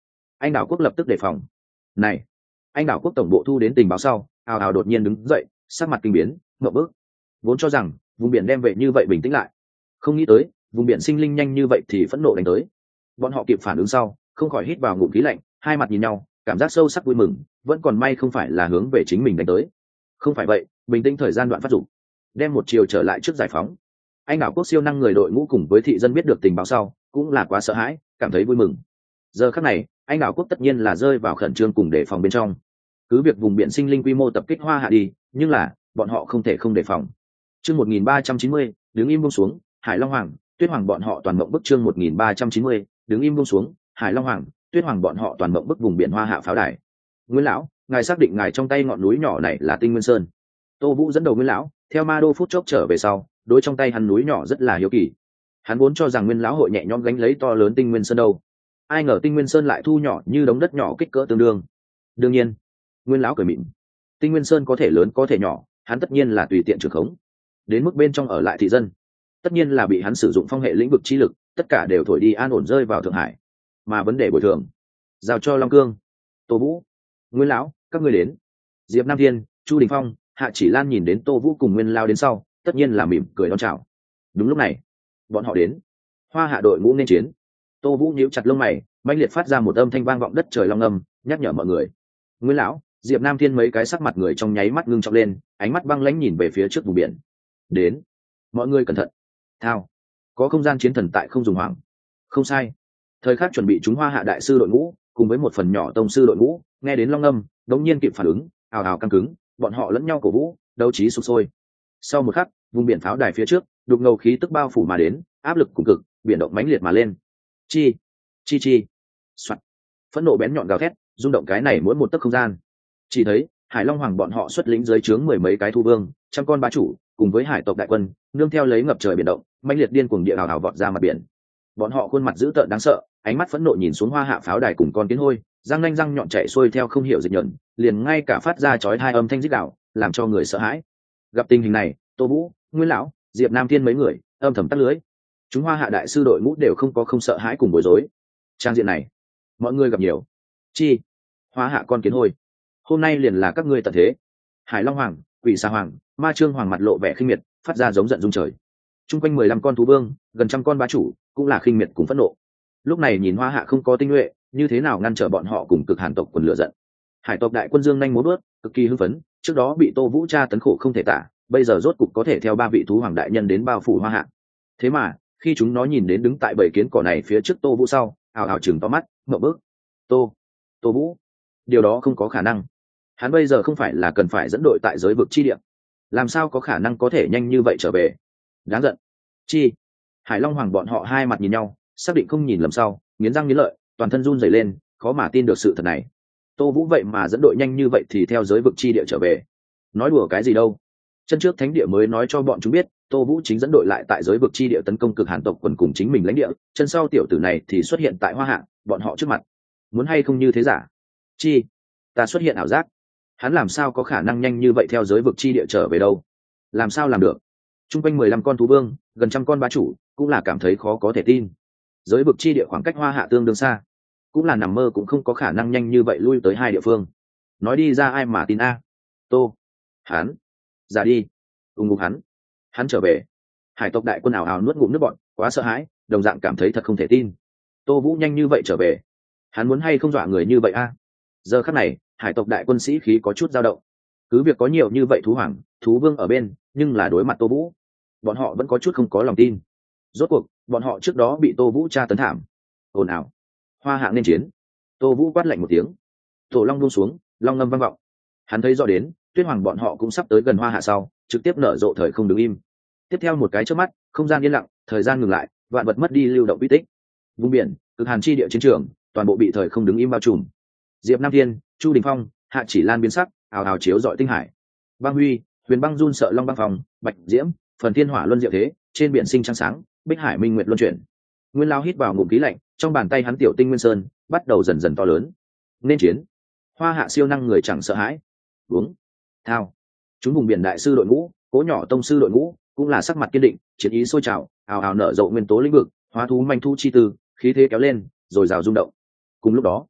Anh Đảo Quốc lập tức đề phòng. Này, anh Đảo Quốc tổng bộ thu đến tình báo sau, ào ào đột nhiên đứng dậy, sắc mặt kinh biến, ngộp bức. Vốn cho rằng vùng biển đem vệ như vậy bình tĩnh lại, không nghĩ tới vùng biển sinh linh nhanh như vậy thì phẫn nộ đánh tới. Bọn họ kịp phản ứng sau, không khỏi hít vào ngụm khí lạnh, hai mặt nhìn nhau, cảm giác sâu sắc vui mừng, vẫn còn may không phải là hướng về chính mình đánh tới. Không phải vậy, bình tĩnh thời gian đoạn phát dụng, đem một chiều trở lại trước giải phóng. Anh Đảo Quốc siêu năng người đội ngũ cùng với thị dân biết được tình báo sau, cũng là quá sợ hãi, cảm thấy vui mừng. Giờ khắc này, anh Đảo Quốc tất nhiên là rơi vào khẩn trương cùng đề phòng bên trong. Cứ việc vùng biển sinh linh quy mô tập kích Hoa Hạ đi, nhưng là bọn họ không thể không đề phòng. Chương 1390, đứng im buông xuống, Hải Long Hoàng, Tuyết Hoàng bọn họ toàn mộng bức chương 1390, đứng im buông xuống, Hải Long Hoàng, Tuyết Hoàng bọn họ toàn mộng bức vùng biển Hoa Hạ pháo đài. Nguyên lão, ngài xác định ngài trong tay ngọn núi nhỏ này là Tinh Nguyên Sơn? Tô Vũ dẫn đầu Nguyên lão, theo Ma Đô phút chốc trở về sau, đối trong tay hắn núi nhỏ rất là hiếu kỳ. Hắn vốn cho rằng Nguyên lão hội nhẹ nhõm gánh lấy to lớn Tinh Nguyên Sơn đâu, ai ngờ Tinh Nguyên Sơn lại thu nhỏ như đống đất nhỏ kích cỡ tương đương. Đương nhiên, Nguyên lão cười mỉm, Tinh Nguyên Sơn có thể lớn có thể nhỏ, hắn tất nhiên là tùy tiện trưởng khống. Đến mức bên trong ở lại thị dân, tất nhiên là bị hắn sử dụng phong hệ lĩnh vực chi lực, tất cả đều thổi đi an ổn rơi vào Thượng Hải. Mà vấn đề bồi thường, giao cho Long Cương, Tô Vũ, Nguyên lão, các ngươi đến. Diệp Nam Thiên, Chu Đình Phong, Hạ Chỉ Lan nhìn đến Tô Vũ cùng Nguyên lão đến sau, tất nhiên là mỉm cười đón chào. Đúng lúc này, bọn họ đến. Hoa Hạ đội ngũ nên chiến. Tô Vũ nhíu chặt lông mày, mãnh liệt phát ra một âm thanh vang vọng đất trời long ngâm, nhắc nhở mọi người. Nguyên lão, Diệp Nam Thiên mấy cái sắc mặt người trong nháy mắt ngưng trọng lên, ánh mắt băng lãnh nhìn về phía trước vùng biển. Đến, mọi người cẩn thận. Thao, có không gian chiến thần tại không dùng hoảng. Không sai. Thời khắc chuẩn bị chúng Hoa Hạ đại sư đội ngũ, cùng với một phần nhỏ tông sư đội ngũ, nghe đến long ngâm, đống nhiên kịp phản ứng, ào ào căng cứng, bọn họ lẫn nhau cổ vũ, đấu trí sục sôi. Sau một khắc, vùng biển pháo đài phía trước, đục ngầu khí tức bao phủ mà đến, áp lực cùng cực, biển động mãnh liệt mà lên. Chi, chi chi. Soạt. Phẫn nộ bén nhọn gào thét, rung động cái này mỗi một tấc không gian. Chỉ thấy Hải Long Hoàng bọn họ xuất lĩnh dưới trướng mười mấy cái thu vương, trăm con bá chủ, cùng với hải tộc đại quân, nương theo lấy ngập trời biển động, mãnh liệt điên cuồng địa hào hào vọt ra mặt biển. Bọn họ khuôn mặt dữ tợn đáng sợ, ánh mắt phẫn nộ nhìn xuống Hoa Hạ pháo đài cùng con kiến hôi, răng nanh răng nhọn chạy xuôi theo không hiểu dịch nhuận, liền ngay cả phát ra chói hai âm thanh rít gào, làm cho người sợ hãi. Gặp tình hình này, Tô Vũ, Nguyên lão, Diệp Nam Thiên mấy người âm thầm tắt lưới. Chúng Hoa Hạ đại sư đội ngũ đều không sợ hãi cùng bối rối. Trang diện này, mọi người gặp nhiều. Chi, Hoa Hạ con kiến hôi, hôm nay liền là các ngươi tận thế. Hải Long Hoàng, Quỷ Sa Hoàng, Ma Trương Hoàng mặt lộ vẻ khinh miệt, phát ra giống giận rung trời. Trung quanh 15 con thú vương, gần trăm con bá chủ, cũng là khinh miệt cùng phẫn nộ. Lúc này nhìn Hoa Hạ không có tinh nhuệ, như thế nào ngăn trở bọn họ cùng cực hàn tộc quần lửa giận. Hải tộc đại quân dương nhanh múa bước, cực kỳ hưng phấn, trước đó bị Tô Vũ tra tấn khổ không thể tả, bây giờ rốt cục có thể theo ba vị thú hoàng đại nhân đến bao phủ Hoa Hạ. Thế mà, khi chúng nó nhìn đến đứng tại bầy kiến cỏ này phía trước Tô Vũ sau, ào ào chừng to mắt, ngộp bức. Tô Vũ, điều đó không có khả năng. Hắn bây giờ không phải là cần phải dẫn đội tại giới vực chi địa, làm sao có khả năng có thể nhanh như vậy trở về. Đáng giận. Chi, Hải Long Hoàng bọn họ hai mặt nhìn nhau, xác định không nhìn lầm sau, nghiến răng nghiến lợi, toàn thân run rẩy lên, khó mà tin được sự thật này. Tô Vũ vậy mà dẫn đội nhanh như vậy thì theo giới vực chi địa trở về. Nói đùa cái gì đâu. Chân trước thánh địa mới nói cho bọn chúng biết, Tô Vũ chính dẫn đội lại tại giới vực chi địa tấn công cực hàn tộc quần cùng chính mình lãnh địa, chân sau tiểu tử này thì xuất hiện tại Hoa Hạ, bọn họ trước mặt. Muốn hay không như thế giả? Chi, ta xuất hiện ảo giác. Hắn làm sao có khả năng nhanh như vậy theo giới vực chi địa trở về đâu? Làm sao làm được? Trung quanh 15 con thú vương, gần trăm con bá chủ, cũng là cảm thấy khó có thể tin. Giới vực chi địa khoảng cách Hoa Hạ tương đương xa, cũng là nằm mơ cũng không có khả năng nhanh như vậy lui tới hai địa phương. Nói đi ra ai mà tin a? Tô, hắn, ra đi, ngục hắn trở về. Hải tộc đại quân ảo ảo nuốt ngụm nước bọn, quá sợ hãi, đồng dạng cảm thấy thật không thể tin. Tô Vũ nhanh như vậy trở về, hắn muốn hay không dọa người như vậy a? Giờ khắc này, hải tộc đại quân sĩ khí có chút dao động. Cứ việc có nhiều như vậy thú hoàng, thú vương ở bên, nhưng là đối mặt Tô Vũ, bọn họ vẫn có chút không có lòng tin. Rốt cuộc, bọn họ trước đó bị Tô Vũ tra tấn thảm. Ồn ào, Hoa Hạ nên chiến. Tô Vũ quát lạnh một tiếng, tổ long buông xuống, long ngâm vang vọng. Hắn thấy rõ đến, Tuyết Hoàng bọn họ cũng sắp tới gần Hoa Hạ sau, trực tiếp nở rộ thời không đứng im. Tiếp theo một cái chớp mắt, không gian yên lặng, thời gian ngừng lại, vạn vật mất đi lưu động quy tích. Vùng biển, cực hàn chi địa chiến trường, toàn bộ bị thời không đứng im bao trùm. Diệp Nam Thiên, Chu Đình Phong, Hạ Chỉ Lan biến sắc, ào ào chiếu rọi tinh hải. Băng Huy, Huyền Băng run sợ long băng phòng, Bạch Diễm, Phần Thiên Hỏa luân diệu thế, trên biển sinh trăng sáng, Bích Hải minh nguyệt luân chuyển. Nguyên Lao hít vào ngụm khí lạnh, trong bàn tay hắn tiểu tinh nguyên sơn bắt đầu dần dần to lớn. Nên chiến. Hoa Hạ siêu năng người chẳng sợ hãi. Uống. Thao. Chúng vùng biển đại sư đội ngũ, cố nhỏ tông sư đội ngũ, cũng là sắc mặt kiên định, chiến ý sôi trào, ào ào nở rộ nguyên tố lĩnh vực, hóa thú manh thu chi tư, khí thế kéo lên, rồi rào rung động. Cùng lúc đó,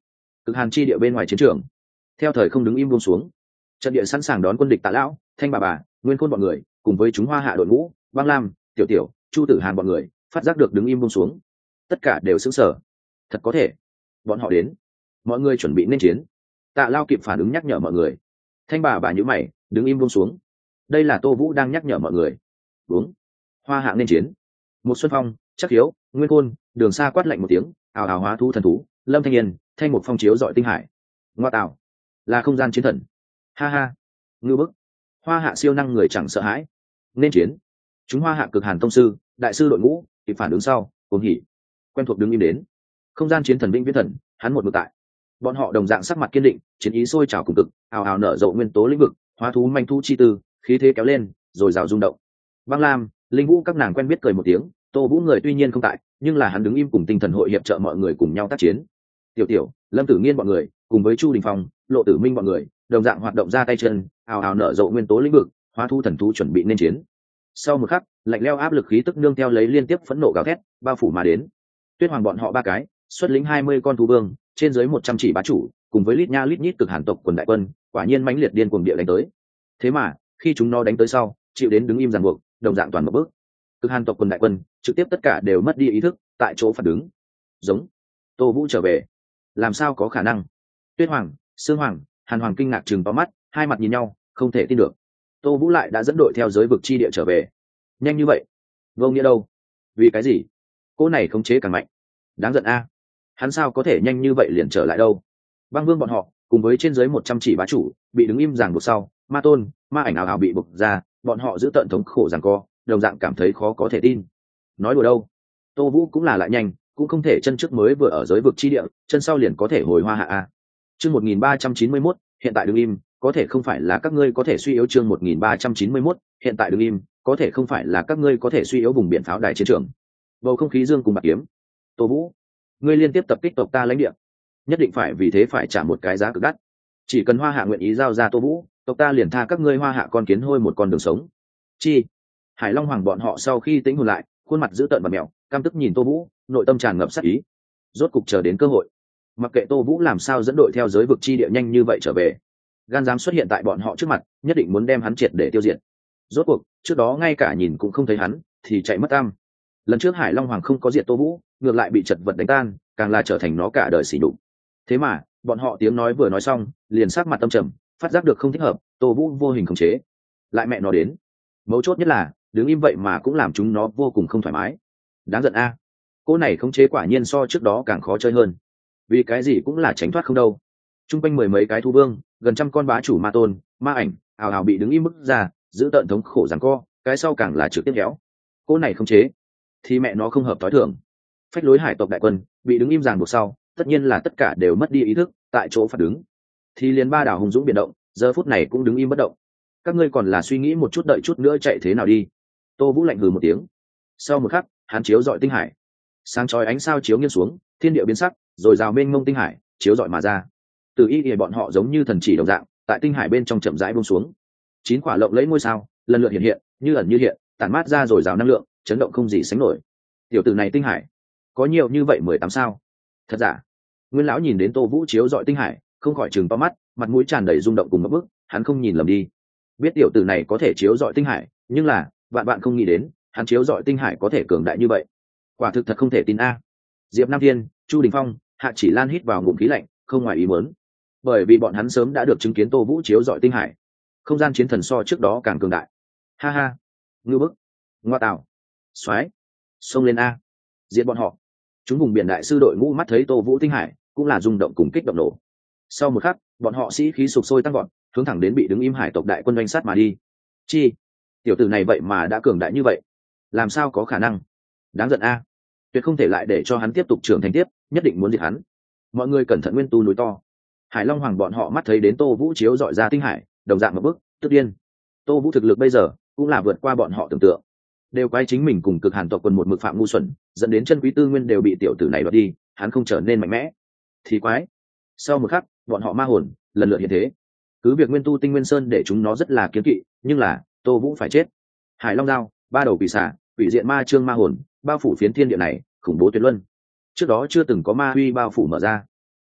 Cực hàn chi địa bên ngoài chiến trường, theo thời không đứng im buông xuống, trận địa sẵn sàng đón quân địch Tạ lão, Thanh bà, Nguyên Khôn bọn người cùng với chúng Hoa Hạ đội ngũ, Băng Lam, Tiểu Tiểu, Chu Tử Hàn bọn người phát giác được đứng im buông xuống, tất cả đều sững sờ. Thật có thể, bọn họ đến, mọi người chuẩn bị nên chiến. Tạ Lao kịp phản ứng nhắc nhở mọi người. Thanh bà nhíu mày, đứng im buông xuống. Đây là Tô Vũ đang nhắc nhở mọi người. Đúng, Hoa Hạ nên chiến. Một Xuân Phong, Chắc Hiếu, Nguyên Khôn, Đường Sa quát lạnh một tiếng, ào ào hóa thú thần thú, Lâm Thanh Yên, Thanh một phong chiếu dọi tinh hải. Ngoa tạo, là không gian chiến thần. Ha ha, ngưu bức. Hoa Hạ siêu năng người chẳng sợ hãi. Nên chiến. Chúng Hoa Hạ cực hàn tông sư, đại sư đội ngũ kịp phản ứng sau, cuồng hỉ. Quen thuộc đứng im đến. Không gian chiến thần Vĩnh Viễn Thần, hắn một mực tại. Bọn họ đồng dạng sắc mặt kiên định, chiến ý sôi trào cùng cực, ào ào nở rộ nguyên tố lĩnh vực, hóa thú manh thú chi tư, khí thế kéo lên, rồi rào rung động. Băng Lam, Linh Vũ các nàng quen biết cười một tiếng, Tô Vũ người tuy nhiên không tại, nhưng là hắn đứng im cùng tinh thần hội hiệp trợ mọi người cùng nhau tác chiến. Tiểu Tiểu, Lâm Tử Nghiên bọn người, cùng với Chu Đình Phong, Lộ Tử Minh bọn người, đồng dạng hoạt động ra tay chân, ào ào nở rộ nguyên tố lĩnh vực, hóa thú thần thú chuẩn bị nên chiến. Sau một khắc, lạnh lẽo áp lực khí tức nương theo lấy liên tiếp phẫn nộ gào thét, bao phủ mà đến. Tuyết Hoàng bọn họ ba cái, xuất lĩnh 20 con thú vương, trên dưới 100 chỉ bá chủ, cùng với lít nha lít nhít cực hàn tộc quần đại quân, quả nhiên mãnh liệt điên cuồng địa đánh tới. Thế mà, khi chúng nó đánh tới sau, chịu đến đứng im ràng buộc, đồng dạng toàn một bước. Cực hàn tộc quần đại quân, trực tiếp tất cả đều mất đi ý thức, tại chỗ phản đứng. Giống. Tô Vũ trở về. Làm sao có khả năng? Tuyết Hoàng, Sương Hoàng, Hàn Hoàng kinh ngạc trừng to mắt, hai mặt nhìn nhau, không thể tin được. Tô Vũ lại đã dẫn đội theo giới vực chi địa trở về. Nhanh như vậy? Vô nghĩa đâu? Vì cái gì? Cô này khống chế càng mạnh. Đáng giận a. Hắn sao có thể nhanh như vậy liền trở lại đâu? Băng Vương bọn họ, cùng với trên dưới 100 chỉ bá chủ, bị đứng im ràng buộc sau, Ma Tôn, Ma Ảnh ảo ảo bị buộc ra, bọn họ giữ tận thống khổ giằng co, đồng dạng cảm thấy khó có thể tin. Nói đùa đâu? Tô Vũ cũng là lại nhanh, cũng không thể chân trước mới vừa ở giới vực chi địa, chân sau liền có thể hồi Hoa Hạ a. Chương 1391, hiện tại đứng im, có thể không phải là các ngươi có thể suy yếu. Chương 1391, hiện tại đứng im, có thể không phải là các ngươi có thể suy yếu vùng biển pháo đài chiến trường. Bầu không khí dương cùng bạc kiếm. Tô Vũ, ngươi liên tiếp tập kích tộc ta lãnh địa, nhất định phải vì thế phải trả một cái giá cực đắt. Chỉ cần Hoa Hạ nguyện ý giao ra Tô Vũ, tộc ta liền tha các ngươi Hoa Hạ con kiến hôi một con đường sống. Chi? Hải Long Hoàng bọn họ sau khi tĩnh hồn lại, khuôn mặt dữ tợn và mèo, căm tức nhìn Tô Vũ, nội tâm tràn ngập sát ý. Rốt cục chờ đến cơ hội. Mặc kệ Tô Vũ làm sao dẫn đội theo giới vực chi địa nhanh như vậy trở về, gan dám xuất hiện tại bọn họ trước mặt, nhất định muốn đem hắn triệt để tiêu diệt. Rốt cuộc, trước đó ngay cả nhìn cũng không thấy hắn, thì chạy mất tăm. Lần trước Hải Long Hoàng không có diệt Tô Vũ, ngược lại bị chật vật đánh tan, càng là trở thành nó cả đời sỉ nhục. Thế mà, bọn họ tiếng nói vừa nói xong, liền sắc mặt tâm trầm, phát giác được không thích hợp, Tô Vũ vô hình khống chế. Lại mẹ nó đến. Mấu chốt nhất là, đứng im vậy mà cũng làm chúng nó vô cùng không thoải mái. Đáng giận a. Cô này khống chế quả nhiên so trước đó càng khó chơi hơn. Vì cái gì cũng là tránh thoát không đâu. Trung quanh mười mấy cái thú vương, gần trăm con bá chủ Ma Tôn, Ma Ảnh, ào ào bị đứng im bức ra, giữ tận thống khổ giằng co, cái sau càng là trực tiếp héo. Cô này khống chế, thì mẹ nó không hợp tối thường. Phách lối hải tộc đại quân bị đứng im ràng buộc sau, tất nhiên là tất cả đều mất đi ý thức, tại chỗ phản đứng. Thì liền ba đảo hùng dũng biển động, giờ phút này cũng đứng im bất động. Các ngươi còn là suy nghĩ một chút, đợi chút nữa chạy thế nào đi. Tô Vũ lạnh hừ một tiếng. Sau một khắc, hắn chiếu dọi tinh hải, sáng chói ánh sao chiếu nghiêng xuống, thiên địa biến sắc, rồi rào mênh mông tinh hải chiếu dọi mà ra. Từ ý ỉa bọn họ giống như thần chỉ đồng dạng, tại tinh hải bên trong chậm rãi buông xuống. 9 quả lộng lẫy ngôi sao lần lượt hiện hiện, như ẩn như hiện, tản mát ra rồi rào năng lượng, chấn động không gì sánh nổi. Tiểu tử này tinh hải có nhiều như vậy 18 sao? Thật giả? Nguyên lão nhìn đến Tô Vũ chiếu dọi tinh hải, không khỏi trừng to mắt, mặt mũi tràn đầy rung động cùng ngập bức, hắn không nhìn lầm đi. Biết tiểu tử này có thể chiếu dọi tinh hải, nhưng là, bạn không nghĩ đến, hắn chiếu dọi tinh hải có thể cường đại như vậy. Quả thực thật không thể tin a. Diệp Nam Thiên, Chu Đình Phong, Hạ Chỉ Lan hít vào ngụm khí lạnh, không ngoài ý muốn. Bởi vì bọn hắn sớm đã được chứng kiến Tô Vũ chiếu dọi tinh hải. Không gian chiến thần so trước đó càng cường đại. Ha ha, ngư bức, ngoa tạo, xoái, xông lên a. Diệt bọn họ. Chúng vùng biển đại sư đội ngũ mắt thấy Tô Vũ tinh hải, cũng là rung động cùng kích động nổ. Sau một khắc, bọn họ sĩ khí sục sôi tăng vọt, hướng thẳng đến bị đứng im hải tộc đại quân doanh sát mà đi. Chi, tiểu tử này vậy mà đã cường đại như vậy, làm sao có khả năng? Đáng giận a. Tuyệt không thể lại để cho hắn tiếp tục trưởng thành tiếp, nhất định muốn diệt hắn. Mọi người cẩn thận, nguyên tu núi to. Hải Long Hoàng bọn họ mắt thấy đến Tô Vũ chiếu dọi ra tinh hải, đồng dạng một bước, tức điên. Tô Vũ thực lực bây giờ cũng là vượt qua bọn họ tưởng tượng. Đều quay chính mình cùng cực hàn tộc quân một mực phạm ngu xuẩn, dẫn đến chân quý tư nguyên đều bị tiểu tử này đoạt đi, hắn không trở nên mạnh mẽ. Thì quái. Sau một khắc, bọn họ ma hồn lần lượt hiện thế. Cứ việc nguyên tu tinh nguyên sơn để chúng nó rất là kiêng kỵ, nhưng là Tô Vũ phải chết. Hải Long dao, ba đầu quỷ xà, quỷ diện ma trương ma hồn, bao phủ phiến thiên địa này, khủng bố tuyệt luân. Trước đó chưa từng có ma huy bao phủ mở ra.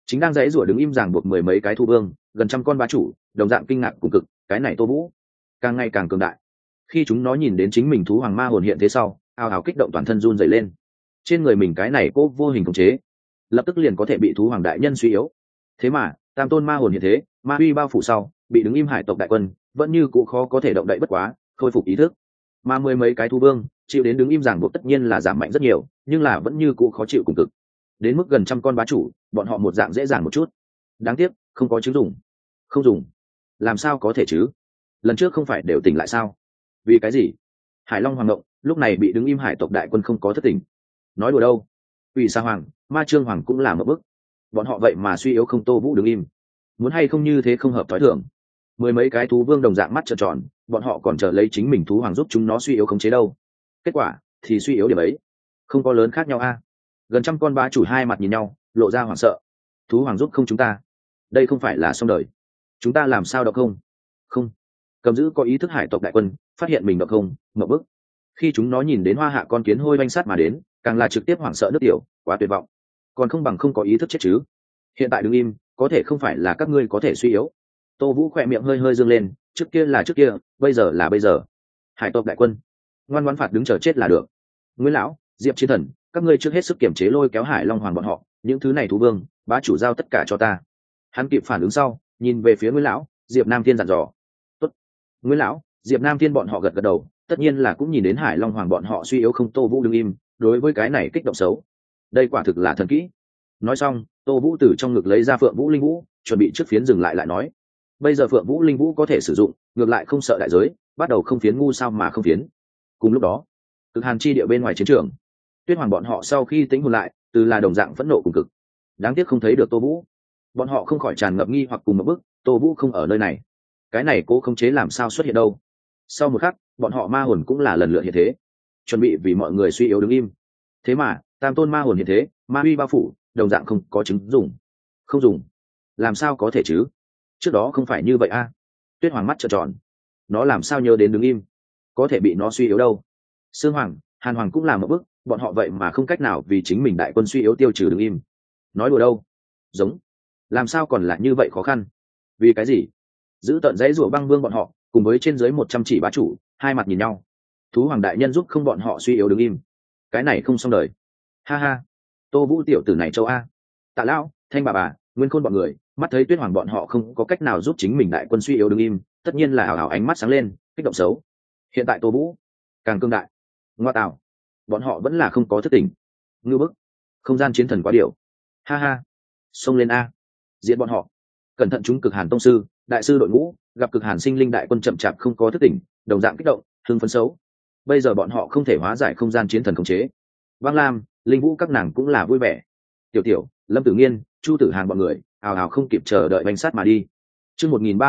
chính đang dãy rủa đứng im ràng buộc mười mấy cái thu vương, gần trăm con bá chủ đồng dạng kinh ngạc cùng cực. Cái này Tô Vũ càng ngày càng cường đại. Khi chúng nó nhìn đến chính mình thú hoàng ma hồn hiện thế sau, ào ào kích động, toàn thân run dày lên. Trên người mình cái này cô vô hình khống chế, lập tức liền có thể bị thú hoàng đại nhân suy yếu. Thế mà tam tôn ma hồn hiện thế, ma uy bao phủ sau, bị đứng im hải tộc đại quân vẫn như cũ khó có thể động đậy bất quá, khôi phục ý thức. Mà mười mấy cái thú vương chịu đến đứng im ràng buộc tất nhiên là giảm mạnh rất nhiều, nhưng là vẫn như cũ khó chịu cùng cực. Đến mức gần trăm con bá chủ, bọn họ một dạng dễ dàng một chút. Đáng tiếc không có chứng dùng. Không dùng làm sao có thể chứ? Lần trước không phải đều tỉnh lại sao? Vì cái gì? Hải Long Hoàng Ngộng lúc này bị đứng im hải tộc đại quân không có thất tỉnh. Nói đùa đâu? Ủy Sa Hoàng, Ma Trương Hoàng cũng là một bức. Bọn họ vậy mà suy yếu không Tô Vũ đứng im. Muốn hay không như thế không hợp thói thường. Mười mấy cái thú vương đồng dạng mắt trợn tròn, bọn họ còn chờ lấy chính mình thú hoàng giúp chúng nó suy yếu khống chế đâu. Kết quả thì suy yếu điểm ấy, không có lớn khác nhau a. Gần trăm con bá chủ hai mặt nhìn nhau, lộ ra hoảng sợ. Thú hoàng giúp không chúng ta, đây không phải là xong đời. Chúng ta làm sao độc không? Không. Cầm giữ có ý thức hải tộc đại quân phát hiện mình độc không, ngậm bức. Khi chúng nó nhìn đến Hoa Hạ con kiến hôi oanh sát mà đến, càng là trực tiếp hoảng sợ nước tiểu, quá tuyệt vọng. Còn không bằng không có ý thức chết chứ. Hiện tại đứng im, có thể không phải là các ngươi có thể suy yếu. Tô Vũ khỏe miệng hơi hơi dương lên, trước kia là trước kia, bây giờ là bây giờ. Hải tộc đại quân, ngoan ngoãn phạt đứng chờ chết là được. Nguyễn lão, Diệp Chiến Thần, các ngươi trước hết sức kiểm chế lôi kéo Hải Long Hoàng bọn họ, những thứ này thú vương, bá chủ giao tất cả cho ta. Hắn kịp phản ứng sau, nhìn về phía Nguyễn lão, Diệp Nam Thiên dặn dò. Tốt. Nguyễn lão, Diệp Nam Thiên bọn họ gật gật đầu, tất nhiên là cũng nhìn đến Hải Long Hoàng bọn họ suy yếu không Tô Vũ đứng im, đối với cái này kích động xấu. Đây quả thực là thần kỹ. Nói xong, Tô Vũ từ trong ngực lấy ra Phượng Vũ Linh Vũ, chuẩn bị trước phiến dừng lại lại nói. Bây giờ Phượng Vũ Linh Vũ có thể sử dụng, ngược lại không sợ đại giới, bắt đầu không phiến ngu sao mà không phiến. Cùng lúc đó, Cực Hàn chi địa bên ngoài chiến trường, Tuyết Hoàng bọn họ sau khi tĩnh hồn lại, từ là đồng dạng phẫn nộ cùng cực. Đáng tiếc không thấy được Tô Vũ, bọn họ không khỏi tràn ngập nghi hoặc cùng một bức, Tô Vũ không ở nơi này, cái này cố khống chế làm sao xuất hiện đâu. Sau một khắc, bọn họ ma hồn cũng là lần lượt hiện thế, chuẩn bị vì mọi người suy yếu đứng im. Thế mà tam tôn ma hồn hiện thế, ma uy bao phủ, đồng dạng không có chứng dùng. Không dùng làm sao có thể chứ? Trước đó không phải như vậy a. Tuyết Hoàng mắt trợn tròn, nó làm sao nhớ đến đứng im, có thể bị nó suy yếu đâu. Sương Hoàng, Hàn Hoàng cũng làm một bước, bọn họ vậy mà không cách nào vì chính mình đại quân suy yếu tiêu trừ đứng im. Nói đùa đâu, giống làm sao còn lại như vậy khó khăn. Vì cái gì? Giữ tận dãy rủa băng vương bọn họ cùng với trên dưới 100 chỉ bá chủ hai mặt nhìn nhau. Thú Hoàng đại nhân giúp không bọn họ suy yếu đứng im, cái này không xong đời. Ha ha, Tô Vũ tiểu tử này châu a. Tạ lão, Thanh bà, Nguyên Khôn bọn người mắt thấy Tuyết Hoàng bọn họ không có cách nào giúp chính mình đại quân suy yếu đứng im, tất nhiên là hào hào ánh mắt sáng lên, kích động xấu. Hiện tại Tô Vũ càng cương đại. Ngoa tạo, bọn họ vẫn là không có thức tỉnh. Ngưu bức, không gian chiến thần quá điều. Ha ha, xông lên a, diện bọn họ. Cẩn thận chúng Cực Hàn tông sư, đại sư đội ngũ gặp Cực Hàn sinh linh đại quân chậm chạp không có thức tỉnh, đồng dạng kích động, hưng phấn xấu. Bây giờ bọn họ không thể hóa giải không gian chiến thần khống chế. Băng Lam, Linh Vũ các nàng cũng là vui vẻ. Tiểu Tiểu, Lâm Tử Nghiên, Chu Tử Hàng bọn người ào ào không kịp chờ đợi bánh sát mà đi. Chương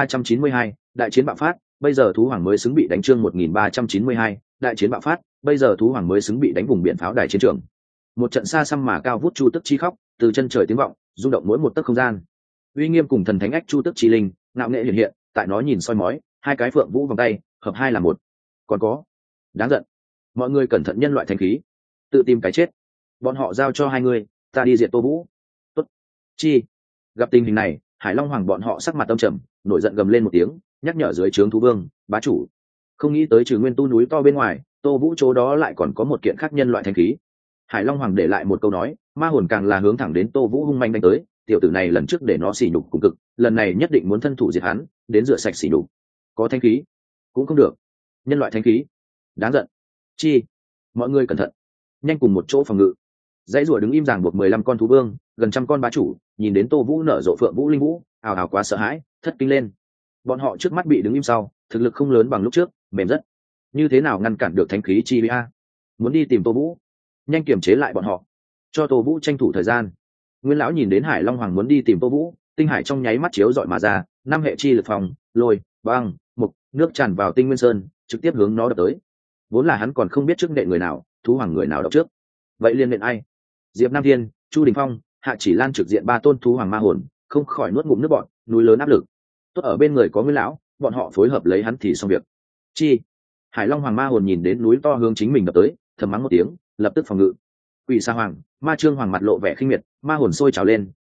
1392, đại chiến bạo phát, bây giờ thú hoàng mới xứng bị đánh. Chương 1392, đại chiến bạo phát, bây giờ thú hoàng mới xứng bị đánh. Vùng biển pháo đài chiến trường, một trận xa xăm mà cao vút chu tức chi khóc từ chân trời tiếng vọng, rung động mỗi một tấc không gian. Uy nghiêm cùng thần thánh ách chu tức chi linh ngạo nghệ hiện hiện tại nó nhìn soi mói, hai cái phượng vũ vòng tay hợp hai là một. Còn có, đáng giận, mọi người cẩn thận, nhân loại thanh khí tự tìm cái chết, bọn họ giao cho hai người, ta đi diệt Tô Vũ. Tốt. Chi. Gặp tình hình này, Hải Long Hoàng bọn họ sắc mặt tâm trầm, nổi giận gầm lên một tiếng, nhắc nhở dưới trướng thú vương bá chủ. Không nghĩ tới trừ nguyên tu núi to bên ngoài, Tô Vũ chỗ đó lại còn có một kiện khác nhân loại thanh khí. Hải Long Hoàng để lại một câu nói, ma hồn càng là hướng thẳng đến Tô Vũ hung manh đánh tới. Tiểu tử này lần trước để nó xỉ nhục cùng cực, lần này nhất định muốn thân thủ diệt hắn, đến rửa sạch xỉ nhục. Có thanh khí cũng không được, nhân loại thanh khí, đáng giận. Chi. Mọi người cẩn thận, nhanh cùng một chỗ phòng ngự. Dãy rủa đứng im ràng buộc 15 con thú vương, gần trăm con bá chủ nhìn đến Tô Vũ nở rộ Phượng Vũ Linh Vũ, ào ào quá sợ hãi, thất kinh lên. Bọn họ trước mắt bị đứng im sau, thực lực không lớn bằng lúc trước, mềm rất. Như thế nào ngăn cản được thánh khí chi a? Muốn đi tìm Tô Vũ, nhanh kiểm chế lại bọn họ, cho Tô Vũ tranh thủ thời gian. Nguyên lão nhìn đến Hải Long Hoàng muốn đi tìm Tô Vũ, tinh hải trong nháy mắt chiếu dọi mà ra, năm hệ chi lực phòng, lôi, băng, mục, nước tràn vào Tinh Nguyên Sơn, trực tiếp hướng nó đập tới. Vốn là hắn còn không biết trước nện người nào, thú hoàng người nào đập trước, vậy liên nện ai? Diệp Nam Thiên, Chu Đình Phong, Hạ Chỉ Lan trực diện ba tôn thú hoàng ma hồn, không khỏi nuốt ngụm nước bọt, núi lớn áp lực. Tốt ở bên người có Nguyên lão, bọn họ phối hợp lấy hắn thì xong việc. Chi. Hải Long Hoàng ma hồn nhìn đến núi to hướng chính mình đập tới, thầm mắng một tiếng, lập tức phòng ngự. Quỷ Sa Hoàng, Ma Trương Hoàng mặt lộ vẻ khinh miệt, ma hồn sôi trào lên,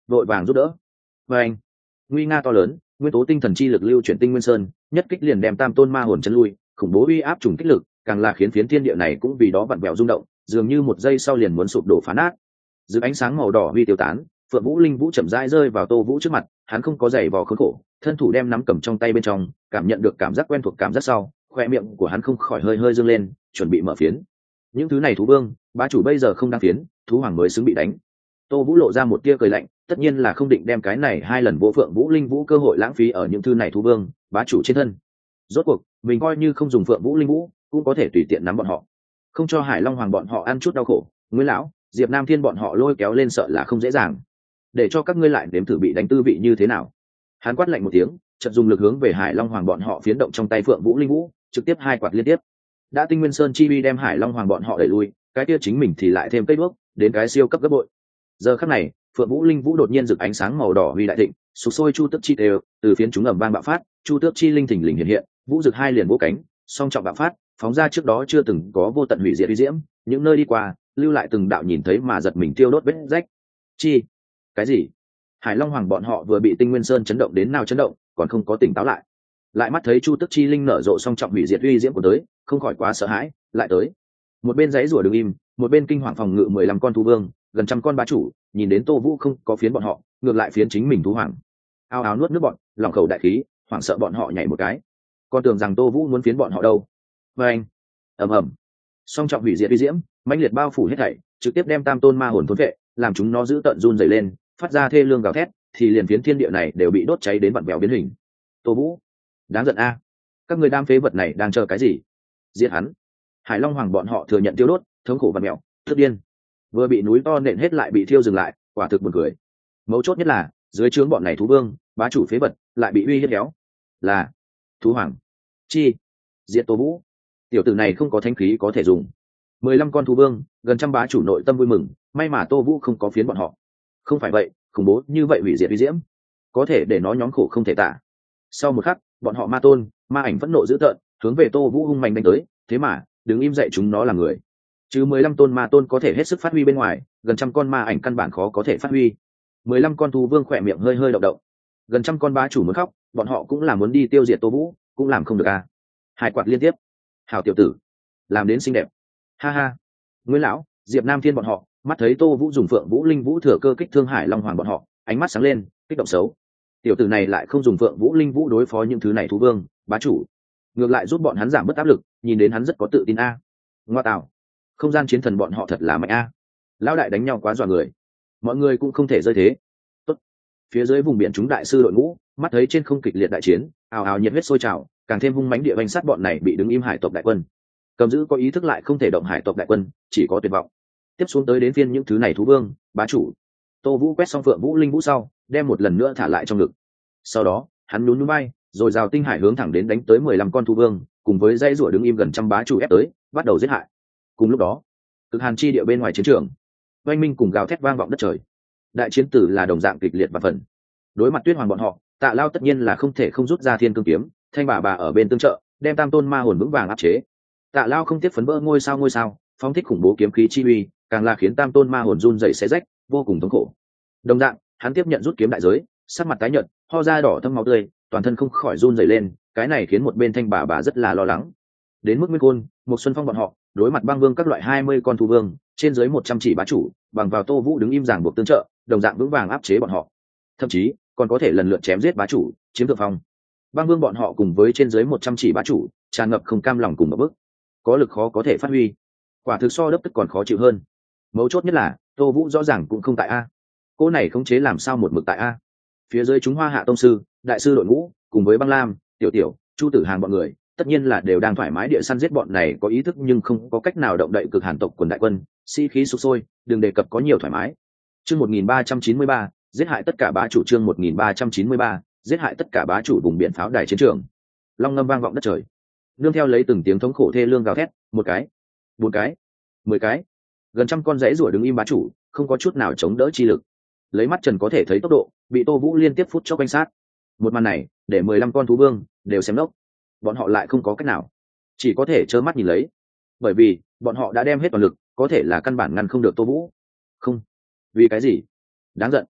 vội vàng giúp đỡ. Và anh, nguy nga to lớn, nguyên tố tinh thần chi lực lưu chuyển tinh nguyên sơn, nhất kích liền đem tam tôn ma hồn chân lui, khủng bố uy áp trùng kích lực, càng là khiến phiến thiên địa này cũng vì đó vặn vẹo rung động, dường như một giây sau liền muốn sụp đổ phá nát. Dưới ánh sáng màu đỏ huy tiêu tán, Phượng Vũ Linh Vũ chậm rãi rơi vào Tô Vũ trước mặt, hắn không có giày vò khốn khổ, thân thủ đem nắm cầm trong tay bên trong, cảm nhận được cảm giác quen thuộc cảm giác sau, khoe miệng của hắn không khỏi hơi hơi dương lên, chuẩn bị mở phiến. Những thứ này thú vương, bá chủ bây giờ không đang phiến, thú hoàng mới xứng bị đánh. Tô Vũ lộ ra một tia cười lạnh, tất nhiên là không định đem cái này hai lần vô Phượng Vũ Linh Vũ cơ hội lãng phí ở những thứ này thú vương, bá chủ trên thân. Rốt cuộc, mình coi như không dùng Phượng Vũ Linh Vũ, cũng có thể tùy tiện nắm bọn họ, không cho Hải Long Hoàng bọn họ ăn chút đau khổ. Nguyên lão, Diệp Nam Thiên bọn họ lôi kéo lên sợ là không dễ dàng, để cho các ngươi lại nếm thử bị đánh tư vị như thế nào. Hắn quát lạnh một tiếng, chợt dùng lực hướng về Hải Long Hoàng bọn họ phiến động trong tay Phượng Vũ Linh Vũ, trực tiếp hai quạt liên tiếp. Đã Tinh Nguyên Sơn chi uy đem Hải Long Hoàng bọn họ đẩy lui, cái kia chính mình thì lại thêm cây đuốc, đến cái siêu cấp gấp bội. Giờ khắc này, Phượng Vũ Linh Vũ đột nhiên rực ánh sáng màu đỏ huy đại thịnh, sục sôi chu tước chi đều, từ phiến chúng ầm vang bạo phát, chu tước chi linh thỉnh lình hiện hiện, vũ rực hai liền vỗ cánh, song trọng bạo phát, phóng ra trước đó chưa từng có vô tận hủy diệt uy diễm, những nơi đi qua, lưu lại từng đạo nhìn thấy mà giật mình tiêu đốt vết rách. Chi? Cái gì? Hải Long Hoàng bọn họ vừa bị Tinh Nguyên Sơn chấn động đến nào chấn động, còn không có tỉnh táo lại. Lại mắt thấy chu tước chi linh nở rộ song trọng hủy diệt uy diễm của tới, không khỏi quá sợ hãi, lại tới. Một bên giãy rủa đứng im, một bên kinh hoàng phòng ngự 15 con thú vương, gần trăm con bá chủ, nhìn đến Tô Vũ không có phiến bọn họ, ngược lại phiến chính mình thú hoàng. Ao áo nuốt nước bọn, lòng khẩu đại khí, hoảng sợ bọn họ nhảy một cái. Con tưởng rằng Tô Vũ muốn phiến bọn họ đâu. Và anh, ầm ầm, song trọng hủy diệt uy diễm, mãnh liệt bao phủ hết thảy, trực tiếp đem tam tôn ma hồn thôn vệ, làm chúng nó giữ tận run rẩy lên, phát ra thê lương gào thét, thì liền phiến thiên địa này đều bị đốt cháy đến vặn vẹo biến hình. Tô Vũ, đáng giận a, các người đam phế vật này đang chờ cái gì? Giết hắn! Hải Long Hoàng bọn họ thừa nhận tiêu đốt, thống khổ vặn vẹo, tức điên. Vừa bị núi to nện hết lại bị thiêu dừng lại, quả thực buồn cười. Mấu chốt nhất là dưới trướng bọn này thú vương, bá chủ phế vật lại bị uy hiếp héo. Là thú hoàng chi diệt Tô Vũ, tiểu tử này không có thánh khí có thể dùng. 15 con thú vương, gần trăm bá chủ nội tâm vui mừng, may mà Tô Vũ không có phiến bọn họ. Không phải vậy, khủng bố như vậy hủy diệt uy diễm, có thể để nó nhóm khổ không thể tả. Sau một khắc, bọn họ ma tôn, ma ảnh phẫn nộ dữ tợn, hướng về Tô Vũ hung mạnh đánh tới, thế mà, đứng im dậy chúng nó là người. Chứ 15 tôn ma tôn có thể hết sức phát huy bên ngoài, gần trăm con ma ảnh căn bản khó có thể phát huy. 15 con thú vương khỏe miệng hơi hơi động động. Gần trăm con bá chủ muốn khóc, bọn họ cũng là muốn đi tiêu diệt Tô Vũ, cũng làm không được a. Hai quạt liên tiếp. Hảo tiểu tử, làm đến xinh đẹp. Ha ha. Nguyên lão, Diệp Nam Thiên bọn họ, mắt thấy Tô Vũ dùng Phượng Vũ Linh Vũ thừa cơ kích thương Hải Long Hoàng bọn họ, ánh mắt sáng lên, kích động xấu. Tiểu tử này lại không dùng Phượng Vũ Linh Vũ đối phó những thứ này thú vương, bá chủ, ngược lại giúp bọn hắn giảm bớt áp lực, nhìn đến hắn rất có tự tin a. Ngoa tạo, không gian chiến thần bọn họ thật là mạnh a. Lão đại đánh nhau quá dọa người, mọi người cũng không thể rơi thế. Tốt. Phía dưới vùng biển chúng đại sư đội ngũ, mắt thấy trên không kịch liệt đại chiến, ào ào nhiệt huyết sôi trào, càng thêm hung mãnh địa vành sát bọn này bị đứng im hải tộc đại quân. Cầm giữ có ý thức lại không thể động hải tộc đại quân, chỉ có tuyệt vọng. Tiếp xuống tới đến phiên những thứ này thú vương, bá chủ. Tô Vũ quét xong Phượng Vũ Linh Vũ sau, đem một lần nữa thả lại trong ngực. Sau đó, hắn nhún nhún bay, rồi rào tinh hải hướng thẳng đến đánh tới 15 con thú vương, cùng với dãy rủa đứng im gần trăm bá chủ ép tới, bắt đầu giết hại. Cùng lúc đó, cực hàn chi địa bên ngoài chiến trường, oanh minh cùng gào thét vang vọng đất trời. Đại chiến tử là đồng dạng kịch liệt và phần. Đối mặt Tuyết Hoàng bọn họ, Tạ Lao tất nhiên là không thể không rút ra Thiên Cương kiếm, thanh bà ở bên tương trợ, đem tam tôn ma hồn vững vàng áp chế. Tạ Lao không tiếc phấn vỡ ngôi sao, phóng thích khủng bố kiếm khí chi uy, càng là khiến tam tôn ma hồn run rẩy xé rách, vô cùng thống khổ. Đồng dạng, hắn tiếp nhận rút kiếm đại giới, sắc mặt tái nhợt, ho ra đỏ thâm máu tươi, toàn thân không khỏi run rẩy lên, cái này khiến một bên thanh bà rất là lo lắng. Đến mức Nguyên Côn, một Xuân Phong bọn họ, đối mặt băng vương các loại 20 con thú vương, trên dưới 100 chỉ bá chủ, bằng vào Tô Vũ đứng im ràng buộc tương trợ, đồng dạng vững vàng áp chế bọn họ. Thậm chí, còn có thể lần lượt chém giết bá chủ, chiếm thượng phong. Băng vương bọn họ cùng với trên dưới 100 chỉ bá chủ, tràn ngập không cam lòng cùng một bước, có lực khó có thể phát huy. Quả thực so đấp tức còn khó chịu hơn. Mấu chốt nhất là, Tô Vũ rõ ràng cũng không tại a. Cô này khống chế làm sao một mực tại a? Phía dưới chúng Hoa Hạ tông sư, đại sư đội ngũ, cùng với Băng Lam, Tiểu Tiểu, Chu Tử Hàn bọn người, tất nhiên là đều đang thoải mái địa săn giết bọn này có ý thức nhưng không có cách nào động đậy cực hàn tộc quần đại quân, khí sục sôi, đừng đề cập có nhiều thoải mái. Chương 1393, giết hại tất cả bá chủ. Chương 1393, giết hại tất cả bá chủ vùng biển pháo đài chiến trường. Long ngâm vang vọng đất trời, nương theo lấy từng tiếng thống khổ thê lương gào thét, một cái, 4 cái, 10 cái, gần trăm con rẫy rủa đứng im bá chủ, không có chút nào chống đỡ chi lực. Lấy mắt trần có thể thấy tốc độ, bị Tô Vũ liên tiếp phút chốc quanh sát. Một màn này, để 15 con thú vương đều xem đốc. Bọn họ lại không có cách nào, chỉ có thể trơ mắt nhìn lấy, bởi vì bọn họ đã đem hết toàn lực, có thể là căn bản ngăn không được Tô Vũ. Không, vì cái gì? Đáng giận.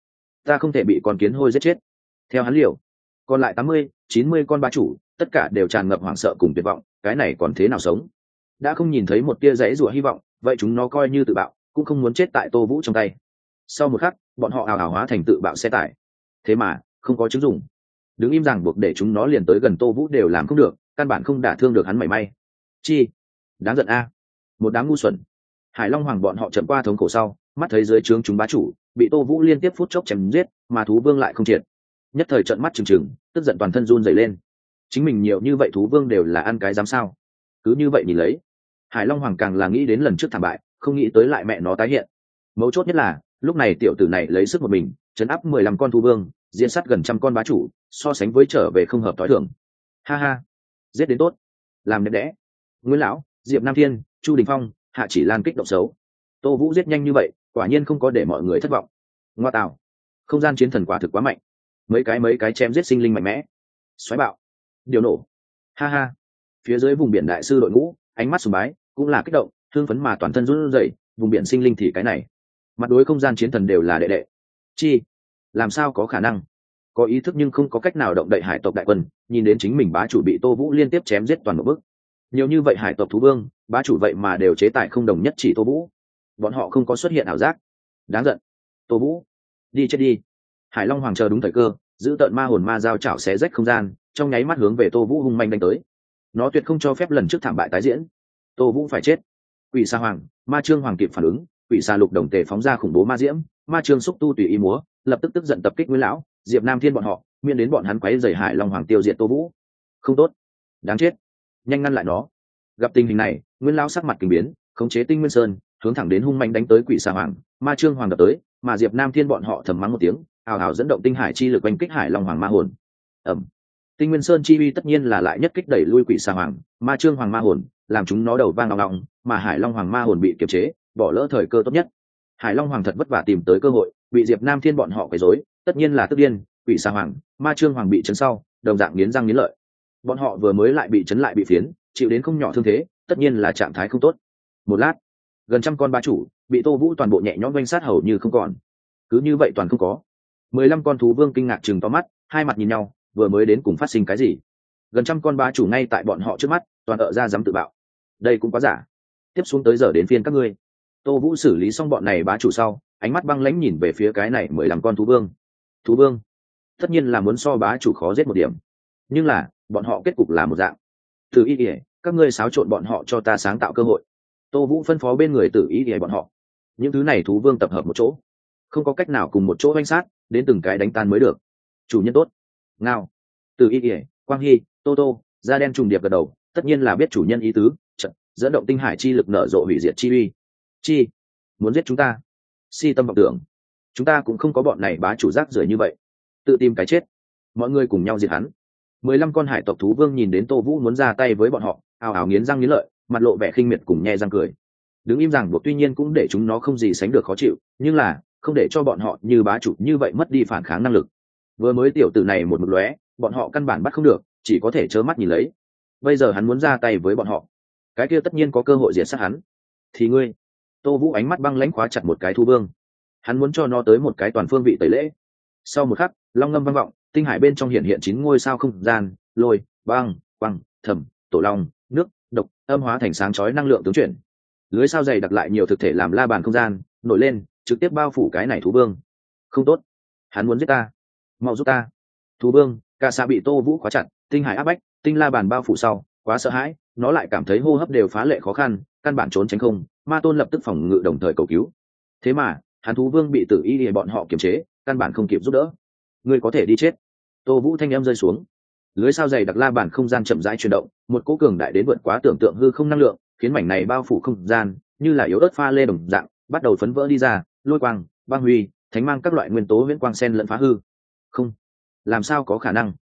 ta không thể bị con kiến hôi giết chết. Theo hắn liều, còn lại 80-90 con bá chủ tất cả đều tràn ngập hoảng sợ cùng tuyệt vọng, cái này còn thế nào sống. Đã không nhìn thấy một tia giấy rủa hy vọng, vậy chúng nó coi như tự bạo cũng không muốn chết tại Tô Vũ trong tay. Sau một khắc, bọn họ ào ào hóa thành tự bạo xe tải. Thế mà không có chứng dụng, đứng im rằng buộc để chúng nó liền tới gần Tô Vũ đều làm không được, căn bản không đả thương được hắn mảy may. Chi đáng giận a, một đám ngu xuẩn. Hải Long Hoàng bọn họ chậm qua thống khổ sau, mắt thấy dưới trướng chúng bá chủ bị Tô Vũ liên tiếp phút chốc chém giết, mà thú vương lại không triệt, nhất thời trợn mắt trừng trừng, tức giận toàn thân run rẩy lên. Chính mình nhiều như vậy thú vương đều là ăn cái dám sao? Cứ như vậy nhìn lấy, Hải Long Hoàng càng là nghĩ đến lần trước thảm bại, không nghĩ tới lại mẹ nó tái hiện. Mấu chốt nhất là lúc này tiểu tử này lấy sức một mình chấn áp 15 con thú vương, diễn sát gần trăm con bá chủ, so sánh với trở về không hợp thói thường. Ha ha, giết đến tốt, làm đẹp đẽ. Nguyên lão, Diệp Nam Thiên, Chu Đình Phong, Hạ Chỉ Lan kích động xấu. Tô Vũ giết nhanh như vậy, quả nhiên không có để mọi người thất vọng. Ngoa tạo, không gian chiến thần quả thực quá mạnh, mấy cái chém giết sinh linh mạnh mẽ. Xoáy bạo, điều nổ. Ha ha. Phía dưới vùng biển đại sư đội ngũ, ánh mắt sùng bái, cũng là kích động, thương phấn mà toàn thân run rẩy, vùng biển sinh linh thì cái này, mặt đối không gian chiến thần đều là đệ đệ. Chi, làm sao có khả năng? Có ý thức nhưng không có cách nào động đậy hải tộc đại quân, nhìn đến chính mình bá chủ bị Tô Vũ liên tiếp chém giết toàn bộ bức. Nhiều như vậy hải tộc thú vương, bá chủ vậy mà đều chế tài không đồng nhất chỉ Tô Vũ. Bọn họ không có xuất hiện ảo giác. Đáng giận. Tô Vũ, đi chết đi. Hải Long Hoàng chờ đúng thời cơ, giữ tợn ma hồn ma dao chảo xé rách không gian, trong nháy mắt hướng về Tô Vũ hung manh đánh tới. Nó tuyệt không cho phép lần trước thảm bại tái diễn. Tô Vũ phải chết. Quỷ Sa Hoàng, Ma Trương Hoàng kịp phản ứng, Quỷ Sa Lục đồng tề phóng ra khủng bố ma diễm, Ma Trương xúc tu tùy ý múa, lập tức tức giận tập kích Nguyên lão, Diệp Nam Thiên bọn họ, miễn đến bọn hắn quấy rầy Hải Long Hoàng tiêu diệt Tô Vũ. Không tốt, đáng chết, nhanh ngăn lại nó. Gặp tình hình này, Nguyên lão sắc mặt kinh biến, khống chế Tinh Nguyên Sơn, hướng thẳng đến hung manh đánh tới Quỷ Sa Hoàng, Ma Trương Hoàng đập tới, mà Diệp Nam Thiên bọn họ thầm mắng một tiếng, ào ào dẫn động tinh hải chi lực oanh kích Hải Long Hoàng ma hồn. Ầm. Tinh Nguyên Sơn chi uy tất nhiên là lại nhất kích đẩy lui Quỷ Sa Hoàng, Ma Trương Hoàng ma hồn, làm chúng nó đầu vang ong ong, mà Hải Long Hoàng ma hồn bị kiềm chế, bỏ lỡ thời cơ tốt nhất. Hải Long Hoàng thật vất vả tìm tới cơ hội, bị Diệp Nam Thiên bọn họ quấy rối, tất nhiên là tức điên. Quỷ Sa Hoàng, Ma Trương Hoàng bị chấn sau, đồng dạng nghiến răng nghiến lợi. Bọn họ vừa mới lại bị chấn lại bị phiến, chịu đến không nhỏ thương thế, tất nhiên là trạng thái không tốt. Một lát, gần trăm con bá chủ bị Tô Vũ toàn bộ nhẹ nhõm vây sát hầu như không còn. Cứ như vậy toàn không có. 15 con thú vương kinh ngạc trừng to mắt, hai mặt nhìn nhau, vừa mới đến cùng phát sinh cái gì? Gần trăm con bá chủ ngay tại bọn họ trước mắt, toàn ở ra dám tự bạo. Đây cũng quá giả. Tiếp xuống tới giờ đến phiên các ngươi. Tô Vũ xử lý xong bọn này bá chủ sau, ánh mắt băng lãnh nhìn về phía cái này 15 con thú vương. Thú vương, tất nhiên là muốn so bá chủ khó giết một điểm, nhưng là bọn họ kết cục là một dạng. Tử Y Điệp, các ngươi xáo trộn bọn họ cho ta sáng tạo cơ hội. Tô Vũ phân phó bên người Tử Y Điệp bọn họ. Những thứ này thú vương tập hợp một chỗ, không có cách nào cùng một chỗ oanh sát, đến từng cái đánh tan mới được. Chủ nhân tốt. Ngao. Tử Y Điệp, Quang Hy, Tô Tô, da đen trùng điệp gật đầu, tất nhiên là biết chủ nhân ý tứ, trận dẫn động tinh hải chi lực nở rộ hủy diệt chi uy. Chi, muốn giết chúng ta? Si tâm vọng tưởng. Chúng ta cũng không có bọn này bá chủ rác rưởi như vậy, tự tìm cái chết. Mọi người cùng nhau diệt hắn. 15 con hải tộc thú vương nhìn đến Tô Vũ muốn ra tay với bọn họ, ào ào nghiến răng nghiến lợi, mặt lộ vẻ khinh miệt cùng nhe răng cười. Đứng im rằng buộc tuy nhiên cũng để chúng nó không gì sánh được khó chịu, nhưng là không để cho bọn họ như bá chủ như vậy mất đi phản kháng năng lực. Vừa mới tiểu tử này một mực lóe, bọn họ căn bản bắt không được, chỉ có thể trơ mắt nhìn lấy. Bây giờ hắn muốn ra tay với bọn họ, cái kia tất nhiên có cơ hội diệt sát hắn. Thì ngươi. Tô Vũ ánh mắt băng lãnh khóa chặt một cái thú vương, hắn muốn cho nó tới một cái toàn phương vị tẩy lễ. Sau một khắc, long ngâm vang vọng, tinh hải bên trong hiện hiện 9 ngôi sao không gian, lôi, băng, quăng, thầm, tổ long, nước, độc, âm hóa thành sáng chói năng lượng tướng chuyển. Lưới sao dày đặc lại nhiều thực thể làm la bàn không gian nổi lên, trực tiếp bao phủ cái này thú vương. Không tốt, hắn muốn giết ta, mau giúp ta. Thú vương Cả Sa bị Tô Vũ khóa chặt, tinh hải áp bách, tinh la bàn bao phủ sau, quá sợ hãi, nó lại cảm thấy hô hấp đều phá lệ khó khăn, căn bản trốn tránh không. Ma tôn lập tức phòng ngự đồng thời cầu cứu. Thế mà hắn thú vương bị Tử Y Điệp bọn họ kiềm chế, căn bản không kịp giúp đỡ. Ngươi có thể đi chết. Tô Vũ thanh em rơi xuống, lưới sao dày đặc la bàn không gian chậm rãi chuyển động, một cỗ cường đại đến vượt quá tưởng tượng hư không năng lượng khiến mảnh này bao phủ không gian như là yếu ớt pha lê đồng dạng bắt đầu phấn vỡ đi ra, lôi quang, băng huy, thánh mang các loại nguyên tố huyễn quang xen lẫn phá hư. Không, làm sao có khả năng?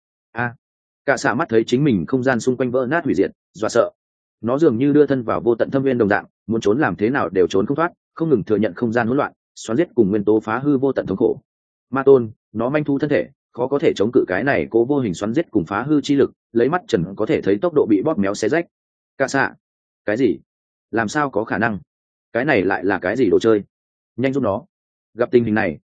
Cả Sa mắt thấy chính mình không gian xung quanh vỡ nát hủy diệt, dọa sợ. Nó dường như đưa thân vào vô tận thâm viên đồng dạng, muốn trốn làm thế nào đều trốn không thoát, không ngừng thừa nhận không gian hỗn loạn, xoắn giết cùng nguyên tố phá hư vô tận thống khổ. Ma tôn, nó manh thu thân thể, khó có thể chống cự cái này cố vô hình xoắn giết cùng phá hư chi lực, lấy mắt trần có thể thấy tốc độ bị bóp méo xé rách. Cả Sa, cái gì? Làm sao có khả năng? Cái này lại là cái gì đồ chơi? Nhanh giúp nó. Gặp tình hình này,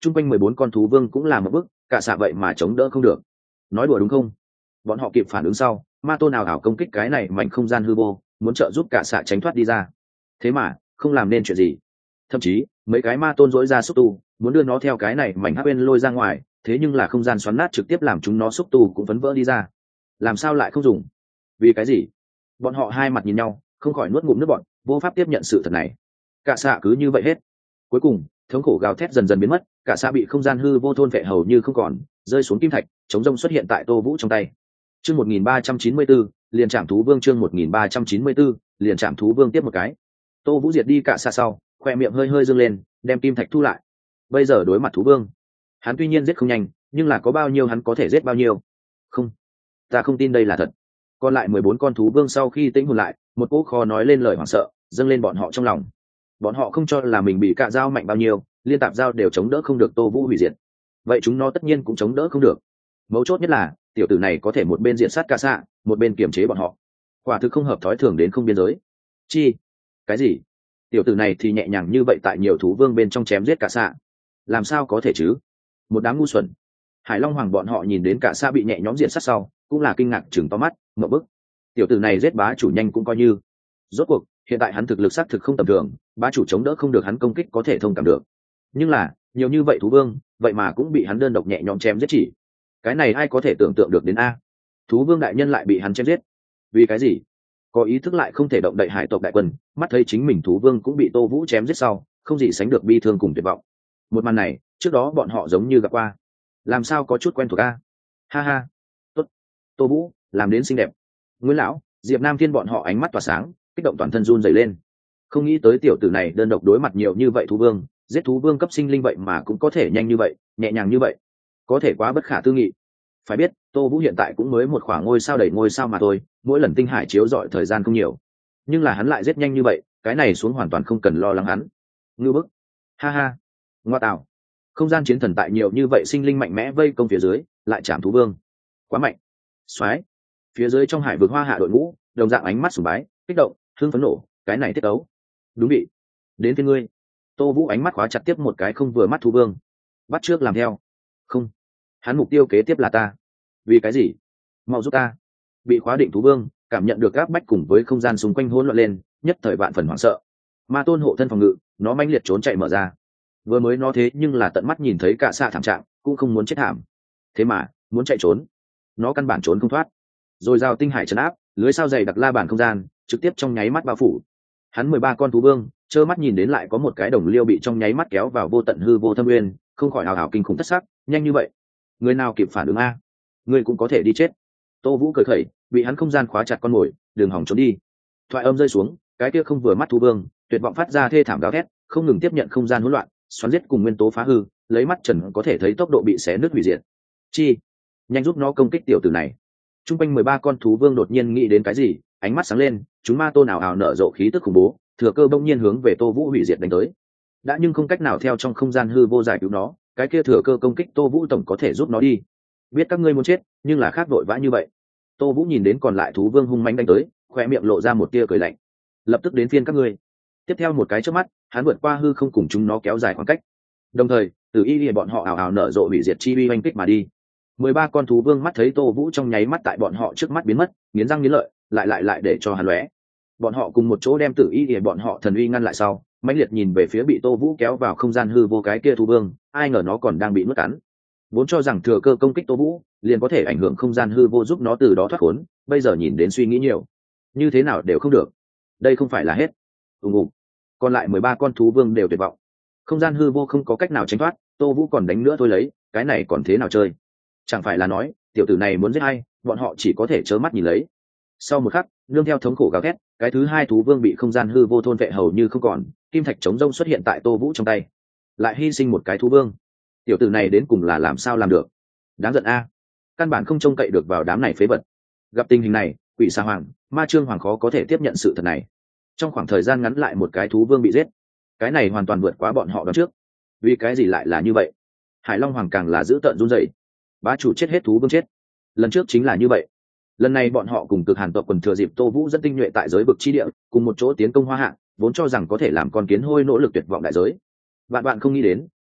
chung quanh 14 con thú vương cũng là một bước, cả xạ vậy mà chống đỡ không được. Nói đùa đúng không? Bọn họ kịp phản ứng sau, ma tôn nào ảo công kích cái này mạnh không gian hư vô, muốn trợ giúp cả xạ tránh thoát đi ra. Thế mà không làm nên chuyện gì. Thậm chí mấy cái ma tôn dỗi ra xúc tu, muốn đưa nó theo cái này mảnh hắc bên lôi ra ngoài, thế nhưng là không gian xoắn nát trực tiếp làm chúng nó xúc tu cũng phấn vỡ đi ra. Làm sao lại không dùng? Vì cái gì? Bọn họ hai mặt nhìn nhau, không khỏi nuốt ngụm nước bọt, vô pháp tiếp nhận sự thật này. Cả xạ cứ như vậy hết. Cuối cùng thống khổ gào thét dần dần biến mất, cả xạ bị không gian hư vô thôn vệ hầu như không còn, rơi xuống kim thạch, chống rông xuất hiện tại Tô Vũ trong tay. Chương 1394, liền chạm thú vương. Chương 1394, liền chạm thú vương tiếp một cái. Tô Vũ diệt đi cả xạ sau, khoe miệng hơi hơi dương lên, đem kim thạch thu lại. Bây giờ đối mặt thú vương, hắn tuy nhiên giết không nhanh, nhưng là có bao nhiêu hắn có thể giết bao nhiêu. Không, ta không tin đây là thật. Còn lại 14 con thú vương sau khi tĩnh hồn lại, một cỗ khó nói lên lời hoảng sợ dâng lên bọn họ trong lòng. Bọn họ không cho là mình bị cạ dao mạnh bao nhiêu, liên tạp dao đều chống đỡ không được Tô Vũ hủy diệt, vậy chúng nó tất nhiên cũng chống đỡ không được. Mấu chốt nhất là tiểu tử này có thể một bên diện sát cả xạ, một bên kiềm chế bọn họ, quả thực không hợp thói thường đến không biên giới. Chi? Cái gì? Tiểu tử này thì nhẹ nhàng như vậy tại nhiều thú vương bên trong chém giết cả xạ, làm sao có thể chứ? Một đám ngu xuẩn. Hải Long Hoàng bọn họ nhìn đến cả xạ bị nhẹ nhõm diện sát sau, cũng là kinh ngạc chừng to mắt, ngộp bức. Tiểu tử này giết bá chủ nhanh cũng coi như, rốt cuộc hiện tại hắn thực lực xác thực không tầm thường, bá chủ chống đỡ không được hắn công kích có thể thông cảm được, nhưng là nhiều như vậy thú vương vậy mà cũng bị hắn đơn độc nhẹ nhõm chém giết chỉ. Cái này ai có thể tưởng tượng được đến a? Thú vương đại nhân lại bị hắn chém giết, vì cái gì? Có ý thức lại không thể động đậy hải tộc đại quân, mắt thấy chính mình thú vương cũng bị Tô Vũ chém giết sau, không gì sánh được bi thương cùng tuyệt vọng. Một màn này trước đó bọn họ giống như gặp qua, làm sao có chút quen thuộc a? Ha ha, tốt, Tô Vũ làm đến xinh đẹp. Nguyễn lão, Diệp Nam Thiên bọn họ ánh mắt tỏa sáng, kích động toàn thân run rẩy lên. Không nghĩ tới tiểu tử này đơn độc đối mặt nhiều như vậy thú vương, giết thú vương cấp sinh linh vậy mà cũng có thể nhanh như vậy, nhẹ nhàng như vậy, có thể quá bất khả tư nghị. Phải biết Tô Vũ hiện tại cũng mới một khoảng ngôi sao đầy ngôi sao mà thôi, mỗi lần tinh hải chiếu rọi thời gian không nhiều, nhưng là hắn lại giết nhanh như vậy, cái này xuống hoàn toàn không cần lo lắng hắn. Ngưu bức. Ha ha, ngoa tạo, không gian chiến thần tại nhiều như vậy sinh linh mạnh mẽ vây công phía dưới, lại chạm thú vương, quá mạnh. Xoái. Phía dưới trong hải vực hoa hạ đội ngũ đồng dạng ánh mắt sùng bái, kích động, hưng phấn nổ, cái này tiết ấu. Đúng vị, đến phía ngươi. Tô Vũ ánh mắt khóa chặt tiếp một cái không vừa mắt thú vương, bắt trước làm theo. Không, hắn mục tiêu kế tiếp là ta. Vì cái gì? Mau giúp ta. Bị khóa định thú vương cảm nhận được áp bách cùng với không gian xung quanh hỗn loạn lên, nhất thời vạn phần hoảng sợ. Ma tôn hộ thân phòng ngự, nó mãnh liệt trốn chạy mở ra. Vừa mới nó thế nhưng là tận mắt nhìn thấy cả xạ thảm trạng, cũng không muốn chết thảm. Thế mà muốn chạy trốn, nó căn bản trốn không thoát. Rồi giao tinh hải trấn áp, lưới sao dày đặc la bản không gian trực tiếp trong nháy mắt bao phủ hắn. 13 con thú vương trơ mắt nhìn đến lại có một cái đồng liêu bị trong nháy mắt kéo vào vô tận hư vô thâm nguyên, không khỏi hào hào kinh khủng thất sắc. Nhanh như vậy, người nào kịp phản ứng a? Người cũng có thể đi chết. Tô Vũ cười khẩy, bị hắn không gian khóa chặt con mồi, đường hỏng trốn đi. Thoại âm rơi xuống, cái kia không vừa mắt thú vương tuyệt vọng phát ra thê thảm gào thét, không ngừng tiếp nhận không gian hỗn loạn, xoắn giết cùng nguyên tố phá hư, lấy mắt trần có thể thấy tốc độ bị xé nứt hủy diệt. Chi, nhanh giúp nó công kích tiểu tử này. Trung quanh 13 con thú vương đột nhiên nghĩ đến cái gì, ánh mắt sáng lên, chúng ma tôn ảo ảo nở rộ khí tức khủng bố, thừa cơ bỗng nhiên hướng về Tô Vũ hủy diệt đánh tới. Đã nhưng không cách nào theo trong không gian hư vô giải cứu nó, cái kia thừa cơ công kích Tô Vũ tổng có thể giúp nó đi. Biết các ngươi muốn chết, nhưng là khác vội vã như vậy. Tô Vũ nhìn đến còn lại thú vương hung mãnh đánh tới, khóe miệng lộ ra một tia cười lạnh. Lập tức đến phiên các ngươi. Tiếp theo một cái chớp mắt, hắn vượt qua hư không cùng chúng nó kéo dài khoảng cách. Đồng thời, từ y bọn họ ảo ảo nở rộ hủy diệt chi uy oanh kích mà đi. 13 con thú vương mắt thấy Tô Vũ trong nháy mắt tại bọn họ trước mắt biến mất, nghiến răng nghiến lợi, lại để cho hắn lóe. Bọn họ cùng một chỗ đem Tử Y bọn họ thần uy ngăn lại sau, mãnh liệt nhìn về phía bị Tô Vũ kéo vào không gian hư vô cái kia thú vương, ai ngờ nó còn đang bị nuốt cắn. Vốn cho rằng thừa cơ công kích Tô Vũ, liền có thể ảnh hưởng không gian hư vô giúp nó từ đó thoát khốn, bây giờ nhìn đến suy nghĩ nhiều, như thế nào đều không được. Đây không phải là hết. Ùng ùng. Còn lại 13 con thú vương đều tuyệt vọng. Không gian hư vô không có cách nào tránh thoát, Tô Vũ còn đánh nữa thôi lấy, cái này còn thế nào chơi? Chẳng phải là nói tiểu tử này muốn giết ai, bọn họ chỉ có thể trơ mắt nhìn lấy. Sau một khắc, nương theo thống khổ gào thét, cái thứ hai thú vương bị không gian hư vô thôn vệ hầu như không còn, kim thạch chống rông xuất hiện tại Tô Vũ trong tay, lại hy sinh một cái thú vương. Tiểu tử này đến cùng là làm sao làm được? Đáng giận a. Căn bản không trông cậy được vào đám này phế vật. Gặp tình hình này, Quỷ Sa Hoàng, Ma Trương Hoàng khó có thể tiếp nhận sự thật này. Trong khoảng thời gian ngắn lại một cái thú vương bị giết, cái này hoàn toàn vượt quá bọn họ đoán trước. Vì cái gì lại là như vậy? Hải Long Hoàng càng là dữ tợn run rẩy. Bá chủ chết hết thú vương chết. Lần trước chính là như vậy. Lần này bọn họ cùng Cực Hàn tộc quần thừa dịp Tô Vũ dẫn tinh nhuệ tại giới vực chi địa, cùng một chỗ tiến công Hoa Hạ, vốn cho rằng có thể làm con kiến hôi nỗ lực tuyệt vọng đại giới. Bạn không nghĩ đến,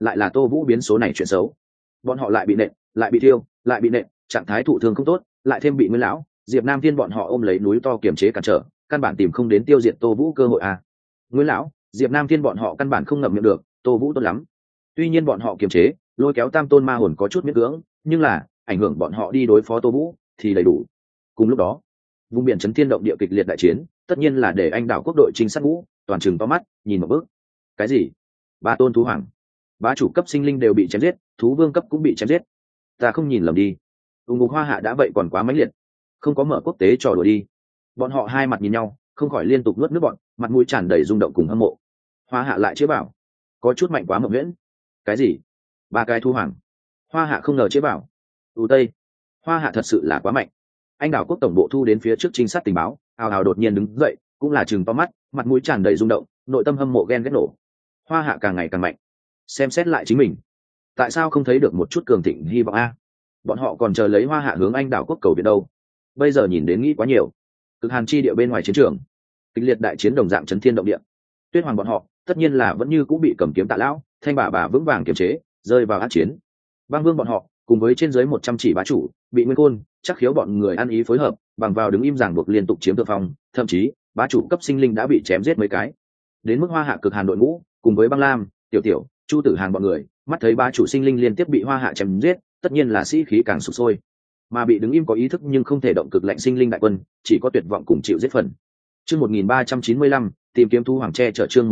lại là Tô Vũ biến số này chuyện xấu. Bọn họ lại bị nện, lại bị thiêu, lại bị nện, trạng thái thụ thương không tốt, lại thêm bị Nguyên lão, Diệp Nam Thiên bọn họ ôm lấy núi to kiềm chế cản trở, căn bản tìm không đến tiêu diệt Tô Vũ cơ hội à. Nguyên lão, Diệp Nam Thiên bọn họ căn bản không ngậm miệng được, Tô Vũ tốt lắm. Tuy nhiên bọn họ kiềm chế, lôi kéo Tam Tôn Ma Hồn có chút miễn cưỡng, nhưng là ảnh hưởng bọn họ đi đối phó Tô Vũ thì đầy đủ. Cùng lúc đó, vùng biển chấn thiên động địa kịch liệt đại chiến, tất nhiên là để anh đảo quốc đội trinh sát ngũ toàn trường to mắt, nhìn một bước. Cái gì? Ba tôn thú hoàng, bá chủ cấp sinh linh đều bị chém giết, thú vương cấp cũng bị chém giết. Ta không nhìn lầm đi. Ngục Hoa Hạ đã vậy còn quá mãnh liệt, không có mở quốc tế trò đùa đi. Bọn họ hai mặt nhìn nhau, không khỏi liên tục nuốt nước bọn, mặt mũi tràn đầy rung động cùng hâm mộ. Hoa Hạ lại chế bảo, có chút mạnh quá mộng nguyễn. Cái gì? Ba cái thú hoàng? Hoa Hạ không ngờ chế bảo. Tây, Hoa Hạ thật sự là quá mạnh. Anh đảo quốc tổng bộ thu đến phía trước trinh sát tình báo, hào hào đột nhiên đứng dậy, cũng là chừng to mắt, mặt mũi tràn đầy rung động, nội tâm hâm mộ ghen ghét nổ. Hoa Hạ càng ngày càng mạnh. Xem xét lại chính mình, tại sao không thấy được một chút cường thịnh hy vọng a? Bọn họ còn chờ lấy Hoa Hạ hướng anh đảo quốc cầu viện đâu. Bây giờ nhìn đến nghĩ quá nhiều. Cực hàn chi địa bên ngoài chiến trường, kịch liệt đại chiến đồng dạng chấn thiên động địa. Tuyết Hoàng bọn họ tất nhiên là vẫn như cũng bị cầm kiếm Tạ lão, Thanh bà vững vàng kiềm chế, rơi vào ác chiến. Băng Vương bọn họ cùng với trên dưới 100 chỉ bá chủ, bị Nguyên Côn, Chắc Khiếu bọn người ăn ý phối hợp, bằng vào đứng im ràng buộc liên tục chiếm thượng phong, thậm chí bá chủ cấp sinh linh đã bị chém giết mấy cái. Đến mức Hoa Hạ cực hàn đội ngũ, cùng với Băng Lam, Tiểu Tiểu, Chu Tử Hàng bọn người, mắt thấy bá chủ sinh linh liên tiếp bị Hoa Hạ chém giết, tất nhiên là sĩ khí càng sục sôi. Mà bị đứng im có ý thức nhưng không thể động cực lạnh sinh linh đại quân, chỉ có tuyệt vọng cùng chịu giết phần. Chương 1395, tìm kiếm thú hoàng tre chở chương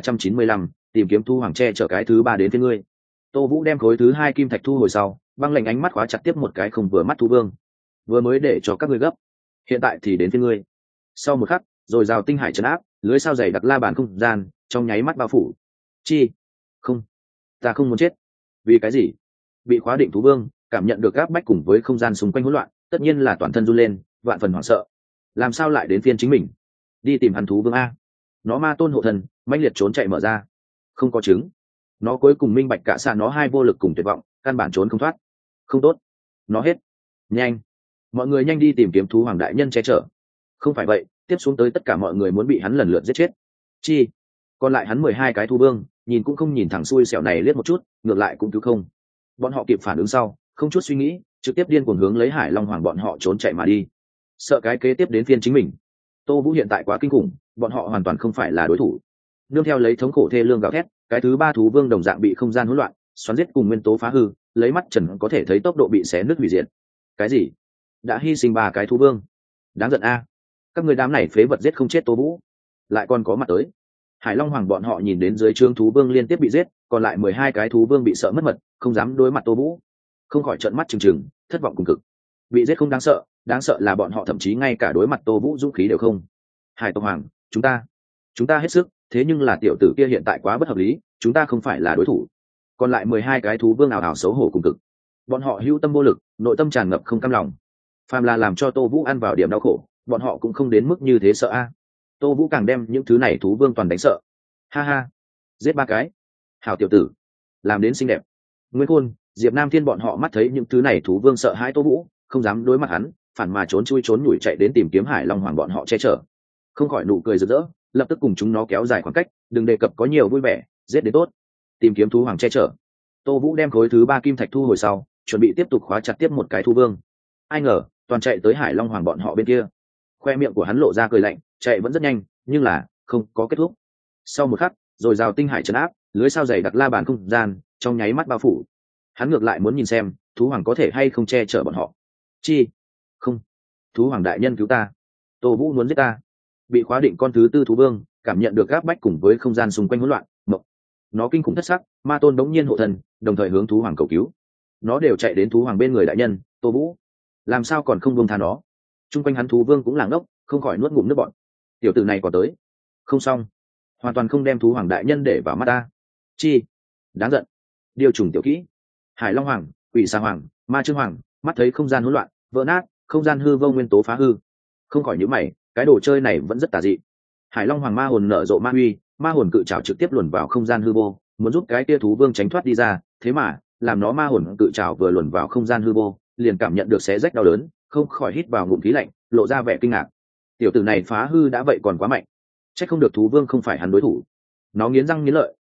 1395, tìm kiếm thú hoàng tre chở cái thứ 3 đến với ngươi. Tô Vũ đem khối thứ 2 kim thạch thu hồi sau, băng lạnh ánh mắt khóa chặt tiếp một cái không vừa mắt thú vương. Vừa mới để cho các ngươi gấp, hiện tại thì đến với ngươi. Sau một khắc, rồi rào tinh hải trấn áp, lưới sao dày đặc la bàn không gian, trong nháy mắt bao phủ. Chi? Không, ta không muốn chết. Vì cái gì? Bị khóa định thú vương, cảm nhận được áp bách cùng với không gian xung quanh hỗn loạn, tất nhiên là toàn thân run lên, vạn phần hoảng sợ. Làm sao lại đến phiên chính mình? Đi tìm hắn thú vương a. Nó ma tôn hộ thần, mãnh liệt trốn chạy mở ra. Không có chứng. Nó cuối cùng minh bạch cả xa nó hai vô lực cùng tuyệt vọng, căn bản trốn không thoát. Không tốt. Nó hết. Nhanh. Mọi người nhanh đi tìm kiếm thú hoàng đại nhân che chở. Không phải vậy, tiếp xuống tới tất cả mọi người muốn bị hắn lần lượt giết chết. Chi? Còn lại hắn 12 cái thú vương, nhìn cũng không nhìn thẳng xui xẻo này liếc một chút, ngược lại cũng cứu không. Bọn họ kịp phản ứng sau, không chút suy nghĩ, trực tiếp điên cuồng hướng lấy Hải Long Hoàng bọn họ trốn chạy mà đi. Sợ cái kế tiếp đến phiên chính mình. Tô Vũ hiện tại quá kinh khủng, bọn họ hoàn toàn không phải là đối thủ. Nương theo lấy thống khổ thê lương gào thét, cái thứ 3 thú vương đồng dạng bị không gian hỗn loạn, xoắn giết cùng nguyên tố phá hư, lấy mắt trần có thể thấy tốc độ bị xé nứt hủy diệt. Cái gì? Đã hy sinh 3 cái thú vương? Đáng giận a. Các người đám này phế vật giết không chết Tô Vũ, lại còn có mặt tới. Hải Long Hoàng bọn họ nhìn đến dưới trướng thú vương liên tiếp bị giết, còn lại 12 cái thú vương bị sợ mất mật, không dám đối mặt Tô Vũ, không khỏi trợn mắt trừng trừng, thất vọng cùng cực. Bị giết không đáng sợ là bọn họ thậm chí ngay cả đối mặt Tô Vũ dũng khí đều không. Hải Tộc Hoàng, chúng ta hết sức, thế nhưng là tiểu tử kia hiện tại quá bất hợp lý, chúng ta không phải là đối thủ. Còn lại 12 cái thú vương ảo ảo xấu hổ cùng cực. Bọn họ hữu tâm vô lực, nội tâm tràn ngập không cam lòng. Phàm là làm cho Tô Vũ ăn vào điểm đau khổ, bọn họ cũng không đến mức như thế sợ a. Tô Vũ càng đem những thứ này thú vương toàn đánh sợ. Ha ha, giết 3 cái. Hảo tiểu tử, làm đến xinh đẹp. Nguyên Khôn, Diệp Nam Thiên bọn họ mắt thấy những thứ này thú vương sợ hãi Tô Vũ, không dám đối mặt hắn, phản mà trốn chui trốn nhủi chạy đến tìm kiếm Hải Long Hoàng bọn họ che chở. Không khỏi nụ cười rực rỡ, lập tức cùng chúng nó kéo dài khoảng cách, đừng đề cập có nhiều vui vẻ, giết đến tốt. Tìm kiếm thú hoàng che chở. Tô Vũ đem khối thứ 3 kim thạch thu hồi sau, chuẩn bị tiếp tục khóa chặt tiếp một cái thú vương. Ai ngờ, toàn chạy tới Hải Long Hoàng bọn họ bên kia. Khoe miệng của hắn lộ ra cười lạnh, chạy vẫn rất nhanh, nhưng là không có kết thúc. Sau một khắc, rồi rào tinh hải trấn áp, lưới sao dày đặc la bàn không gian, trong nháy mắt bao phủ. Hắn ngược lại muốn nhìn xem, thú hoàng có thể hay không che chở bọn họ. Chi? Không. Thú hoàng đại nhân cứu ta. Tô Vũ muốn giết ta. Bị khóa định con thứ 4 thú vương, cảm nhận được áp bách cùng với không gian xung quanh hỗn loạn, mộng. Nó kinh khủng thất sắc, ma tôn đống nhiên hộ thần, đồng thời hướng thú hoàng cầu cứu. Nó đều chạy đến thú hoàng bên người đại nhân, Tô Vũ. Làm sao còn không buông tha nó? Trung quanh hắn thú vương cũng làng ngốc, không khỏi nuốt ngụm nước bọt. Tiểu tử này còn tới. Không xong, hoàn toàn không đem thú hoàng đại nhân để vào mắt ta. Chi? Đáng giận. Điều trùng tiểu kỹ. Hải Long Hoàng, Quỷ Sa Hoàng, Ma Trương Hoàng, mắt thấy không gian hỗn loạn, vỡ nát, không gian hư vô nguyên tố phá hư. Không khỏi nhíu mày, cái đồ chơi này vẫn rất tà dị. Hải Long Hoàng ma hồn nở rộ ma huy, ma hồn cự trảo trực tiếp luồn vào không gian hư vô, muốn giúp cái kia thú vương tránh thoát đi ra, thế mà, làm nó ma hồn cự trảo vừa luồn vào không gian hư vô, liền cảm nhận được xé rách đau đớn, không khỏi hít vào ngụm khí lạnh, lộ ra vẻ kinh ngạc. Tiểu tử này phá hư đã vậy còn quá mạnh, chắc không được thú vương không phải hắn đối thủ. Nó nghiến răng nghiến lợi,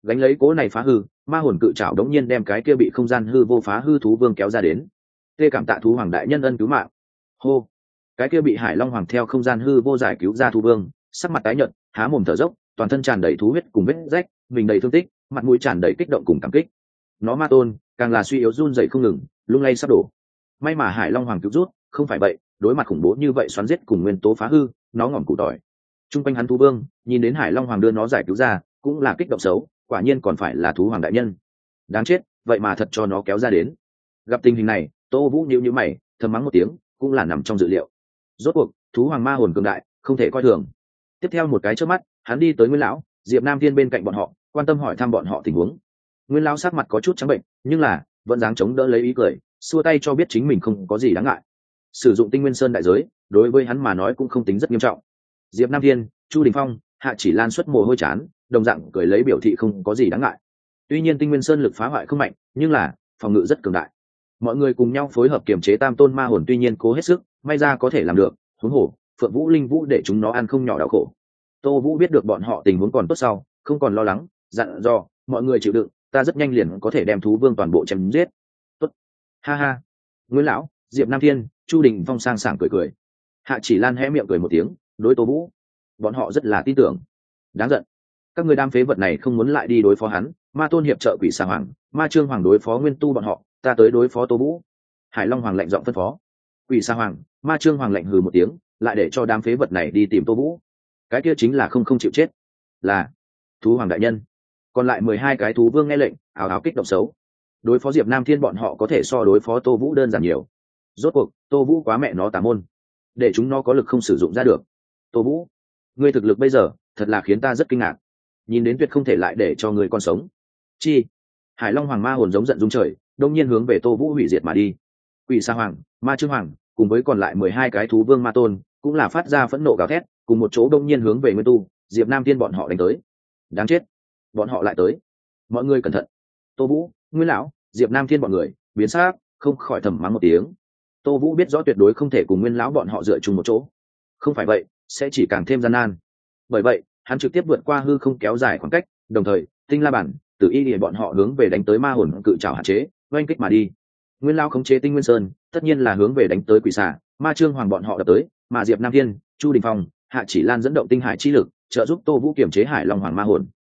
Gánh lấy cố này phá hư, ma hồn cự trảo đống nhiên đem cái kia bị không gian hư vô phá hư thú vương kéo ra đến. Tê cảm tạ thú hoàng đại nhân ân cứu mạng. Hô, cái kia bị hải long hoàng theo không gian hư vô giải cứu ra thú vương, sắc mặt tái nhợt, há mồm thở dốc, toàn thân tràn đầy thú huyết cùng vết rách, mình đầy thương tích, mặt mũi tràn đầy kích động cùng cảm kích. Nó ma tôn càng là suy yếu run rẩy không ngừng, lung lay sắp đổ. May mà hải long hoàng cứu rút, không phải vậy đối mặt khủng bố như vậy xoắn giết cùng nguyên tố phá hư, nó ngỏm củ tỏi. Trung quanh hắn thú vương nhìn đến hải long hoàng đưa nó giải cứu ra, cũng là kích động xấu, quả nhiên còn phải là thú hoàng đại nhân. Đáng chết, vậy mà thật cho nó kéo ra đến. Gặp tình hình này, Tô Vũ nhíu nhíu mày, thầm mắng một tiếng, cũng là nằm trong dự liệu. Rốt cuộc thú hoàng ma hồn cường đại, không thể coi thường. Tiếp theo một cái chớp mắt, hắn đi tới Nguyên lão, Diệp Nam Thiên bên cạnh bọn họ, quan tâm hỏi thăm bọn họ tình huống. Nguyên lão sắc mặt có chút trắng bệnh, nhưng là vẫn dáng chống đỡ lấy ý cười, xua tay cho biết chính mình không có gì đáng ngại. Sử dụng Tinh Nguyên Sơn đại giới, đối với hắn mà nói cũng không tính rất nghiêm trọng. Diệp Nam Thiên, Chu Đình Phong, Hạ Chỉ Lan xuất mồ hôi chán, đồng dạng cười lấy biểu thị không có gì đáng ngại. Tuy nhiên Tinh Nguyên Sơn lực phá hoại không mạnh, nhưng là phòng ngự rất cường đại. Mọi người cùng nhau phối hợp kiềm chế tam tôn ma hồn, tuy nhiên cố hết sức, may ra có thể làm được. Huống hồ Phượng Vũ Linh Vũ để chúng nó ăn không nhỏ đau khổ. Tô Vũ biết được bọn họ tình huống còn tốt sau, không còn lo lắng, dặn dò mọi người chịu đựng, ta rất nhanh liền có thể đem thú vương toàn bộ chém giết. Tốt, ha ha. Nguyên lão, Diệp Nam Thiên, Chu Đình Phong sang sảng cười cười. Hạ Chỉ Lan hé miệng cười một tiếng, đối Tô Vũ, bọn họ rất là tin tưởng. Đáng giận, các người đam phế vật này không muốn lại đi đối phó hắn, ma tôn hiệp trợ quỷ xà hoàng, ma trương hoàng đối phó nguyên tu bọn họ, ta tới đối phó Tô Vũ. Hải Long hoàng lạnh giọng phân phó. Quỷ xà hoàng, ma trương hoàng lạnh hừ một tiếng, lại để cho đám phế vật này đi tìm Tô Vũ. Cái kia chính là không chịu chết. Là thú hoàng đại nhân. Còn lại 12 cái thú vương nghe lệnh, ào ào kích động xấu. Đối phó Diệp Nam Thiên bọn họ có thể so đối phó Tô Vũ đơn giản nhiều. Rốt cuộc Tô Vũ quá mẹ nó tà môn, để chúng nó có lực không sử dụng ra được. Tô Vũ, ngươi thực lực bây giờ thật là khiến ta rất kinh ngạc, nhìn đến tuyệt không thể lại để cho ngươi còn sống. Chi? Hải Long hoàng ma hồn giống giận dung trời, đông nhiên hướng về Tô Vũ hủy diệt mà đi. Quỷ Sa hoàng, Ma Trương hoàng cùng với còn lại 12 cái thú vương ma tôn cũng là phát ra phẫn nộ gào thét, cùng một chỗ đông nhiên hướng về Nguyên Tu, Diệp Nam Thiên bọn họ đánh tới. Đáng chết, bọn họ lại tới. Mọi người cẩn thận. Tô Vũ, Nguyên lão, Diệp Nam Thiên bọn người biến sắc, không khỏi thầm mắng một tiếng. Tô Vũ biết rõ tuyệt đối không thể cùng Nguyên lão bọn họ dựa chung một chỗ, không phải vậy sẽ chỉ càng thêm gian nan. Bởi vậy hắn trực tiếp vượt qua hư không kéo dài khoảng cách, đồng thời Tinh La bản, Tử Y Lìa bọn họ hướng về đánh tới ma hồn cự trảo hạn chế, oanh kích mà đi. Nguyên lão khống chế Tinh Nguyên Sơn, tất nhiên là hướng về đánh tới quỷ xà, ma trương hoàng bọn họ đập tới, mà Diệp Nam Thiên, Chu Đình Phong, Hạ Chỉ Lan dẫn động tinh hải chi lực, trợ giúp Tô Vũ kiểm chế Hải Long hoàng ma hồn.